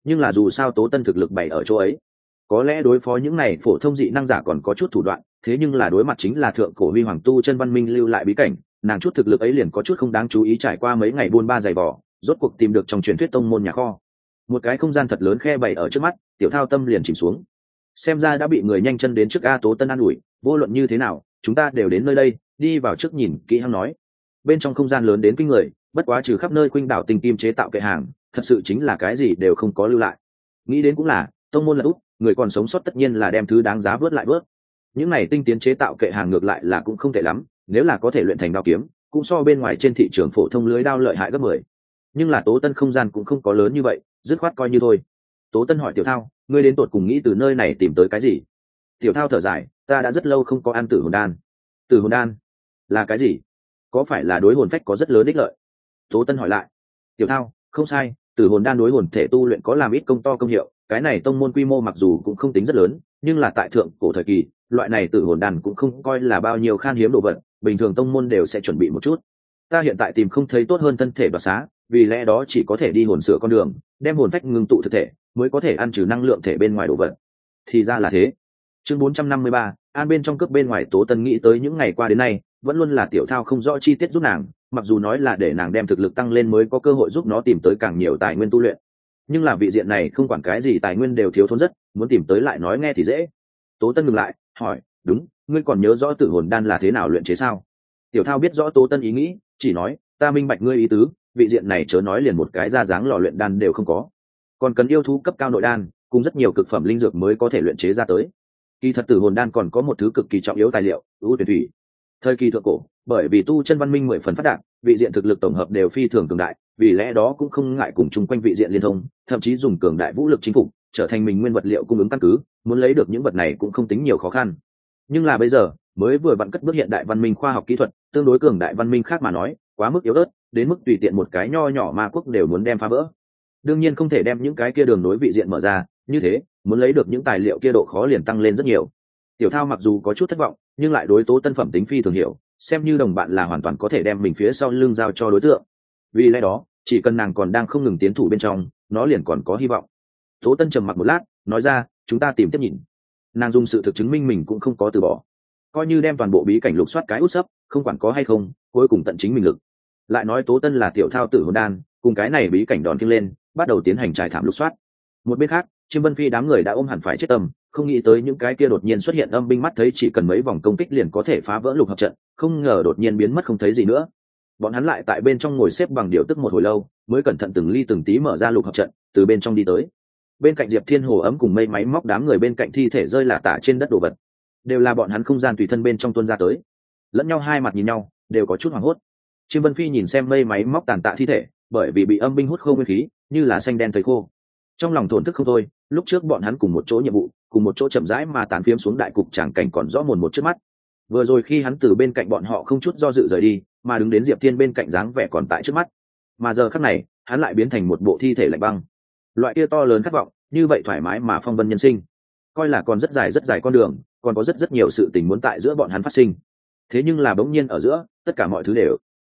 [SPEAKER 1] nhưng là dù sao Tố Tân thực lực bày ở chỗ ấy, có lẽ đối phó những này phổ thông dị năng giả còn có chút thủ đoạn, thế nhưng là đối mặt chính là thượng cổ huy hoàng tu chân văn minh lưu lại bí cảnh, nàng chút thực lực ấy liền có chút không đáng chú ý. Trải qua mấy ngày buôn ba dày vò, rốt cuộc tìm được trong truyền thuyết tông môn nhà kho, một cái không gian thật lớn khe bày ở trước mắt. Tiểu Thao tâm liền chìm xuống, xem ra đã bị người nhanh chân đến trước. A Tố Tân an ủi, vô luận như thế nào chúng ta đều đến nơi đây, đi vào trước nhìn kỹ hăng nói. Bên trong không gian lớn đến kinh người, bất quá trừ khắp nơi khuynh đảo tinh kim chế tạo kệ hàng, thật sự chính là cái gì đều không có lưu lại. Nghĩ đến cũng là, tông môn là út, người còn sống sót tất nhiên là đem thứ đáng giá vớt lại vớt. Những này tinh tiến chế tạo kệ hàng ngược lại là cũng không tệ lắm, nếu là có thể luyện thành đao kiếm, cũng so bên ngoài trên thị trường phổ thông lưới đao lợi hại gấp 10. Nhưng là Tố Tân không gian cũng không có lớn như vậy, dứt khoát coi như thôi. Tố Tân hỏi Tiểu Thao, ngươi đến tột cùng nghĩ từ nơi này tìm tới cái gì? Tiểu Thao thở dài, ta đã rất lâu không có ăn tử hồn đan. Tử hồn đan là cái gì? Có phải là đối hồn phách có rất lớn ích lợi? Tố Tân hỏi lại. Tiểu Thao, không sai, tử hồn đan đối hồn thể tu luyện có làm ít công to công hiệu. Cái này tông môn quy mô mặc dù cũng không tính rất lớn, nhưng là tại thượng cổ thời kỳ, loại này tử hồn đan cũng không coi là bao nhiêu khan hiếm đồ vật, bình thường tông môn đều sẽ chuẩn bị một chút. Ta hiện tại tìm không thấy tốt hơn thân thể đoạt xá, vì lẽ đó chỉ có thể đi hồn sửa con đường, đem hồn phách ngưng tụ thực thể, mới có thể ăn trừ năng lượng thể bên ngoài đồ vật. Thì ra là thế. Chương 453, an bên trong cướp bên ngoài. Tố Tân nghĩ tới những ngày qua đến nay, vẫn luôn là Tiểu Thao không rõ chi tiết giúp nàng, mặc dù nói là để nàng đem thực lực tăng lên mới có cơ hội giúp nó tìm tới càng nhiều tài nguyên tu luyện, nhưng là vị diện này không quản cái gì tài nguyên đều thiếu thốn rất, muốn tìm tới lại nói nghe thì dễ. Tố Tân ngừng lại, hỏi, đúng, ngươi còn nhớ rõ tử hồn đan là thế nào luyện chế sao? Tiểu Thao biết rõ Tố Tân ý nghĩ, chỉ nói, ta minh bạch ngươi ý tứ, vị diện này chớ nói liền một cái ra dáng lò luyện đan đều không có, còn cần yêu thú cấp cao nội đan cùng rất nhiều cực phẩm linh dược mới có thể luyện chế ra tới. Kỳ thật tử hồn đan còn có một thứ cực kỳ trọng yếu tài liệu, ưu tuyển thủy. Thời kỳ thượng cổ, bởi vì tu chân văn minh 10 phần phát đạt, vị diện thực lực tổng hợp đều phi thường cường đại, vì lẽ đó cũng không ngại cùng chung quanh vị diện liên thông, thậm chí dùng cường đại vũ lực chinh phục, trở thành mình nguyên vật liệu cung ứng căn cứ, muốn lấy được những vật này cũng không tính nhiều khó khăn. Nhưng là bây giờ, mới vừa vặn cất bước hiện đại văn minh khoa học kỹ thuật, tương đối cường đại văn minh khác mà nói, quá mức yếu ớt, đến mức tùy tiện một cái nho nhỏ ma quốc đều muốn đem phá vỡ. Đương nhiên không thể đem những cái kia đường nối vị diện mở ra, như thế, muốn lấy được những tài liệu kia độ khó liền tăng lên rất nhiều. Tiểu Thao mặc dù có chút thất vọng, nhưng lại đối Tố Tân phẩm tính phi thường hiểu, xem như đồng bạn là hoàn toàn có thể đem mình phía sau lưng giao cho đối tượng. Vì lẽ đó, chỉ cần nàng còn đang không ngừng tiến thủ bên trong, nó liền còn có hy vọng. Tố Tân trầm mặc một lát, nói ra, chúng ta tìm tiếp nhìn. Nàng dùng sự thực chứng minh mình cũng không có từ bỏ, coi như đem toàn bộ bí cảnh lục soát cái út sấp, không quản có hay không, cuối cùng tận chính mình lực. Lại nói Tố Tân là Tiểu Thao tử hồn đan, cùng cái này bí cảnh đòn kinh lên, bắt đầu tiến hành trải thảm lục soát. Một bên khác, Chiêm Vân Phi đám người đã ôm hẳn phải chết tâm, không nghĩ tới những cái kia đột nhiên xuất hiện âm binh, mắt thấy chỉ cần mấy vòng công kích liền có thể phá vỡ lục hợp trận, không ngờ đột nhiên biến mất không thấy gì nữa. Bọn hắn lại tại bên trong ngồi xếp bằng điều tức một hồi lâu, mới cẩn thận từng ly từng tí mở ra lục hợp trận, từ bên trong đi tới. Bên cạnh Diệp Thiên Hồ ấm cùng mây máy móc đám người bên cạnh thi thể rơi lả tả trên đất đồ vật, đều là bọn hắn không gian tùy thân bên trong tuôn ra tới. Lẫn nhau hai mặt nhìn nhau, đều có chút hoảng hốt. Chiêm Vân Phi nhìn xem mây máy móc tàn tạ thi thể, bởi vì bị âm binh hút khô nguyên khí, như là xanh đen thấy khô. Trong lòng thổn thức không thôi, lúc trước bọn hắn cùng một chỗ nhiệm vụ, cùng một chỗ chậm rãi mà tán phiếm xuống đại cục tràng cảnh còn rõ mồn một trước mắt. Vừa rồi khi hắn từ bên cạnh bọn họ không chút do dự rời đi, mà đứng đến Diệp Thiên bên cạnh dáng vẻ còn tại trước mắt, mà giờ khắc này, hắn lại biến thành một bộ thi thể lạnh băng. Loại kia to lớn khát vọng, như vậy thoải mái mà phong vân nhân sinh, coi là còn rất dài con đường, còn có rất nhiều sự tình muốn tại giữa bọn hắn phát sinh. Thế nhưng là bỗng nhiên ở giữa, tất cả mọi thứ đều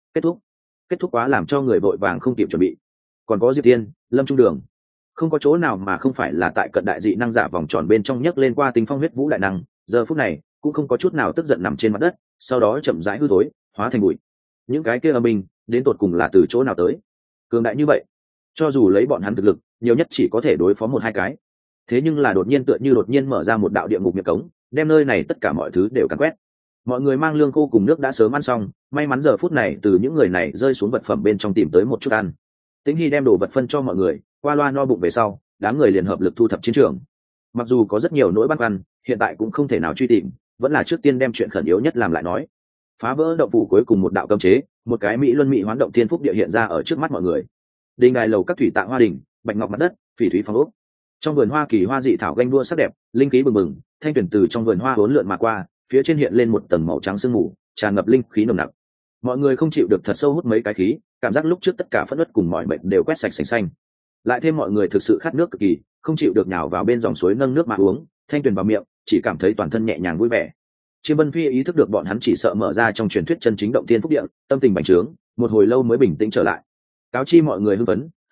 [SPEAKER 1] kết thúc quá làm cho người vội vàng không kịp chuẩn bị. Còn có Diệp Thiên, Lâm Trung Đường, không có chỗ nào mà không phải là tại cận đại dị năng giả vòng tròn bên trong nhấc lên qua tinh phong huyết vũ đại năng, giờ phút này cũng không có chút nào tức giận nằm trên mặt đất, sau đó chậm rãi hư thối, hóa thành bụi. Những cái kia âm binh đến tột cùng là từ chỗ nào tới, cường đại như vậy, cho dù lấy bọn hắn thực lực nhiều nhất chỉ có thể đối phó một hai cái, thế nhưng là đột nhiên mở ra một đạo địa ngục miệng cống, đem nơi này tất cả mọi thứ đều càn quét. Mọi người mang lương khô cùng nước đã sớm ăn xong, may mắn giờ phút này từ những người này rơi xuống vật phẩm bên trong tìm tới một chút ăn. Tĩnh Hy đem đồ vật phân cho mọi người, qua loa no bụng về sau, đám người liền hợp lực thu thập chiến trường. Mặc dù có rất nhiều nỗi băn khoăn, hiện tại cũng không thể nào truy tìm, vẫn là trước tiên đem chuyện khẩn yếu nhất làm lại nói. Phá vỡ động phủ cuối cùng một đạo cấm chế, một cái mỹ luân mỹ hoán động thiên phúc địa hiện ra ở trước mắt mọi người. Đình đài lầu các thủy tạ hoa đình, bạch ngọc mặt đất, phỉ thúy phong ốc. Trong vườn hoa kỳ hoa dị thảo ganh đua sắc đẹp, linh khí bừng bừng, thanh tuyển từ trong vườn hoa hỗn lượn mà qua, phía trên hiện lên một tầng màu trắng sương mù, tràn ngập linh khí nồng nặc. Mọi người không chịu được thật sâu hút mấy cái khí, cảm giác lúc trước tất cả phẫn uất cùng mọi mệt đều quét sạch sành xanh. Lại thêm mọi người thực sự khát nước cực kỳ, không chịu được nhào vào bên dòng suối nâng nước mà uống, thanh tuyền vào miệng, chỉ cảm thấy toàn thân nhẹ nhàng vui vẻ. Chiêm Vân Phi ý thức được bọn hắn chỉ sợ mở ra trong truyền thuyết chân chính động thiên phúc địa, tâm tình bành trướng, một hồi lâu mới bình tĩnh trở lại. Cáo chi mọi người hưng phấn,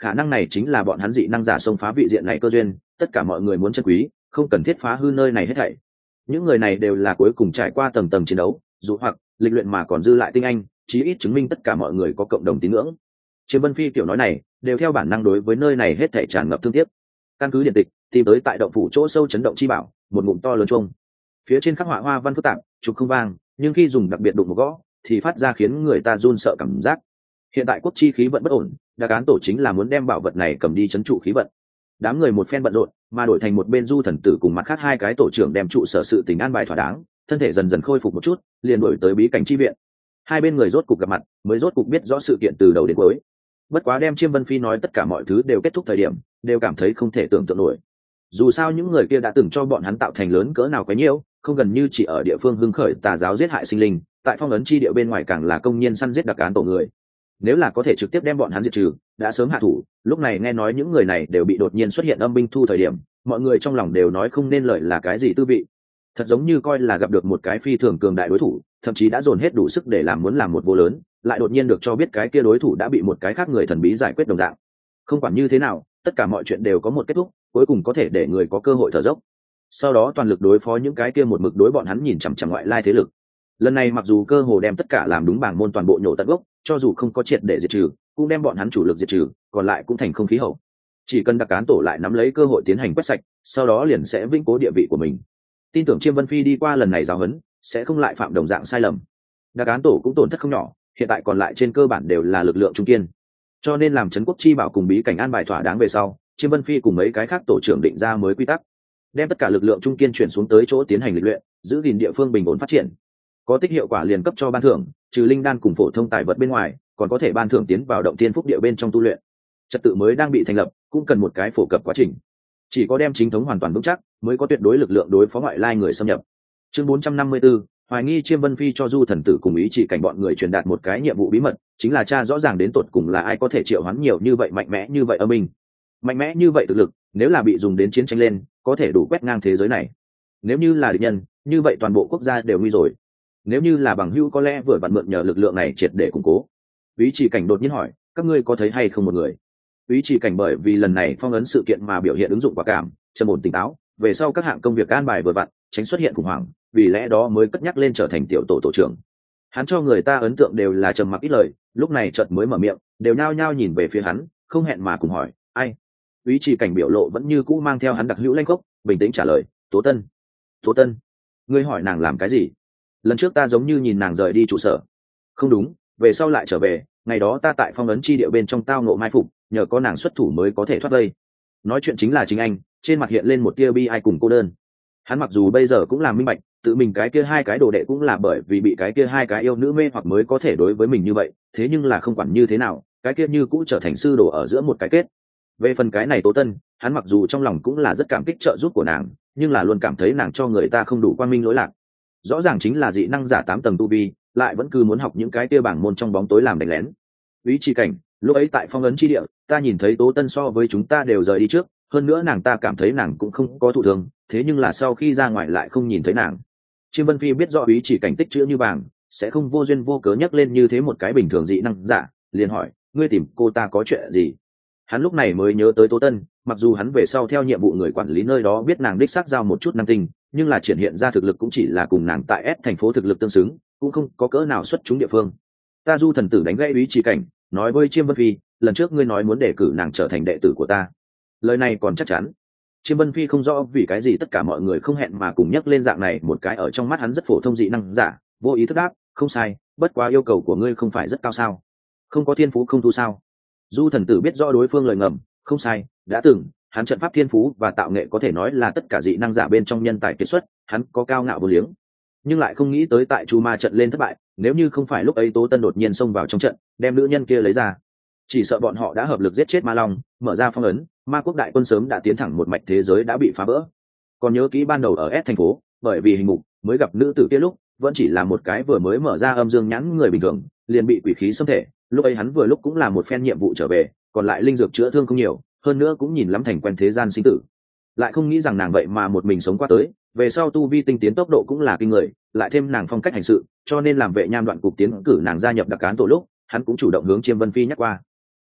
[SPEAKER 1] khả năng này chính là bọn hắn dị năng giả xông phá vị diện này cơ duyên, tất cả mọi người muốn trân quý, không cần thiết phá hư nơi này hết thảy. Những người này đều là cuối cùng trải qua tầng tầng chiến đấu, dù hoặc lịch luyện mà còn dư lại tinh anh, chí ít chứng minh tất cả mọi người có cộng đồng tín ngưỡng. Chiêm Vân Phi kiểu nói này, đều theo bản năng đối với nơi này hết thảy tràn ngập thương tiếc. Căn cứ điện tịch, tìm tới tại động phủ chỗ sâu chấn động chi bảo, một ngụm to lớn chuông. Phía trên khắc họa hoa văn phức tạp, trục không vang, nhưng khi dùng đặc biệt đụng một gõ, thì phát ra khiến người ta run sợ cảm giác. Hiện tại quốc chi khí vận bất ổn, Đạc Án Tổ chính là muốn đem bảo vật này cầm đi trấn trụ khí vận. Đám người một phen bận rộn, mà đổi thành một bên Du Thần Tử cùng mặt khác hai cái tổ trưởng đem trụ sở sự tình an bài thỏa đáng, thân thể dần dần khôi phục một chút, liền đổi tới bí cảnh chi viện. Hai bên người rốt cục gặp mặt, mới rốt cục biết rõ sự kiện từ đầu đến cuối. Bất quá đem Chiêm Vân Phi nói tất cả mọi thứ đều kết thúc thời điểm, đều cảm thấy không thể tưởng tượng nổi. Dù sao những người kia đã từng cho bọn hắn tạo thành lớn cỡ nào quấy nhiễu, không gần như chỉ ở địa phương hưng khởi tà giáo giết hại sinh linh, tại phong ấn chi địa bên ngoài càng là công nhiên săn giết Đặc Án Tổ người. Nếu là có thể trực tiếp đem bọn hắn diệt trừ, đã sớm hạ thủ. Lúc này nghe nói những người này đều bị đột nhiên xuất hiện âm binh thu thời điểm, mọi người trong lòng đều nói không nên lời là cái gì tư vị. Thật giống như coi là gặp được một cái phi thường cường đại đối thủ, thậm chí đã dồn hết đủ sức để muốn làm một vô lớn, lại đột nhiên được cho biết cái kia đối thủ đã bị một cái khác người thần bí giải quyết đồng dạng. Không quản như thế nào, tất cả mọi chuyện đều có một kết thúc, cuối cùng có thể để người có cơ hội thở dốc. Sau đó toàn lực đối phó những cái kia một mực đối bọn hắn nhìn chằm chằm ngoại lai thế lực. Lần này mặc dù cơ hồ đem tất cả làm đúng bảng môn toàn bộ nhổ tận gốc, cho dù không có triệt để diệt trừ, cũng đem bọn hắn chủ lực diệt trừ, còn lại cũng thành không khí hậu. Chỉ cần Đặc Án Tổ lại nắm lấy cơ hội tiến hành quét sạch, sau đó liền sẽ vĩnh cố địa vị của mình. Tin tưởng Chiêm Vân Phi đi qua lần này giáo huấn, sẽ không lại phạm đồng dạng sai lầm. Đặc Án Tổ cũng tổn thất không nhỏ, hiện tại còn lại trên cơ bản đều là lực lượng trung kiên. Cho nên làm trấn quốc chi bảo cùng bí cảnh an bài thỏa đáng về sau, Chiêm Vân Phi cùng mấy cái khác tổ trưởng định ra mới quy tắc, đem tất cả lực lượng trung kiên chuyển xuống tới chỗ tiến hành lịch luyện, giữ gìn địa phương bình ổn phát triển. Có tích hiệu quả liền cấp cho ban thưởng, trừ linh đan cùng phổ thông tài vật bên ngoài, còn có thể ban thưởng tiến vào động thiên phúc địa bên trong tu luyện. Trật tự mới đang bị thành lập, cũng cần một cái phổ cập quá trình. Chỉ có đem chính thống hoàn toàn vững chắc, mới có tuyệt đối lực lượng đối phó ngoại lai người xâm nhập. Chương 454, hoài nghi Chiêm Vân Phi cho Du Thần Tử cùng ý chỉ cảnh bọn người truyền đạt một cái nhiệm vụ bí mật, chính là tra rõ ràng đến tột cùng là ai có thể triệu hoán nhiều như vậy mạnh mẽ như vậy âm minh. Mạnh mẽ như vậy thực lực, nếu là bị dùng đến chiến tranh lên, có thể đủ quét ngang thế giới này. Nếu như là địch nhân, như vậy toàn bộ quốc gia đều nguy rồi. Nếu như là bằng hữu có lẽ vừa vặn mượn nhờ lực lượng này triệt để củng cố. Ý chỉ cảnh đột nhiên hỏi, các ngươi có thấy hay không một người? Ý chỉ cảnh bởi vì lần này phong ấn sự kiện mà biểu hiện ứng dụng quả cảm, trầm ổn tỉnh táo, về sau các hạng công việc an bài vừa vặn, tránh xuất hiện khủng hoảng, vì lẽ đó mới cất nhắc lên trở thành tiểu tổ trưởng. Hắn cho người ta ấn tượng đều là trầm mặc ít lời, lúc này chợt mới mở miệng, đều nhao nhao nhìn về phía hắn, không hẹn mà cùng hỏi, ai? Ý chỉ cảnh biểu lộ vẫn như cũ mang theo hắn đặc hữu lanh khốc, bình tĩnh trả lời, Tố Tân. Tố Tân? Ngươi hỏi nàng làm cái gì? Lần trước ta giống như nhìn nàng rời đi trụ sở. Không đúng, về sau lại trở về, ngày đó ta tại phong ấn chi địa bên trong tao ngộ mai phục, nhờ có nàng xuất thủ mới có thể thoát vây. Nói chuyện chính là chính anh, trên mặt hiện lên một tia bi ai cùng cô đơn. Hắn mặc dù bây giờ cũng làm minh bạch, tự mình cái kia hai cái đồ đệ cũng là bởi vì bị cái kia hai cái yêu nữ mê hoặc mới có thể đối với mình như vậy, thế nhưng là không quản như thế nào, cái kia như cũ trở thành sư đồ ở giữa một cái kết. Về phần cái này Tố Tân, hắn mặc dù trong lòng cũng là rất cảm kích trợ giúp của nàng, nhưng là luôn cảm thấy nàng cho người ta không đủ quang minh lỗi lạc. Rõ ràng chính là dị năng giả 8 tầng tu vi, lại vẫn cứ muốn học những cái kia bảng môn trong bóng tối làm đánh lén. Ý chỉ cảnh, lúc ấy tại phong ấn chi địa, ta nhìn thấy Tố Tân so với chúng ta đều rời đi trước, hơn nữa nàng ta cảm thấy nàng cũng không có thụ thương, thế nhưng là sau khi ra ngoài lại không nhìn thấy nàng. Chiêm Vân Phi biết rõ ý chỉ cảnh tích chữ như vàng, sẽ không vô duyên vô cớ nhắc lên như thế một cái bình thường dị năng giả, liền hỏi, ngươi tìm cô ta có chuyện gì? Hắn lúc này mới nhớ tới Tố Tân, mặc dù hắn về sau theo nhiệm vụ người quản lý nơi đó biết nàng đích xác giao một chút năng tinh, nhưng là triển hiện ra thực lực cũng chỉ là cùng nàng tại S thành phố thực lực tương xứng, cũng không có cỡ nào xuất chúng địa phương. Ta Du Thần Tử đánh gãy ý chỉ cảnh, nói với Chiêm Vân Phi, lần trước ngươi nói muốn đề cử nàng trở thành đệ tử của ta, lời này còn chắc chắn. Chiêm Vân Phi không rõ vì cái gì tất cả mọi người không hẹn mà cùng nhắc lên dạng này một cái ở trong mắt hắn rất phổ thông dị năng giả, vô ý thức đáp, không sai, bất quá yêu cầu của ngươi không phải rất cao sao? Không có thiên phú không thu sao? Du Thần Tử biết rõ đối phương lời ngầm, không sai, đã từng hắn trận pháp thiên phú và tạo nghệ có thể nói là tất cả dị năng giả bên trong nhân tài kiệt xuất, hắn có cao ngạo vô liếng, nhưng lại không nghĩ tới tại Chu Ma trận lên thất bại. Nếu như không phải lúc ấy Tố Tân đột nhiên xông vào trong trận, đem nữ nhân kia lấy ra, chỉ sợ bọn họ đã hợp lực giết chết Ma Long, mở ra phong ấn, Ma quốc đại quân sớm đã tiến thẳng một mạch thế giới đã bị phá vỡ. Còn nhớ kỹ ban đầu ở S thành phố, bởi vì hình mục mới gặp nữ tử kia lúc, vẫn chỉ là một cái vừa mới mở ra âm dương nhãn người bình thường, liền bị quỷ khí xâm thể. Lúc ấy hắn vừa lúc cũng là một phen nhiệm vụ trở về, còn lại linh dược chữa thương không nhiều, hơn nữa cũng nhìn lắm thành quen thế gian sinh tử, lại không nghĩ rằng nàng vậy mà một mình sống qua tới. Về sau tu vi tinh tiến tốc độ cũng là kinh người, lại thêm nàng phong cách hành sự, cho nên làm vệ nham đoạn cục tiến cử nàng gia nhập đặc án tổ lúc, hắn cũng chủ động hướng Chiêm Vân Phi nhắc qua.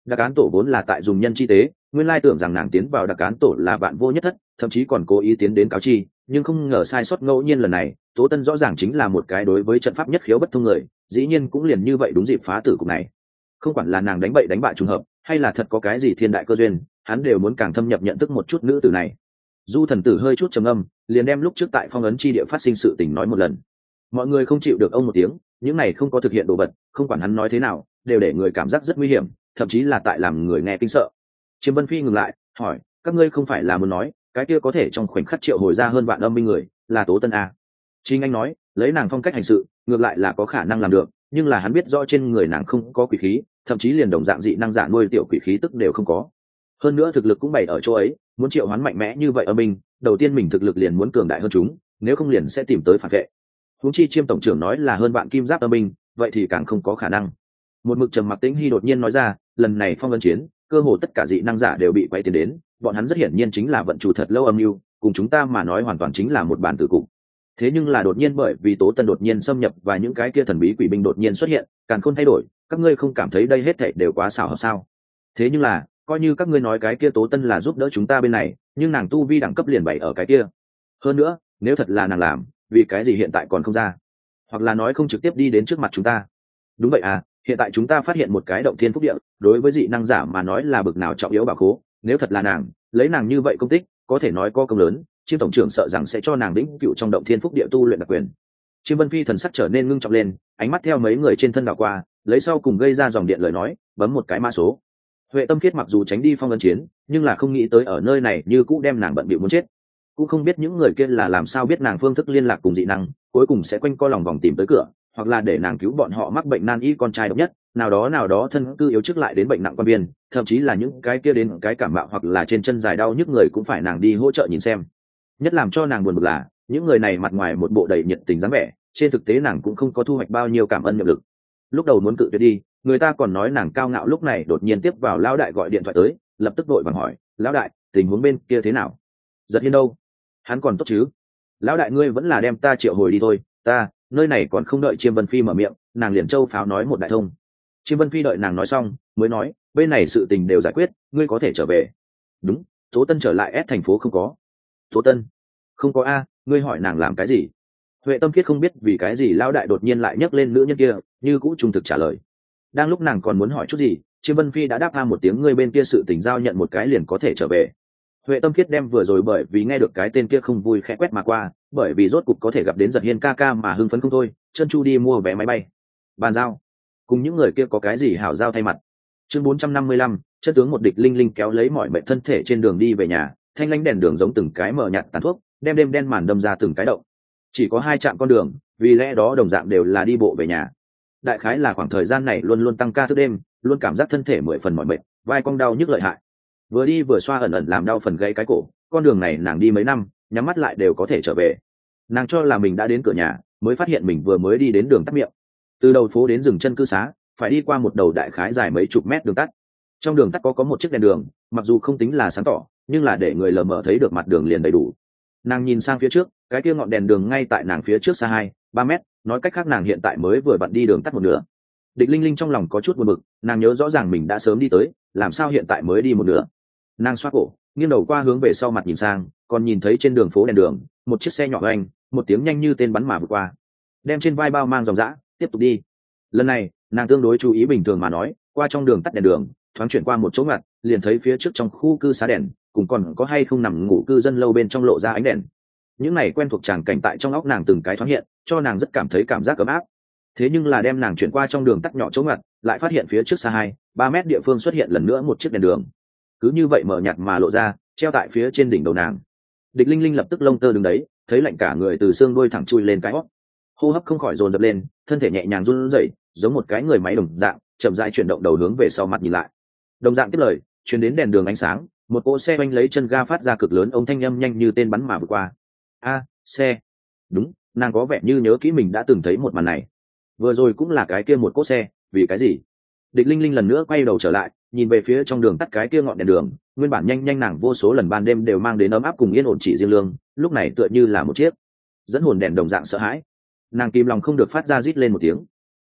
[SPEAKER 1] Đặc án tổ vốn là tại dùng nhân chi tế, nguyên lai tưởng rằng nàng tiến vào đặc án tổ là bạn vô nhất thất, thậm chí còn cố ý tiến đến cáo chi, nhưng không ngờ sai sót ngẫu nhiên lần này, Tố Tân rõ ràng chính là một cái đối với trận pháp nhất khiếu bất thông người, dĩ nhiên cũng liền như vậy đúng dịp phá tử cục này. Không quản là nàng đánh bậy đánh bại trùng hợp, hay là thật có cái gì thiên đại cơ duyên, hắn đều muốn càng thâm nhập nhận thức một chút nữ tử này. Du thần tử hơi chút trầm âm, liền đem lúc trước tại phong ấn chi địa phát sinh sự tình nói một lần. Mọi người không chịu được ông một tiếng, những này không có thực hiện đồ vật, không quản hắn nói thế nào, đều để người cảm giác rất nguy hiểm, thậm chí là tại làm người nghe kinh sợ. Chiêm Vân Phi ngừng lại, hỏi: các ngươi không phải là muốn nói cái kia có thể trong khoảnh khắc triệu hồi ra hơn vạn âm minh người là Tố Tân à? Trinh Anh nói: lấy nàng phong cách hành sự, ngược lại là có khả năng làm được, nhưng là hắn biết rõ trên người nàng không có quỷ khí, thậm chí liền đồng dạng dị năng giả nuôi tiểu quỷ khí tức đều không có. Hơn nữa thực lực cũng bày ở chỗ ấy, muốn triệu hoán mạnh mẽ như vậy âm minh, đầu tiên mình thực lực liền muốn cường đại hơn chúng, nếu không liền sẽ tìm tới phản vệ. Huống chi Chiêm tổng trưởng nói là hơn vạn kim giáp âm minh, vậy thì càng không có khả năng. Một mực trầm mặc Tĩnh Hy đột nhiên nói ra: lần này phong ấn chiến, cơ hồ tất cả dị năng giả đều bị quay tiền đến, bọn hắn rất hiển nhiên chính là vận chủ thật lâu âm mưu, cùng chúng ta mà nói hoàn toàn chính là một bàn tử cục. Thế nhưng là đột nhiên bởi vì Tố Tân đột nhiên xâm nhập và những cái kia thần bí quỷ binh đột nhiên xuất hiện, càn khôn thay đổi, các ngươi không cảm thấy đây hết thảy đều quá xảo hợp sao? Thế nhưng là, coi như các ngươi nói cái kia Tố Tân là giúp đỡ chúng ta bên này, nhưng nàng tu vi đẳng cấp liền bày ở cái kia. Hơn nữa, nếu thật là nàng làm, vì cái gì hiện tại còn không ra? Hoặc là nói không trực tiếp đi đến trước mặt chúng ta? Đúng vậy à, hiện tại chúng ta phát hiện một cái động thiên phúc địa, đối với dị năng giả mà nói là bực nào trọng yếu bảo khố, nếu thật là nàng, lấy nàng như vậy công tích, có thể nói có công lớn, Chiêm tổng trưởng sợ rằng sẽ cho nàng lĩnh cựu trong động thiên phúc địa tu luyện đặc quyền. Chiêm Vân Phi thần sắc trở nên ngưng trọng lên, ánh mắt theo mấy người trên thân đảo qua, lấy sau cùng gây ra dòng điện lời nói, bấm một cái mã số. Huệ Tâm Kiết mặc dù tránh đi phong ấn chiến, nhưng là không nghĩ tới ở nơi này như cũ đem nàng bận bịu muốn chết. Cũng không biết những người kia là làm sao biết nàng phương thức liên lạc cùng dị năng, cuối cùng sẽ quanh co lòng vòng tìm tới cửa, hoặc là để nàng cứu bọn họ mắc bệnh nan y con trai độc nhất, nào đó thân cư yếu trước lại đến bệnh nặng quan biên, thậm chí là những cái kia đến cái cảm mạo hoặc là trên chân dài đau nhức người cũng phải nàng đi hỗ trợ nhìn xem. Nhất làm cho nàng buồn bực là những người này mặt ngoài một bộ đầy nhiệt tình dáng vẻ, trên thực tế nàng cũng không có thu hoạch bao nhiêu cảm ơn nhiệm lực. Lúc đầu muốn cự tuyệt đi, người ta còn nói nàng cao ngạo, lúc này đột nhiên tiếp vào lão đại gọi điện thoại tới, lập tức vội vàng hỏi: lão đại, tình huống bên kia thế nào? Giật Hiên đâu? Hắn còn tốt chứ? Lão đại ngươi vẫn là đem ta triệu hồi đi thôi, ta nơi này còn không đợi Chiêm Vân Phi mở miệng, nàng liền châu pháo nói một đại thông. Chiêm Vân Phi đợi nàng nói xong mới nói: bên này sự tình đều giải quyết, ngươi có thể trở về. Đúng, Tố Tân trở lại S thành phố không có. Tố Tân không có a, ngươi hỏi nàng làm cái gì? Huệ Tâm Kiết không biết vì cái gì lão đại đột nhiên lại nhắc lên nữ nhân kia, như cũ trung thực trả lời. Đang lúc nàng còn muốn hỏi chút gì, Chiêm Vân Phi đã đáp một tiếng, ngươi bên kia sự tình giao nhận một cái liền có thể trở về. Huệ Tâm Kiết đem vừa rồi bởi vì nghe được cái tên kia không vui khẽ quét mà qua, bởi vì rốt cục có thể gặp đến Giật Hiên ca ca mà hưng phấn không thôi, chân chu đi mua vé máy bay. Bàn giao, cùng những người kia có cái gì hảo giao thay mặt. Chương 455, chân tướng một địch linh linh kéo lấy mọi mệnh thân thể trên đường đi về nhà, thanh lánh đèn đường giống từng cái mở nhạt tàn thuốc, đem đêm đen màn đâm ra từng cái động. Chỉ có 2 trạm con đường, vì lẽ đó đồng dạng đều là đi bộ về nhà. Đại khái là khoảng thời gian này luôn luôn tăng ca thức đêm, luôn cảm giác thân thể 10 phần mỏi mệt, vai cong đau nhức lợi hại. Vừa đi vừa xoa ẩn ẩn làm đau phần gãy cái cổ, con đường này nàng đi mấy năm, nhắm mắt lại đều có thể trở về. Nàng cho là mình đã đến cửa nhà, mới phát hiện mình vừa mới đi đến đường tắt miệng. Từ đầu phố đến rừng chân cư xá, phải đi qua một đầu đại khái dài mấy chục mét đường tắt. Trong đường tắt có một chiếc đèn đường, mặc dù không tính là sáng tỏ, nhưng là để người lờ mờ thấy được mặt đường liền đầy đủ. Nàng nhìn sang phía trước, cái kia ngọn đèn đường ngay tại nàng phía trước xa 2-3 mét, nói cách khác nàng hiện tại mới vừa vặn đi đường tắt một nửa. Địch Linh Linh trong lòng có chút buồn bực, nàng nhớ rõ ràng mình đã sớm đi tới, làm sao hiện tại mới đi một nửa. Nàng xoa cổ, nghiêng đầu qua hướng về sau mặt nhìn sang, còn nhìn thấy trên đường phố đèn đường một chiếc xe nhỏ oanh, một tiếng nhanh như tên bắn mà vượt qua, đem trên vai bao mang dòng dã tiếp tục đi. Lần này nàng tương đối chú ý, bình thường mà nói qua trong đường tắt đèn đường, thoáng chuyển qua một chỗ ngặt liền thấy phía trước trong khu cư xá đèn, cùng còn có hay không nằm ngủ cư dân lâu bên trong lộ ra ánh đèn. Những này quen thuộc tràng cảnh tại trong óc nàng từng cái thoáng hiện, cho nàng rất cảm thấy cảm giác ấm áp. Thế nhưng là đem nàng chuyển qua trong đường tắt nhỏ chỗ ngặt, lại phát hiện phía trước xa 2-3 mét địa phương xuất hiện lần nữa một chiếc đèn đường, cứ như vậy mở nhạt mà lộ ra, treo tại phía trên đỉnh đầu nàng. Địch Linh Linh lập tức lông tơ đứng đấy, thấy lạnh cả người từ xương đuôi thẳng chui lên cái hót, hô hấp không khỏi dồn dập lên, thân thể nhẹ nhàng run rẩy, giống một cái người máy đồng dạng, chậm rãi chuyển động đầu hướng về sau mặt nhìn lại. Đồng dạng tiếp lời, truyền đến đèn đường ánh sáng, một cỗ xe oanh lấy chân ga phát ra cực lớn, ông thanh âm nhanh như tên bắn mà vượt qua. A, xe. Đúng, nàng có vẻ như nhớ kỹ mình đã từng thấy một màn này. Vừa rồi cũng là cái kia một cỗ xe, vì cái gì? Địch Linh Linh lần nữa quay đầu trở lại, nhìn về phía trong đường tắt cái kia ngọn đèn đường, nguyên bản nhanh nàng vô số lần ban đêm đều mang đến ấm áp cùng yên ổn chỉ riêng lương, lúc này tựa như là một chiếc dẫn hồn đèn đồng dạng sợ hãi. Nàng kìm lòng không được phát ra rít lên một tiếng. À,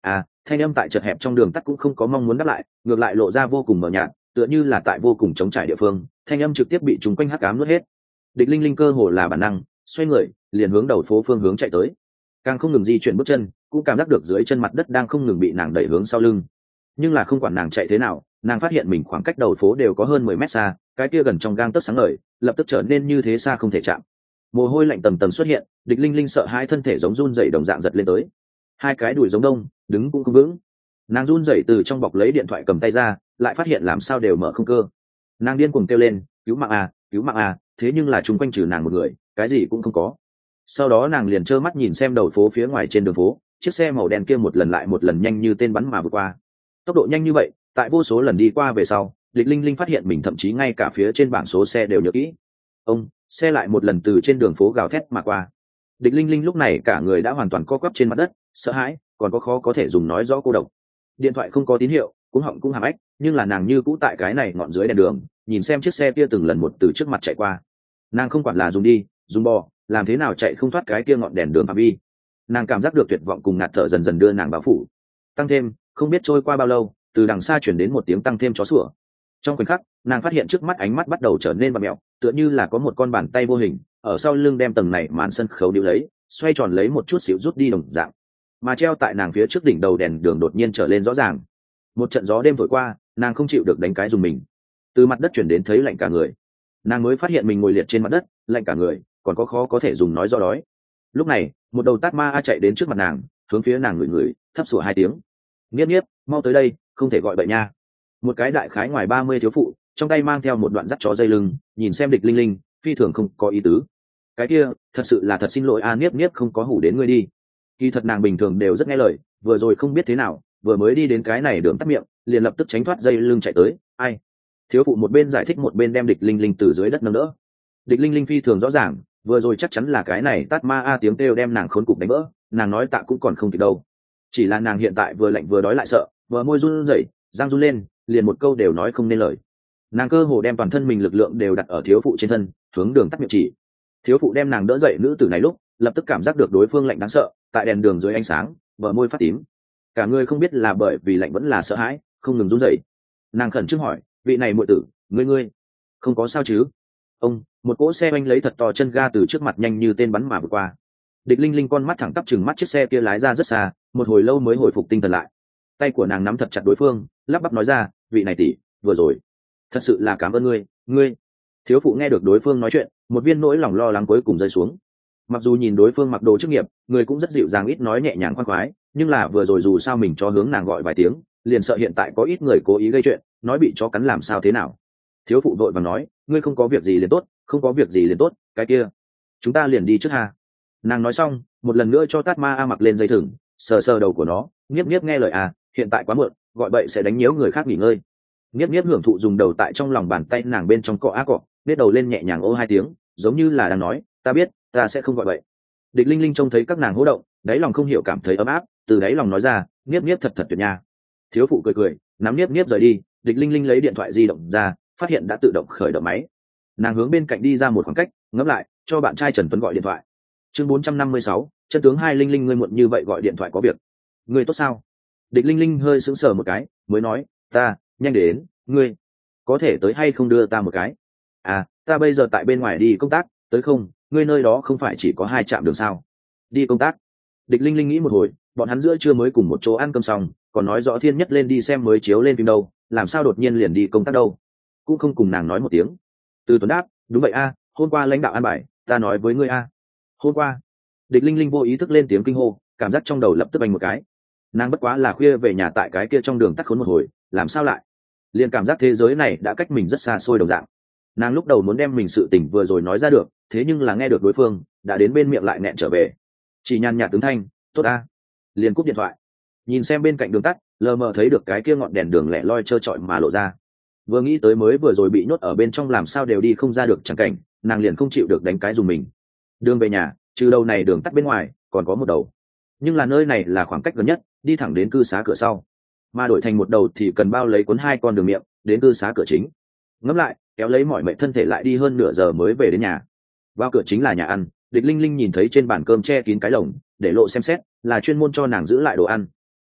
[SPEAKER 1] thanh âm tại chật hẹp trong đường tắt cũng không có mong muốn đáp lại, ngược lại lộ ra vô cùng mờ nhạt, tựa như là tại vô cùng trống trải địa phương, thanh âm trực tiếp bị chúng quanh hắc ám nuốt hết. Địch Linh Linh cơ hồ là bản năng xoay người, liền hướng đầu phố phương hướng chạy tới, càng không ngừng di chuyển bước chân, cũng cảm giác được dưới chân mặt đất đang không ngừng bị nàng đẩy hướng sau lưng. Nhưng là không quản nàng chạy thế nào, nàng phát hiện mình khoảng cách đầu phố đều có hơn 10 mét xa, cái kia gần trong gang tấc sáng ngời, lập tức trở nên như thế xa không thể chạm. Mồ hôi lạnh tầm tầm xuất hiện, Địch Linh Linh sợ hãi thân thể giống run rẩy đồng dạng giật lên tới. Hai cái đùi giống đông, đứng cũng không vững. Nàng run rẩy từ trong bọc lấy điện thoại cầm tay ra, lại phát hiện làm sao đều mở không cơ. Nàng điên cuồng kêu lên, cứu mạng à, cứu mạng à, thế nhưng là chung quanh trừ nàng một người, cái gì cũng không có. Sau đó nàng liền trơ mắt nhìn xem đầu phố phía ngoài trên đường phố, chiếc xe màu đen kia một lần lại một lần nhanh như tên bắn mà vượt qua. Tốc độ nhanh như vậy, tại vô số lần đi qua về sau, Địch Linh Linh phát hiện mình thậm chí ngay cả phía trên bảng số xe đều nhớ kỹ. Ông, xe lại một lần từ trên đường phố gào thét mà qua. Địch Linh Linh lúc này cả người đã hoàn toàn co quắp trên mặt đất, sợ hãi, còn có khó có thể dùng nói rõ cô độc. Điện thoại không có tín hiệu, cũng họng cũng hàm ếch, nhưng là nàng như cũ tại cái này ngọn dưới đèn đường, nhìn xem chiếc xe kia từng lần một từ trước mặt chạy qua. Nàng không quản là dùng đi, dùng bò, làm thế nào chạy không thoát cái kia ngọn đèn đường phạm vi. Nàng cảm giác được tuyệt vọng cùng ngạt thở dần dần đưa nàng bao phủ. Tăng thêm, không biết trôi qua bao lâu, từ đằng xa chuyển đến một tiếng tăng thêm chó sủa. Trong khoảnh khắc, nàng phát hiện trước mắt ánh mắt bắt đầu trở nên bặm mẹo, tựa như là có một con bàn tay vô hình ở sau lưng đem tầng này màn sân khấu níu lấy, xoay tròn lấy một chút xíu rút đi đồng dạng. Mà treo tại nàng phía trước đỉnh đầu đèn đường đột nhiên trở lên rõ ràng. Một trận gió đêm thổi qua, nàng không chịu được đánh cái dùng mình, từ mặt đất chuyển đến thấy lạnh cả người. Nàng mới phát hiện mình ngồi liệt trên mặt đất, lạnh cả người, còn có khó có thể dùng nói do đói. Lúc này, một đầu tát ma a chạy đến trước mặt nàng, hướng phía nàng ngửi, thấp sủa hai tiếng. Nghiếp nghiếp, mau tới đây, không thể gọi bậy nha. Một cái đại khái ngoài 30 thiếu phụ, trong tay mang theo một đoạn dắt chó dây lưng, nhìn xem Địch Linh Linh, phi thường không có ý tứ. Cái kia, thật sự là thật xin lỗi a, Nghiếp nghiếp không có hủ đến ngươi đi. Kỳ thật nàng bình thường đều rất nghe lời, vừa rồi không biết thế nào, vừa mới đi đến cái này đường tắt miệng, liền lập tức tránh thoát dây lưng chạy tới. Ai? Thiếu phụ một bên giải thích một bên đem Địch Linh Linh từ dưới đất nâng đỡ. Địch Linh Linh phi thường rõ ràng, vừa rồi chắc chắn là cái này tát ma a tiếng kêu đem nàng khốn cục đánh vỡ, nàng nói tạ cũng còn không kịp đâu. Chỉ là nàng hiện tại vừa lạnh vừa đói lại sợ, vừa môi run rẩy, răng run lên, liền một câu đều nói không nên lời. Nàng cơ hồ đem toàn thân mình lực lượng đều đặt ở thiếu phụ trên thân, hướng đường tắt miệng chỉ. Thiếu phụ đem nàng đỡ dậy, nữ tử này lúc lập tức cảm giác được đối phương lạnh đáng sợ, tại đèn đường dưới ánh sáng, bờ môi phát tím, cả người không biết là bởi vì lạnh vẫn là sợ hãi, không ngừng run rẩy. Nàng khẩn trương hỏi, vị này muội tử, ngươi không có sao chứ? Ông, một cỗ xe oanh lấy thật to chân ga từ trước mặt nhanh như tên bắn mà vượt qua. Địch Linh Linh con mắt thẳng tắp chừng mắt chiếc xe kia lái ra rất xa, một hồi lâu mới hồi phục tinh thần lại. Tay của nàng nắm thật chặt đối phương, lắp bắp nói ra, vị này tỷ, vừa rồi thật sự là cảm ơn ngươi. Thiếu phụ nghe được đối phương nói chuyện, một viên nỗi lòng lo lắng cuối cùng rơi xuống. Mặc dù nhìn đối phương mặc đồ chức nghiệp, người cũng rất dịu dàng ít nói nhẹ nhàng khoan khoái, nhưng là vừa rồi dù sao mình cho hướng nàng gọi vài tiếng, liền sợ hiện tại có ít người cố ý gây chuyện, nói bị chó cắn làm sao thế nào. Thiếu phụ vội vàng nói, ngươi không có việc gì liền tốt, không có việc gì liền tốt, cái kia chúng ta liền đi trước ha. Nàng nói xong, một lần nữa cho tát ma a mặc lên dây thừng, sờ sờ đầu của nó, nghiếp nghiếp nghe lời à, hiện tại quá muộn, gọi bậy sẽ đánh nhiễu người khác nghỉ ngơi. Nghiếp nghiếp hưởng thụ dùng đầu tại trong lòng bàn tay nàng bên trong cọ á cọ, nết đầu lên nhẹ nhàng ô hai tiếng, giống như là đang nói, ta biết, ta sẽ không gọi bậy. Địch Linh Linh trông thấy các nàng hô động, đáy lòng không hiểu cảm thấy ấm áp, từ đáy lòng nói ra, nghiếp nghiếp thật thật tuyệt nha. Thiếu phụ cười cười, nắm nghiếp nghiếp rời đi. Địch Linh Linh lấy điện thoại di động ra, phát hiện đã tự động khởi động máy. Nàng hướng bên cạnh đi ra một khoảng cách, ngẫm lại, cho bạn trai Trần Tuấn gọi điện thoại. Chương 456, chân tướng hai Linh Linh, ngươi muộn như vậy gọi điện thoại có việc. Ngươi tốt sao? Địch Linh Linh hơi sững sờ một cái, mới nói, ta, nhanh đến, ngươi có thể tới hay không đưa ta một cái? À, ta bây giờ tại bên ngoài đi công tác, tới không? Ngươi nơi đó không phải chỉ có 2 trạm đường sao? Đi công tác? Địch Linh Linh nghĩ một hồi, bọn hắn giữa trưa mới cùng một chỗ ăn cơm xong, còn nói rõ thiên nhất lên đi xem mới chiếu lên phim đâu, làm sao đột nhiên liền đi công tác đâu? Cũng không cùng nàng nói một tiếng. Từ Tuấn đáp, đúng vậy a, hôm qua lãnh đạo an bài, ta nói với ngươi a. Hôm qua? Địch Linh Linh vô ý thức lên tiếng kinh hô, cảm giác trong đầu lập tức bành một cái. Nàng bất quá là khuya về nhà tại cái kia trong đường tắt khốn một hồi, làm sao lại liền cảm giác thế giới này đã cách mình rất xa xôi đồng dạng. Nàng lúc đầu muốn đem mình sự tình vừa rồi nói ra được, thế nhưng là nghe được đối phương đã đến bên miệng lại nghẹn trở về, chỉ nhàn nhạt tướng thanh, tốt a, liền cúp điện thoại. Nhìn xem bên cạnh đường tắt, lờ mờ thấy được cái kia ngọn đèn đường lẻ loi trơ trọi mà lộ ra. Vừa nghĩ tới mới vừa rồi bị nhốt ở bên trong làm sao đều đi không ra được chẳng cảnh, nàng liền không chịu được đánh cái dùng mình. Đường về nhà, trừ đầu này đường tắt bên ngoài còn có một đầu, nhưng là nơi này là khoảng cách gần nhất, đi thẳng đến cư xá cửa sau, mà đổi thành một đầu thì cần bao lấy cuốn 2 con đường miệng đến cư xá cửa chính. Ngẫm lại, kéo lấy mọi mệnh thân thể lại đi hơn nửa giờ mới về đến nhà. Vào cửa chính là nhà ăn. Địch Linh Linh nhìn thấy trên bàn cơm che kín cái lồng, để lộ xem xét, là chuyên môn cho nàng giữ lại đồ ăn.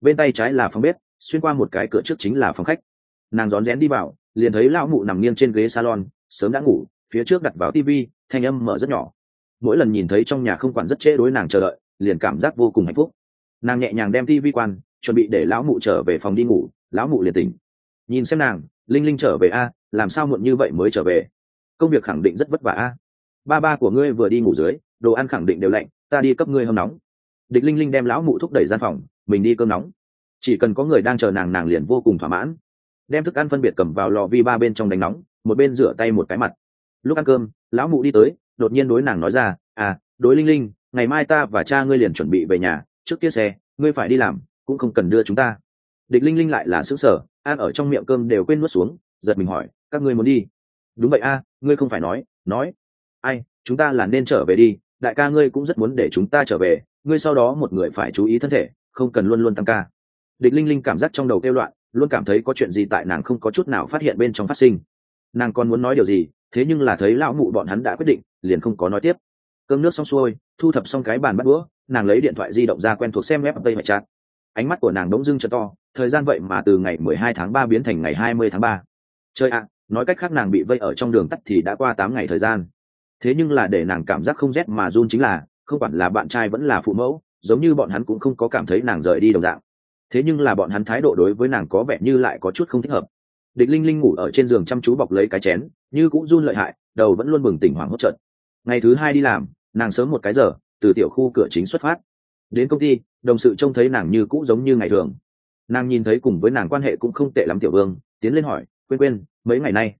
[SPEAKER 1] bên tay trái là phòng bếp, xuyên qua một cái cửa trước chính là phòng khách. Nàng rón rén đi vào, liền thấy lão mụ nằm nghiêng trên ghế salon, sớm đã ngủ, phía trước đặt vào tivi, thanh âm mở rất nhỏ. Mỗi lần nhìn thấy trong nhà không quản rất trễ đối nàng chờ đợi, liền cảm giác vô cùng hạnh phúc. Nàng nhẹ nhàng đem tivi quan, chuẩn bị để lão mụ trở về phòng đi ngủ, lão mụ liền tỉnh. Nhìn xem nàng, linh linh trở về a, làm sao muộn như vậy mới trở về? Công việc khẳng định rất vất vả a. Ba của ngươi vừa đi ngủ dưới, đồ ăn khẳng định đều lạnh, ta đi cấp ngươi hâm nóng. Địch linh linh đem lão mụ thúc đẩy gian phòng, mình đi cơm nóng. Chỉ cần có người đang chờ nàng, nàng liền vô cùng thỏa mãn. Đem thức ăn phân biệt cầm vào lò vi ba bên trong đánh nóng, một bên rửa tay một cái mặt. Lúc ăn cơm, lão mụ đi tới, đột nhiên đối nàng nói ra, đối linh linh, ngày mai ta và cha ngươi liền chuẩn bị về nhà, trước kia xe ngươi phải đi làm, cũng không cần đưa chúng ta. Địch linh linh lại là sững sờ, ăn ở trong miệng cơm đều quên nuốt xuống, giật mình hỏi, các ngươi muốn đi? Đúng vậy ngươi không phải nói ai, chúng ta là nên trở về đi, đại ca ngươi cũng rất muốn để chúng ta trở về, ngươi sau đó một người phải chú ý thân thể, không cần luôn luôn tăng ca. Địch linh linh cảm giác trong đầu kêu loạn, luôn cảm thấy có chuyện gì tại nàng không có chút nào phát hiện bên trong phát sinh. Nàng còn muốn nói điều gì, thế nhưng là thấy lão mụ bọn hắn đã quyết định, liền không có nói tiếp. Cơm nước xong xuôi, thu thập xong cái bàn bắt đũa, nàng lấy điện thoại di động ra quen thuộc xem web tây mạch chat. Ánh mắt của nàng đống dưng trợ to, thời gian vậy mà từ ngày 12 tháng 3 biến thành ngày 20 tháng 3. Chơi nói cách khác nàng bị vây ở trong đường tắt thì đã qua 8 ngày thời gian. Thế nhưng là để nàng cảm giác không rét mà run chính là, không quản là bạn trai vẫn là phụ mẫu, giống như bọn hắn cũng không có cảm thấy nàng rời đi đồng dạng. Thế nhưng là bọn hắn thái độ đối với nàng có vẻ như lại có chút không thích hợp. Địch linh linh ngủ ở trên giường chăm chú bọc lấy cái chén, như cũng run lợi hại, đầu vẫn luôn bừng tỉnh hoảng hốt chợt. Ngày thứ 2 đi làm, nàng sớm một cái giờ từ tiểu khu cửa chính xuất phát. Đến công ty, đồng sự trông thấy nàng như cũ giống như ngày thường. Nàng nhìn thấy cùng với nàng quan hệ cũng không tệ lắm tiểu vương, tiến lên hỏi, quên mấy ngày nay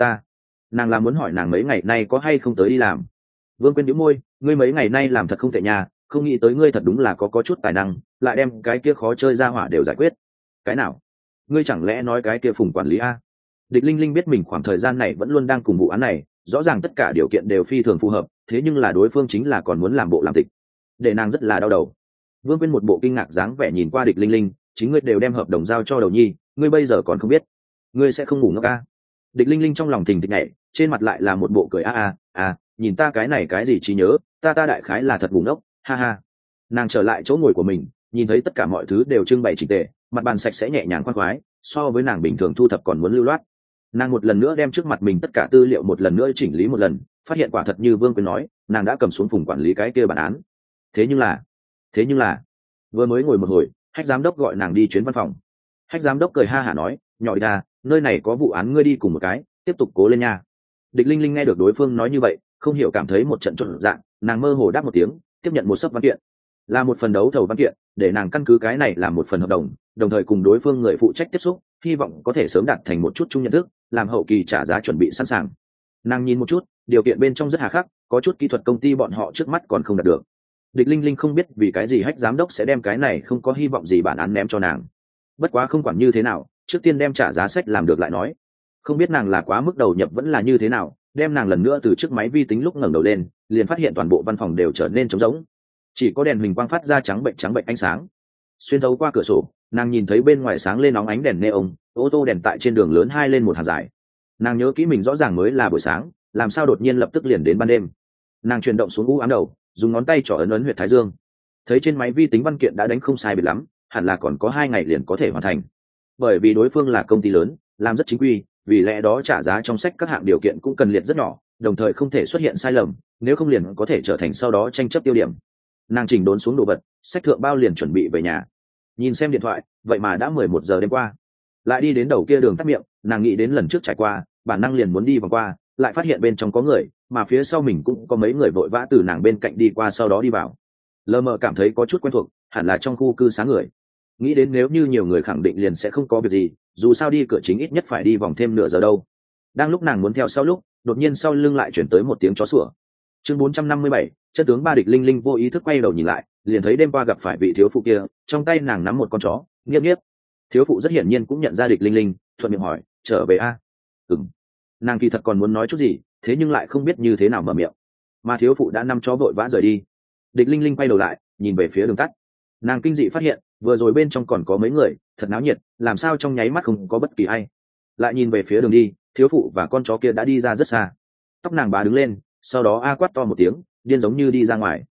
[SPEAKER 1] nàng là muốn hỏi nàng mấy ngày nay có hay không tới đi làm. Vương quên nhíu môi, ngươi mấy ngày nay làm thật không tệ nhà, không nghĩ tới ngươi thật đúng là có chút tài năng, lại đem cái kia khó chơi ra hỏa đều giải quyết. Cái nào? Ngươi chẳng lẽ nói cái kia Phùng quản lý a? Địch linh linh biết mình khoảng thời gian này vẫn luôn đang cùng vụ án này, rõ ràng tất cả điều kiện đều phi thường phù hợp, thế nhưng là đối phương chính là còn muốn làm bộ làm tịch, để nàng rất là đau đầu. Vương quên một bộ kinh ngạc dáng vẻ nhìn qua địch linh linh, chính ngươi đều đem hợp đồng giao cho đầu nhi, ngươi bây giờ còn không biết, ngươi sẽ không ngủ ngốc a? Địch linh linh trong lòng thình thịch nhảy, trên mặt lại là một bộ cười nhìn ta cái này cái gì trí nhớ, ta đại khái là thật ngủ ngốc, ha ha. Nàng trở lại chỗ ngồi của mình, nhìn thấy tất cả mọi thứ đều trưng bày chỉnh tề, mặt bàn sạch sẽ nhẹ nhàng khoan khoái, so với nàng bình thường thu thập còn muốn lưu loát. Nàng một lần nữa đem trước mặt mình tất cả tư liệu một lần nữa chỉnh lý một lần, phát hiện quả thật như Vương Quyến nói, nàng đã cầm xuống Phùng quản lý cái kia bản án. Thế nhưng là vừa mới ngồi một hồi, Hách giám đốc gọi nàng đi chuyến văn phòng. Hách giám đốc cười ha hả nói, nhỏ đà, nơi này có vụ án, ngươi đi cùng một cái, tiếp tục cố lên nha. Địch linh linh nghe được đối phương nói như vậy, không hiểu cảm thấy một trận trộn dạng, nàng mơ hồ đáp một tiếng, tiếp nhận một sấp văn kiện, là một phần đấu thầu văn kiện, để nàng căn cứ cái này làm một phần hợp đồng, đồng thời cùng đối phương người phụ trách tiếp xúc, hy vọng có thể sớm đạt thành một chút chung nhận thức, làm hậu kỳ trả giá chuẩn bị sẵn sàng. Nàng nhìn một chút, điều kiện bên trong rất hà khắc, có chút kỹ thuật công ty bọn họ trước mắt còn không đạt được. Địch linh linh không biết vì cái gì Hách giám đốc sẽ đem cái này không có hy vọng gì bản án ném cho nàng. Bất quá không quản như thế nào, trước tiên đem trả giá sách làm được lại nói. Không biết nàng là quá mức đầu nhập vẫn là như thế nào, đem nàng lần nữa từ trước máy vi tính lúc ngẩng đầu lên, liền phát hiện toàn bộ văn phòng đều trở nên trống rỗng, chỉ có đèn huỳnh quang phát ra trắng bệnh ánh sáng. Xuyên thấu qua cửa sổ, nàng nhìn thấy bên ngoài sáng lên nóng ánh đèn neon, ô tô đèn tại trên đường lớn hai lên một hàng dài. Nàng nhớ kỹ mình rõ ràng mới là buổi sáng, làm sao đột nhiên lập tức liền đến ban đêm. Nàng chuyển động xuống u ám đầu, dùng ngón tay trỏ ấn huyệt thái dương, thấy trên máy vi tính văn kiện đã đánh không sai biệt lắm, hẳn là còn có 2 ngày liền có thể hoàn thành. Bởi vì đối phương là công ty lớn, làm rất chính quy, vì lẽ đó trả giá trong sách các hạng điều kiện cũng cần liệt rất nhỏ, đồng thời không thể xuất hiện sai lầm, nếu không liền có thể trở thành sau đó tranh chấp tiêu điểm. Nàng chỉnh đốn xuống đồ vật, sách thượng bao liền chuẩn bị về nhà. Nhìn xem điện thoại, vậy mà đã 11 giờ đêm qua. Lại đi đến đầu kia đường tắt miệng, nàng nghĩ đến lần trước trải qua, bản năng liền muốn đi vòng qua, lại phát hiện bên trong có người, mà phía sau mình cũng có mấy người vội vã từ nàng bên cạnh đi qua sau đó đi vào. Lờ mờ cảm thấy có chút quen thuộc, hẳn là trong khu cư xá người. Nghĩ đến nếu như nhiều người khẳng định liền sẽ không có việc gì, dù sao đi cửa chính ít nhất phải đi vòng thêm nửa giờ đâu. Đang lúc nàng muốn theo sau lúc, đột nhiên sau lưng lại chuyển tới một tiếng chó sủa. Chương 457, chân tướng ba địch linh linh vô ý thức quay đầu nhìn lại, liền thấy đêm qua gặp phải vị thiếu phụ kia, trong tay nàng nắm một con chó, nghiếp nghiếp. Thiếu phụ rất hiển nhiên cũng nhận ra địch linh linh, thuận miệng hỏi, trở về a? Ừm. Nàng kỳ thật còn muốn nói chút gì, thế nhưng lại không biết như thế nào mở miệng. Mà thiếu phụ đã nắm chó vội vã rời đi. Địch linh linh quay đầu lại, nhìn về phía đường tắt. Nàng kinh dị phát hiện, vừa rồi bên trong còn có mấy người, thật náo nhiệt, làm sao trong nháy mắt không có bất kỳ ai. Lại nhìn về phía đường đi, thiếu phụ và con chó kia đã đi ra rất xa. Tóc nàng bá đứng lên, sau đó a quát to một tiếng, điên giống như đi ra ngoài.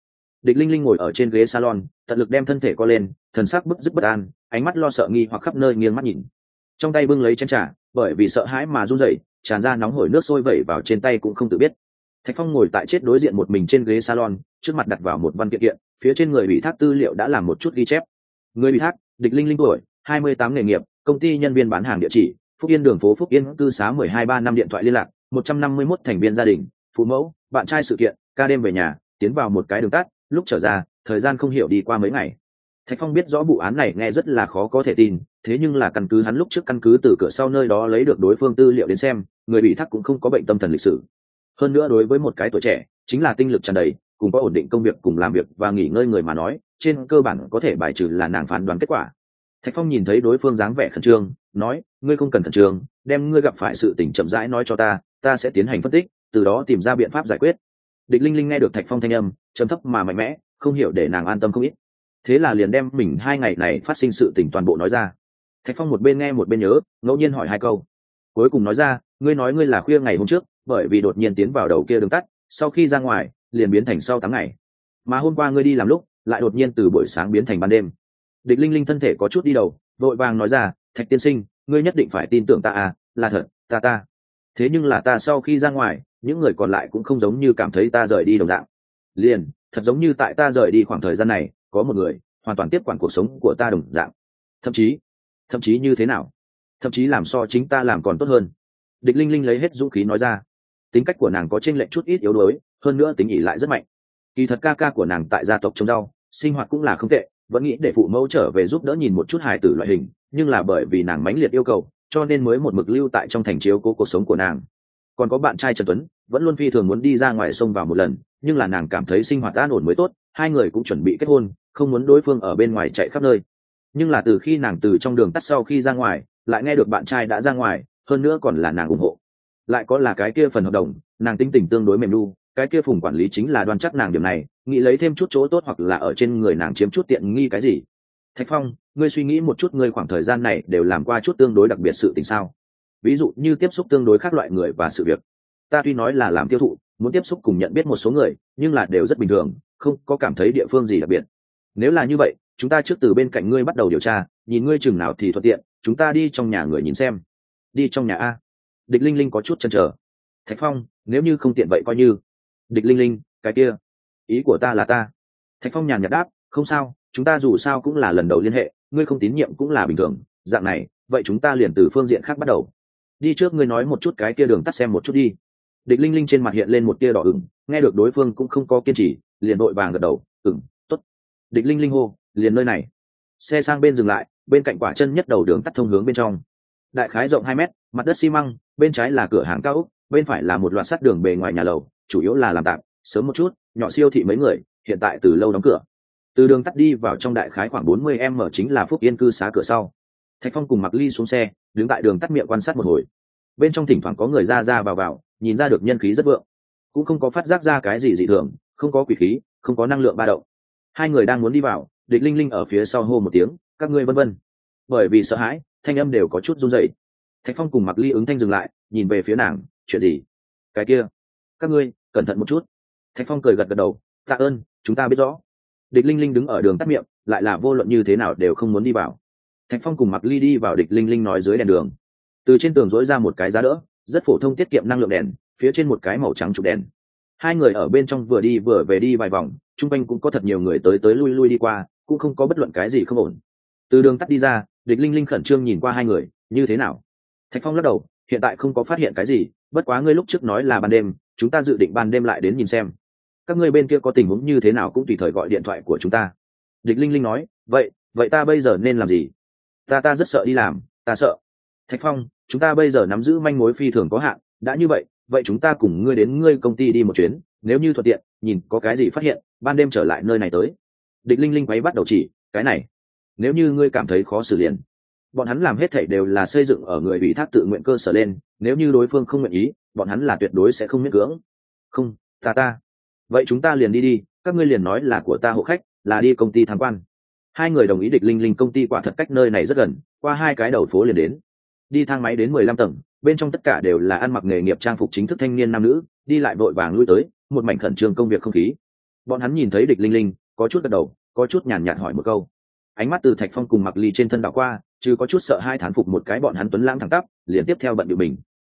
[SPEAKER 1] Địch Linh Linh ngồi ở trên ghế salon, tận lực đem thân thể co lên, thần sắc bức dứt bất an, ánh mắt lo sợ nghi hoặc khắp nơi nghiêng mắt nhìn. Trong tay bưng lấy chén trà, bởi vì sợ hãi mà run rẩy, tràn ra nóng hổi nước sôi vẩy vào trên tay cũng không tự biết. Thạch Phong ngồi tại chết đối diện một mình trên ghế salon, trước mặt đặt vào một văn kiện, phía trên người bị thác tư liệu đã làm một chút ghi chép. Người bị thác, Địch Linh Linh tuổi, 28 nghề nghiệp, công ty nhân viên bán hàng địa chỉ, Phúc Yên đường phố Phúc Yên cư xá 1235 điện thoại liên lạc, 151 thành viên gia đình, phụ mẫu, bạn trai sự kiện, ca đêm về nhà, tiến vào một cái đường tắt, lúc trở ra, thời gian không hiểu đi qua mấy ngày. Thạch Phong biết rõ vụ án này nghe rất là khó có thể tin, thế nhưng là căn cứ hắn lúc trước căn cứ từ cửa sau nơi đó lấy được đối phương tư liệu đến xem, người bị thác cũng không có bệnh tâm thần lịch sử. Hơn nữa đối với một cái tuổi trẻ, chính là tinh lực tràn đầy, cùng có ổn định công việc cùng làm việc và nghỉ ngơi người mà nói, trên cơ bản có thể bài trừ là nàng phán đoán kết quả. Thạch Phong nhìn thấy đối phương dáng vẻ khẩn trương, nói, ngươi không cần khẩn trương, đem ngươi gặp phải sự tình chậm rãi nói cho ta sẽ tiến hành phân tích, từ đó tìm ra biện pháp giải quyết. Địch Linh Linh nghe được Thạch Phong thanh âm, trầm thấp mà mạnh mẽ, không hiểu để nàng an tâm không ít. Thế là liền đem mình 2 ngày này phát sinh sự tình toàn bộ nói ra. Thạch Phong một bên nghe một bên nhớ, ngẫu nhiên hỏi 2 câu. Cuối cùng nói ra, ngươi nói ngươi là khuya ngày hôm trước, bởi vì đột nhiên tiến vào đầu kia đường tắt, sau khi ra ngoài, liền biến thành sau 8 ngày. Mà hôm qua ngươi đi làm lúc, lại đột nhiên từ buổi sáng biến thành ban đêm. Địch Linh Linh thân thể có chút đi đầu, vội vàng nói ra, Thạch tiên sinh, ngươi nhất định phải tin tưởng ta à, là thật, ta. Thế nhưng là ta sau khi ra ngoài, những người còn lại cũng không giống như cảm thấy ta rời đi đồng dạng. Liền, thật giống như tại ta rời đi khoảng thời gian này, có một người hoàn toàn tiếp quản cuộc sống của ta đồng dạng. Thậm chí như thế nào? Thậm chí làm so chính ta làm còn tốt hơn. Địch Linh Linh lấy hết dũng khí nói ra. Tính cách của nàng có chênh lệch chút ít yếu đuối, hơn nữa tính ỷ lại rất mạnh. Kỳ thật ca của nàng tại gia tộc trồng rau, sinh hoạt cũng là không tệ, vẫn nghĩ để phụ mẫu trở về giúp đỡ nhìn một chút hài tử loại hình, nhưng là bởi vì nàng mãnh liệt yêu cầu, cho nên mới một mực lưu tại trong thành chiếu cố cuộc sống của nàng. Còn có bạn trai Trần Tuấn, vẫn luôn phi thường muốn đi ra ngoài sông vào một lần, nhưng là nàng cảm thấy sinh hoạt an ổn mới tốt, 2 người cũng chuẩn bị kết hôn, không muốn đối phương ở bên ngoài chạy khắp nơi. Nhưng là từ khi nàng từ trong đường tắt sau khi ra ngoài, lại nghe được bạn trai đã ra ngoài, hơn nữa còn là nàng ủng hộ. Lại có là cái kia phần hợp đồng, nàng tính tình tương đối mềm nu, cái kia Phùng quản lý chính là đoan chắc nàng điểm này, nghĩ lấy thêm chút chỗ tốt hoặc là ở trên người nàng chiếm chút tiện nghi cái gì. Thạch Phong, ngươi suy nghĩ một chút, ngươi khoảng thời gian này đều làm qua chút tương đối đặc biệt sự tình sao? Ví dụ như tiếp xúc tương đối khác loại người và sự việc. Ta tuy nói là làm tiêu thụ, muốn tiếp xúc cùng nhận biết một số người, nhưng là đều rất bình thường, không có cảm thấy địa phương gì đặc biệt. Nếu là như vậy, chúng ta trước từ bên cạnh ngươi bắt đầu điều tra, nhìn ngươi chừng nào thì thuận tiện, chúng ta đi trong nhà người nhìn xem. Đi trong nhà a? Địch Linh Linh có chút chần chờ. Thạch Phong, nếu như không tiện vậy coi như. Địch Linh Linh, cái kia, ý của ta là ta. Thạch Phong nhàn nhạt đáp, không sao, chúng ta dù sao cũng là lần đầu liên hệ, ngươi không tín nhiệm cũng là bình thường, dạng này, vậy chúng ta liền từ phương diện khác bắt đầu. Đi trước ngươi nói một chút cái kia đường tắt xem một chút đi. Địch Linh Linh trên mặt hiện lên một tia đỏ ửng, nghe được đối phương cũng không có kiên trì, liền vội vàng gật đầu, tốt. Địch Linh Linh hô, liền nơi này. Xe sang bên dừng lại, bên cạnh quả chân nhất đầu đường tắt thông hướng bên trong. Đại khái rộng 2 mét, mặt đất xi măng, bên trái là cửa hàng cao ốc, bên phải là một loạt sắt đường bề ngoài nhà lầu, chủ yếu là làm tạm, sớm một chút, nhỏ siêu thị mấy người, hiện tại từ lâu đóng cửa. Từ đường tắt đi vào trong đại khái khoảng 40m chính là Phúc Yên cư xá cửa sau. Thạch Phong cùng Mạc Ly xuống xe, đứng tại đường tắt miệng quan sát một hồi. Bên trong thỉnh thoảng có người ra vào, nhìn ra được nhân khí rất vượng, cũng không có phát giác ra cái gì dị thường, không có quỷ khí, không có năng lượng ba động. 2 người đang muốn đi vào, Địch Linh Linh ở phía sau hô một tiếng, các ngươi vân vân. Bởi vì sợ hãi, thanh âm đều có chút run rẩy. Thạch Phong cùng Mạc Ly ứng thanh dừng lại, nhìn về phía nàng, chuyện gì? Cái kia, các ngươi cẩn thận một chút. Thạch Phong cười gật đầu, tạ ơn, chúng ta biết rõ. Địch Linh Linh đứng ở đường tắt miệng, lại là vô luận như thế nào đều không muốn đi vào. Thạch Phong cùng Mạc Ly đi vào, Địch Linh Linh nói dưới đèn đường. Từ trên tường rỗi ra một cái giá đỡ, rất phổ thông tiết kiệm năng lượng đèn, phía trên một cái màu trắng trụ đèn. 2 người ở bên trong vừa đi vừa về đi vài vòng, chung quanh cũng có thật nhiều người tới lui đi qua, cũng không có bất luận cái gì không ổn. Từ đường tắt đi ra, Địch Linh Linh khẩn trương nhìn qua 2 người, như thế nào? Thạch Phong lắc đầu, hiện tại không có phát hiện cái gì, bất quá ngươi lúc trước nói là ban đêm, chúng ta dự định ban đêm lại đến nhìn xem. Các ngươi bên kia có tình huống như thế nào cũng tùy thời gọi điện thoại của chúng ta. Địch Linh Linh nói, vậy ta bây giờ nên làm gì? Ta rất sợ đi làm, ta sợ. Thạch Phong, chúng ta bây giờ nắm giữ manh mối phi thường có hạn, đã như vậy chúng ta cùng ngươi đến ngươi công ty đi một chuyến, nếu như thuận tiện, nhìn có cái gì phát hiện, ban đêm trở lại nơi này tới. Địch Linh Linh quay bắt đầu chỉ, cái này, nếu như ngươi cảm thấy khó xử liền. Bọn hắn làm hết thảy đều là xây dựng ở người ủy thác tự nguyện cơ sở lên, nếu như đối phương không nguyện ý, bọn hắn là tuyệt đối sẽ không miễn cưỡng. Không, ta. Vậy chúng ta liền đi, các ngươi liền nói là của ta hộ khách, là đi công ty tham quan. 2 người đồng ý. Địch Linh Linh công ty quả thật cách nơi này rất gần, qua 2 cái đầu phố liền đến. Đi thang máy đến 15 tầng, bên trong tất cả đều là ăn mặc nghề nghiệp trang phục chính thức thanh niên nam nữ, đi lại vội vàng lui tới, một mảnh khẩn trương công việc không khí. Bọn hắn nhìn thấy địch linh linh, có chút gật đầu, có chút nhàn nhạt hỏi một câu. Ánh mắt từ Thạch Phong cùng Mặc Ly trên thân đảo qua, chứ có chút sợ hai thán phục một cái bọn hắn tuấn lãng thẳng tắp, liền tiếp theo bận điệu mình.